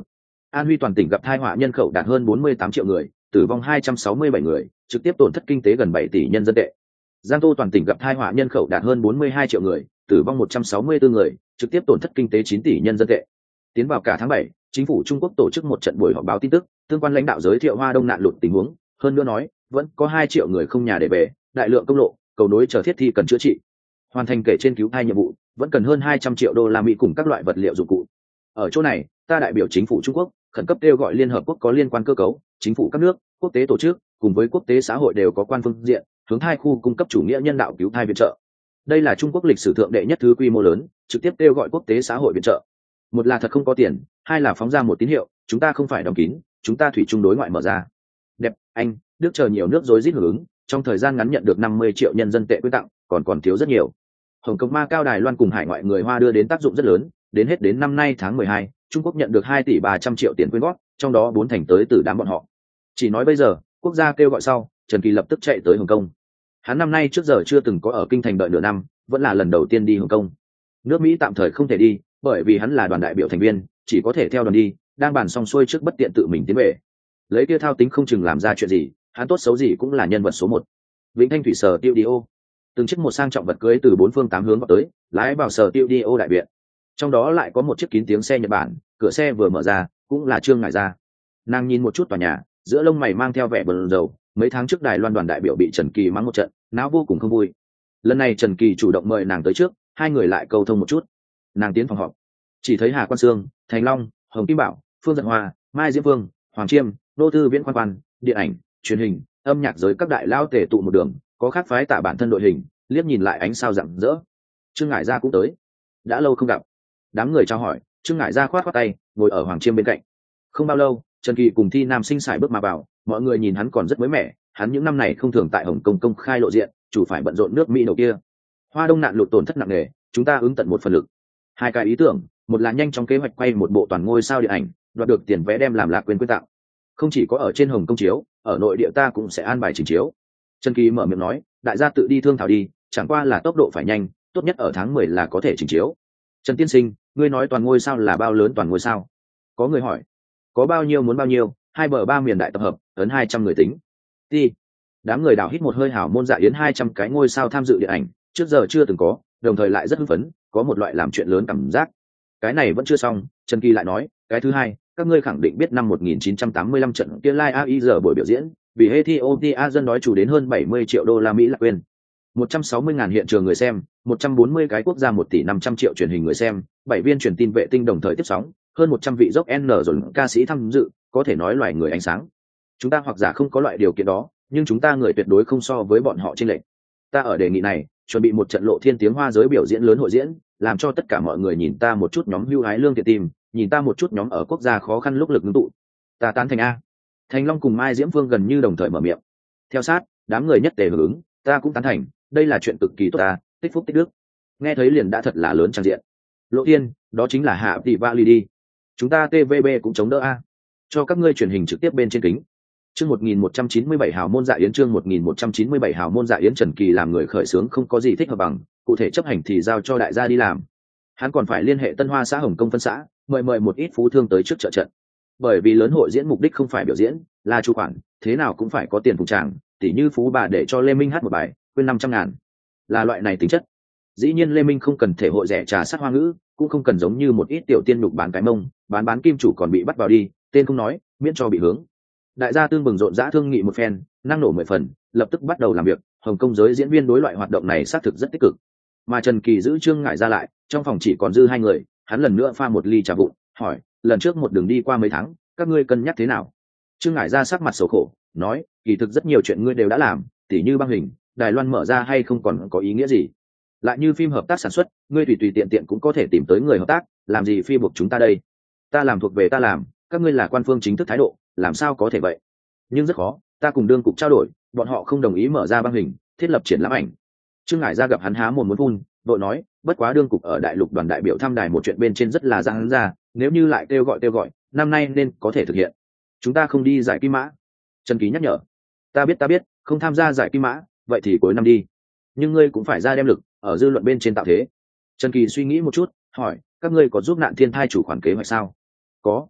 An Huy toàn tỉnh gặp tai họa nhân khẩu đạt hơn bốn mươi tám triệu người, tử vong hai trăm sáu mươi bảy người, trực tiếp tổn thất kinh tế gần bảy tỷ nhân dân tệ. Giang Tô toàn tỉnh gặp tai họa nhân khẩu đạt hơn bốn mươi hai triệu người, tử vong một trăm sáu mươi tư người, trực tiếp tổn thất kinh tế chín tỷ nhân dân tệ. Tiến vào cả tháng bảy, chính phủ Trung Quốc tổ chức một trận buổi họp báo tin tức, tương quan lãnh đạo giới thiệu Hoa Đông nạn lụt tình huống, hơn nữa nói, vẫn có hai triệu người không nhà để về, đại lượng công lộ, cầu nối chờ thiết thi cần chữa trị. Hoàn thành kể trên cứu thai nhiệm vụ, vẫn cần hơn hai trăm triệu đô la Mỹ cùng các loại vật liệu dụng cụ. Ở chỗ này, ta đại biểu chính phủ Trung Quốc, khẩn cấp kêu gọi Liên Hợp Quốc có liên quan cơ cấu, chính phủ các nước, quốc tế tổ chức, cùng với quốc tế xã hội đều có quan phương diện, hướng thai khu cung cấp chủ nghĩa nhân đạo cứu thai viện trợ. Đây là Trung Quốc lịch sử thượng đệ nhất thứ quy mô lớn, trực tiếp kêu gọi quốc tế xã hội viện trợ. Một là thật không có tiền, hai là phóng ra một tín hiệu, chúng ta không phải đóng kín, chúng ta thủy chung đối ngoại mở ra. Đẹp, Anh, Đức chờ nhiều nước rối rít hưởng ứng, trong thời gian ngắn nhận được năm mươi triệu nhân dân tệ quyên tặng, còn còn thiếu rất nhiều. Hồng Kông, Macau, Đài Loan cùng hải ngoại người Hoa đưa đến tác dụng rất lớn, đến hết đến năm nay tháng mười hai, Trung Quốc nhận được hai tỷ ba trăm triệu tiền quyên góp, trong đó bốn thành tới từ đám bọn họ. Chỉ nói bây giờ, quốc gia kêu gọi sau, Trần Kỳ lập tức chạy tới Hồng Kông. Hắn năm nay trước giờ chưa từng có ở kinh thành đợi nửa năm, vẫn là lần đầu tiên đi Hồng Kông. Nước Mỹ tạm thời không thể đi, bởi vì hắn là đoàn đại biểu thành viên, chỉ có thể theo đoàn đi, đang bàn xong xuôi trước bất tiện tự mình tiến về. Lấy kia thao tính không chừng làm ra chuyện gì, hắn tốt xấu gì cũng là nhân vật số một. Vĩnh Thanh thủy sở tiêu đi ô, từng chiếc một sang trọng vật cưới từ bốn phương tám hướng vào tới, lái vào sở tiêu đi ô đại viện. Trong đó lại có một chiếc kín tiếng xe Nhật Bản, cửa xe vừa mở ra, cũng là Trương Ngải Gia. Nàng nhìn một chút tòa nhà, giữa lông mày mang theo vẻ bần dầu. Mấy tháng trước Đài Loan đoàn đại biểu bị Trần Kỳ mắng một trận, não vô cùng không vui. Lần này Trần Kỳ chủ động mời nàng tới trước, hai người lại câu thông một chút. Nàng tiến phòng họp, chỉ thấy Hà Quan Sương, Thành Long, Hồng Kim Bảo, Phương Giật Hoa, Mai Diễm Vương, Hoàng Chiêm, Nô Tư Viễn quan quan, điện ảnh, truyền hình, âm nhạc giới các đại lao tề tụ một đường, có khác phái tả bản thân đội hình, liếc nhìn lại ánh sao rạng rỡ. Trương Ngải Gia cũng tới, đã lâu không gặp. Đám người chào hỏi, Trương Ngải Gia khoát khoát tay, ngồi ở Hoàng Chiêm bên cạnh. Không bao lâu, Trần Kỳ cùng Thi Nam Sinh sải bước mà vào, mọi người nhìn hắn còn rất mới mẻ, hắn những năm này không thường tại Hồng Kông công khai lộ diện, chủ phải bận rộn nước Mỹ đầu kia. Hoa Đông nạn lụt tổn thất nặng nề, chúng ta ứng tận một phần lực. Hai cái ý tưởng, một là nhanh trong kế hoạch quay một bộ toàn ngôi sao điện ảnh, đoạt được tiền vé đem làm lạc quyền quyên tặng. Không chỉ có ở trên Hồng Kông chiếu, ở nội địa ta cũng sẽ an bài trình chiếu. Trần Kỳ mở miệng nói, đại gia tự đi thương thảo đi, chẳng qua là tốc độ phải nhanh, tốt nhất ở tháng mười là có thể trình chiếu. Trần tiên sinh, ngươi nói toàn ngôi sao là bao lớn toàn ngôi sao? Có người hỏi. Có bao nhiêu muốn bao nhiêu, hai bờ ba miền đại tập hợp, ấn hai trăm người tính. Đi. Đám người đào hít một hơi hảo môn dạ yến hai trăm cái ngôi sao tham dự điện ảnh, trước giờ chưa từng có, đồng thời lại rất hưng phấn, có một loại làm chuyện lớn cảm giác. Cái này vẫn chưa xong, Trần Kỳ lại nói, cái thứ hai, các ngươi khẳng định biết năm một nghìn chín trăm tám mươi lăm trận kia Live a i giờ buổi biểu diễn, vì Ethiopia dân đói chủ đến hơn bảy mươi triệu đô la Mỹ là quên. một trăm sáu mươi ngàn hiện trường người xem, một trăm bốn mươi cái quốc gia một tỷ năm trăm triệu truyền hình người xem, bảy viên truyền tin vệ tinh đồng thời tiếp sóng, hơn một trăm vị dốc N rồi ca sĩ tham dự, có thể nói loài người ánh sáng. Chúng ta hoặc giả không có loại điều kiện đó, nhưng chúng ta người tuyệt đối không so với bọn họ chênh lệch. Ta ở đề nghị này, chuẩn bị một trận lộ thiên tiếng hoa giới biểu diễn lớn hội diễn, làm cho tất cả mọi người nhìn ta một chút nhóm hưu hái lương thiện tìm, nhìn ta một chút nhóm ở quốc gia khó khăn lúc lực ngưng tụ. Ta tán thành a. Thành Long cùng Mai Diễm Phương gần như đồng thời mở miệng. Theo sát, đám người nhất tề hưởng ứng, ta cũng tán thành, đây là chuyện cực kỳ tốt ta, tích phúc tích đức. Nghe thấy liền đã thật là lớn trang diện. Lộ thiên, đó chính là Hạ Tỷ Vali đi. Chúng ta tê vê bê cũng chống đỡ a. Cho các ngươi truyền hình trực tiếp bên trên kính. Chương một nghìn một trăm chín mươi bảy hào môn dạ yến chương một nghìn một trăm chín mươi bảy hào môn dạ yến Trần Kỳ làm người khởi xướng không có gì thích hợp bằng, cụ thể chấp hành thì giao cho đại gia đi làm. Hắn còn phải liên hệ Tân Hoa xã Hồng Kông phân xã, mời mời một ít phú thương tới trước trợ trận. Bởi vì lớn hội diễn mục đích không phải biểu diễn, là chu khoản, thế nào cũng phải có tiền phụng tràng, tỉ như phú bà để cho Lê Minh hát một bài, quên năm trăm ngàn. Là loại này tính chất. Dĩ nhiên Lê Minh không cần thể hội rẻ trà sát hoa ngữ, cũng không cần giống như một ít tiểu tiên nhục bán cái mông, bán bán kim chủ còn bị bắt vào đi, tên không nói, miễn cho bị hướng. Đại gia tương bừng rộn rã thương nghị một phen, năng nổ mười phần, lập tức bắt đầu làm việc. Hồng Kông giới diễn viên đối loại hoạt động này xác thực rất tích cực. Mà Trần Kỳ giữ Trương Ngải Ra lại, trong phòng chỉ còn dư hai người, hắn lần nữa pha một ly trà vụn, hỏi, lần trước một đường đi qua mấy tháng, các ngươi cân nhắc thế nào? Trương Ngải Ra sắc mặt xấu khổ, nói, kỳ thực rất nhiều chuyện ngươi đều đã làm, tỉ như băng hình, Đài Loan mở ra hay không còn có ý nghĩa gì? Lại như phim hợp tác sản xuất, ngươi tùy tùy tiện tiện cũng có thể tìm tới người hợp tác, làm gì phi buộc chúng ta đây? Ta làm thuộc về ta làm, các ngươi là quan phương chính thức thái độ, làm sao có thể vậy? Nhưng rất khó, ta cùng đương cục trao đổi, bọn họ không đồng ý mở ra băng hình, thiết lập triển lãm ảnh. Trương Ngải Ra gặp hắn há mồm muốn phun, đội nói, bất quá đương cục ở đại lục đoàn đại biểu thăm đài một chuyện bên trên rất là ra hắn ra, nếu như lại kêu gọi kêu gọi, năm nay nên có thể thực hiện. Chúng ta không đi giải kim mã. Trần Ký nhắc nhở. Ta biết ta biết, không tham gia giải kim mã, vậy thì cuối năm đi. Nhưng ngươi cũng phải ra đem lực, ở dư luận bên trên tạo thế. Trần Kỳ suy nghĩ một chút, hỏi, các ngươi có giúp nạn thiên thai chủ khoản kế hoạch sao? Có.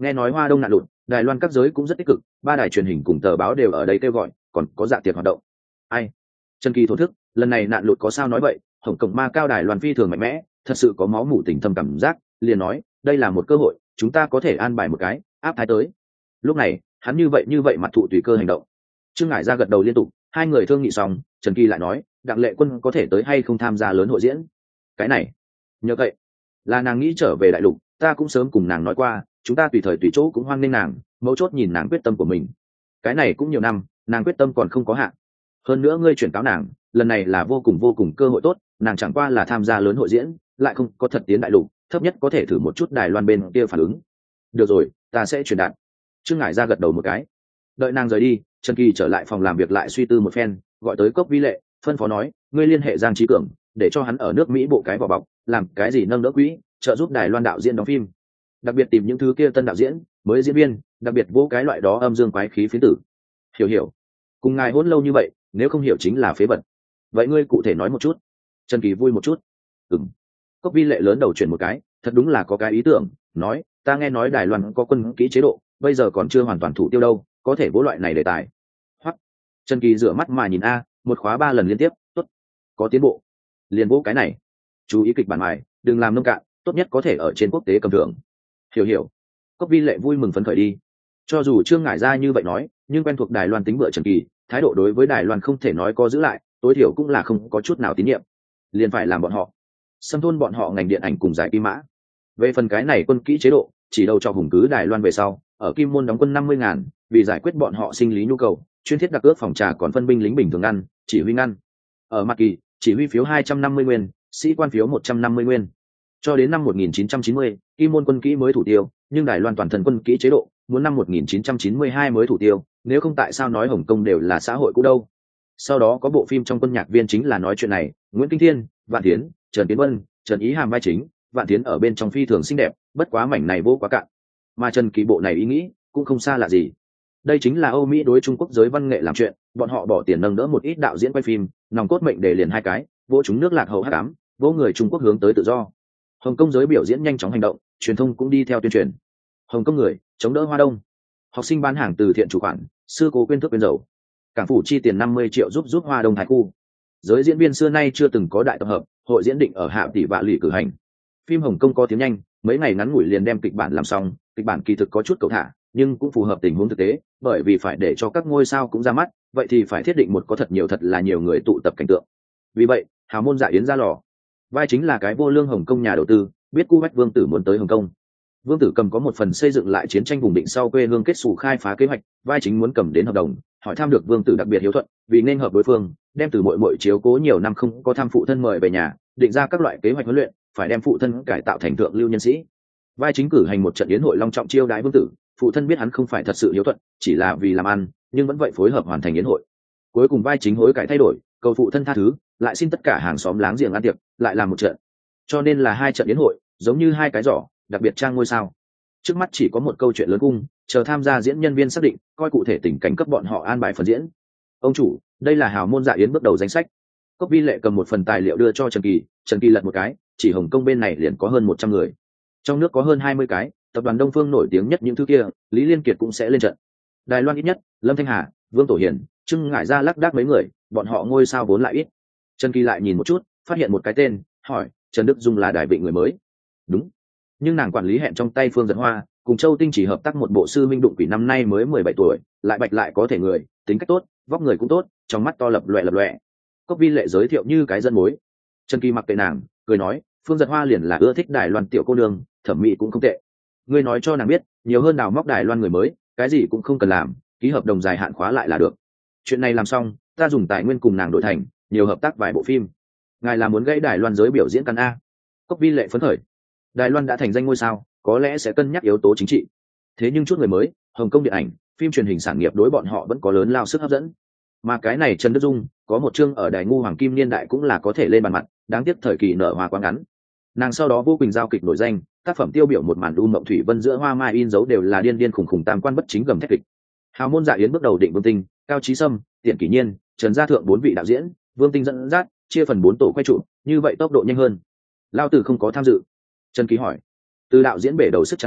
Nghe nói Hoa Đông nạn lụt, Đài Loan các giới cũng rất tích cực, ba đài truyền hình cùng tờ báo đều ở đây kêu gọi, còn có dạ tiệc hoạt động. Ai? Trần Kỳ thổ thức, lần này nạn lụt có sao nói vậy, Hồng Kông ma cao Đài Loan phi thường mạnh mẽ, thật sự có máu mủ tình thâm cảm giác, liền nói, đây là một cơ hội, chúng ta có thể an bài một cái, áp thái tới. Lúc này, hắn như vậy như vậy mặt thụ tùy cơ hành động. Trương Ngải ra gật đầu liên tục, hai người thương nghị xong, Trần Kỳ lại nói, Đặng Lệ Quân có thể tới hay không tham gia lớn hội diễn. Cái này, nhờ vậy, là nàng nghĩ trở về đại lục, ta cũng sớm cùng nàng nói qua, chúng ta tùy thời tùy chỗ cũng hoan nghênh nàng, mấu chốt nhìn nàng quyết tâm của mình. Cái này cũng nhiều năm, nàng quyết tâm còn không có hạn. Hơn nữa ngươi chuyển cáo nàng, lần này là vô cùng vô cùng cơ hội tốt, nàng chẳng qua là tham gia lớn hội diễn, lại không có thật tiến đại lục, thấp nhất có thể thử một chút Đài Loan bên kia phản ứng. Được rồi, ta sẽ truyền đạt. Trương Ngải ra gật đầu một cái. Đợi nàng rời đi, Trần Kỳ trở lại phòng làm việc lại suy tư một phen, gọi tới Cốc Vi Lệ, phân phó nói, ngươi liên hệ Giang Trí Cường, để cho hắn ở nước Mỹ bộ cái vỏ bọc, làm cái gì nâng đỡ quỹ, trợ giúp Đài Loan đạo diễn đóng phim. Đặc biệt tìm những thứ kia tân đạo diễn, mới diễn viên, đặc biệt vô cái loại đó âm dương quái khí phiến tử. Hiểu hiểu. Cùng ngài hôn lâu như vậy, nếu không hiểu chính là phế vật. Vậy ngươi cụ thể nói một chút. Trần Kỳ vui một chút. Ừm. Cốc Vi Lệ lớn đầu chuyển một cái, thật đúng là có cái ý tưởng, nói, ta nghe nói Đài Loan có quân kỹ chế độ, bây giờ còn chưa hoàn toàn thủ tiêu đâu, có thể vỗ loại này đề tài. Hoặc. Trần Kỳ rửa mắt mà nhìn a, một khóa ba lần liên tiếp, tốt, có tiến bộ. Liền vỗ cái này. Chú ý kịch bản mài, đừng làm nông cạn, tốt nhất có thể ở trên quốc tế cầm thưởng. Hiểu hiểu. Cốc Vi Lệ vui mừng phấn khởi đi. Cho dù Trương Ngải ra như vậy nói, nhưng quen thuộc Đài Loan tính bựa Trần Kỳ, thái độ đối với Đài Loan không thể nói có giữ lại, tối thiểu cũng là không có chút nào tín nhiệm. Liền phải làm bọn họ xâm thôn bọn họ ngành điện ảnh cùng giải kim mã. Về phần cái này quân kỹ chế độ, chỉ đầu cho hùng cứ Đài Loan về sau, ở Kim Môn đóng quân năm mươi ngàn, vì giải quyết bọn họ sinh lý nhu cầu, chuyên thiết đặc ước phòng trà còn phân binh lính bình thường ngăn, chỉ huy ngăn. Ở Mạc Kỳ, chỉ huy phiếu hai trăm năm mươi nguyên, sĩ quan phiếu một trăm năm mươi nguyên. Cho đến năm một nghìn chín trăm chín mươi, Kim Môn quân kỹ mới thủ tiêu, nhưng Đài Loan toàn thần quân kỹ chế độ, muốn năm một nghìn chín trăm chín mươi hai mới thủ tiêu, nếu không tại sao nói Hồng Kông đều là xã hội cũ đâu. Sau đó có bộ phim trong quân nhạc viên chính là nói chuyện này, Nguyễn Kinh Thiên, Vạn Thiến, Trần Tiến Vân, Trần Ý Hàm vai chính, Vạn Thiến ở bên trong phi thường xinh đẹp, bất quá mảnh này vô quá cạn. Mà Trần Kỳ bộ này ý nghĩ cũng không xa lạ gì. Đây chính là Âu Mỹ đối Trung Quốc giới văn nghệ làm chuyện, bọn họ bỏ tiền nâng đỡ một ít đạo diễn quay phim, nòng cốt mệnh đề liền hai cái, vỗ chúng nước lạc hậu hắc ám, vỗ người Trung Quốc hướng tới tự do. Hồng Kông giới biểu diễn nhanh chóng hành động, truyền thông cũng đi theo tuyên truyền. Hồng Kông người chống đỡ Hoa Đông, học sinh bán hàng từ thiện chủ khoản, sư cố quyên thức quyên dầu, cảng phủ chi tiền năm mươi triệu giúp giúp Hoa Đông Thái khu. Giới diễn viên xưa nay chưa từng có đại tập hợp, hội diễn định ở Hạ tỷ vạ lì cử hành. Phim Hồng Kông có tiếng nhanh, mấy ngày ngắn ngủi liền đem kịch bản làm xong, kịch bản kỳ thực có chút cầu thả, nhưng cũng phù hợp tình huống thực tế, bởi vì phải để cho các ngôi sao cũng ra mắt, vậy thì phải thiết định một có thật nhiều thật là nhiều người tụ tập cảnh tượng. Vì vậy, hào môn dạ yến ra lò. Vai chính là cái vô lương Hồng Kông nhà đầu tư, biết cu bách Vương Tử muốn tới Hồng Kông. Vương Tử cầm có một phần xây dựng lại chiến tranh vùng định sau quê hương kết xù khai phá kế hoạch, vai chính muốn cầm đến hợp đồng, hỏi thăm được Vương Tử đặc biệt hiếu thuận, vì nên hợp đối phương, đem từ muội muội chiếu cố nhiều năm không có thăm phụ thân mời về nhà, định ra các loại kế hoạch huấn luyện, phải đem phụ thân cải tạo thành thượng lưu nhân sĩ. Vai chính cử hành một trận yến hội long trọng chiêu đãi Vương Tử, phụ thân biết hắn không phải thật sự hiếu thuận, chỉ là vì làm ăn, nhưng vẫn vậy phối hợp hoàn thành yến hội. Cuối cùng vai chính hối cải thay đổi, cầu phụ thân tha thứ, lại xin tất cả hàng xóm láng giềng ăn tiệc, lại làm một trận. Cho nên là hai trận yến hội, giống như hai cái giỏ, đặc biệt trang ngôi sao. Trước mắt chỉ có một câu chuyện lớn cung, chờ tham gia diễn nhân viên xác định, coi cụ thể tình cảnh cấp bọn họ an bài phần diễn. Ông chủ, đây là hào môn dạ yến bước đầu danh sách. Cốc Vi Lệ cầm một phần tài liệu đưa cho Trần Kỳ, Trần Kỳ lật một cái, chỉ Hồng Kông bên này liền có hơn một trăm người, trong nước có hơn hai mươi cái, tập đoàn Đông Phương nổi tiếng nhất những thứ kia, Lý Liên Kiệt cũng sẽ lên trận. Đài Loan ít nhất, Lâm Thanh Hà, Vương Tổ Hiền, Trương Ngải Ra lác đác mấy người, bọn họ ngôi sao vốn lại ít. Trần Kỳ lại nhìn một chút, phát hiện một cái tên, hỏi, Trần Đức Dung là Đài Vịnh người mới. Đúng, nhưng nàng quản lý hẹn trong tay Phương Giật Hoa, cùng Châu Tinh chỉ hợp tác một bộ sư minh đụng quỷ, năm nay mới mười bảy tuổi, lại bạch lại có thể người, tính cách tốt, vóc người cũng tốt, trong mắt to lập loè lập loè. Cốc Vi Lệ giới thiệu như cái dân mối. Trần Kỳ mặc kệ nàng, cười nói, Phương Giật Hoa liền là ưa thích Đài Loan tiểu cô nương, thẩm mỹ cũng không tệ. Ngươi nói cho nàng biết, nhiều hơn đào móc Đài Loan người mới, cái gì cũng không cần làm, ký hợp đồng dài hạn khóa lại là được. Chuyện này làm xong, ta dùng tài nguyên cùng nàng đổi thành, nhiều hợp tác vài bộ phim. Ngài là muốn gãy Đài Loan giới biểu diễn căn a? Cốc Vi Lệ phấn khởi. Đài Loan đã thành danh ngôi sao, có lẽ sẽ cân nhắc yếu tố chính trị. Thế nhưng chút người mới, Hồng Kông điện ảnh, phim truyền hình sản nghiệp đối bọn họ vẫn có lớn lao sức hấp dẫn. Mà cái này Trần Đức Dung, có một chương ở Đài Ngu Hoàng Kim niên đại cũng là có thể lên bàn mặt, đáng tiếc thời kỳ nở hoa quá ngắn. Nàng sau đó vô quỳnh giao kịch nổi danh, tác phẩm tiêu biểu một màn u mộng thủy vân giữa hoa mai in dấu đều là điên điên khủng khủng tam quan bất chính gầm thét kịch. Hào môn dạ yến bước đầu định Vương Tinh, Cao Chí Sâm, Tiện Kỷ Nhiên, Trần Gia Thượng bốn vị đạo diễn, Vương Tinh dẫn dắt, chia phần bốn tổ quay trụ, như vậy tốc độ nhanh hơn. Lao Tử không có tham dự. Trần Ký hỏi, từ đạo diễn bể đầu sức chắn đâu,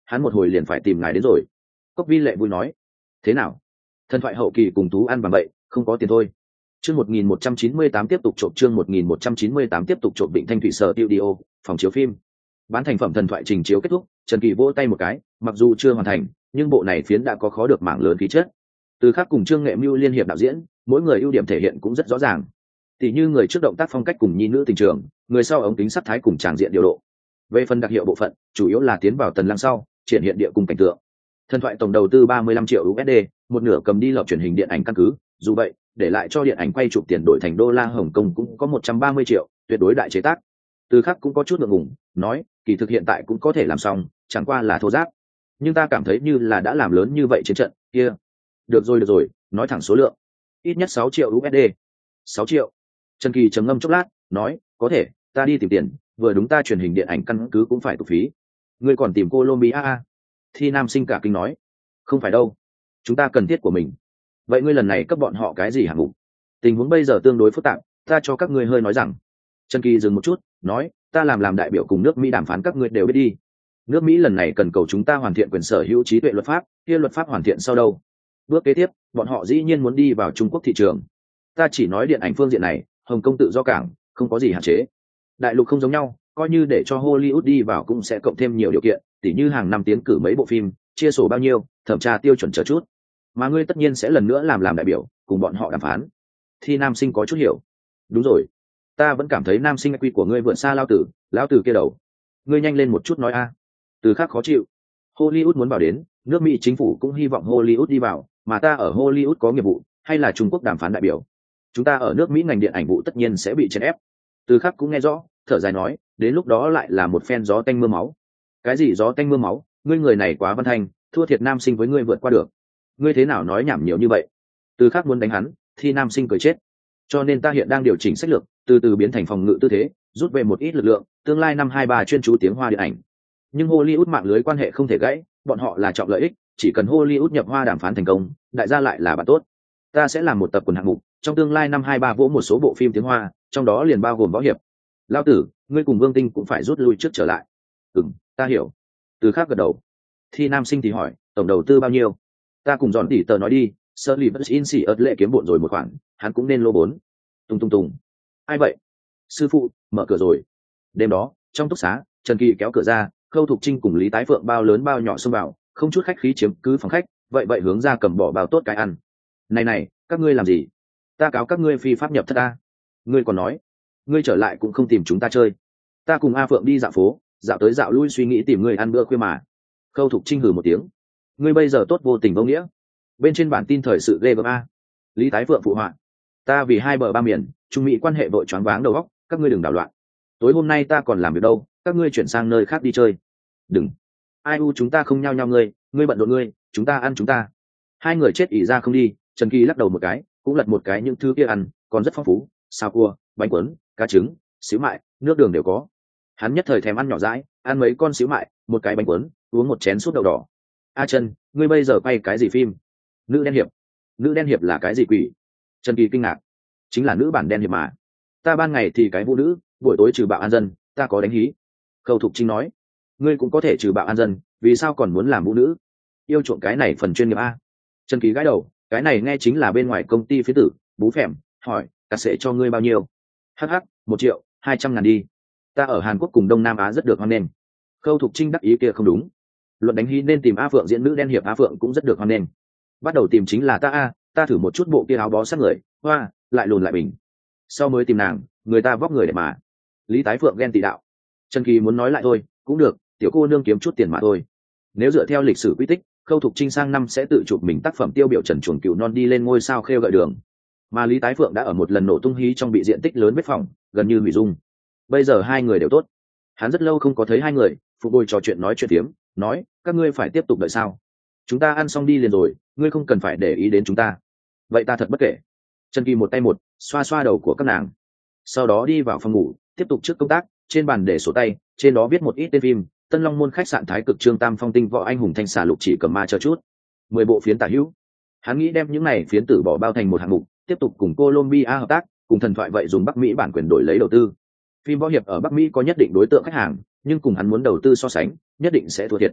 hắn một hồi liền phải tìm ngài đến rồi. Cốc Vi Lệ vui nói. Thế nào? Thần thoại hậu kỳ cùng tú ăn bằng vậy, không có tiền thôi. Chương một nghìn một trăm chín mươi tám tiếp tục trộm chương một nghìn một trăm chín mươi tám tiếp tục trộm Định Thanh Thủy Sở Studio, phòng chiếu phim. Bán thành phẩm thần thoại trình chiếu kết thúc, Trần Kỳ vỗ tay một cái, mặc dù chưa hoàn thành, nhưng bộ này phiến đã có khó được mảng lớn khí chất. Từ khác cùng Trương Nghệ Mưu liên hiệp đạo diễn, mỗi người ưu điểm thể hiện cũng rất rõ ràng. Tỷ như người trước động tác phong cách cùng nhi nữ tình trường, người sau ống kính sắc thái cùng tràng diện điều độ. Về phần đặc hiệu bộ phận, chủ yếu là tiến vào tần lăng sau, triển hiện địa cung cảnh tượng. Thần thoại tổng đầu tư ba mươi lăm triệu u ét đê, một nửa cầm đi lọc truyền hình điện ảnh căn cứ, dù vậy, để lại cho điện ảnh quay chụp tiền đổi thành đô la Hồng Kông cũng có một trăm ba mươi triệu, tuyệt đối đại chế tác. Từ khác cũng có chút ngượng ngùng, nói, kỳ thực hiện tại cũng có thể làm xong, chẳng qua là thô giáp. Nhưng ta cảm thấy như là đã làm lớn như vậy chiến trận, kia. Được rồi được rồi, nói thẳng số lượng. Ít nhất sáu triệu u ét đê. sáu triệu. Trần Kỳ trầm ngâm chốc lát, nói, có thể, ta đi tìm tiền, vừa đúng ta truyền hình điện ảnh căn cứ cũng phải tục phí. Ngươi còn tìm Colombia à? Thi Nam Sinh cả kinh nói, không phải đâu, chúng ta cần thiết của mình. Vậy ngươi lần này cấp bọn họ cái gì hạng mục? Tình huống bây giờ tương đối phức tạp, ta cho các ngươi hơi nói rằng. Trần Kỳ dừng một chút, nói, ta làm làm đại biểu cùng nước Mỹ đàm phán các ngươi đều biết đi. Nước Mỹ lần này cần cầu chúng ta hoàn thiện quyền sở hữu trí tuệ luật pháp, kia luật pháp hoàn thiện sau đâu? Bước kế tiếp, bọn họ dĩ nhiên muốn đi vào Trung Quốc thị trường. Ta chỉ nói điện ảnh phương diện này, Hồng Kông tự do cảng, không có gì hạn chế. Đại lục không giống nhau, coi như để cho Hollywood đi vào cũng sẽ cộng thêm nhiều điều kiện, tỉ như hàng năm tiến cử mấy bộ phim, chia sổ bao nhiêu, thẩm tra tiêu chuẩn chờ chút. Mà ngươi tất nhiên sẽ lần nữa làm làm đại biểu, cùng bọn họ đàm phán. Thì Nam Sinh có chút hiểu. Đúng rồi, ta vẫn cảm thấy Nam Sinh quy của ngươi vượt xa lao tử, lão tử kia đầu. Ngươi nhanh lên một chút nói a. Từ khác khó chịu. Hollywood muốn vào đến, nước Mỹ chính phủ cũng hy vọng Hollywood đi vào, mà ta ở Hollywood có nghiệp vụ, hay là Trung Quốc đàm phán đại biểu. Chúng ta ở nước Mỹ ngành điện ảnh vụ tất nhiên sẽ bị chèn ép. Từ khác cũng nghe rõ, thở dài nói, đến lúc đó lại là một phen gió tanh mưa máu. Cái gì gió tanh mưa máu? Ngươi người này quá văn thanh, thua thiệt Nam Sinh với ngươi vượt qua được. Ngươi thế nào nói nhảm nhiều như vậy? Từ khác muốn đánh hắn, thì Nam Sinh cười chết. Cho nên ta hiện đang điều chỉnh sách lược, từ từ biến thành phòng ngự tư thế, rút về một ít lực lượng, tương lai năm hai ba chuyên chú tiếng Hoa điện ảnh. Nhưng Hollywood mạng lưới quan hệ không thể gãy, bọn họ là trọng lợi ích, chỉ cần Hollywood nhập Hoa đàm phán thành công, đại gia lại là bạn tốt. Ta sẽ làm một tập quần hạng mục, trong tương lai năm hai ba vỗ một số bộ phim tiếng Hoa, trong đó liền bao gồm võ hiệp. Lão tử, ngươi cùng Vương Tinh cũng phải rút lui trước trở lại. Ừm, ta hiểu. Từ khác gật đầu. Thì Nam Sinh thì hỏi, tổng đầu tư bao nhiêu? Ta cùng dọn tỉ tờ nói đi, sơ lì bất in xỉ ớt lệ kiếm bộn rồi một khoản, hắn cũng nên lô bốn. Tung tung tung. Ai vậy? Sư phụ, mở cửa rồi. Đêm đó, trong túc xá, Trần Kỳ kéo cửa ra, Khâu Thục Trinh cùng Lý Tái Phượng bao lớn bao nhỏ xông vào, không chút khách khí chiếm cứ phòng khách, vậy vậy hướng ra cầm bỏ bao tốt cái ăn. Này này, các ngươi làm gì? Ta cáo các ngươi phi pháp nhập thất ta. Ngươi còn nói, ngươi trở lại cũng không tìm chúng ta chơi. Ta cùng A Phượng đi dạo phố, dạo tới dạo lui suy nghĩ tìm ngươi ăn bữa khuya mà. Khâu Thục Trinh hừ một tiếng. Ngươi bây giờ tốt vô tình vô nghĩa. Bên trên bản tin thời sự ghê gớm a. Lý Tái Phượng phụ họa. Ta vì hai bờ ba miền, trung mỹ quan hệ vội choáng váng đầu óc, các ngươi đừng đảo loạn. Tối hôm nay ta còn làm việc đâu, các ngươi chuyển sang nơi khác đi chơi. Đừng. Ai u chúng ta không nhau nhau ngươi, ngươi bận rộn ngươi, chúng ta ăn chúng ta. Hai người chết ỉ ra không đi, Trần Kỳ lắc đầu một cái, cũng lật một cái những thứ kia ăn, còn rất phong phú, sao cua, bánh cuốn, cá trứng, xíu mại, nước đường đều có. Hắn nhất thời thèm ăn nhỏ dãi, ăn mấy con xíu mại, một cái bánh cuốn, uống một chén súp đậu đỏ. A Trần, ngươi bây giờ quay cái gì phim? Nữ đen hiệp. Nữ đen hiệp là cái gì quỷ? Trần Kỳ kinh ngạc. Chính là nữ bản đen hiệp mà. Ta ban ngày thì cái vũ nữ, buổi tối trừ bạo an dân, ta có đánh hí. Khâu Thục Trinh nói. Ngươi cũng có thể trừ bạo an dân, vì sao còn muốn làm vũ nữ? Yêu chuộng cái này phần chuyên nghiệp a. Trần Kỳ gãi đầu, cái này nghe chính là bên ngoài công ty phía tử, bú phèm, hỏi, ta sẽ cho ngươi bao nhiêu? Hắc hắc, một triệu, hai trăm ngàn đi. Ta ở Hàn Quốc cùng Đông Nam Á rất được hoan nghênh. Khâu Thục Trinh đắc ý kia không đúng. Luận đánh hí nên tìm A Phượng diễn nữ đen hiệp, A Phượng cũng rất được hoan nghênh. Bắt đầu tìm chính là ta a, ta thử một chút bộ kia áo bó sát người, hoa, lại lùn lại bình. Sau mới tìm nàng, người ta vóc người đẹp mà. Lý Tái Phượng ghen tị đạo. Trần Kỳ muốn nói lại thôi, cũng được, tiểu cô nương kiếm chút tiền mà thôi. Nếu dựa theo lịch sử quy tích, Khâu Thục Trinh sang năm sẽ tự chụp mình tác phẩm tiêu biểu Trần Chuồng Cừu Non đi lên ngôi sao khêu gợi đường. Mà Lý Tái Phượng đã ở một lần nổ tung hí trong bị diện tích lớn vết phỏng, gần như hủy dung. Bây giờ hai người đều tốt. Hắn rất lâu không có thấy hai người, phụ bồi trò chuyện nói chuyện tiếm, nói, các ngươi phải tiếp tục đợi sao? Chúng ta ăn xong đi liền rồi, ngươi không cần phải để ý đến chúng ta. Vậy ta thật bất kể. Trần Kỳ một tay một xoa xoa đầu của các nàng, sau đó đi vào phòng ngủ, tiếp tục trước công tác. Trên bàn để sổ tay, trên đó viết một ít tên phim, Tân Long Môn khách sạn Thái Cực Trương Tam Phong Tinh Võ Anh Hùng Thanh Xà Lục Chỉ Cầm Ma chờ chút, mười bộ phiến tả hữu. Hắn nghĩ đem những này phiến tử bỏ bao thành một hạng mục, tiếp tục cùng Colombia hợp tác, cùng thần thoại vậy dùng Bắc Mỹ bản quyền đổi lấy đầu tư. Phim võ hiệp ở Bắc Mỹ có nhất định đối tượng khách hàng, nhưng cùng hắn muốn đầu tư so sánh, nhất định sẽ thua thiệt.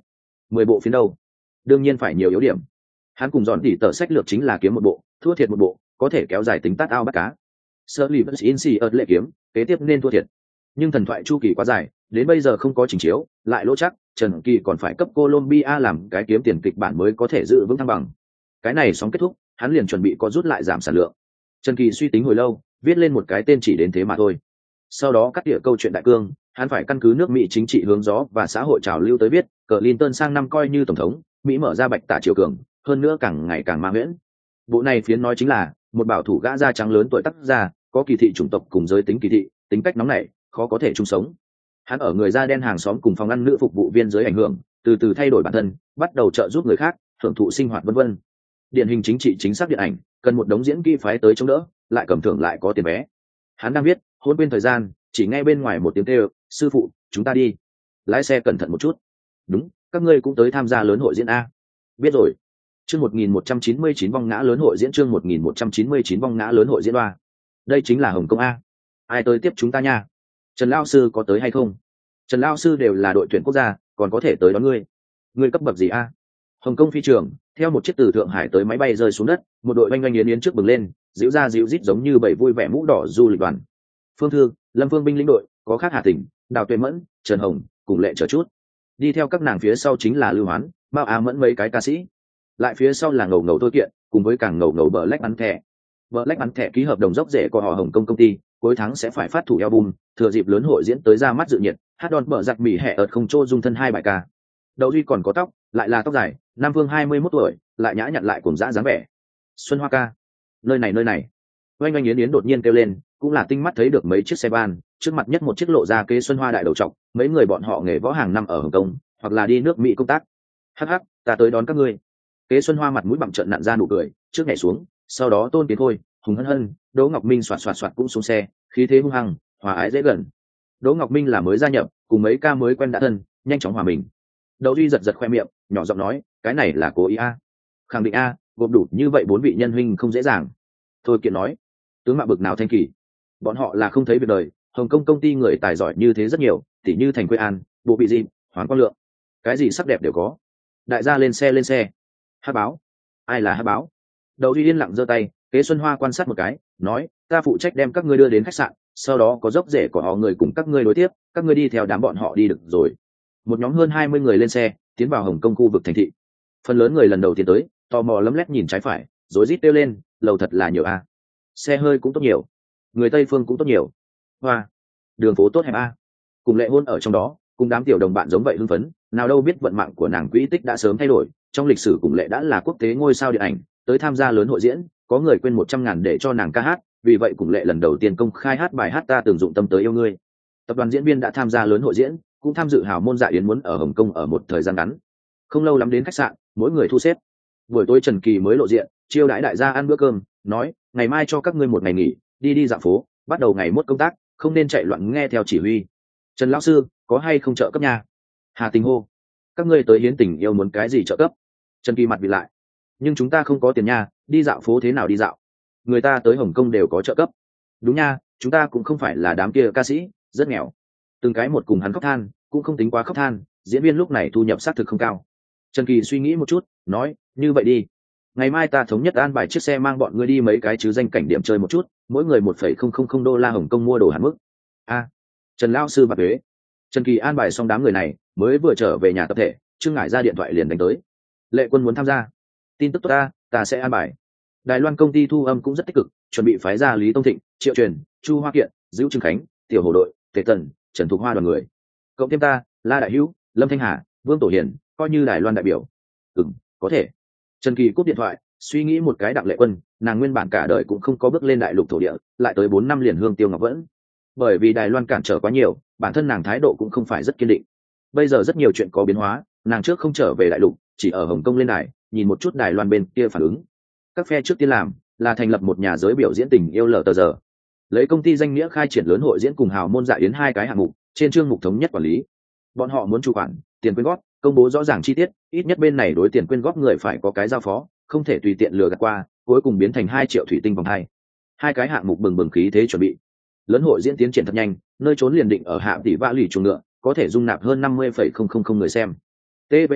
mười bộ phiến đâu, đương nhiên phải nhiều yếu điểm. Hắn cùng dọn tỉ tờ sách lược chính là kiếm một bộ thua thiệt một bộ, có thể kéo dài tính tát ao bắt cá. Sơ lì vẫn in xì ớt lệ kiếm kế tiếp nên thua thiệt, nhưng thần thoại chu kỳ quá dài, đến bây giờ không có trình chiếu lại lỗ chắc, Trần Kỳ còn phải cấp Colombia làm cái kiếm tiền kịch bản mới có thể giữ vững thăng bằng. Cái này sóng kết thúc, hắn liền chuẩn bị có rút lại giảm sản lượng. Trần Kỳ suy tính hồi lâu, viết lên một cái tên chỉ đến thế mà thôi. Sau đó cắt tỉa câu chuyện đại cương, hắn phải căn cứ nước Mỹ chính trị hướng gió và xã hội trào lưu tới viết, Clinton sang năm coi như tổng thống, Mỹ mở ra bạch tả triều cường, hơn nữa càng ngày càng ma huyễn. Bộ này phiến nói chính là một bảo thủ gã da trắng lớn tuổi tác gia, có kỳ thị chủng tộc cùng giới tính kỳ thị, tính cách nóng nảy, khó có thể chung sống. Hắn ở người da đen hàng xóm cùng phòng ăn nữ phục vụ viên dưới ảnh hưởng, từ từ thay đổi bản thân, bắt đầu trợ giúp người khác, hưởng thụ sinh hoạt vân vân. Điển hình chính trị chính xác điện ảnh, cần một đống diễn kỹ phái tới chống đỡ, lại cầm thưởng lại có tiền vé. Hắn đang viết, hôn quên thời gian, chỉ nghe bên ngoài một tiếng kêu, sư phụ, chúng ta đi. Lái xe cẩn thận một chút. Đúng, các ngươi cũng tới tham gia lớn hội diễn a. Biết rồi. Chương một nghìn một trăm chín mươi chín vong ngã lớn hội diễn, chương một nghìn một trăm chín mươi chín vong ngã lớn hội diễn ba. Đây chính là Hồng Kông a. Ai tới tiếp chúng ta nha? Trần lão sư có tới hay không? Trần lão sư đều là đội tuyển quốc gia, còn có thể tới đón ngươi. Ngươi cấp bậc gì a? Hồng Kông phi trường, theo một chiếc từ Thượng Hải tới máy bay rơi xuống đất, một đội oanh oanh yến yến trước bừng lên, dịu ra dịu rít giống như bảy vui vẻ mũ đỏ du lịch đoàn. Phương Thư, Lâm Phương binh lĩnh đội, có khác Hà Tỉnh, Đào Tuệ Mẫn, Trần Hồng, cùng Lệ chờ chút. Đi theo các nàng phía sau chính là Lưu Hoán, Mao Á Mẫn mấy cái ca sĩ. Lại phía sau là ngầu ngầu tôi kiện, cùng với càng ngầu ngầu bờ lách bắn thẻ. Bờ lách bắn thẻ ký hợp đồng dốc rễ của họ Hồng Kông công ty, cuối tháng sẽ phải phát thủ album, thừa dịp lớn hội diễn tới ra mắt dự nhiệt, hát đòn bờ giặc mỉ hẹ ợt không trô dung thân hai bài ca. Đậu Duy còn có tóc, lại là tóc dài, Nam Vương hai mươi mốt tuổi, lại nhã nhặn lại cùng dã dáng vẻ. Xuân Hoa ca, nơi này nơi này. Oanh oanh yến yến đột nhiên kêu lên, cũng là tinh mắt thấy được mấy chiếc xe van, trước mặt nhất một chiếc lộ ra kế Xuân Hoa đại đầu trọc, mấy người bọn họ nghề võ hàng năm ở Hồng Kông, hoặc là đi nước Mỹ công tác. Hắc hắc, ta tới đón các ngươi. Kế Xuân Hoa mặt mũi bặm trợn nặn ra nụ cười, trước nhảy xuống, sau đó Tôn Tiến Khôi, Hùng Hân Hân, Đỗ Ngọc Minh xoạt xoạt xoạt cũng xuống xe, khí thế hung hăng, hòa ái dễ gần. Đỗ Ngọc Minh là mới gia nhập, cùng mấy ca mới quen đã thân, nhanh chóng hòa mình. Đậu Duy giật giật khoe miệng, nhỏ giọng nói, cái này là cố ý a. Khẳng định a, gộp đủ như vậy bốn vị nhân huynh không dễ dàng. Thôi kiện nói, tướng mạo bực nào thanh kỳ, bọn họ là không thấy việc đời. Hồng Kông công ty người tài giỏi như thế rất nhiều, tỉ như Thành Quê An, Bộ Bị Di, Hoàng Quang Lượng, cái gì sắc đẹp đều có. Đại gia lên xe lên xe. Hát báo, ai là hát báo? Đậu Duy yên lặng giơ tay, Kế Xuân Hoa quan sát một cái, nói, ta phụ trách đem các ngươi đưa đến khách sạn, sau đó có dốc rể của họ người cùng các ngươi đối tiếp, các ngươi đi theo đám bọn họ đi được rồi. Một nhóm hơn hai mươi người lên xe, tiến vào Hồng Kông khu vực thành thị. Phần lớn người lần đầu tiên tới, tò mò lấm lét nhìn trái phải, rối rít kêu lên, lầu thật là nhiều a. Xe hơi cũng tốt nhiều, người Tây phương cũng tốt nhiều. Hoa, đường phố tốt hẹp a. Cùng Lệ hôn ở trong đó, cùng đám tiểu đồng bạn giống vậy hưng phấn, nào đâu biết vận mạng của nàng quỹ tích đã sớm thay đổi, trong lịch sử Cùng Lệ đã là quốc tế ngôi sao điện ảnh, tới tham gia lớn hội diễn, có người quên một trăm ngàn để cho nàng ca hát, vì vậy Cùng Lệ lần đầu tiên công khai hát bài hát ta từng dụng tâm tới yêu ngươi. Tập đoàn diễn viên đã tham gia lớn hội diễn, cũng tham dự hào môn dạ yến muốn ở Hồng Kông ở một thời gian ngắn. Không lâu lắm đến khách sạn, mỗi người thu xếp. Buổi tối Trần Kỳ mới lộ diện, chiêu đãi đại gia ăn bữa cơm, nói, ngày mai cho các ngươi một ngày nghỉ, đi đi dạo phố, bắt đầu ngày mốt công tác, không nên chạy loạn nghe theo chỉ huy. Trần lão sư, có hay không trợ cấp nha? Hà Tình hô, các ngươi tới hiến tình yêu muốn cái gì trợ cấp? Trần Kỳ mặt bị lại, nhưng chúng ta không có tiền nha, đi dạo phố thế nào đi dạo? Người ta tới Hồng Kông đều có trợ cấp. Đúng nha, chúng ta cũng không phải là đám kia ca sĩ, rất nghèo. Từng cái một cùng hắn khóc than, cũng không tính quá khóc than, diễn viên lúc này thu nhập xác thực không cao. Trần Kỳ suy nghĩ một chút, nói, như vậy đi, ngày mai ta thống nhất an bài chiếc xe mang bọn ngươi đi mấy cái chứ danh cảnh điểm chơi một chút, mỗi người một phẩy không không không đô la Hồng Kông mua đồ Hàn mức. A, Trần lão sư bạc thuế. Trần Kỳ an bài xong đám người này, mới vừa trở về nhà tập thể, Trương Ngải ra điện thoại liền đánh tới. Lệ Quân muốn tham gia. Tin tức tốt ta, ta sẽ an bài. Đài Loan công ty thu âm cũng rất tích cực, chuẩn bị phái ra Lý Tông Thịnh, Triệu Truyền, Chu Hoa Kiện, Dữu Trương Khánh, Tiểu Hồ đội, Tề Tần, Trần Thục Hoa đoàn người. Cộng thêm ta, La Đại Hữu, Lâm Thanh Hà, Vương Tổ Hiền, coi như Đài Loan đại biểu. Ừm, có thể. Trần Kỳ cúp điện thoại, suy nghĩ một cái. Đặng Lệ Quân, nàng nguyên bản cả đời cũng không có bước lên đại lục thổ địa, lại tới bốn năm liền hương tiêu ngọc vẫn. Bởi vì Đài Loan cản trở quá nhiều, bản thân nàng thái độ cũng không phải rất kiên định. Bây giờ rất nhiều chuyện có biến hóa, nàng trước không trở về đại lục, chỉ ở Hồng Kông lên đài, nhìn một chút Đài Loan bên kia phản ứng. Các phe trước tiên làm là thành lập một nhà giới biểu diễn tình yêu lờ tờ giờ, lấy công ty danh nghĩa khai triển lớn hội diễn cùng hào môn dạ yến hai cái hạng mục, trên chương mục thống nhất quản lý. Bọn họ muốn chủ quản, tiền quyên góp, công bố rõ ràng chi tiết, ít nhất bên này đối tiền quyên góp người phải có cái giao phó, không thể tùy tiện lừa gạt qua, cuối cùng biến thành hai triệu thủy tinh vòng hai. Hai cái hạng mục bừng bừng khí thế chuẩn bị. Lớn hội diễn tiến triển thật nhanh, nơi trốn liền định ở hạ tỷ vã lì chuồng ngựa, có thể dung nạp hơn năm mươi phẩy không không không người xem. tê vê bê,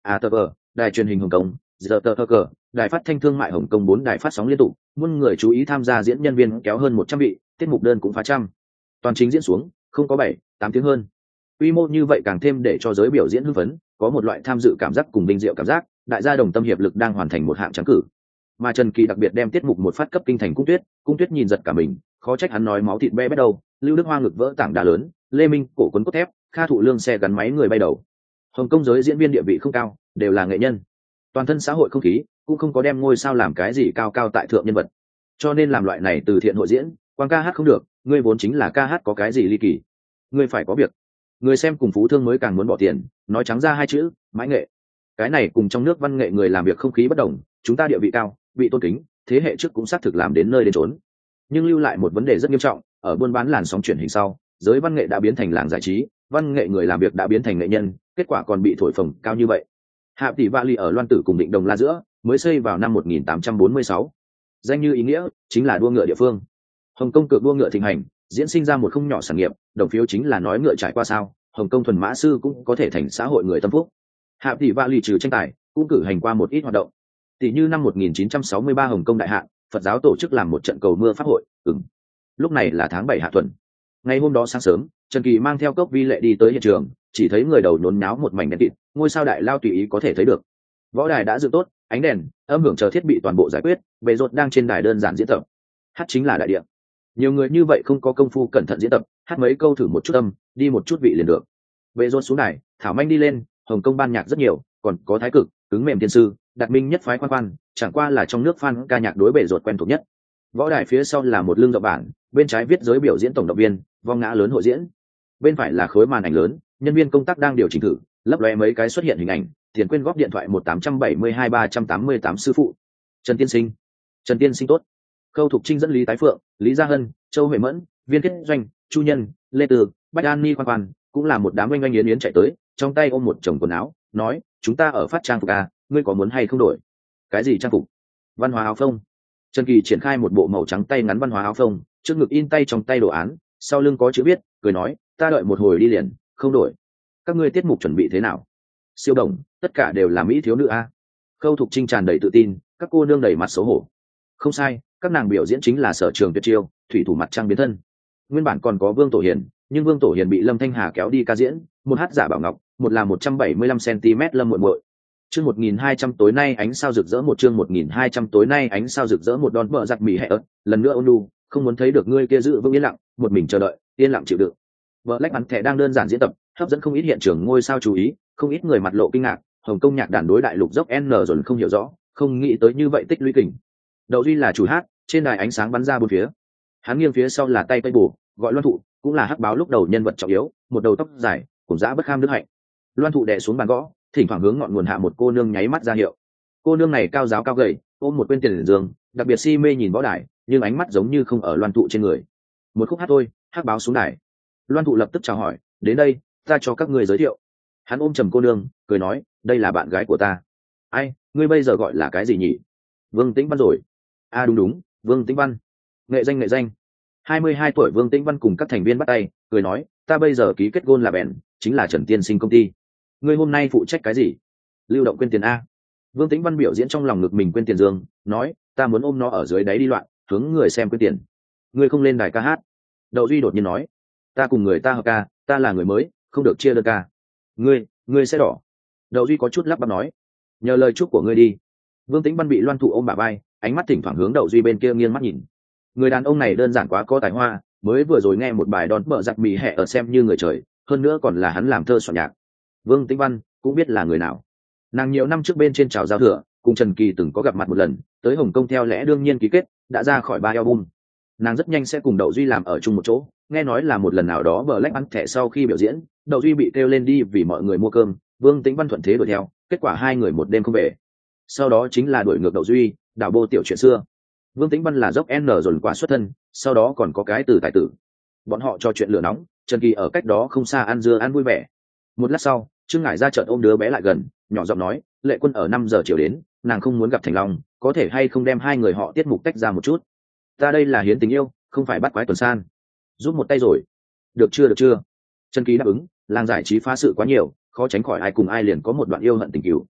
a tờ vờ đài truyền hình Hồng Kông, giờ tờ tờ cờ đài phát thanh thương mại Hồng Kông bốn đài phát sóng liên tục, muôn người chú ý tham gia diễn nhân viên kéo hơn một trăm vị, tiết mục đơn cũng phá trăm. Toàn chính diễn xuống không có bảy tám tiếng hơn. Quy mô như vậy càng thêm để cho giới biểu diễn hưng phấn, có một loại tham dự cảm giác cùng vinh diệu cảm giác, đại gia đồng tâm hiệp lực đang hoàn thành một hạng trắng cử. Mà Trần Kỳ đặc biệt đem tiết mục một phát cấp kinh thành Cung Tuyết, Cung Tuyết nhìn giật cả mình, khó trách hắn nói máu thịt be bét đầu, Lưu Đức Hoa ngực vỡ tảng đá lớn, Lê Minh cổ cuốn cốt thép, Kha Thụ Lương xe gắn máy người bay đầu. Hồng Kông giới diễn viên địa vị không cao, đều là nghệ nhân. Toàn thân xã hội không khí cũng không có đem ngôi sao làm cái gì cao cao tại thượng nhân vật. Cho nên làm loại này từ thiện hội diễn, quang ca hát không được, ngươi vốn chính là ca hát có cái gì ly kỳ. Ngươi phải có việc. Người xem cùng phú thương mới càng muốn bỏ tiền, nói trắng ra hai chữ, mãi nghệ. Cái này cùng trong nước văn nghệ người làm việc không khí bất đồng, chúng ta địa vị cao, bị tôn kính, thế hệ trước cũng xác thực làm đến nơi đến chốn. Nhưng lưu lại một vấn đề rất nghiêm trọng, ở buôn bán làn sóng chuyển hình sau, giới văn nghệ đã biến thành làng giải trí, văn nghệ người làm việc đã biến thành nghệ nhân, kết quả còn bị thổi phồng cao như vậy. Hạ tỷ Vali ở Loan Tử cùng Định Đồng La giữa, mới xây vào năm một nghìn tám trăm bốn mươi sáu. Danh như ý nghĩa, chính là đua ngựa địa phương. Hồng Kông cược đua ngựa thịnh hành, diễn sinh ra một không nhỏ sản nghiệp, đồng phiếu chính là nói ngựa trải qua sao, Hồng Kông thuần mã sư cũng có thể thành xã hội người tâm phúc. Hạ tỷ Vali trừ tranh tài, cũng cử hành qua một ít hoạt động. Tỷ như năm một nghìn chín trăm sáu mươi ba Hồng Kông đại hạn, Phật giáo tổ chức làm một trận cầu mưa pháp hội, ừm. Lúc này là tháng bảy hạ tuần. Ngày hôm đó sáng sớm, Trần Kỳ mang theo Cốc Vi Lệ đi tới hiện trường, chỉ thấy người đầu nhốn nháo một mảnh đen kịt, ngôi sao đại lao tùy ý có thể thấy được. Võ đài đã dựng tốt, ánh đèn, âm hưởng chờ thiết bị toàn bộ giải quyết, bề rột đang trên đài đơn giản diễn tập. Hát chính là đại địa. Nhiều người như vậy không có công phu cẩn thận diễn tập, hát mấy câu thử một chút âm, đi một chút vị liền được. Bề rột xuống đài, Thảo Manh đi lên, Hồng Kông ban nhạc rất nhiều, còn có Thái Cực, cứng mềm tiên sư, Đạt Minh nhất phái quan quan, chẳng qua là trong nước fan ca nhạc đối bề rột quen thuộc nhất. Võ đài phía sau là một lưng rộng bản, bên trái viết giới biểu diễn tổng động viên, vong ngã lớn hội diễn. Bên phải là khối màn ảnh lớn, nhân viên công tác đang điều chỉnh thử, lấp lóe mấy cái xuất hiện hình ảnh, tiền quyên góp điện thoại một tám bảy hai ba tám tám sư phụ. Trần Tiên Sinh, Trần Tiên Sinh tốt. Khâu Thục Trinh dẫn Lý Tái Phượng, Lý Gia Hân, Châu Huệ Mẫn, Viên Kết Doanh, Chu Nhân, Lê Từ, Bách An Ni quan quan, cũng là một đám oanh oanh yến yến chạy tới, trong tay ôm một chồng quần áo, nói, chúng ta ở phát trang phục à, ngươi có muốn hay không đổi? Cái gì trang phục? Văn hóa áo phông. Trần Kỳ triển khai một bộ màu trắng tay ngắn văn hóa áo phông, trước ngực in tay trong tay đồ án, sau lưng có chữ viết, cười nói, ta đợi một hồi đi liền, không đổi. Các ngươi tiết mục chuẩn bị thế nào? Siêu đồng, tất cả đều là mỹ thiếu nữ a. Khâu Thục Trinh tràn đầy tự tin, các cô nương đầy mặt xấu hổ. Không sai, các nàng biểu diễn chính là sở trường tuyệt chiêu, thủy thủ mặt trăng biến thân. Nguyên bản còn có Vương Tổ Hiền, nhưng Vương Tổ Hiền bị Lâm Thanh Hà kéo đi ca diễn, một hát giả Bảo Ngọc, một là một trăm bảy mươi lăm xăng-ti-mét Lâm Muội Muội. Chương một nghìn hai trăm tối nay ánh sao rực rỡ một chương một nghìn hai trăm tối nay ánh sao rực rỡ một đòn vợ giặc mỉ hẹ ớt, lần nữa ôn nhu, không muốn thấy được ngươi kia giữ vững yên lặng, một mình chờ đợi, yên lặng chịu đựng. Vợ lách bắn thẻ đang đơn giản diễn tập, hấp dẫn không ít hiện trường ngôi sao chú ý, không ít người mặt lộ kinh ngạc, Hồng Kông nhạc đàn đối đại lục dốc N rồi không hiểu rõ, không nghĩ tới như vậy tích lũy kình. Đậu Duy là chủ hát, trên đài ánh sáng bắn ra bốn phía. Hắn nghiêng phía sau là tay cây bù, gọi Loan Thụ, cũng là hắc báo lúc đầu nhân vật trọng yếu, một đầu tóc dài, cùng dã bất kham đức hạnh. Loan Thụ đè xuống bàn gõ, thỉnh thoảng hướng ngọn nguồn hạ một cô nương nháy mắt ra hiệu. Cô nương này cao giáo cao gầy, ôm một quên tiền liền giường, đặc biệt si mê nhìn võ đài, nhưng ánh mắt giống như không ở Loan Thụ trên người. Một khúc hát thôi, hắc báo xuống đài. Loan Thụ lập tức chào hỏi, đến đây, ta cho các người giới thiệu. Hắn ôm trầm cô nương, cười nói, đây là bạn gái của ta. Ai, ngươi bây giờ gọi là cái gì nhỉ? Vương Tĩnh Văn rồi. À đúng đúng, Vương Tĩnh Văn. Nghệ danh nghệ danh. hai mươi hai tuổi Vương Tĩnh Văn cùng các thành viên bắt tay, cười nói, ta bây giờ ký kết gôn là bèn, chính là Trần Tiên Sinh công ty. Ngươi hôm nay phụ trách cái gì? Lưu động quên tiền a. Vương Tĩnh Văn biểu diễn trong lòng ngực mình quên tiền dương, nói, ta muốn ôm nó ở dưới đáy đi loạn, hướng người xem quên tiền. Ngươi không lên đài ca hát. Đậu Duy đột nhiên nói, ta cùng người ta hợp ca, ta là người mới, không được chia đơn ca. Ngươi, ngươi sẽ đỏ. Đậu Duy có chút lắp bắp nói, nhờ lời chúc của ngươi đi. Vương Tĩnh Văn bị Loan Thụ ôm bả vai, ánh mắt thỉnh thoảng hướng Đậu Duy bên kia nghiêng mắt nhìn. Người đàn ông này đơn giản quá có tài hoa, mới vừa rồi nghe một bài đón bợ giặc mì hẹ ở xem như người trời, hơn nữa còn là hắn làm thơ soạn nhạc. Vương Tĩnh Văn cũng biết là người nào. Nàng nhiều năm trước bên trên chào giao thừa, cùng Trần Kỳ từng có gặp mặt một lần, tới Hồng Kông theo lẽ đương nhiên ký kết, đã ra khỏi ba album. Nàng rất nhanh sẽ cùng Đậu Duy làm ở chung một chỗ, nghe nói là một lần nào đó bờ lách ăn thẻ sau khi biểu diễn, Đậu Duy bị kêu lên đi vì mọi người mua cơm, Vương Tĩnh Văn thuận thế đuổi theo, kết quả hai người một đêm không về. Sau đó chính là đuổi ngược Đậu Duy, đảo bô tiểu chuyện xưa. Vương Tĩnh Văn là dốc N rồi quả xuất thân, sau đó còn có cái từ tài tử. Bọn họ trò chuyện lửa nóng, Trần Kỳ ở cách đó không xa ăn dưa ăn vui vẻ. Một lát sau, Trương Ngải ra chợt ôm đứa bé lại gần, nhỏ giọng nói, Lệ Quân ở năm giờ chiều đến, nàng không muốn gặp Thành Long, có thể hay không đem hai người họ tiết mục tách ra một chút. Ta đây là hiến tình yêu, không phải bắt quái tuần san. Giúp một tay rồi. Được chưa được chưa? Trần Kỳ đáp ứng, làng giải trí phá sự quá nhiều, khó tránh khỏi ai cùng ai liền có một đoạn yêu hận tình cừu,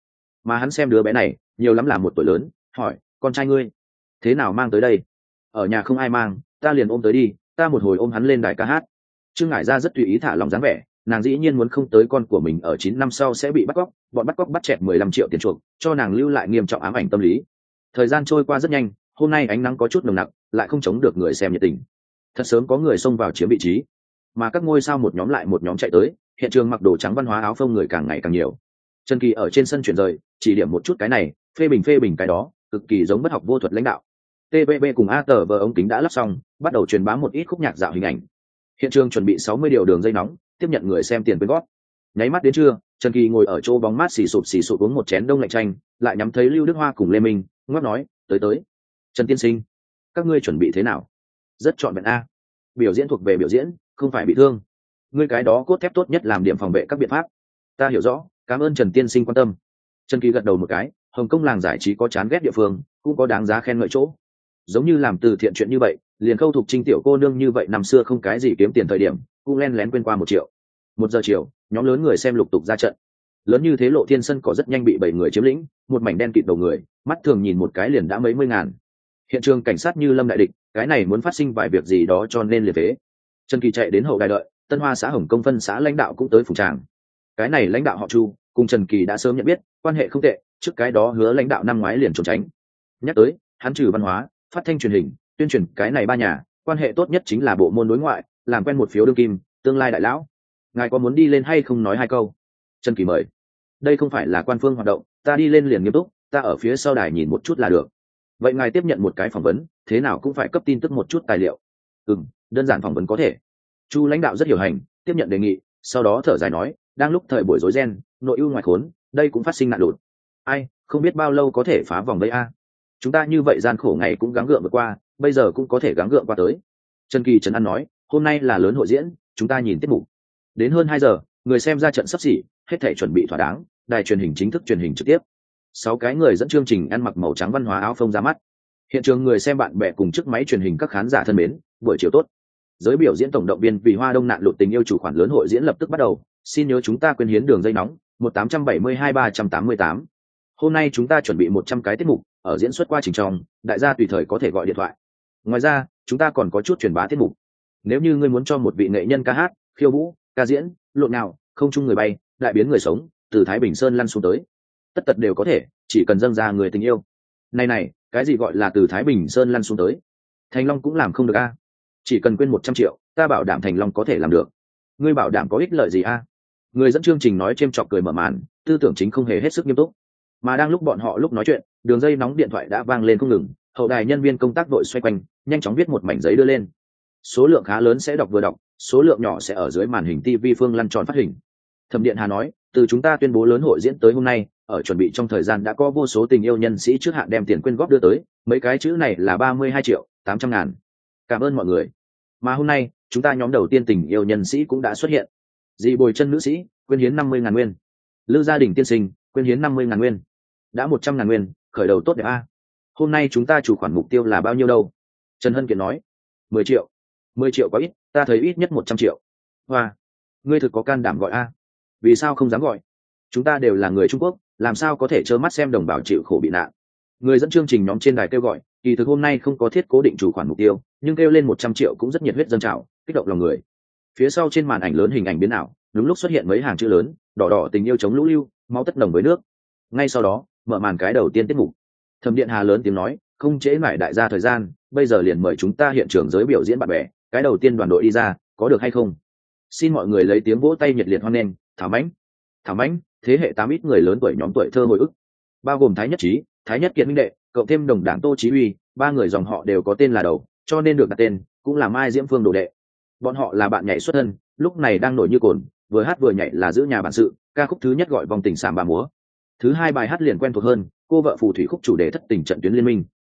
mà hắn xem đứa bé này nhiều lắm là một tuổi lớn, hỏi con trai ngươi thế nào mang tới đây? Ở nhà không ai mang, ta liền ôm tới đi. Ta một hồi ôm hắn lên đài ca hát. Trương Ngải Ra rất tùy ý thả lòng dáng vẻ, nàng dĩ nhiên muốn không tới con của mình ở chín năm sau sẽ bị bắt cóc, bọn bắt cóc bắt chẹt mười lăm triệu tiền chuộc, cho nàng lưu lại nghiêm trọng ám ảnh tâm lý. Thời gian trôi qua rất nhanh, hôm nay ánh nắng có chút nồng nặc, lại không chống được người xem nhiệt tình. Thật sớm có người xông vào chiếm vị trí, mà các ngôi sao một nhóm lại một nhóm chạy tới, hiện trường mặc đồ trắng văn hóa áo phông người càng ngày càng nhiều. Trần Kỳ ở trên sân chuyển rời, chỉ điểm một chút cái này, phê bình phê bình cái đó, cực kỳ giống bất học vô thuật lãnh đạo. tê vê bê cùng a tờ vờ ống kính đã lắp xong, bắt đầu truyền bá một ít khúc nhạc dạo hình ảnh. Hiện trường chuẩn bị sáu mươi điều đường dây nóng, tiếp nhận người xem tiền quyên góp. Nháy mắt đến trưa, Trần Kỳ ngồi ở chỗ bóng mát xì sụp xì sụp uống một chén đông lạnh chanh, lại nhắm thấy Lưu Đức Hoa cùng Lê Minh, ngáp nói, tới tới. Trần tiên sinh, các ngươi chuẩn bị thế nào? Rất trọn vẹn a. Biểu diễn thuộc về biểu diễn, không phải bị thương. Ngươi cái đó cốt thép tốt nhất làm điểm phòng vệ các biện pháp. Ta hiểu rõ, cảm ơn Trần tiên sinh quan tâm. Trần Kỳ gật đầu một cái, Hồng Kông làng giải trí có chán ghét địa phương, cũng có đáng giá khen ngợi chỗ. Giống như làm từ thiện chuyện như vậy, liền Khâu Thục Trinh tiểu cô nương như vậy năm xưa không cái gì kiếm tiền thời điểm, cũng len lén quên qua một triệu. Một giờ chiều, nhóm lớn người xem lục tục ra trận. Lớn như thế Lộ Thiên sân có rất nhanh bị bảy người chiếm lĩnh, một mảnh đen kịt đầu người, mắt thường nhìn một cái liền đã mấy mươi ngàn. Hiện trường cảnh sát như lâm đại địch, cái này muốn phát sinh vài việc gì đó cho nên liệt phế. Trần Kỳ chạy đến hậu đài đợi, Tân Hoa xã Hồng Kông phân xã lãnh đạo cũng tới phủ tràng. Cái này lãnh đạo họ Chu, cùng Trần Kỳ đã sớm nhận biết, quan hệ không tệ, trước cái đó hứa lãnh đạo năm ngoái liền trốn tránh. Nhắc tới, hắn trừ văn hóa, phát thanh truyền hình, tuyên truyền cái này ba nhà, quan hệ tốt nhất chính là bộ môn đối ngoại, làm quen một phiếu đương kim, tương lai đại lão. Ngài có muốn đi lên hay không nói hai câu? Trần Kỳ mời. Đây không phải là quan phương hoạt động, ta đi lên liền nghiêm túc, ta ở phía sau đài nhìn một chút là được. Vậy ngài tiếp nhận một cái phỏng vấn, thế nào cũng phải cấp tin tức một chút tài liệu. Ừm, đơn giản phỏng vấn có thể. Chu lãnh đạo rất hiểu hành, tiếp nhận đề nghị, sau đó thở dài nói, đang lúc thời buổi rối ren, nội ưu ngoại khốn, đây cũng phát sinh nạn đột. Ai, không biết bao lâu có thể phá vòng đây a? Chúng ta như vậy gian khổ ngày cũng gắng gượng vượt qua, bây giờ cũng có thể gắng gượng qua tới. Trần Kỳ trấn an nói, hôm nay là lớn hội diễn, chúng ta nhìn tiết mục. Đến hơn hai giờ, người xem ra trận sắp xỉ, hết thảy chuẩn bị thỏa đáng, đài truyền hình chính thức truyền hình trực tiếp. Sáu cái người dẫn chương trình ăn mặc màu trắng văn hóa áo phông ra mắt. Hiện trường người xem bạn bè cùng chiếc máy truyền hình các khán giả thân mến, buổi chiều tốt. Giới biểu diễn tổng động viên vì Hoa Đông nạn lụt tình yêu chủ khoản lớn hội diễn lập tức bắt đầu, xin nhớ chúng ta quyên hiến đường dây nóng một tám bảy hai ba tám tám. Hôm nay chúng ta chuẩn bị một trăm cái tiết mục, ở diễn xuất qua trình trong, đại gia tùy thời có thể gọi điện thoại. Ngoài ra, chúng ta còn có chút truyền bá tiết mục. Nếu như ngươi muốn cho một vị nghệ nhân ca hát, khiêu vũ, ca diễn, lộn nào, không chung người bay, đại biến người sống, từ Thái Bình Sơn lăn xuống tới, tất tật đều có thể, chỉ cần dâng ra người tình yêu. Này này, cái gì gọi là từ Thái Bình Sơn lăn xuống tới? Thành Long cũng làm không được a. Chỉ cần quên một trăm triệu, ta bảo đảm Thành Long có thể làm được. Ngươi bảo đảm có ích lợi gì a? Người dẫn chương trình nói chêm chọc cười mở màn, tư tưởng chính không hề hết sức nghiêm túc. Mà đang lúc bọn họ lúc nói chuyện, đường dây nóng điện thoại đã vang lên không ngừng, hậu đài nhân viên công tác đội xoay quanh, nhanh chóng viết một mảnh giấy đưa lên. Số lượng khá lớn sẽ đọc vừa đọc, số lượng nhỏ sẽ ở dưới màn hình ti vi phương lăn tròn phát hình. Thẩm Điện Hà nói, từ chúng ta tuyên bố lớn hội diễn tới hôm nay, ở chuẩn bị trong thời gian đã có vô số tình yêu nhân sĩ trước hạn đem tiền quyên góp đưa tới, mấy cái chữ này là ba mươi hai triệu tám trăm ngàn. Cảm ơn mọi người. Mà hôm nay, chúng ta nhóm đầu tiên tình yêu nhân sĩ cũng đã xuất hiện. Dì Bồi Chân nữ sĩ, quyên hiến năm mươi ngàn nguyên. Lư Gia Đình tiên sinh, quyên hiến năm mươi ngàn nguyên. Đã một trăm ngàn nguyên, khởi đầu tốt đẹp a. Hôm nay chúng ta chủ khoản mục tiêu là bao nhiêu đâu? Trần Hân Kiện nói, mười triệu. mười triệu quá ít, ta thấy ít nhất một trăm triệu. Hoa, ngươi thực có can đảm gọi a? Vì sao không dám gọi? Chúng ta đều là người Trung Quốc, làm sao có thể trơ mắt xem đồng bào chịu khổ bị nạn? Người dẫn chương trình nhóm trên đài kêu gọi, kỳ thực hôm nay không có thiết cố định chủ khoản mục tiêu, nhưng kêu lên một trăm triệu cũng rất nhiệt huyết dâng trào, kích động lòng người. Phía sau trên màn ảnh lớn hình ảnh biến ảo, đúng lúc xuất hiện mấy hàng chữ lớn, đỏ đỏ tình yêu chống lũ lưu, máu tất nồng với nước. Ngay sau đó, mở màn cái đầu tiên tiết mục. Thẩm Điện Hà lớn tiếng nói, không trễ mãi đại gia thời gian, bây giờ liền mời chúng ta hiện trường giới biểu diễn bạn bè, cái đầu tiên đoàn đội đi ra, có được hay không? Xin mọi người lấy tiếng vỗ tay nhiệt liệt hoan nghênh, Thảo Mãnh. Thảo Mãnh, thế hệ tám ít người lớn tuổi nhóm tuổi thơ hồi ức, bao gồm Thái Nhất Trí, Thái Nhất Kiệt minh đệ, cộng thêm đồng đảng Tô Chí Uy, ba người dòng họ đều có tên là đầu, cho nên được đặt tên, cũng là Mai Diễm Phương đồ đệ. Bọn họ là bạn nhảy xuất thân, lúc này đang nổi như cồn, vừa hát vừa nhảy là giữ nhà bản sự, ca khúc thứ nhất gọi vòng tình sàm bà múa. Thứ hai bài hát liền quen thuộc hơn, cô vợ phù thủy khúc chủ đề thất tình trận tuyến liên minh.